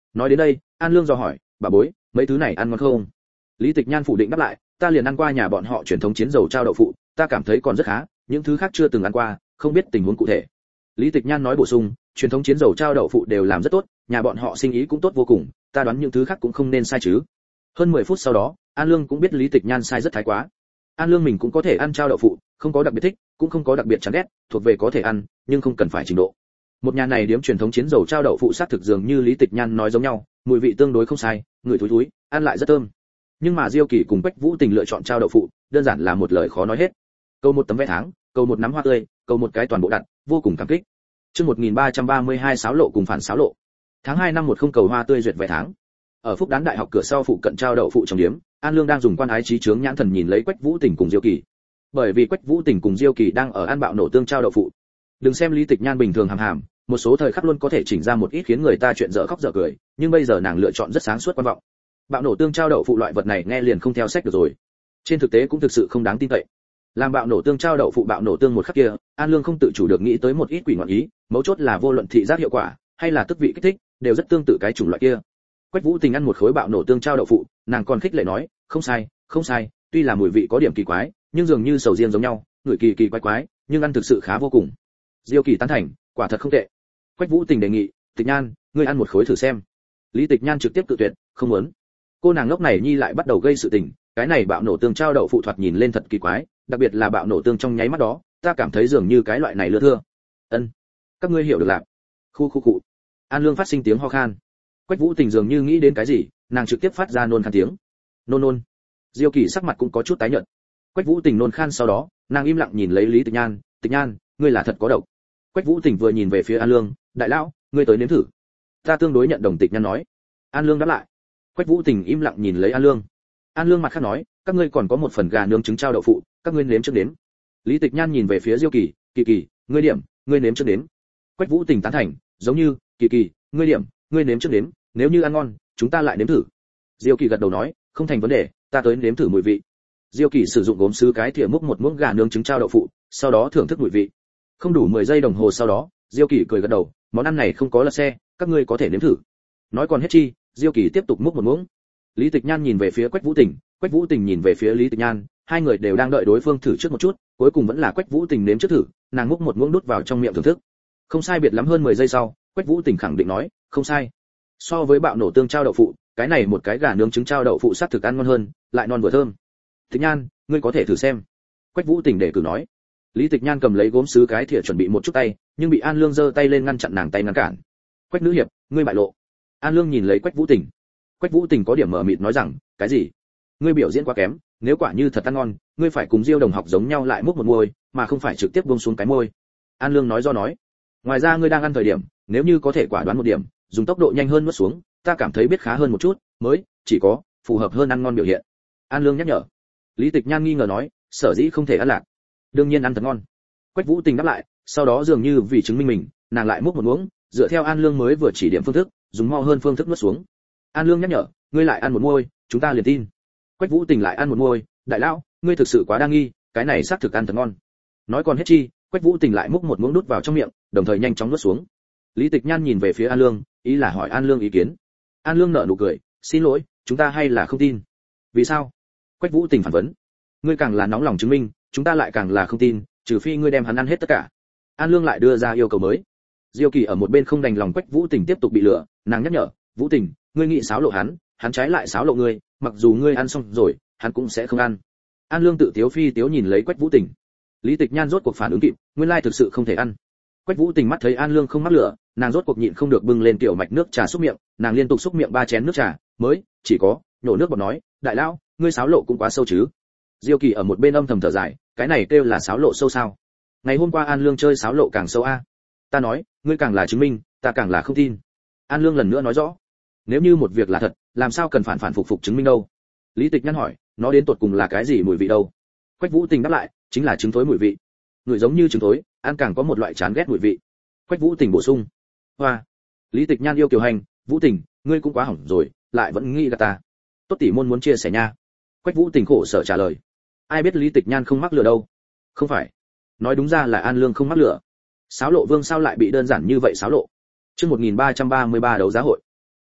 Nói đến đây, An Lương dò hỏi, bà bối, mấy thứ này ăn ngon không? Lý Tịch Nhan phủ định đáp lại, ta liền ăn qua nhà bọn họ truyền thống chiến dầu trao đậu phụ, ta cảm thấy còn rất khá, những thứ khác chưa từng ăn qua, không biết tình huống cụ thể. Lý Tịch Nhan nói bổ sung, truyền thống chiến dầu trao đậu phụ đều làm rất tốt, nhà bọn họ sinh ý cũng tốt vô cùng, ta đoán những thứ khác cũng không nên sai chứ. Hơn 10 phút sau đó, An Lương cũng biết Lý Tịch Nhan sai rất thái quá. An Lương mình cũng có thể ăn trao đậu phụ, không có đặc biệt thích, cũng không có đặc biệt chán ghét, thuộc về có thể ăn, nhưng không cần phải trình độ. Một nhà này điếm truyền thống chiến dầu trao đậu phụ sát thực dường như Lý Tịch Nhan nói giống nhau, mùi vị tương đối không sai, người thúi thúi, ăn lại rất thơm. Nhưng mà Diêu Kỳ cùng Bách Vũ Tình lựa chọn trao đậu phụ, đơn giản là một lời khó nói hết. Câu một tấm vé tháng, câu một nắm hoa tươi, câu một cái toàn bộ đặt, vô cùng cảm kích. Chương 1332 sáo lộ cùng phản sáo lộ. Tháng 2 năm 10 cầu hoa tươi duyệt vé tháng. Ở Phúc Đán Đại học cửa sau phụ cận trao đậu phụ trong điếm, An Lương đang dùng quan ái trí chướng nhãn thần nhìn lấy Quách Vũ Tình cùng Diêu Kỳ. Bởi vì Quách Vũ Tình cùng Diêu Kỳ đang ở ăn bạo nổ tương trao đậu phụ. Đừng xem Lý Tịch Nhan bình thường hàm hàm, một số thời khắc luôn có thể chỉnh ra một ít khiến người ta chuyện dở khóc dở cười, nhưng bây giờ nàng lựa chọn rất sáng suốt quan vọng. Bạo nổ tương trao đậu phụ loại vật này nghe liền không theo sách được rồi. Trên thực tế cũng thực sự không đáng tin cậy. Làm bạo nổ tương trao đậu phụ bạo nổ tương một khắc kia, An Lương không tự chủ được nghĩ tới một ít quỷ ngoạn ý, mấu chốt là vô luận thị giác hiệu quả hay là tức vị kích thích, đều rất tương tự cái chủng loại kia. Quách Vũ Tình ăn một khối bạo nổ tương trao đậu phụ, nàng còn khích lệ nói, không sai, không sai, tuy là mùi vị có điểm kỳ quái, nhưng dường như sầu riêng giống nhau, ngửi kỳ kỳ quái quái, nhưng ăn thực sự khá vô cùng. Diêu Kỳ tán thành, quả thật không tệ. Quách Vũ Tình đề nghị, Tịch Nhan, ngươi ăn một khối thử xem. Lý Tịch Nhan trực tiếp cự tuyệt, không muốn. Cô nàng ngốc này nhi lại bắt đầu gây sự tình, cái này bạo nổ tương trao đậu phụ thoạt nhìn lên thật kỳ quái, đặc biệt là bạo nổ tương trong nháy mắt đó, ta cảm thấy dường như cái loại này lưa thưa. Ân, các ngươi hiểu được lạc. Khu khu cụ. An Lương phát sinh tiếng ho khan. Quách Vũ Tình dường như nghĩ đến cái gì, nàng trực tiếp phát ra nôn khan tiếng. Nôn nôn. Diêu Kỳ sắc mặt cũng có chút tái nhợt. Quách Vũ Tình nôn khan sau đó, nàng im lặng nhìn lấy Lý Tịch Nhan, Tịch Nhan, ngươi là thật có độc. Quách Vũ Tình vừa nhìn về phía An Lương, đại lão, ngươi tới nếm thử. Ta tương đối nhận đồng Tịch Nhan nói. An Lương đáp lại. Quách Vũ Tình im lặng nhìn lấy An Lương. An Lương mặt khác nói, các ngươi còn có một phần gà nướng trứng trao đậu phụ, các ngươi nếm trước đếm. Lý Tịch Nhan nhìn về phía Diêu Kỳ, Kỳ Kỳ, ngươi điểm, ngươi nếm trước đếm. Quách Vũ Tình tán thành, giống như, Kỳ Kỳ, ngươi điểm, ngươi nếm trước đếm, nếu như ăn ngon, chúng ta lại nếm thử. Diêu Kỳ gật đầu nói, không thành vấn đề, ta tới nếm thử mùi vị. Diêu Kỳ sử dụng gốm sứ cái thìa múc một muỗng gà nướng trứng trao đậu phụ, sau đó thưởng thức mùi vị. Không đủ 10 giây đồng hồ sau đó, Diêu Kỳ cười gật đầu, món ăn này không có lật xe, các ngươi có thể nếm thử. Nói còn hết chi, Diêu Kỳ tiếp tục múc một muỗng. Lý Tịch Nhan nhìn về phía Quách Vũ Tình, Quách Vũ Tình nhìn về phía Lý Tịch Nhan, hai người đều đang đợi đối phương thử trước một chút, cuối cùng vẫn là Quách Vũ Tình nếm trước thử, nàng múc một muỗng đút vào trong miệng thưởng thức. Không sai biệt lắm hơn 10 giây sau, Quách Vũ Tình khẳng định nói, không sai. So với bạo nổ tương trao đậu phụ, cái này một cái gà nướng trứng trao đậu phụ sát thực ăn ngon hơn, lại non vừa thơm. Tịch Nhan, ngươi có thể thử xem. Quách Vũ Tình để cử nói. Lý Tịch Nhan cầm lấy gốm sứ cái thìa chuẩn bị một chút tay, nhưng bị An Lương giơ tay lên ngăn chặn nàng tay ngăn cản. Quách nữ hiệp, ngươi bại lộ. An Lương nhìn lấy Quách Vũ Tình. Quách Vũ Tình có điểm mở mịt nói rằng, cái gì? Ngươi biểu diễn quá kém, nếu quả như thật ăn ngon, ngươi phải cùng Diêu đồng học giống nhau lại múc một môi, mà không phải trực tiếp buông xuống cái môi. An Lương nói do nói. Ngoài ra ngươi đang ăn thời điểm, nếu như có thể quả đoán một điểm, dùng tốc độ nhanh hơn nuốt xuống, ta cảm thấy biết khá hơn một chút, mới chỉ có phù hợp hơn ăn ngon biểu hiện. An Lương nhắc nhở. Lý Tịch Nhan nghi ngờ nói, sở dĩ không thể ăn lạc. Đương nhiên ăn thật ngon. Quách Vũ Tình đáp lại, sau đó dường như vì chứng minh mình, nàng lại múc một muỗng, dựa theo An Lương mới vừa chỉ điểm phương thức, dùng mau hơn phương thức nuốt xuống. An Lương nhắc nhở, ngươi lại ăn một muôi, chúng ta liền tin. Quách Vũ Tình lại ăn một muôi, đại lão, ngươi thực sự quá đa nghi, cái này xác thực ăn thật ngon. Nói còn hết chi, Quách Vũ Tình lại múc một muỗng đút vào trong miệng, đồng thời nhanh chóng nuốt xuống. Lý Tịch Nhan nhìn về phía An Lương, ý là hỏi An Lương ý kiến. An Lương nở nụ cười, xin lỗi, chúng ta hay là không tin. Vì sao? Quách Vũ Tình phản vấn. Ngươi càng là nóng lòng chứng minh, chúng ta lại càng là không tin, trừ phi ngươi đem hắn ăn hết tất cả. An Lương lại đưa ra yêu cầu mới. Diêu Kỳ ở một bên không đành lòng Quách Vũ Tình tiếp tục bị lừa, nàng nhắc nhở, Vũ Tình, ngươi nghĩ xáo lộ hắn trái lại xáo lộ ngươi, mặc dù ngươi ăn xong rồi, hắn cũng sẽ không ăn. An Lương tự tiếu phi tiếu nhìn lấy Quách Vũ Tình. Lý Tịch Nhan rốt cuộc phản ứng kịp, nguyên lai thực sự không thể ăn. Quách Vũ Tình mắt thấy An Lương không mắc lửa, nàng rốt cuộc nhịn không được bưng lên tiểu mạch nước trà xúc miệng, nàng liên tục xúc miệng 3 chén nước trà, mới chỉ có nhổ nước bọt nói, đại lão, ngươi xáo lộ cũng quá sâu chứ. Diêu Kỳ ở một bên âm thầm thở dài, cái này kêu là xáo lộ sâu sao? Ngày hôm qua An Lương chơi xáo lộ càng sâu a. Ta nói, ngươi càng là chứng minh, ta càng là không tin. An Lương lần nữa nói rõ, nếu như một việc là thật, làm sao cần phản phục chứng minh đâu? Lý Tịch Nhan hỏi, nó đến tột cùng là cái gì mùi vị đâu? Quách Vũ Tình đáp lại, chính là trứng thối mùi vị. Người giống như trứng thối, ăn càng có một loại chán ghét mùi vị. Quách Vũ Tình bổ sung. Hoa. Lý Tịch Nhan yêu kiều hành, Vũ Tình, ngươi cũng quá hỏng rồi, lại vẫn nghĩ gạt ta. Tốt tỷ môn muốn chia sẻ nha. Quách Vũ Tình khổ sở trả lời. Ai biết Lý Tịch Nhan không mắc lừa đâu? Không phải. Nói đúng ra là An Lương không mắc lừa. Xáo lộ vương sao lại bị đơn giản như vậy xáo lộ? Chương 1333 đấu giá hội.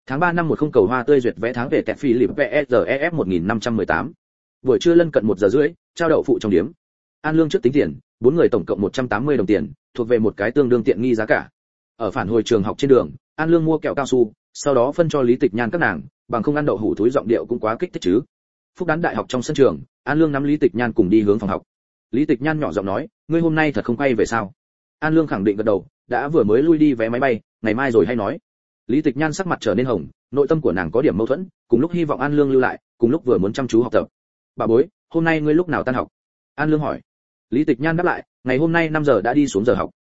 Tháng 3 năm 10 cầu hoa tươi duyệt vé tháng về kẹt Philip PSREF 1518. Buổi trưa lân cận 1 giờ rưỡi, trao đậu phụ trong điếm. An Lương trước tính tiền, 4 người tổng cộng 180 đồng tiền, thuộc về một cái tương đương tiện nghi giá cả. Ở phản hồi trường học trên đường, An Lương mua kẹo cao su, sau đó phân cho Lý Tịch Nhan các nàng, bằng không ăn đậu hũ thúi giọng điệu cũng quá kích thích chứ. Phúc Đán đại học trong sân trường, An Lương nắm Lý Tịch Nhan cùng đi hướng phòng học. Lý Tịch Nhan nhỏ giọng nói, ngươi hôm nay thật không quay về sao? An Lương khẳng định gật đầu, đã vừa mới lui đi vé máy bay, ngày mai rồi hay nói. Lý Tịch Nhan sắc mặt trở nên hồng, nội tâm của nàng có điểm mâu thuẫn, cùng lúc hy vọng An Lương lưu lại, cùng lúc vừa muốn chăm chú học tập. Bà bối, hôm nay ngươi lúc nào tan học? An Lương hỏi. Lý Tịch Nhan đáp lại, ngày hôm nay 5 giờ đã đi xuống giờ học.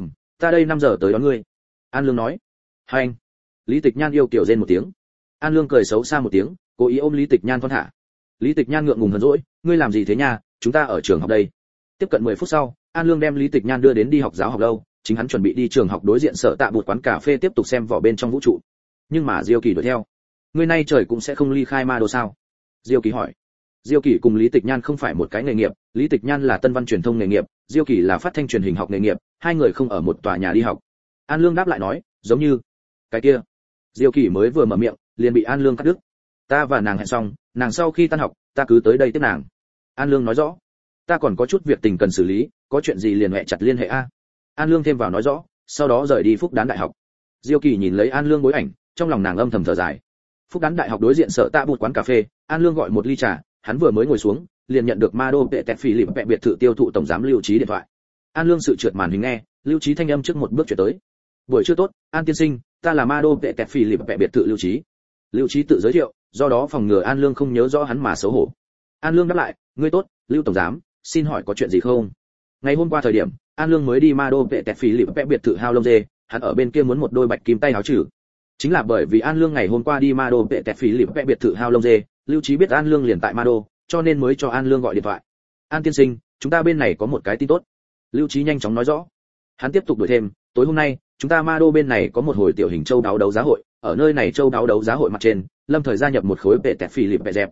Ta đây 5 giờ tới đón ngươi. An Lương nói. Hai anh. Lý Tịch Nhan yêu kiểu rên một tiếng. An Lương cười xấu xa một tiếng, cố ý ôm Lý Tịch Nhan thon thả. Lý Tịch Nhan ngượng ngùng hờn dỗi, ngươi làm gì thế nha, chúng ta ở trường học đây. Tiếp cận 10 phút sau, An Lương đem Lý Tịch Nhan đưa đến đi học giáo học lâu, chính hắn chuẩn bị đi trường học đối diện Sở Tạ Bụt quán cà phê tiếp tục xem vỏ bên trong vũ trụ. Nhưng mà Diêu Kỳ đuổi theo. Ngươi nay trời cũng sẽ không ly khai ma đô sao? Diêu Kỳ hỏi. Diêu Kỳ cùng Lý Tịch Nhan không phải một cái nghề nghiệp, Lý Tịch Nhan là tân văn truyền thông nghề nghiệp, Diêu Kỳ là phát thanh truyền hình học nghề nghiệp, hai người không ở một tòa nhà đi học. An Lương đáp lại nói, giống như cái kia. Diêu Kỳ mới vừa mở miệng, liền bị An Lương cắt đứt. Ta và nàng hẹn xong, nàng sau khi tan học, ta cứ tới đây tiếp nàng. An Lương nói rõ. Ta còn có chút việc tình cần xử lý, có chuyện gì liền hẹn chặt liên hệ a. An Lương thêm vào nói rõ, sau đó rời đi Phúc Đán đại học. Diêu Kỳ nhìn lấy An Lương bối ảnh, trong lòng nàng âm thầm thở dài. Phúc Đán đại học đối diện Sở Tạ Bụt quán cà phê, An Lương gọi một ly trà, hắn vừa mới ngồi xuống, liền nhận được Ma Đô Vệ Tẹt Phỉ Lịp biệt thự tiêu thụ tổng giám Lưu Trí điện thoại. An Lương sự trượt màn hình nghe, Lưu Trí thanh âm trước một bước chuyển tới. Buổi trưa tốt, An tiên sinh, ta là Ma Đô Vệ Tẹt Phỉ Lịp biệt thự Lưu Trí. Lưu Trí tự giới thiệu, do đó phòng ngừa An Lương không nhớ rõ hắn mà xấu hổ. An Lương đáp lại, ngươi tốt, Lưu tổng giám, xin hỏi có chuyện gì không? Ngày hôm qua thời điểm, An Lương mới đi Ma Đô Vệ Tẹt Phỉ Lịp biệt thự Hao Lông Dê, hắn ở bên kia muốn một đôi bạch kim tay áo trừ. Chính là bởi vì An Lương ngày hôm qua đi Ma Đô Vệ Tẹt Phỉ Lịp biệt thự Hao Lông Dê, Lưu Trí biết An Lương liền tại Ma Đô, cho nên mới cho An Lương gọi điện thoại. An tiên sinh, chúng ta bên này có một cái tin tốt. Lưu Trí nhanh chóng nói rõ. Hắn tiếp tục đuổi thêm, tối hôm nay, chúng ta Ma Đô bên này có một hồi tiểu hình châu đáo đấu giá hội, ở nơi này châu đáo đấu giá hội mặt trên, Lâm Thời gia nhập một khối Vệ Tẹt Phỉ Lịp dẹp.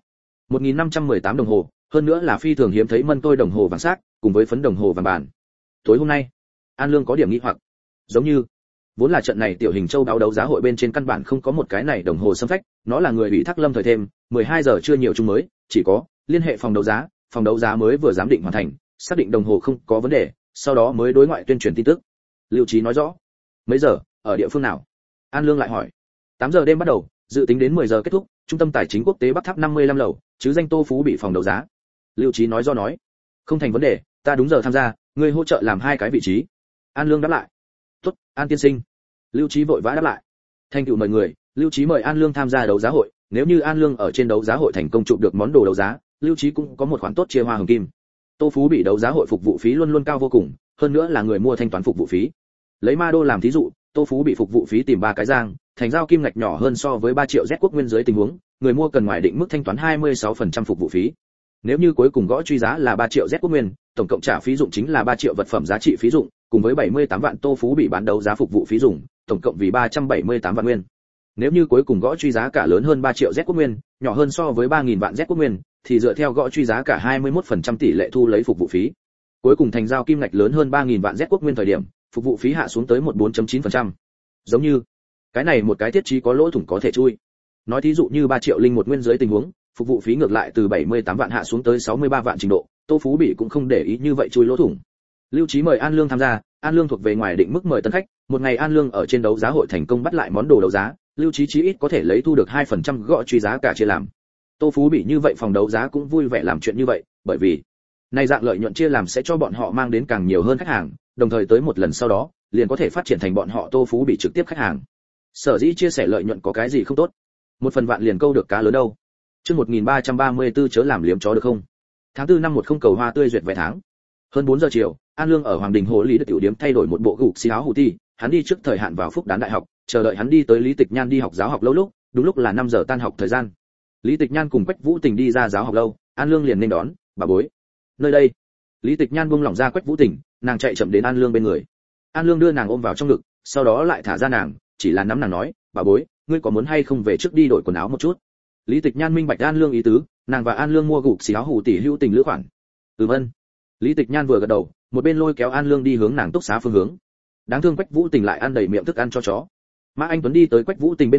1518 đồng hồ, hơn nữa là phi thường hiếm thấy mân tôi đồng hồ vàng sắc, cùng với phấn đồng hồ vàng bản. Tối hôm nay, An Lương có điểm nghi hoặc, giống như vốn là trận này tiểu hình châu đáo đấu giá hội bên trên căn bản không có một cái này đồng hồ xâm phách, nó là người ủy thác Lâm Thời thêm, 12 giờ chưa nhiều chung mới, chỉ có liên hệ phòng đấu giá mới vừa giám định hoàn thành, xác định đồng hồ không có vấn đề, sau đó mới đối ngoại tuyên truyền tin tức. Lưu Trí nói rõ. Mấy giờ, ở địa phương nào? An Lương lại hỏi. 8 giờ đêm bắt đầu, dự tính đến 10 giờ kết thúc, trung tâm tài chính quốc tế Bắc Tháp 55 lầu, chứ danh Tô Phú bị phòng đấu giá. Lưu Trí nói rõ nói. Không thành vấn đề, ta đúng giờ tham gia, ngươi hỗ trợ làm 2 cái vị trí. An Lương đáp lại. Tốt, An tiên sinh. Lưu Trí vội vã đáp lại. Thanh tựu mời người, Lưu Trí mời An Lương tham gia đấu giá hội, nếu như An Lương ở trên đấu giá hội thành công chụp được món đồ đấu giá, Lưu Trí cũng có một khoản tốt chia hoa hồng kim. Tô Phú bị đấu giá hội phục vụ phí luôn luôn cao vô cùng, hơn nữa là người mua thanh toán phục vụ phí. Lấy Ma Đô làm thí dụ, Tô Phú bị phục vụ phí tìm 3 cái giang, thành giao kim ngạch nhỏ hơn so với 3 triệu Z quốc nguyên dưới tình huống, người mua cần ngoài định mức thanh toán 26% phục vụ phí. Nếu như cuối cùng gõ truy giá là 3 triệu Z quốc nguyên, tổng cộng trả phí dụng chính là 3 triệu vật phẩm giá trị phí dụng, cùng với 78 vạn Tô Phú bị bán đấu giá phục vụ phí dụng, tổng cộng vì 378 vạn nguyên. Nếu như cuối cùng gõ truy giá cả lớn hơn 3 triệu Z quốc nguyên, nhỏ hơn so với 3000 vạn Z quốc nguyên, thì dựa theo gõ truy giá cả 21% tỷ lệ thu lấy phục vụ phí. Cuối cùng thành giao kim ngạch lớn hơn 3000 vạn Z quốc nguyên thời điểm, phục vụ phí hạ xuống tới 14.9%. Giống như cái này một cái thiết trí có lỗ thủng có thể chui. Nói thí dụ như 3 triệu linh một nguyên dưới tình huống, phục vụ phí ngược lại từ 78 vạn hạ xuống tới 63 vạn trình độ, Tô Phú bị cũng không để ý như vậy chui lỗ thủng. Lưu Trí mời An Lương tham gia, An Lương thuộc về ngoài định mức mời tân khách, một ngày An Lương ở trên đấu giá hội thành công bắt lại món đồ đấu giá, Lưu Trí chí ít có thể lấy thu được 2% gõ truy giá cả chia làm. Tô Phú bị như vậy phòng đấu giá cũng vui vẻ làm chuyện như vậy, bởi vì này dạng lợi nhuận chia làm sẽ cho bọn họ mang đến càng nhiều hơn khách hàng, đồng thời tới một lần sau đó, liền có thể phát triển thành bọn họ Tô Phú bị trực tiếp khách hàng. Sở dĩ chia sẻ lợi nhuận có cái gì không tốt? Một phần vạn liền câu được cá lớn đâu. Chương 1334 chớ làm liếm chó được không? Tháng 4 năm 10 cầu hoa tươi duyệt vé tháng. Hơn 4 giờ chiều, An Lương ở Hoàng Đình Hồ Lý Đức tiểu điếm thay đổi một bộ gục xì áo hủ ti, hắn đi trước thời hạn vào Phúc Đán đại học, chờ đợi hắn đi tới Lý Tịch Nhan đi học giáo học lâu lúc, đúng lúc là 5 giờ tan học thời gian. Lý Tịch Nhan cùng Quách Vũ Tình đi ra giáo học lâu, An Lương liền nên đón, bà bối. Nơi đây. Lý Tịch Nhan buông lỏng ra Quách Vũ Tình, nàng chạy chậm đến An Lương bên người. An Lương đưa nàng ôm vào trong ngực, sau đó lại thả ra nàng, chỉ là nắm nàng nói, bà bối, ngươi có muốn hay không về trước đi đổi quần áo một chút? Lý Tịch Nhan minh bạch An Lương ý tứ, nàng và An Lương mua gục xì áo hủ tỷ hữu tình lữ khoản. Ân. Lý Tịch Nhan vừa gật đầu, một bên lôi kéo An Lương đi hướng nàng túc xá phương hướng. Đáng thương Quách Vũ Tình lại ăn đầy miệng thức ăn cho chó. Mã Anh Tuấn đi tới Quách Vũ Tình bên người,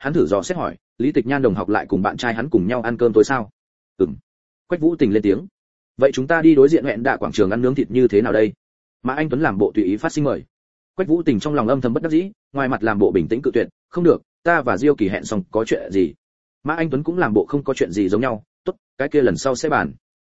Hắn thử dò xét hỏi, Lý Tịch Nhan đồng học lại cùng bạn trai hắn cùng nhau ăn cơm tối sao? Quách Vũ Tình lên tiếng. Vậy chúng ta đi đối diện hẹn đạ quảng trường ăn nướng thịt như thế nào đây? Mã Anh Tuấn làm bộ tùy ý phát sinh mời. Quách Vũ Tình trong lòng âm thầm bất đắc dĩ, ngoài mặt làm bộ bình tĩnh cự tuyệt, không được, ta và Diêu Kỳ hẹn xong, có chuyện gì? Mã Anh Tuấn cũng làm bộ không có chuyện gì giống nhau, tốt, cái kia lần sau sẽ bàn.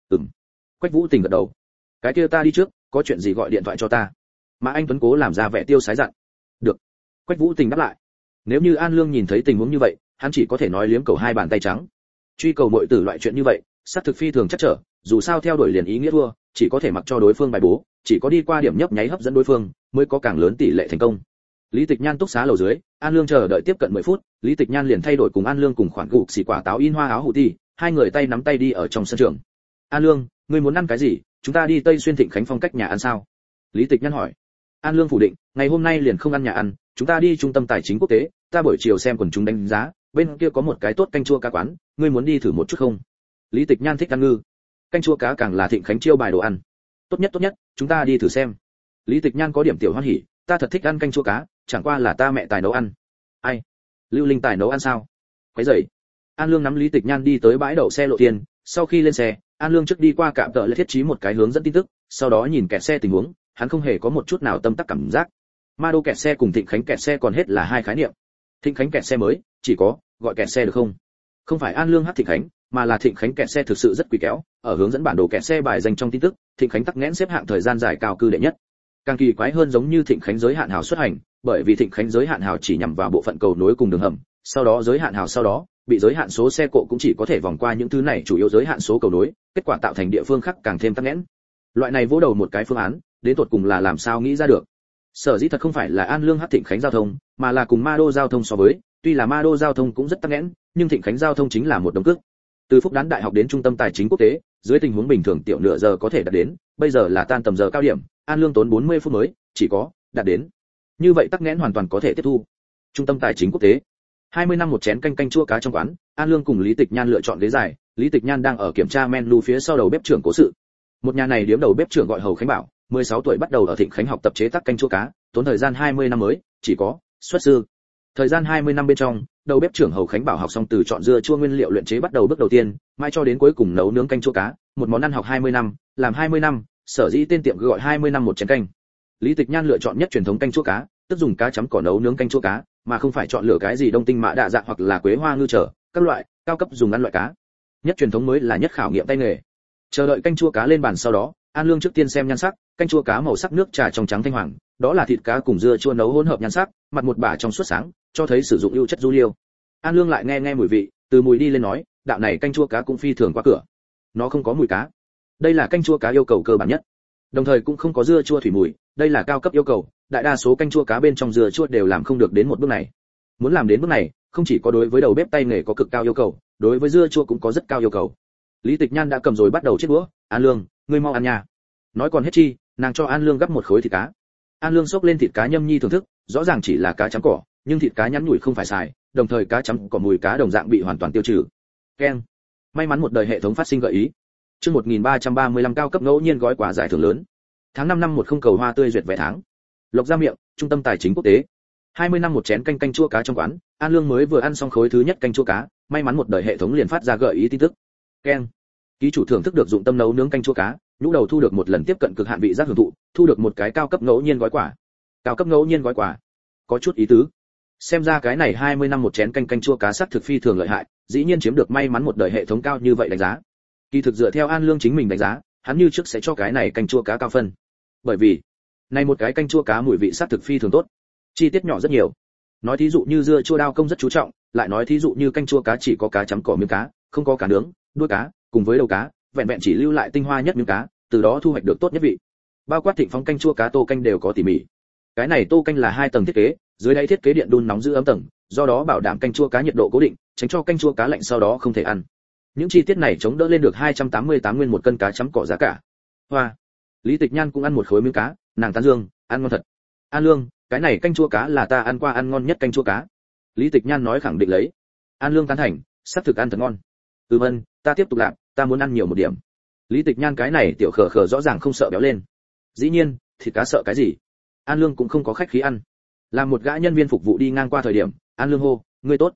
Quách Vũ Tình gật đầu. Cái kia ta đi trước, có chuyện gì gọi điện thoại cho ta. Mã Anh Tuấn cố làm ra vẻ tiêu sái dặn. Được. Quách Vũ Tình đáp lại. Nếu như An Lương nhìn thấy tình huống như vậy, hắn chỉ có thể nói liếm cầu hai bàn tay trắng. Truy cầu muội tử loại chuyện như vậy, sát thực phi thường chắc trở, dù sao theo đuổi liền ý nghĩa thua, chỉ có thể mặc cho đối phương bài bố, chỉ có đi qua điểm nhấp nháy hấp dẫn đối phương, mới có càng lớn tỷ lệ thành công. Lý Tịch Nhan túc xá lầu dưới, An Lương chờ đợi tiếp cận 10 phút, Lý Tịch Nhan liền thay đổi cùng An Lương cùng khoản gục xì quả táo in hoa áo hủ ti, hai người tay nắm tay đi ở trong sân trường. An Lương, ngươi muốn ăn cái gì, chúng ta đi Tây Xuyên Thịnh Khánh Phong cách nhà ăn sao? Lý Tịch Nhan hỏi. An Lương phủ định, ngày hôm nay liền không ăn nhà ăn, chúng ta đi trung tâm tài chính quốc tế, ta buổi chiều xem quần chúng đánh giá, bên kia có một cái tốt canh chua cá quán, ngươi muốn đi thử một chút không? Lý Tịch Nhan thích ăn ngư, canh chua cá càng là Thịnh Khánh chiêu bài đồ ăn. Tốt nhất, chúng ta đi thử xem. Lý Tịch Nhan có điểm tiểu hoan hỉ, ta thật thích ăn canh chua cá, chẳng qua là ta mẹ tài nấu ăn. Ai? Lưu Linh tài nấu ăn sao? Quấy rầy. An Lương nắm Lý Tịch Nhan đi tới bãi đậu xe lộ tiền, sau khi lên xe, An Lương trước đi qua cạm tợ lại thiết trí một cái hướng dẫn tin tức, sau đó nhìn kẹt xe tình huống, hắn không hề có một chút nào tâm tắc cảm giác. Ma Đô kẹt xe cùng Thịnh Khánh kẹt xe còn hết là hai khái niệm. Thịnh Khánh kẹt xe mới, chỉ có gọi kẹt xe được không? Không phải An Lương hát Thịnh Khánh, mà là Thịnh Khánh kẹt xe thực sự rất quỷ kéo, ở hướng dẫn bản đồ kẹt xe bài dành trong tin tức, Thịnh Khánh tắc nghẽn xếp hạng thời gian dài cao cư đệ nhất. Càng kỳ quái hơn giống như Thịnh Khánh giới hạn hào xuất hành, bởi vì Thịnh Khánh giới hạn hào chỉ nhằm vào bộ phận cầu nối cùng đường hầm, sau đó giới hạn hào sau đó, bị giới hạn số xe cộ cũng chỉ có thể vòng qua những thứ này chủ yếu giới hạn số cầu nối, kết quả tạo thành địa phương khác càng thêm tắc nghẽn. Loại này vỗ đầu một cái phương án, đến tột cùng là làm sao nghĩ ra được? Sở dĩ thật không phải là An Lương hát Thịnh Khánh giao thông, mà là cùng Ma Đô giao thông so với, tuy là Ma Đô giao thông cũng rất tắc nghẽn, nhưng Thịnh Khánh giao thông chính là một đống cước. Từ Phúc Đán Đại học đến trung tâm tài chính quốc tế, dưới tình huống bình thường tiểu nửa giờ có thể đạt đến, bây giờ là tan tầm giờ cao điểm, An Lương tốn 40 phút mới chỉ có đạt đến. Như vậy tắc nghẽn hoàn toàn có thể tiếp thu. Trung tâm tài chính quốc tế. 20 năm một chén canh chua cá trong quán, An Lương cùng Lý Tịch Nhan lựa chọn ghế dài, Lý Tịch Nhan đang ở kiểm tra menu phía sau đầu bếp trưởng cố sự. Một nhà này điếm đầu bếp trưởng gọi Hầu Khánh Bảo, 16 tuổi bắt đầu ở Thịnh Khánh học tập chế tác canh chua cá, tốn thời gian 20 năm mới chỉ có xuất sư. Thời gian 20 năm bên trong, đầu bếp trưởng Hầu Khánh Bảo học xong từ chọn dưa chua nguyên liệu luyện chế bắt đầu bước đầu tiên, mai cho đến cuối cùng nấu nướng canh chua cá, một món ăn học 20 năm, làm 20 năm, sở dĩ tên tiệm gọi 20 năm một chén canh. Lý Tịch Nhan lựa chọn nhất truyền thống canh chua cá, tức dùng cá chấm cỏ nấu nướng canh chua cá, mà không phải chọn lựa cái gì đông tinh mã đạ dạ hoặc là quế hoa ngư trở, các loại cao cấp dùng ăn loại cá. Nhất truyền thống mới là nhất khảo nghiệm tay nghề. Chờ đợi canh chua cá lên bàn sau đó, An Lương trước tiên xem nhan sắc, canh chua cá màu sắc nước trà trong trắng thanh hoàng, đó là thịt cá cùng dưa chua nấu hỗn hợp nhan sắc, mặt một bả trong suốt sáng, cho thấy sử dụng ưu chất du liêu. An Lương lại nghe mùi vị, từ mùi đi lên nói, đạo này canh chua cá cũng phi thường qua cửa. Nó không có mùi cá. Đây là canh chua cá yêu cầu cơ bản nhất. Đồng thời cũng không có dưa chua thủy mùi, đây là cao cấp yêu cầu, đại đa số canh chua cá bên trong dưa chua đều làm không được đến một bước này. Muốn làm đến bước này, không chỉ có đối với đầu bếp tay nghề có cực cao yêu cầu, đối với dưa chua cũng có rất cao yêu cầu. Lý Tịch Nhan đã cầm rồi bắt đầu chiếc đũa, An Lương, ngươi mau ăn nha. Nói còn hết chi, nàng cho An Lương gắp một khối thịt cá. An Lương xốc lên thịt cá nhâm nhi thưởng thức, rõ ràng chỉ là cá chấm cỏ, nhưng thịt cá nhắn nhủi không phải xài, đồng thời cá chấm cỏ mùi cá đồng dạng bị hoàn toàn tiêu trừ. Keng. May mắn một đời hệ thống phát sinh gợi ý. Chương 1335 cao cấp ngẫu nhiên gói quà giải thưởng lớn. Tháng 5 năm 10 cầu hoa tươi duyệt vé tháng. Lộc ra miệng, trung tâm tài chính quốc tế. 20 năm một chén canh chua cá trong quán, An Lương mới vừa ăn xong khối thứ nhất canh chua cá, may mắn một đời hệ thống liền phát ra gợi ý tin tức. Keng. Ký chủ thưởng thức được dụng tâm nấu nướng canh chua cá, nhũ đầu thu được một lần tiếp cận cực hạn vị giác hưởng thụ, thu được một cái cao cấp ngẫu nhiên gói quà. Cao cấp ngẫu nhiên gói quà. Có chút ý tứ. Xem ra cái này 20 năm một chén canh chua cá sắc thực phi thường lợi hại, dĩ nhiên chiếm được may mắn một đời hệ thống cao như vậy đánh giá. Kỳ thực dựa theo An Lương chính mình đánh giá, hắn như trước sẽ cho cái này canh chua cá cao phân. Bởi vì, này một cái canh chua cá mùi vị sắc thực phi thường tốt. Chi tiết nhỏ rất nhiều. Nói thí dụ như dưa chua đao công rất chú trọng, lại nói thí dụ như canh chua cá chỉ có cá chấm cỏ miếng cá, không có cá nướng, đuôi cá, cùng với đầu cá, vẹn vẹn chỉ lưu lại tinh hoa nhất miếng cá, từ đó thu hoạch được tốt nhất vị. Bao quát Thịnh Phong canh chua cá tô canh đều có tỉ mỉ. Cái này tô canh là 2 tầng thiết kế, dưới đáy thiết kế điện đun nóng giữ ấm tầng, do đó bảo đảm canh chua cá nhiệt độ cố định, tránh cho canh chua cá lạnh sau đó không thể ăn. Những chi tiết này chống đỡ lên được 288 nguyên một cân cá chấm cỏ giá cả. Hoa. Lý Tịch Nhan cũng ăn một khối miếng cá, nàng tán dương, ăn ngon thật. An Lương, cái này canh chua cá là ta ăn qua ăn ngon nhất canh chua cá. Lý Tịch Nhan nói khẳng định lấy. An Lương tán thành, sắp thực ăn thật ngon. Vâng, ta tiếp tục làm, ta muốn ăn nhiều một điểm. Lý Tịch Nhan cái này tiểu khờ khờ rõ ràng không sợ béo lên. Dĩ nhiên, thịt cá sợ cái gì? An Lương cũng không có khách khí ăn. Làm một gã nhân viên phục vụ đi ngang qua thời điểm, An Lương hô, ngươi tốt.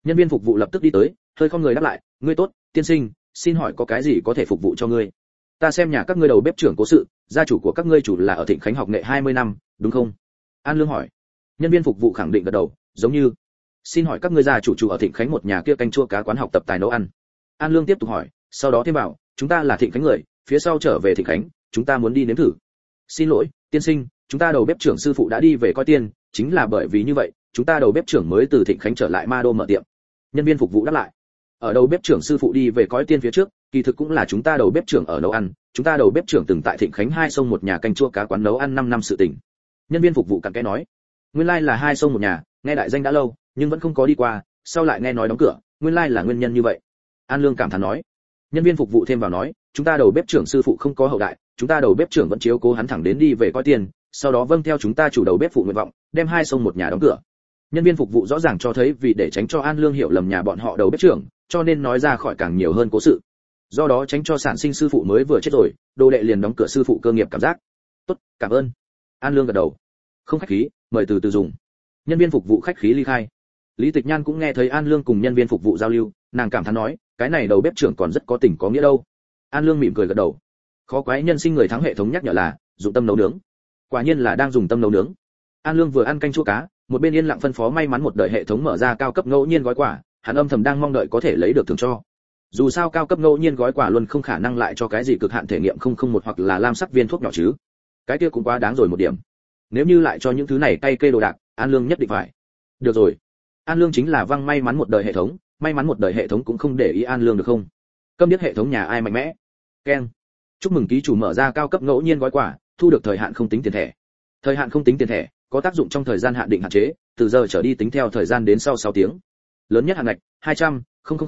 Nhân viên phục vụ lập tức đi tới, hơi không người đáp lại, ngươi tốt, tiên sinh, xin hỏi có cái gì có thể phục vụ cho ngươi? Ta xem nhà các ngươi đầu bếp trưởng cố sự, gia chủ của các ngươi chủ là ở Thịnh Khánh học nghệ 20 năm, đúng không? An Lương hỏi. Nhân viên phục vụ khẳng định gật đầu, giống như. Xin hỏi các ngươi gia chủ ở Thịnh Khánh một nhà kia canh chua cá quán học tập tài nấu ăn. An Lương tiếp tục hỏi, sau đó thêm bảo, chúng ta là Thịnh Khánh người, phía sau trở về Thịnh Khánh, chúng ta muốn đi nếm thử. Xin lỗi, tiên sinh, chúng ta đầu bếp trưởng sư phụ đã đi về coi tiên, chính là bởi vì như vậy, chúng ta đầu bếp trưởng mới từ Thịnh Khánh trở lại Ma Đô mở tiệm. Nhân viên phục vụ đáp lại. Ở đầu bếp trưởng sư phụ đi về coi tiên phía trước, kỳ thực cũng là chúng ta đầu bếp trưởng ở nấu ăn, chúng ta đầu bếp trưởng từng tại Thịnh Khánh hai sông một nhà canh chua cá quán nấu ăn 5 năm sự tình. Nhân viên phục vụ cặn kẽ nói, nguyên lai là hai sông một nhà, nghe đại danh đã lâu, nhưng vẫn không có đi qua, sau lại nghe nói đóng cửa, nguyên lai là nguyên nhân như vậy. An Lương cảm thán nói. Nhân viên phục vụ thêm vào nói, chúng ta đầu bếp trưởng sư phụ không có hậu đại, chúng ta đầu bếp trưởng vẫn chiếu cố hắn thẳng đến đi về coi tiền, sau đó vâng theo chúng ta chủ đầu bếp phụ nguyện vọng, đem hai sông một nhà đóng cửa. Nhân viên phục vụ rõ ràng cho thấy vì để tránh cho An Lương hiểu lầm nhà bọn họ đầu bếp trưởng, cho nên nói ra khỏi càng nhiều hơn cố sự. Do đó tránh cho sản sinh sư phụ mới vừa chết rồi, đồ đệ liền đóng cửa sư phụ cơ nghiệp cảm giác. Tốt, cảm ơn. An Lương gật đầu. Không khách khí, mời từ từ dùng. Nhân viên phục vụ khách khí ly khai. Lý Tịch Nhan cũng nghe thấy An Lương cùng nhân viên phục vụ giao lưu, nàng cảm thán nói, cái này đầu bếp trưởng còn rất có tình có nghĩa đâu. An Lương mỉm cười gật đầu. Khó quái nhân sinh người thắng hệ thống nhắc nhở là dụng tâm nấu nướng. Quả nhiên là đang dùng tâm nấu nướng. An Lương vừa ăn canh chua cá, một bên yên lặng phân phó may mắn một đời hệ thống mở ra cao cấp ngẫu nhiên gói quà, hắn âm thầm đang mong đợi có thể lấy được thưởng cho. Dù sao cao cấp ngẫu nhiên gói quà luôn không khả năng lại cho cái gì cực hạn thể nghiệm 001 hoặc là lam sắc viên thuốc nhỏ chứ. Cái kia cũng quá đáng rồi một điểm. Nếu như lại cho những thứ này cay kê đồ đạc, An Lương nhất định phải. Được rồi. An Lương chính là văng may mắn một đời hệ thống, may mắn một đời hệ thống cũng không để ý An Lương được không? Câm điếc hệ thống nhà ai mạnh mẽ? Keng. Chúc mừng ký chủ mở ra cao cấp ngẫu nhiên gói quà, thu được thời hạn không tính tiền thẻ. Thời hạn không tính tiền thẻ, có tác dụng trong thời gian hạn định hạn chế, từ giờ trở đi tính theo thời gian đến sau 6 tiếng. Lớn nhất hạn ngạch 200,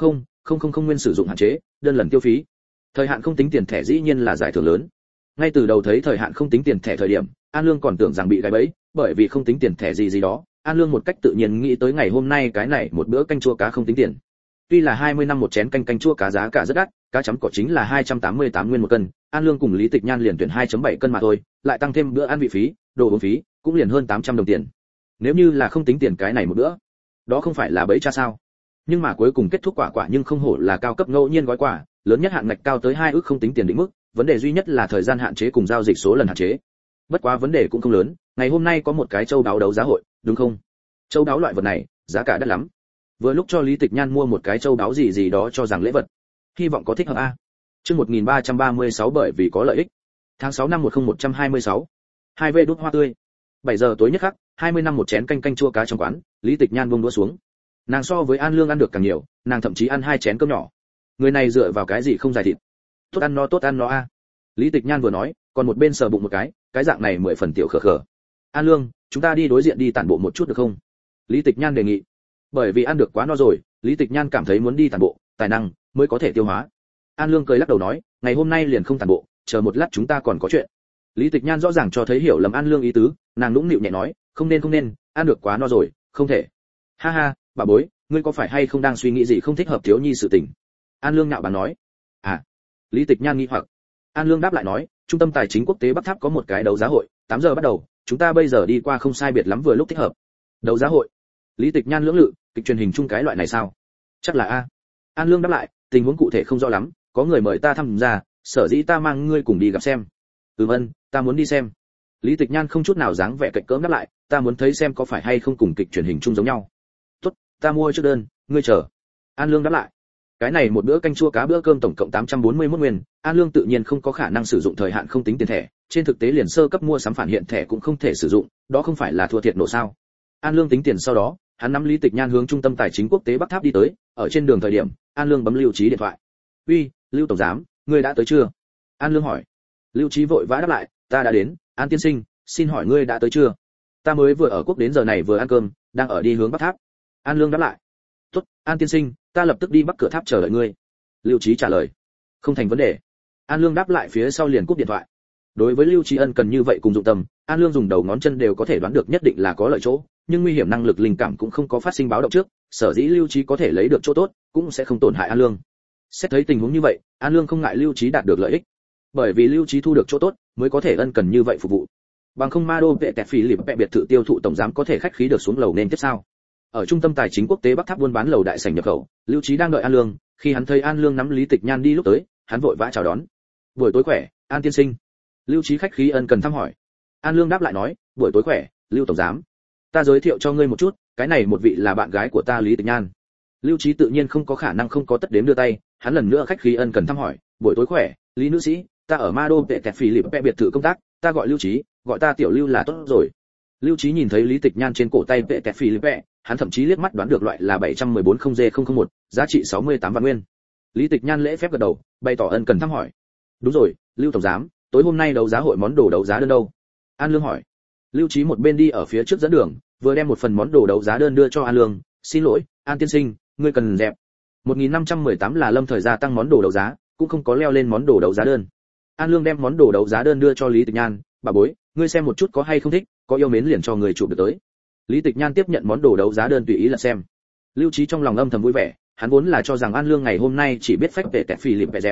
000 nguyên sử dụng hạn chế, đơn lần tiêu phí. Thời hạn không tính tiền thẻ dĩ nhiên là giải thưởng lớn. Ngay từ đầu thấy thời hạn không tính tiền thẻ thời điểm, An Lương còn tưởng rằng bị gài bẫy, bởi vì không tính tiền thẻ gì đó, An Lương một cách tự nhiên nghĩ tới ngày hôm nay cái này một bữa canh chua cá không tính tiền. Tuy là 20 năm một chén canh chua cá giá cả rất đắt, cá chấm cỏ chính là 288 nguyên một cân, An Lương cùng Lý Tịch Nhan liền tuyển 2.7 cân mà thôi, lại tăng thêm bữa ăn vị phí, đồ uống phí, cũng liền hơn 800 đồng tiền. Nếu như là không tính tiền cái này một bữa, đó không phải là bẫy cha sao? Nhưng mà cuối cùng kết thúc quả nhưng không hổ là cao cấp ngẫu nhiên gói quà, lớn nhất hạn ngạch cao tới 2 ức không tính tiền định mức, vấn đề duy nhất là thời gian hạn chế cùng giao dịch số lần hạn chế. Bất quá vấn đề cũng không lớn, ngày hôm nay có một cái châu đáo đấu giá hội, đúng không? Châu đáo loại vật này, giá cả đắt lắm. Vừa lúc cho Lý Tịch Nhan mua một cái châu đáo gì đó cho rằng lễ vật. Hy vọng có thích hợp a. Chương 1336 bởi vì có lợi ích. Tháng 6 năm 10126. 2V đút hoa tươi. 7 giờ tối nhất khắc, 20 năm một chén canh chua cá trong quán, Lý Tịch Nhan buông đũa xuống. Nàng so với An Lương ăn được càng nhiều, nàng thậm chí ăn 2 chén cơm nhỏ. Người này dựa vào cái gì không giải thịt? Tốt ăn no a. Lý Tịch Nhan vừa nói, còn một bên sờ bụng một cái dạng này 10 phần tiểu khờ khờ. An Lương, chúng ta đi đối diện đi tản bộ một chút được không? Lý Tịch Nhan đề nghị. Bởi vì ăn được quá no rồi, Lý Tịch Nhan cảm thấy muốn đi tản bộ, tài năng mới có thể tiêu hóa. An Lương cười lắc đầu nói, ngày hôm nay liền không tản bộ, chờ một lát chúng ta còn có chuyện. Lý Tịch Nhan rõ ràng cho thấy hiểu lầm An Lương ý tứ, nàng nũng nịu nhẹ nói, không nên, ăn được quá no rồi, không thể. Ha ha, bà bối, ngươi có phải hay không đang suy nghĩ gì không thích hợp thiếu nhi sự tình? An Lương nhạo báng nói. À. Lý Tịch Nhan nghi hoặc. An Lương đáp lại nói, trung tâm tài chính quốc tế Bắc Tháp có một cái đấu giá hội, 8 giờ bắt đầu, chúng ta bây giờ đi qua không sai biệt lắm vừa lúc thích hợp. Đấu giá hội? Lý Tịch Nhan lưỡng lự, kịch truyền hình chung cái loại này sao? Chắc là a. An Lương đáp lại, tình huống cụ thể không rõ lắm, có người mời ta tham gia, sở dĩ ta mang ngươi cùng đi gặp xem. Vâng, ta muốn đi xem. Lý Tịch Nhan không chút nào dáng vẻ cạnh cỡm đáp lại, ta muốn thấy xem có phải hay không cùng kịch truyền hình chung giống nhau. Tốt, ta mua trước đơn, ngươi chờ. An Lương đáp lại. Cái này một bữa canh chua cá bữa cơm tổng cộng 841 nguyên, An Lương tự nhiên không có khả năng sử dụng thời hạn không tính tiền thẻ, trên thực tế liền sơ cấp mua sắm phản hiện thẻ cũng không thể sử dụng, đó không phải là thua thiệt nổ sao? An Lương tính tiền sau đó, hắn nắm Lý Tịch Nhan hướng trung tâm tài chính quốc tế Bắc Tháp đi tới, ở trên đường thời điểm, An Lương bấm Lưu Chí điện thoại. "Uy, Lưu tổng giám, ngươi đã tới chưa?" An Lương hỏi. Lưu Chí vội vã đáp lại, "Ta đã đến, An tiên sinh, xin hỏi ngươi đã tới chưa? Ta mới vừa ở quốc đến giờ này vừa ăn cơm, đang ở đi hướng Bắc Tháp." An Lương đáp lại. "Tốt, An tiên sinh, ta lập tức đi Bắc cửa tháp chờ đợi ngươi." Lưu Chí trả lời. "Không thành vấn đề." An Lương đáp lại phía sau liền cúp điện thoại. Đối với Lưu Chí ân cần như vậy cùng dụng tâm, An Lương dùng đầu ngón chân đều có thể đoán được nhất định là có lợi chỗ, nhưng nguy hiểm năng lực linh cảm cũng không có phát sinh báo động trước, sở dĩ Lưu Chí có thể lấy được chỗ tốt, cũng sẽ không tổn hại An Lương. Xét thấy tình huống như vậy, An Lương không ngại Lưu Chí đạt được lợi ích, bởi vì Lưu Chí thu được chỗ tốt, mới có thể ân cần như vậy phục vụ. Bằng không Ma Đô vệ tẹt phì lịp bẹ biệt thự tiêu thụ tổng giám có thể khách khí được xuống lầu nên tiếp sao? Ở trung tâm tài chính quốc tế Bắc Tháp buôn bán lầu đại sảnh nhập khẩu, Lưu Trí đang đợi An Lương, khi hắn thấy An Lương nắm Lý Tịch Nhan đi lúc tới, hắn vội vã chào đón. "Buổi tối khỏe, An tiên sinh." Lưu Trí khách khí ân cần thăm hỏi. An Lương đáp lại nói, "Buổi tối khỏe, Lưu tổng giám. Ta giới thiệu cho ngươi một chút, cái này một vị là bạn gái của ta Lý Tịch Nhan." Lưu Trí tự nhiên không có khả năng không có tất đếm đưa tay, hắn lần nữa khách khí ân cần thăm hỏi, "Buổi tối khỏe, Lý nữ sĩ, ta ở Ma Đô Tệ Tẹt Phỉ Lịp biệt thự công tác, ta gọi Lưu Trí, gọi ta tiểu Lưu là tốt rồi." Lưu Trí nhìn thấy Lý Tịch Nhan trên cổ tay Tệ Tẹt Phỉ Lịp, hắn thậm chí liếc mắt đoán được loại là 714G001, giá trị 68 vạn nguyên. Lý Tịch Nhan lễ phép gật đầu, bày tỏ ân cần thăm hỏi. "Đúng rồi, Lưu tổng giám, tối hôm nay đấu giá hội món đồ đấu giá đơn đâu?" An Lương hỏi. Lưu Trí một bên đi ở phía trước dẫn đường, vừa đem một phần món đồ đấu giá đơn đưa cho An Lương. "Xin lỗi, An tiên sinh, ngươi cần dẹp. 1518 là Lâm thời gia tăng món đồ đấu giá, cũng không có leo lên món đồ đấu giá đơn." An Lương đem món đồ đấu giá đơn đưa cho Lý Tịch Nhan, "Bà bối, ngươi xem một chút có hay không thích, có yêu mến liền cho người chụp được tới." Lý Tịch Nhan tiếp nhận món đồ đấu giá đơn tùy ý là xem. Lưu Trí trong lòng âm thầm vui vẻ, hắn vốn là cho rằng An Lương ngày hôm nay chỉ biết phách về tẹt phì lịp bẹ dẹp.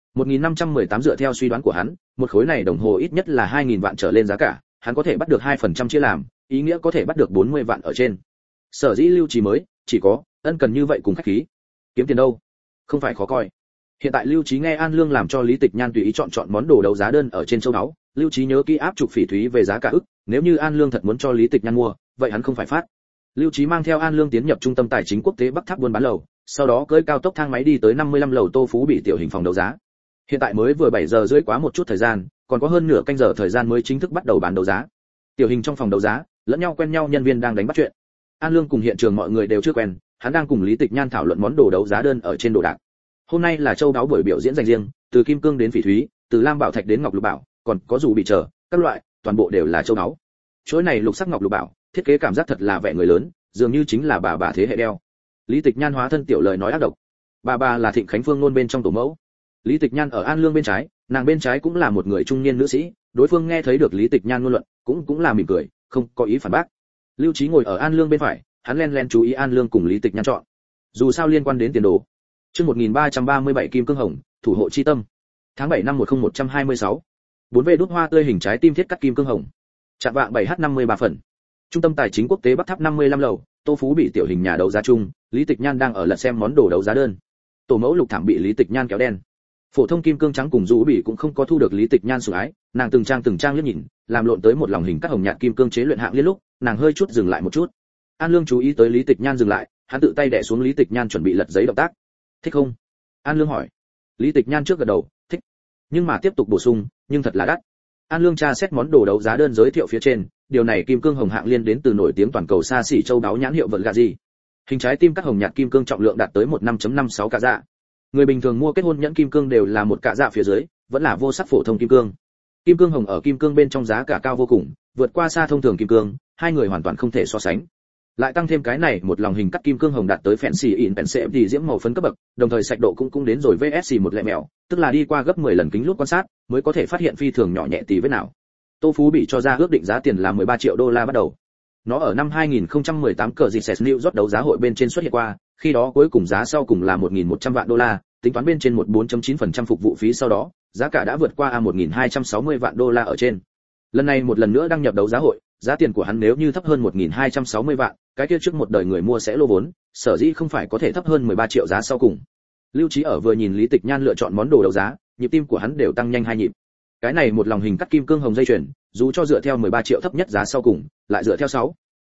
1518 dựa theo suy đoán của hắn, một khối này đồng hồ ít nhất là 2000 vạn trở lên giá cả, hắn có thể bắt được 2% chia làm, ý nghĩa có thể bắt được 40 vạn ở trên. Sở dĩ Lưu Trí mới chỉ có ân cần như vậy cùng khách khí. Kiếm tiền đâu? Không phải khó coi. Hiện tại Lưu Trí nghe An Lương làm cho Lý Tịch Nhan tùy ý chọn món đồ đấu giá đơn ở trên châu đáo, Lưu Trí nhớ kỹ áp trục phỉ thúy về giá cả ức, nếu như An Lương thật muốn cho Lý Tịch Nhan mua, vậy hắn không phải phát. Lưu Trí mang theo An Lương tiến nhập trung tâm tài chính quốc tế Bắc Tháp buôn bán lầu, sau đó cưỡi cao tốc thang máy đi tới 55 lầu Tô Phú bị tiểu hình phòng đấu giá. Hiện tại mới vừa 7 giờ rưỡi quá một chút thời gian, còn có hơn nửa canh giờ thời gian mới chính thức bắt đầu bán đấu giá. Tiểu hình trong phòng đấu giá, lẫn nhau quen nhau nhân viên đang đánh bắt chuyện. An Lương cùng hiện trường mọi người đều chưa quen, hắn đang cùng Lý Tịch Nhan thảo luận món đồ đấu giá đơn ở trên đồ đạc. Hôm nay là châu đáo buổi biểu diễn dành riêng, từ kim cương đến phỉ thúy, từ lam bảo thạch đến ngọc lục bảo, còn có dù bị trở, các loại, toàn bộ đều là châu đáo. Chuỗi này lục sắc ngọc lục bảo, thiết kế cảm giác thật là vẻ người lớn, dường như chính là bà thế hệ đeo. Lý Tịch Nhan hóa thân tiểu lời nói ác độc. Bà là Thịnh Khánh Phương nôn bên trong tổ mẫu. Lý Tịch Nhan ở An Lương bên trái, nàng bên trái cũng là một người trung niên nữ sĩ, đối phương nghe thấy được Lý Tịch Nhan ngôn luận, cũng là mỉm cười, không có ý phản bác. Lưu Trí ngồi ở An Lương bên phải, hắn len chú ý An Lương cùng Lý Tịch Nhan chọn. Dù sao liên quan đến tiền đồ. Chương 1337 kim cương hồng, thủ hộ chi tâm. Tháng 7 năm 10126. 4V đốt hoa tươi hình trái tim thiết cắt kim cương hồng. Chạm vạng 7h53 phần. Trung tâm tài chính quốc tế Bắc Tháp 55 lầu, Tô Phú bị tiểu hình nhà đấu giá chung, Lý Tịch Nhan đang ở lật xem món đồ đấu giá đơn. Tổ mẫu lục thảm bị Lý Tịch Nhan kéo đen. Phổ thông kim cương trắng cùng rũ bỉ cũng không có thu được Lý Tịch Nhan sủng ái, nàng từng trang liếc nhìn, làm lộn tới một lòng hình cắt hồng nhạt kim cương chế luyện hạng liên lúc, nàng hơi chút dừng lại một chút. An Lương chú ý tới Lý Tịch Nhan dừng lại, hắn tự tay đè xuống Lý Tịch Nhan chuẩn bị lật giấy động tác. "Thích không?" An Lương hỏi. Lý Tịch Nhan trước gật đầu, "Thích." Nhưng mà tiếp tục bổ sung, "Nhưng thật là đắt." An Lương tra xét món đồ đấu giá đơn giới thiệu phía trên, điều này kim cương hồng hạng liên đến từ nổi tiếng toàn cầu xa xỉ châu đáo nhãn hiệu Versace. Hình trái tim cắt hồng nhạt kim cương trọng lượng đạt tới 15.56 cạ dạ. Người bình thường mua kết hôn nhẫn kim cương đều là một cạ dạ phía dưới, vẫn là vô sắc phổ thông kim cương. Kim cương hồng ở kim cương bên trong giá cả cao vô cùng, vượt qua xa thông thường kim cương, hai người hoàn toàn không thể so sánh. Lại tăng thêm cái này một lòng hình cắt kim cương hồng đạt tới fancy in pensep thì diễm màu phấn cấp bậc, đồng thời sạch độ cũng đến rồi VSC một lẹ mèo, tức là đi qua gấp 10 lần kính lúp quan sát, mới có thể phát hiện phi thường nhỏ nhẹ tí vết nào. Tô Phú bị cho ra ước định giá tiền là 13 triệu đô la bắt đầu. Nó ở năm 2018 cờ dịp New York đấu giá hội bên trên xuất hiện qua, khi đó cuối cùng giá sau cùng là 1.100 vạn đô la, tính toán bên trên 14.9% phục vụ phí sau đó, giá cả đã vượt qua 1.260 vạn đô la ở trên. Lần này một lần nữa đăng nhập đấu giá hội, giá tiền của hắn nếu như thấp hơn 1.260 vạn, cái kia trước một đời người mua sẽ lô vốn, sở dĩ không phải có thể thấp hơn 13 triệu giá sau cùng. Lưu Trí ở vừa nhìn Lý Tịch Nhan lựa chọn món đồ đấu giá, nhịp tim của hắn đều tăng nhanh 2 nhịp. Cái này một lòng hình cắt kim cương hồng dây chuyền, dù cho dựa theo 13 triệu thấp nhất giá sau cùng, lại dựa theo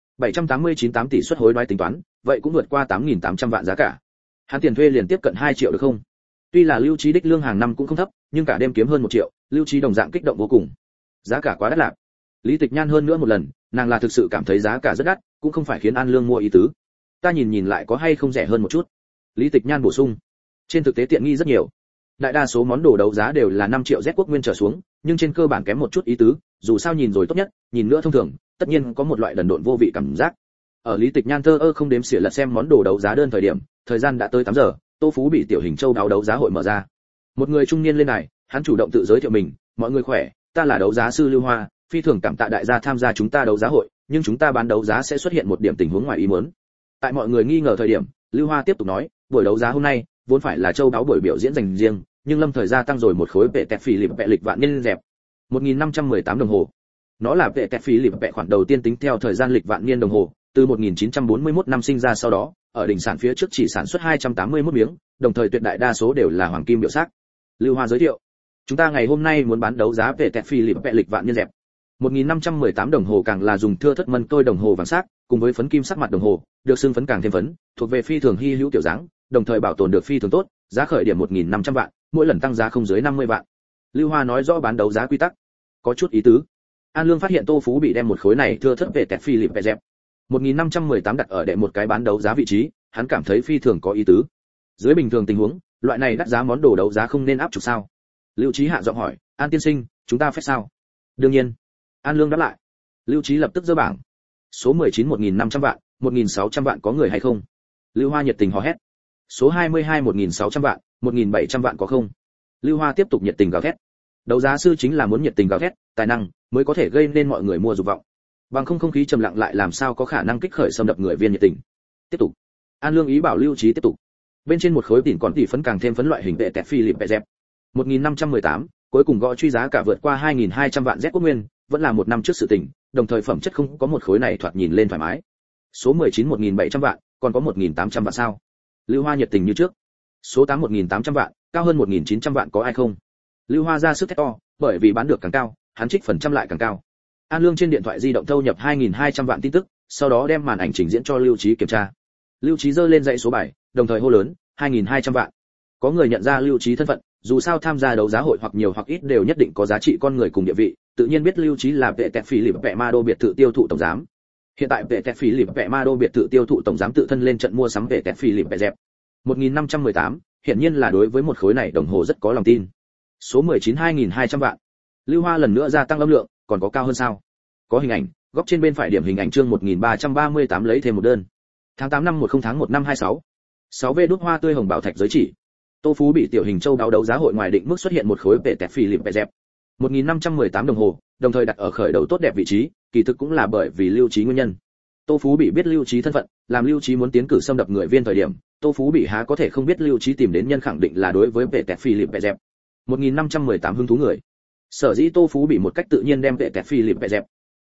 789 tỷ suất hối đoái tính toán, vậy cũng vượt qua 8.800 vạn giá cả. Hắn tiền thuê liền tiếp cận 2 triệu được không? Tuy là Lưu Trí đích lương hàng năm cũng không thấp, nhưng cả đêm kiếm hơn 1 triệu, Lưu Trí đồng dạng kích động vô cùng. Giá cả quá đắt lạc. Lý Tịch Nhan hơn nữa một lần, nàng là thực sự cảm thấy giá cả rất đắt, cũng không phải khiến An Lương mua ý tứ. Ta nhìn lại có hay không rẻ hơn một chút. Lý Tịch Nhan bổ sung. Trên thực tế tiện nghi rất nhiều. Đại đa số món đồ đấu giá đều là 5 triệu Z quốc nguyên trở xuống, nhưng trên cơ bản kém một chút ý tứ, dù sao nhìn rồi tốt nhất, nhìn nữa thông thường, tất nhiên có một loại đần độn vô vị cảm giác. Ở Lý Tịch Nhan thơ ơ không đếm xỉa lật xem món đồ đấu giá đơn thời điểm, thời gian đã tới 8 giờ, Tô Phú bị tiểu hình châu đáo đấu giá hội mở ra. Một người trung niên lên đài, hắn chủ động tự giới thiệu mình, "Mọi người khỏe, ta là đấu giá sư Lưu Hoa, phi thường cảm tạ đại gia tham gia chúng ta đấu giá hội, nhưng chúng ta bán đấu giá sẽ xuất hiện một điểm tình huống ngoài ý muốn." Tại mọi người nghi ngờ thời điểm, Lưu Hoa tiếp tục nói, "Buổi đấu giá hôm nay vốn phải là châu đáo buổi biểu diễn dành riêng, nhưng Lâm thời gia tăng rồi một khối vệ tẹt phỉ lịp vẹ lịch vạn niên dẹp, 1518 đồng hồ. Nó là vệ tẹt phỉ lịp vẹ khoản đầu tiên tính theo thời gian lịch vạn niên đồng hồ, từ 1941 năm sinh ra sau đó, ở đỉnh sản phía trước chỉ sản xuất 281 miếng, đồng thời tuyệt đại đa số đều là hoàng kim biểu sắc. Lưu Hoa giới thiệu, chúng ta ngày hôm nay muốn bán đấu giá về tẹt Philippe lịch vạn nhân dẹp. 1518 đồng hồ càng là dùng thưa thất mân tôi đồng hồ vàng sắc, cùng với phấn kim sắc mặt đồng hồ, được xương phấn càng thêm phấn, thuộc về phi thường hy hữu kiểu dáng, đồng thời bảo tồn được phi thường tốt, giá khởi điểm 1500 vạn, mỗi lần tăng giá không dưới 50 vạn. Lưu Hoa nói rõ bán đấu giá quy tắc, có chút ý tứ. An Lương phát hiện Tô Phú bị đem một khối này thưa thất về tẹt Philippe dẹp. 1518 đặt ở đệ một cái bán đấu giá vị trí, hắn cảm thấy phi thường có ý tứ. Dưới bình thường tình huống, loại này đắt giá món đồ đấu giá không nên áp trục sao? Lưu Chí hạ giọng hỏi, An tiên sinh, chúng ta phép sao? Đương nhiên. An Lương đáp lại. Lưu Chí lập tức giơ bảng. Số 19 1500 vạn, 1600 vạn có người hay không? Lưu Hoa nhiệt tình hò hét. Số 22 1600 vạn, 1700 vạn có không? Lưu Hoa tiếp tục nhiệt tình gào thét. Đấu giá sư chính là muốn nhiệt tình gào thét, tài năng mới có thể gây nên mọi người mua dục vọng. Bằng không khí trầm lặng lại làm sao có khả năng kích khởi xâm đập người viên nhiệt tình. Tiếp tục. An Lương ý bảo Lưu Chí tiếp tục. Bên trên một khối tỉn còn tỷ phấn càng thêm phấn loại hình vệ tẹt Philippe dẹp. 1518, cuối cùng gõ truy giá cả vượt qua 2200 vạn Z quốc nguyên, vẫn là một năm trước sự tình, đồng thời phẩm chất không có một khối này thoạt nhìn lên thoải mái. Số 19 1700 vạn, còn có 1800 vạn sao? Lưu Hoa nhiệt tình như trước. Số 8 1800 vạn, cao hơn 1900 vạn có ai không? Lưu Hoa ra sức thét to, bởi vì bán được càng cao, hắn trích phần trăm lại càng cao. An Lương trên điện thoại di động thâu nhập 2200 vạn tin tức, sau đó đem màn ảnh trình diễn cho Lưu Chí kiểm tra. Lưu Chí giơ lên dãy số 7, đồng thời hô lớn, 2200 vạn. Có người nhận ra Lưu Chí thân phận, dù sao tham gia đấu giá hội hoặc nhiều hoặc ít đều nhất định có giá trị con người cùng địa vị, tự nhiên biết Lưu Chí là vệ tẹt Philippe Ma Đô biệt thự tiêu thụ tổng giám. Hiện tại vệ tẹt Philippe Ma Đô biệt thự tiêu thụ tổng giám tự thân lên trận mua sắm vệ tẹt Philippe dẹp. 1518, hiển nhiên là đối với một khối này đồng hồ rất có lòng tin. Số 19 2200 vạn. Lưu Hoa lần nữa gia tăng âm lượng, còn có cao hơn sao? Có hình ảnh, góc trên bên phải điểm hình ảnh chương 1338 lấy thêm một đơn. Tháng 8 năm 10 tháng 1 năm 26. 6V đút hoa tươi hồng bảo thạch giới chỉ. Tô Phú bị tiểu hình châu đáo đấu giá hội ngoài định mức xuất hiện một khối vệ tẹt Philippe dẹp. 1518 đồng hồ, đồng thời đặt ở khởi đầu tốt đẹp vị trí, kỳ thực cũng là bởi vì Lưu Chí nguyên nhân. Tô Phú bị biết Lưu Chí thân phận, làm Lưu Chí muốn tiến cử xâm đập người viên thời điểm, Tô Phú bị há có thể không biết Lưu Chí tìm đến nhân khẳng định là đối với vệ tẹt Philippe dẹp. 1518 hứng thú người. Sở dĩ Tô Phú bị một cách tự nhiên đem vệ tẹt Philippe dẹp.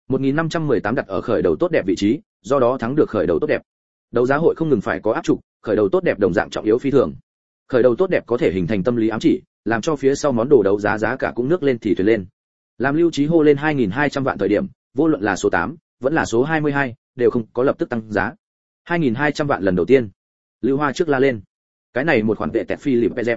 1518 đặt ở khởi đầu tốt đẹp vị trí, do đó thắng được khởi đầu tốt đẹp. Đấu giá hội không ngừng phải có áp trục, khởi đầu tốt đẹp đồng dạng trọng yếu phi thường. Khởi đầu tốt đẹp có thể hình thành tâm lý ám chỉ, làm cho phía sau món đồ đấu giá giá cả cũng nước lên thì thuyền lên. Làm Lưu Chí hô lên 2200 vạn thời điểm, vô luận là số 8, vẫn là số 22, đều không có lập tức tăng giá. 2200 vạn lần đầu tiên. Lưu Hoa trước la lên. Cái này một khoản vệ tẹt Philippe dẹp.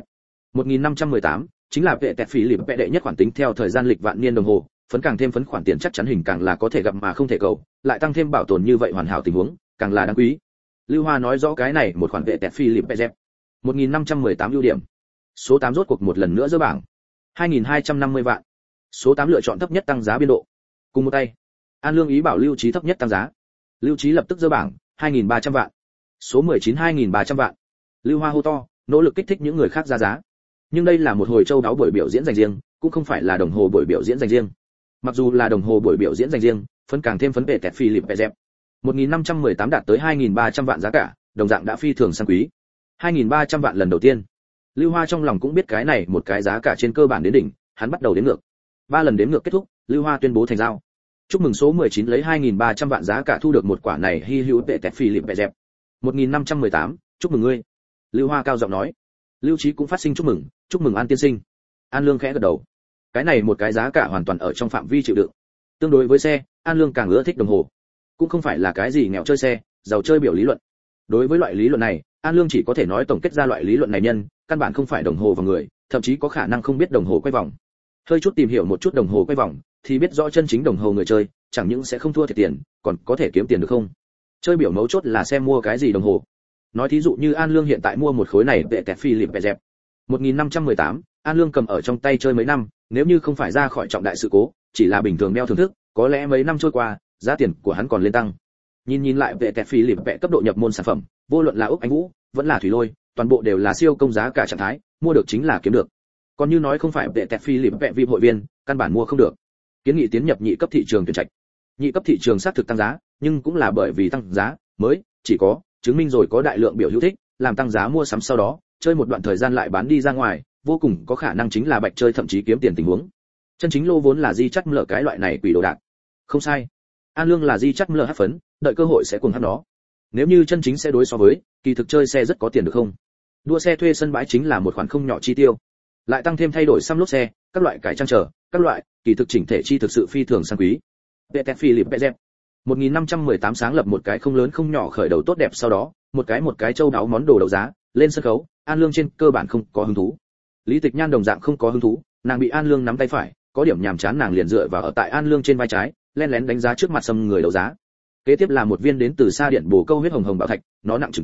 1518, chính là vệ tẹt Philippe đệ nhất khoản tính theo thời gian lịch vạn niên đồng hồ, phấn càng thêm phấn khoản tiền chắc chắn hình càng là có thể gặp mà không thể cầu, lại tăng thêm bảo tồn như vậy hoàn hảo tình huống, càng là đáng quý. Lưu Hoa nói rõ cái này một khoản vệ tẹt Philippe dẹp. 1518 ưu điểm. Số 8 rốt cuộc một lần nữa dỡ bảng. 2250 vạn. Số 8 lựa chọn thấp nhất tăng giá biên độ. Cùng một tay. An Lương ý bảo Lưu Chí thấp nhất tăng giá. Lưu Chí lập tức dỡ bảng, 2300 vạn. Số 19 2300 vạn. Lưu Hoa hô to, nỗ lực kích thích những người khác ra giá. Nhưng đây là một hồi châu đáo buổi biểu diễn dành riêng, cũng không phải là đồng hồ buổi biểu diễn dành riêng. Mặc dù là đồng hồ buổi biểu diễn dành riêng, phấn càng thêm phấn vệ tẹt Philippe dẹp. 1518 đạt tới 2300 vạn giá cả, đồng dạng đã phi thường sang quý. 2300 vạn lần đầu tiên. Lưu Hoa trong lòng cũng biết cái này một cái giá cả trên cơ bản đến đỉnh, hắn bắt đầu đếm ngược. 3 lần đếm ngược kết thúc, Lưu Hoa tuyên bố thành giao. Chúc mừng số 19 lấy 2300 vạn giá cả thu được một quả này hy hữu vệ tẹt Philippe dẹp. 1518, chúc mừng ngươi. Lưu Hoa cao giọng nói. Lưu Chí cũng phát sinh chúc mừng An tiên sinh. An Lương khẽ gật đầu. Cái này một cái giá cả hoàn toàn ở trong phạm vi chịu đựng. Tương đối với xe, An Lương càng ưa thích đồng hồ. Cũng không phải là cái gì nghèo chơi xe, giàu chơi biểu lý luận. Đối với loại lý luận này, An Lương chỉ có thể nói tổng kết ra loại lý luận này nhân, căn bản không phải đồng hồ và người, thậm chí có khả năng không biết đồng hồ quay vòng. Hơi chút tìm hiểu một chút đồng hồ quay vòng, thì biết rõ chân chính đồng hồ người chơi, chẳng những sẽ không thua thiệt tiền, còn có thể kiếm tiền được không? Chơi biểu mấu chốt là xem mua cái gì đồng hồ. Nói thí dụ như An Lương hiện tại mua một khối này vệ tẹt Philippe dẹp. 1518, An Lương cầm ở trong tay chơi mấy năm, nếu như không phải ra khỏi trọng đại sự cố, chỉ là bình thường đeo thưởng thức, có lẽ mấy năm trôi qua, giá tiền của hắn còn lên tăng. Nhìn lại vệ tẹt Philippe cấp độ nhập môn sản phẩm, vô luận là Úc Anh Vũ, vẫn là Thủy Lôi, toàn bộ đều là siêu công giá cả trạng thái, mua được chính là kiếm được. Còn như nói không phải vệ tẹt Philippe VIP hội viên, căn bản mua không được. Kiến nghị tiến nhập nhị cấp thị trường tuyển trạch. Nhị cấp thị trường xác thực tăng giá, nhưng cũng là bởi vì tăng giá mới, chỉ có chứng minh rồi có đại lượng biểu hữu thích, làm tăng giá mua sắm sau đó, chơi một đoạn thời gian lại bán đi ra ngoài, vô cùng có khả năng chính là bạch chơi thậm chí kiếm tiền tình huống. Chân chính lô vốn là di chắt mờ cái loại này quỷ đồ đạc. Không sai. An Lương là di chắt mờ hấp phấn, đợi cơ hội sẽ cuồng hát nó. Nếu như chân chính sẽ đối so với, kỳ thực chơi xe rất có tiền được không? Đua xe thuê sân bãi chính là một khoản không nhỏ chi tiêu. Lại tăng thêm thay đổi xăm lốp xe, các loại cải trang trở, các loại, kỳ thực chỉnh thể chi thực sự phi thường sang quý. Peter Philip Bezep 1518 sáng lập một cái không lớn không nhỏ khởi đầu tốt đẹp, sau đó, một cái châu đáo món đồ đấu giá, lên sân khấu, An Lương trên cơ bản không có hứng thú. Lý Tịch Nhan đồng dạng không có hứng thú, nàng bị An Lương nắm tay phải, có điểm nhàm chán, nàng liền dựa vào ở tại An Lương trên vai trái, lén lén đánh giá trước mặt xâm người đấu giá. Kế tiếp là một viên đến từ xa điện bổ câu huyết hồng hồng bảo thạch, nó nặng chừng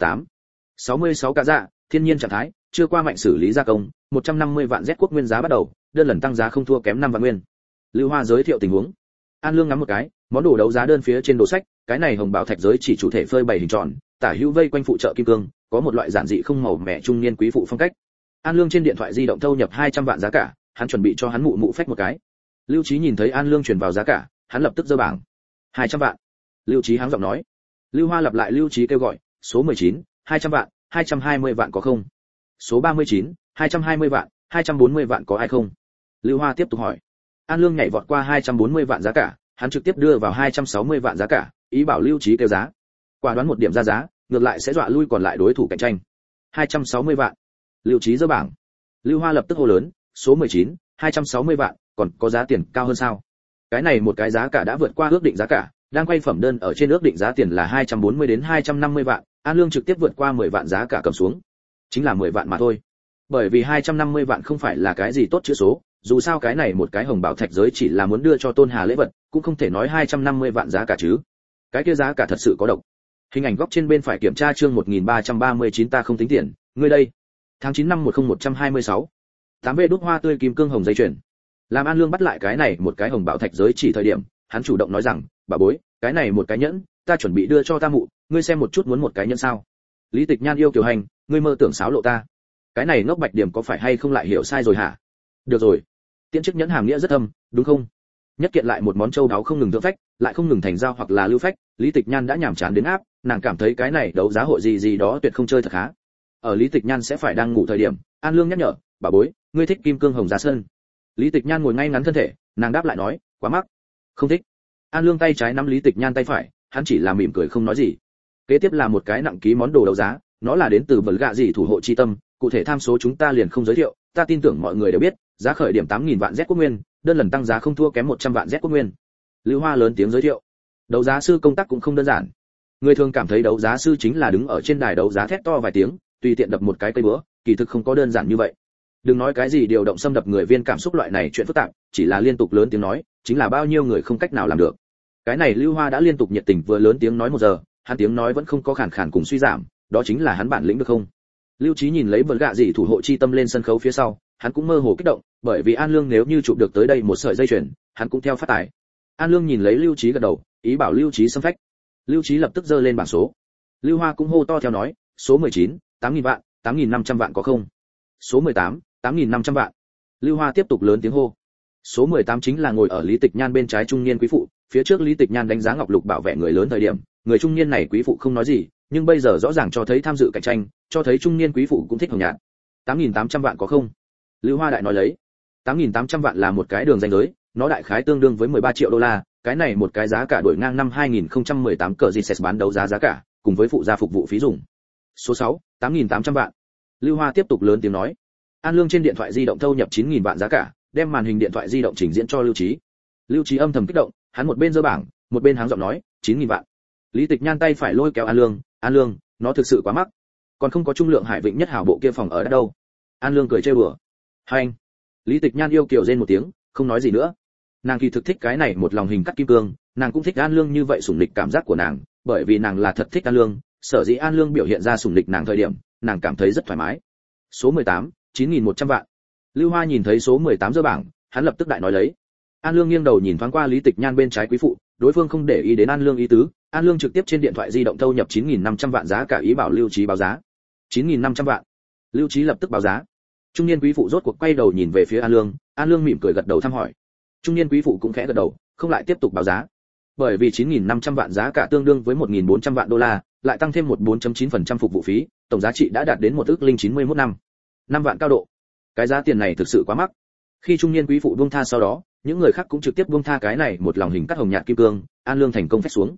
66 cả dạ, thiên nhiên trạng thái, chưa qua mạnh xử lý gia công, 150 vạn Z quốc nguyên giá bắt đầu, đơn lần tăng giá không thua kém 5 vạn nguyên. Lưu Hoa giới thiệu tình huống. An Lương ngắm một cái, món đồ đấu giá đơn phía trên đồ sách, cái này hồng bảo thạch giới chỉ chủ thể phơi bày hình tròn, tả hữu vây quanh phụ trợ kim cương, có một loại giản dị không màu mẻ trung niên quý phụ phong cách. An Lương trên điện thoại di động thâu nhập 200 vạn giá cả, hắn chuẩn bị cho hắn mụ phách một cái. Lưu Chí nhìn thấy An Lương chuyển vào giá cả, hắn lập tức giơ bảng. 200 vạn. Lưu Chí háng giọng nói. Lưu Hoa lặp lại Lưu Chí kêu gọi, số 19, 200 vạn, 220 vạn có không? Số 39, 220 vạn, 240 vạn có ai không? Lưu Hoa tiếp tục hỏi. An Lương nhảy vọt qua 240 vạn giá cả, hắn trực tiếp đưa vào 260 vạn giá cả, ý bảo Lưu Chí kêu giá. Quả đoán một điểm ra giá, ngược lại sẽ dọa lui còn lại đối thủ cạnh tranh. 260 vạn. Lưu Chí giơ bảng. Lưu Hoa lập tức hô lớn, số 19, 260 vạn, còn có giá tiền cao hơn sao? Cái này một cái giá cả đã vượt qua ước định giá cả, đang quay phẩm đơn ở trên ước định giá tiền là 240 đến 250 vạn, An Lương trực tiếp vượt qua 10 vạn giá cả cầm xuống. Chính là 10 vạn mà thôi. Bởi vì 250 vạn không phải là cái gì tốt chữ số, dù sao cái này một cái hồng bảo thạch giới chỉ là muốn đưa cho Tôn Hà lễ vật, cũng không thể nói 250 vạn giá cả chứ. Cái kia giá cả thật sự có độc. Hình ảnh góc trên bên phải kiểm tra chương 1339, ta không tính tiền, ngươi đây. Tháng 9 năm 10126. 8B đúc hoa tươi kim cương hồng dây chuyền. Làm An Lương bắt lại cái này một cái hồng bảo thạch giới chỉ thời điểm, hắn chủ động nói rằng, bà bối, cái này một cái nhẫn, ta chuẩn bị đưa cho ta mụ, ngươi xem một chút muốn một cái nhẫn sao? Lý Tịch Nhan yêu kiều hành, ngươi mơ tưởng xáo lộ ta. Cái này ngốc bạch điểm có phải hay không lại hiểu sai rồi hả? Được rồi, tiễn chức nhẫn hàm nghĩa rất thâm, đúng không? Nhất kiện lại một món châu đáo không ngừng thượng phách, lại không ngừng thành giao hoặc là lưu phách, Lý Tịch Nhan đã nhàm chán đến áp, nàng cảm thấy cái này đấu giá hội gì đó tuyệt không chơi thật khá. Ở Lý Tịch Nhan sẽ phải đang ngủ thời điểm, An Lương nhắc nhở, bà bối, ngươi thích kim cương hồng giá sơn. Lý Tịch Nhan ngồi ngay ngắn thân thể, nàng đáp lại nói, quá mắc, không thích. An Lương tay trái nắm Lý Tịch Nhan tay phải, hắn chỉ là mỉm cười không nói gì. Kế tiếp là một cái nặng ký món đồ đấu giá, nó là đến từ bẩn gạ gì thủ hộ chi tâm, cụ thể tham số chúng ta liền không giới thiệu, ta tin tưởng mọi người đều biết, giá khởi điểm 8.000 vạn Z quốc nguyên, đơn lần tăng giá không thua kém 100 vạn Z quốc nguyên. Lưu Hoa lớn tiếng giới thiệu. Đấu giá sư công tác cũng không đơn giản. Người thường cảm thấy đấu giá sư chính là đứng ở trên đài đấu giá thét to vài tiếng, tùy tiện đập một cái cây búa, kỳ thực không có đơn giản như vậy. Đừng nói cái gì điều động xâm đập người viên cảm xúc loại này chuyện phức tạp, chỉ là liên tục lớn tiếng nói, chính là bao nhiêu người không cách nào làm được. Cái này Lưu Hoa đã liên tục nhiệt tình vừa lớn tiếng nói 1 giờ, hắn tiếng nói vẫn không có khàn khàn cùng suy giảm, đó chính là hắn bản lĩnh được không? Lưu Chí nhìn lấy vần gạ gì thủ hộ chi tâm lên sân khấu phía sau, hắn cũng mơ hồ kích động, bởi vì An Lương nếu như chụp được tới đây một sợi dây chuyền, hắn cũng theo phát tài. An Lương nhìn lấy Lưu Chí gật đầu, ý bảo Lưu Chí xâm phách. Lưu Chí lập tức giơ lên bảng số. Lưu Hoa cũng hô to theo nói, số 19, 8.000 vạn, 8.500 vạn có không? Số 18, 8.500 vạn. Lưu Hoa tiếp tục lớn tiếng hô. Số 18 chính là ngồi ở Lý Tịch Nhan bên trái trung niên quý phụ, phía trước Lý Tịch Nhan đánh giá ngọc lục bảo vệ người lớn thời điểm, người trung niên này quý phụ không nói gì, nhưng bây giờ rõ ràng cho thấy tham dự cạnh tranh, cho thấy trung niên quý phụ cũng thích hồng nhạt. 8.800 vạn có không? Lưu Hoa đại nói lấy. 8.800 vạn là một cái đường ranh giới, nó đại khái tương đương với 13 triệu đô la, cái này một cái giá cả đổi ngang năm 2018 cờ Zinses bán đấu giá giá cả, cùng với phụ gia phục vụ phí dùng. Số 6, 8.800 vạn. Lưu Hoa tiếp tục lớn tiếng nói. An Lương trên điện thoại di động thâu nhập 9.000 vạn giá cả, đem màn hình điện thoại di động trình diễn cho Lưu Chí. Lưu Chí âm thầm kích động, hắn một bên giơ bảng, một bên háng giọng nói, 9.000 vạn. Lý Tịch Nhan tay phải lôi kéo An Lương, nó thực sự quá mắc. Còn không có trung lượng hải vịnh nhất hảo bộ kia phòng ở đâu. An Lương cười trêu đùa. Hành. Lý Tịch Nhan yêu kiều rên một tiếng, không nói gì nữa. Nàng kỳ thực thích cái này một lòng hình cắt kim cương, nàng cũng thích An Lương như vậy sủng lịch cảm giác của nàng, bởi vì nàng là thật thích An Lương, sở dĩ An Lương biểu hiện ra sủng lịch nàng thời điểm, nàng cảm thấy rất thoải mái. Số 18, 9.100 vạn. Lưu Hoa nhìn thấy số 18 giơ bảng, hắn lập tức đại nói lấy. An Lương nghiêng đầu nhìn thoáng qua Lý Tịch Nhan bên trái quý phụ, đối phương không để ý đến An Lương ý tứ, An Lương trực tiếp trên điện thoại di động thâu nhập 9.500 vạn giá cả, ý bảo Lưu Chí báo giá. 9.500 vạn. Lưu Chí lập tức báo giá. Trung niên quý phụ rốt cuộc quay đầu nhìn về phía An Lương mỉm cười gật đầu thăm hỏi. Trung niên quý phụ cũng khẽ gật đầu, không lại tiếp tục báo giá. Bởi vì 9.500 vạn giá cả tương đương với 1.400 vạn đô la, lại tăng thêm một 4.9% phục vụ phí, tổng giá trị đã đạt đến 1.091 năm. 5 vạn cao độ. Cái giá tiền này thực sự quá mắc. Khi trung niên quý phụ buông tha sau đó, những người khác cũng trực tiếp buông tha cái này một lòng hình cắt hồng nhạt kim cương, An Lương thành công phách xuống.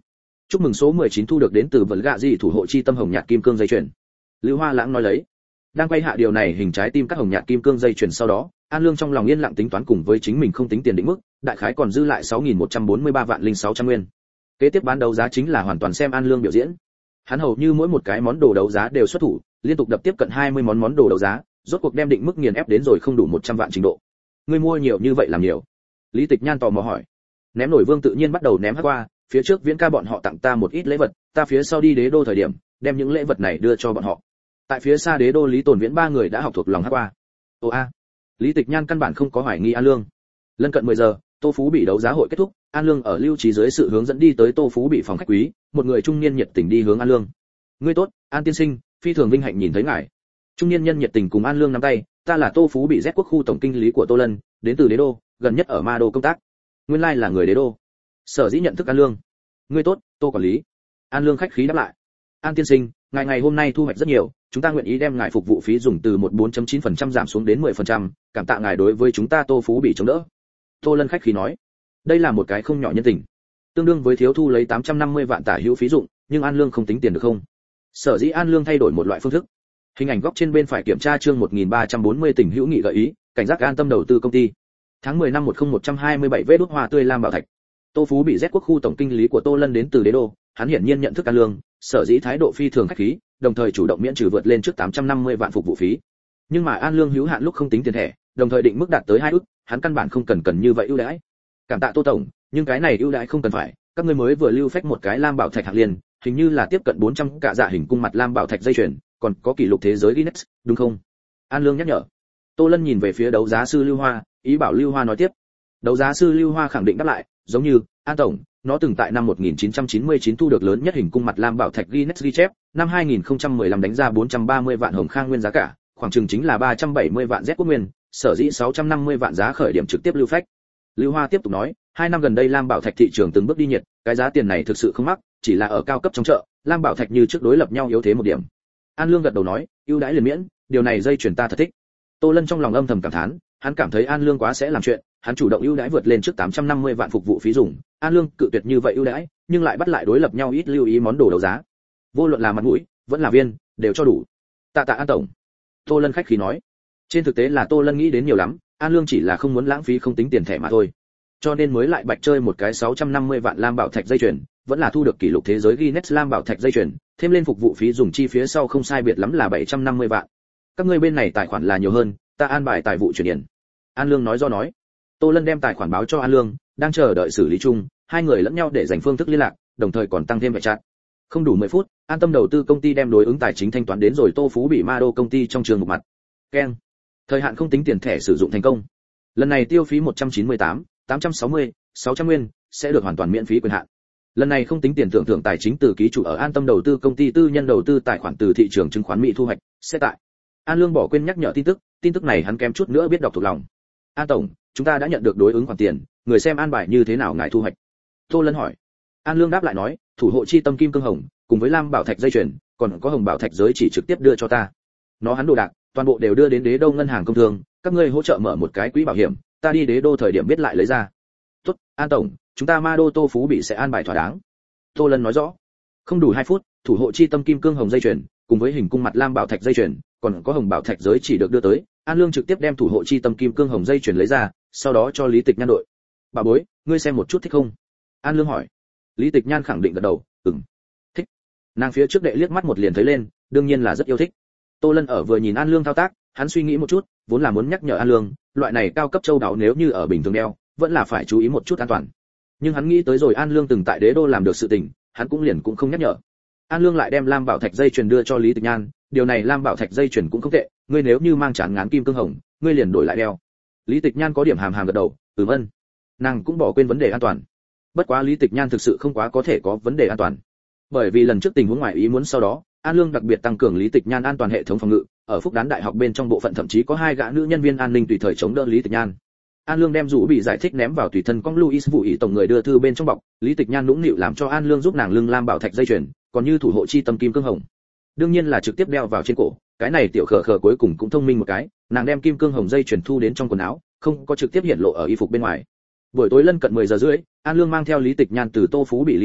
chúc mừng số 19 thu được đến từ vật gạ gì thủ hộ chi tâm hồng nhạt kim cương dây chuyền. Lưu Hoa Lãng nói lấy. Đang quay hạ điều này hình trái tim các hồng nhạt kim cương dây chuyền sau đó, An Lương trong lòng yên lặng tính toán cùng với chính mình không tính tiền định mức, đại khái còn dư lại 6.143 vạn linh 600 nguyên. Kế tiếp bán đấu giá chính là hoàn toàn xem An Lương biểu diễn. Hắn hầu như mỗi một cái món đồ đấu giá đều xuất thủ, liên tục đập tiếp cận 20 món đồ đấu giá, rốt cuộc đem định mức nghiền ép đến rồi không đủ 100 vạn trình độ. Ngươi mua nhiều như vậy làm nhiều? Lý Tịch Nhan tò mò hỏi. Ném nổi vương tự nhiên bắt đầu ném qua, phía trước Viễn ca bọn họ tặng ta một ít lễ vật, ta phía sau đi đế đô thời điểm, đem những lễ vật này đưa cho bọn họ. Tại phía xa đế đô Lý Tồn Viễn ba người đã học thuộc lòng hát qua. Ồ a. Lý Tịch Nhan căn bản không có hoài nghi An Lương. Lân cận 10 giờ, Tô Phú bị đấu giá hội kết thúc, An Lương ở lưu trí dưới sự hướng dẫn đi tới Tô Phú bị phòng khách quý, một người trung niên nhiệt tình đi hướng An Lương. Ngươi tốt, An tiên sinh, phi thường vinh hạnh nhìn thấy ngài. Trung niên nhân nhiệt tình cùng An Lương nắm tay, ta là Tô Phú bị Z quốc khu tổng kinh lý của Tô Lân, đến từ đế đô, gần nhất ở Ma Đô công tác. Nguyên lai là người đế đô. Sở dĩ nhận thức An Lương. Ngươi tốt, Tô quản lý. An Lương khách khí đáp lại. An tiên sinh, ngày hôm nay thu hoạch rất nhiều, chúng ta nguyện ý đem ngài phục vụ phí dùng từ 14.9% giảm xuống đến 10%, cảm tạ ngài đối với chúng ta Tô Phú bị chống đỡ. Tô Lân khách khí nói, đây là một cái không nhỏ nhân tình, tương đương với thiếu thu lấy 850 vạn tả hữu phí dụng, nhưng An Lương không tính tiền được không? Sở dĩ An Lương thay đổi một loại phương thức. Hình ảnh góc trên bên phải kiểm tra chương 1340 tình hữu nghị gợi ý, cảnh giác an tâm đầu tư công ty. Tháng 10 năm 10127 vế đốt hoa tươi lam bảo thạch. Tô Phú bị Z quốc khu tổng kinh lý của Tô Lân đến từ đế đô, hắn hiển nhiên nhận thức An Lương, sở dĩ thái độ phi thường khách khí, đồng thời chủ động miễn trừ vượt lên trước 850 vạn phục vụ phí. Nhưng mà An Lương hữu hạn lúc không tính tiền thẻ, đồng thời định mức đạt tới 2 ức, hắn căn bản không cần như vậy ưu đãi. Cảm tạ Tô tổng, nhưng cái này ưu đãi không cần phải, các ngươi mới vừa lưu phách một cái lam bảo thạch hạng liền, hình như là tiếp cận 400 cả dạ hình cung mặt lam bảo thạch dây chuyền, còn có kỷ lục thế giới Guinness, đúng không? An Lương nhắc nhở. Tô Lân nhìn về phía đấu giá sư Lưu Hoa, ý bảo Lưu Hoa nói tiếp. Đấu giá sư Lưu Hoa khẳng định đáp lại, giống như, An tổng, nó từng tại năm 1999 thu được lớn nhất hình cung mặt lam bảo thạch Guinness ghi chép, năm 2015 đánh ra 430 vạn hồng khang nguyên giá cả, khoảng chừng chính là 370 vạn Z quốc nguyên, sở dĩ 650 vạn giá khởi điểm trực tiếp lưu phách. Lưu Hoa tiếp tục nói, 2 năm gần đây lam bảo thạch thị trường từng bước đi nhiệt, cái giá tiền này thực sự không mắc, chỉ là ở cao cấp trong chợ, lam bảo thạch như trước đối lập nhau yếu thế một điểm. An Lương gật đầu nói, ưu đãi liền miễn, điều này dây chuyển ta thật thích. Tô Lân trong lòng âm thầm cảm thán, hắn cảm thấy An Lương quá sẽ làm chuyện, hắn chủ động ưu đãi vượt lên trước 850 vạn phục vụ phí dùng, An Lương cự tuyệt như vậy ưu đãi, nhưng lại bắt lại đối lập nhau ít lưu ý món đồ đấu giá. Vô luận là mặt mũi, vẫn là viên, đều cho đủ. Tạ tạ An tổng. Tô Lân khách khí nói. Trên thực tế là Tô Lân nghĩ đến nhiều lắm, An Lương chỉ là không muốn lãng phí không tính tiền thẻ mà thôi. Cho nên mới lại bạch chơi một cái 650 vạn lam bảo thạch dây chuyền, vẫn là thu được kỷ lục thế giới Guinness lam bảo thạch dây chuyền, thêm lên phục vụ phí dùng chi phía sau không sai biệt lắm là 750 vạn. Các ngươi bên này tài khoản là nhiều hơn, ta an bài tài vụ chuyển tiền. An Lương nói do nói. Tô Lân đem tài khoản báo cho An Lương, đang chờ đợi xử lý chung, hai người lẫn nhau để dành phương thức liên lạc, đồng thời còn tăng thêm vệ chặt. Không đủ 10 phút, An Tâm đầu tư công ty đem đối ứng tài chính thanh toán đến rồi Tô Phú bị Ma Đô công ty trong trường một mặt. Keng. Thời hạn không tính tiền thẻ sử dụng thành công. Lần này tiêu phí 198, 860, 600 nguyên, sẽ được hoàn toàn miễn phí quyền hạn. Lần này không tính tiền thưởng tài chính từ ký chủ ở An Tâm đầu tư công ty tư nhân đầu tư tài khoản từ thị trường chứng khoán Mỹ thu hoạch, sẽ tại. An Lương bỏ quên nhắc nhở tin tức này hắn kém chút nữa biết đọc thuộc lòng. An tổng, chúng ta đã nhận được đối ứng khoản tiền, người xem an bài như thế nào ngài thu hoạch? Tô Lân hỏi. An Lương đáp lại nói, thủ hộ chi tâm kim cương hồng, cùng với lam bảo thạch dây chuyền, còn có hồng bảo thạch giới chỉ trực tiếp đưa cho ta. Nó hắn đồ đạc, toàn bộ đều đưa đến Đế Đô ngân hàng công thương, các ngươi hỗ trợ mở một cái quỹ bảo hiểm, ta đi Đế Đô thời điểm biết lại lấy ra. Tốt, An tổng, chúng ta Ma Đô Tô Phú bị sẽ an bài thỏa đáng. Tô Lân nói rõ. Không đủ 2 phút, thủ hộ chi tâm kim cương hồng dây chuyền, cùng với hình cung mặt lam bảo thạch dây chuyền, còn có hồng bảo thạch giới chỉ được đưa tới. An Lương trực tiếp đem thủ hộ chi tâm kim cương hồng dây chuyền lấy ra, sau đó cho Lý Tịch Nhan đội. Bà bối, ngươi xem một chút thích không? An Lương hỏi. Lý Tịch Nhan khẳng định gật đầu, ừm, thích. Nàng phía trước đệ liếc mắt một liền thấy lên, đương nhiên là rất yêu thích. Tô Lân ở vừa nhìn An Lương thao tác, hắn suy nghĩ một chút, vốn là muốn nhắc nhở An Lương, loại này cao cấp châu đáo nếu như ở bình thường đeo, vẫn là phải chú ý một chút an toàn. Nhưng hắn nghĩ tới rồi An Lương từng tại Đế Đô làm được sự tình, hắn cũng không nhắc nhở. An Lương lại đem lam bảo thạch dây chuyền đưa cho Lý Tịch Nhan, điều này lam bảo thạch dây chuyền cũng không tệ, ngươi nếu như mang chán ngán kim cương hồng, ngươi liền đổi lại đeo. Lý Tịch Nhan có điểm hàm gật đầu, ân. Nàng cũng bỏ quên vấn đề an toàn. Bất quá Lý Tịch Nhan thực sự không quá có thể có vấn đề an toàn. Bởi vì lần trước tình huống ngoài ý muốn sau đó, An Lương đặc biệt tăng cường Lý Tịch Nhan an toàn hệ thống phòng ngự, ở Phúc Đán Đại học bên trong bộ phận thậm chí có 2 gã nữ nhân viên an ninh tùy thời chống đỡ Lý Tịch Nhan. An Lương đem rủ bị giải thích ném vào tùy thân con Louis vụ ý tổng người đưa thư bên trong bọc, Lý Tịch Nhan nũng nịu làm cho An Lương giúp nàng lưng lam bảo thạch dây chuyền, còn như thủ hộ chi tâm kim cương hồng. Đương nhiên là trực tiếp đeo vào trên cổ, cái này tiểu khờ khờ cuối cùng cũng thông minh một cái, nàng đem kim cương hồng dây chuyền thu đến trong quần áo, không có trực tiếp hiện lộ ở y phục bên ngoài. Buổi tối lân cận 10 giờ rưỡi, An Lương mang theo Lý Tịch Nhan từ Tô Phú bị ly khai,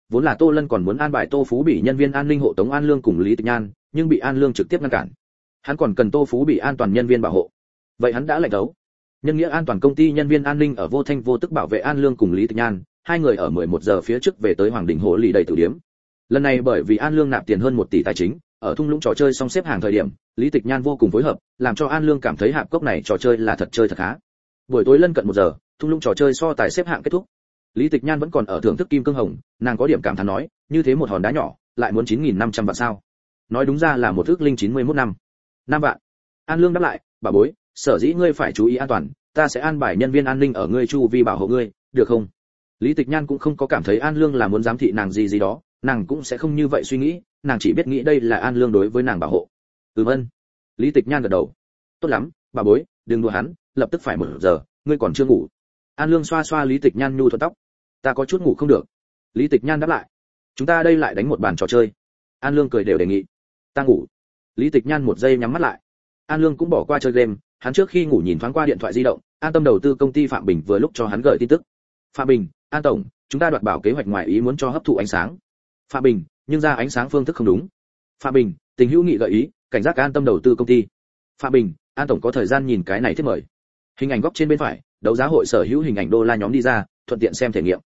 vốn là Tô Lân còn muốn an bài Tô Phú Bỉ nhân viên an ninh hộ tống An Lương cùng Lý Tịch Nhan, nhưng bị An Lương trực tiếp ngăn cản. Hắn còn cần Tô Phú Bỉ an toàn nhân viên bảo hộ. Vậy hắn đã lệnh đấu. Nhân nghĩa an toàn công ty nhân viên an ninh ở vô thanh vô tức bảo vệ An Lương cùng Lý Tịch Nhan, hai người ở 11 giờ phía trước về tới Hoàng Đình Hồ lì đầy tử điếm. Lần này bởi vì An Lương nạp tiền hơn 1 tỷ tài chính, ở thung lũng trò chơi xong xếp hàng thời điểm, Lý Tịch Nhan vô cùng phối hợp, làm cho An Lương cảm thấy hạp cốc này trò chơi là thật chơi thật khá. Buổi tối lân cận 1 giờ, thung lũng trò chơi so tài xếp hạng kết thúc. Lý Tịch Nhan vẫn còn ở thưởng thức kim cương hồng, nàng có điểm cảm thán nói, như thế một hòn đá nhỏ, lại muốn 9.500 vạn sao? Nói đúng ra là một ước linh 91 năm. 5 vạn. An Lương đáp lại, bà bối, sở dĩ ngươi phải chú ý an toàn, ta sẽ an bài nhân viên an ninh ở ngươi chu vi bảo hộ ngươi, được không? Lý Tịch Nhan cũng không có cảm thấy An Lương là muốn giám thị nàng gì gì đó, nàng cũng sẽ không như vậy suy nghĩ, nàng chỉ biết nghĩ đây là An Lương đối với nàng bảo hộ. Vâng. Lý Tịch Nhan gật đầu. Tốt lắm, bà bối, đừng đùa hắn, lập tức phải 1 giờ, ngươi còn chưa ngủ. An Lương xoa xoa Lý Tịch Nhan nhu thuận tóc. Ta có chút ngủ không được. Lý Tịch Nhan đáp lại. Chúng ta đây lại đánh một bàn trò chơi. An Lương cười đều đề nghị. Ta ngủ. Lý Tịch Nhan 1 giây nhắm mắt lại. An Lương cũng bỏ qua chơi game, hắn trước khi ngủ nhìn thoáng qua điện thoại di động, An Tâm đầu tư công ty Phạm Bình vừa lúc cho hắn gửi tin tức. Phạm Bình, An tổng, chúng ta đoạt bảo kế hoạch ngoài ý muốn cho hấp thụ ánh sáng. Phạm Bình, nhưng ra ánh sáng phương thức không đúng. Phạm Bình, tình hữu nghị gợi ý, cảnh giác An Tâm đầu tư công ty. Phạm Bình, An tổng có thời gian nhìn cái này thiết mời. Hình ảnh góc trên bên phải, đấu giá hội sở hữu hình ảnh đô la nhóm đi ra, thuận tiện xem thể nghiệm.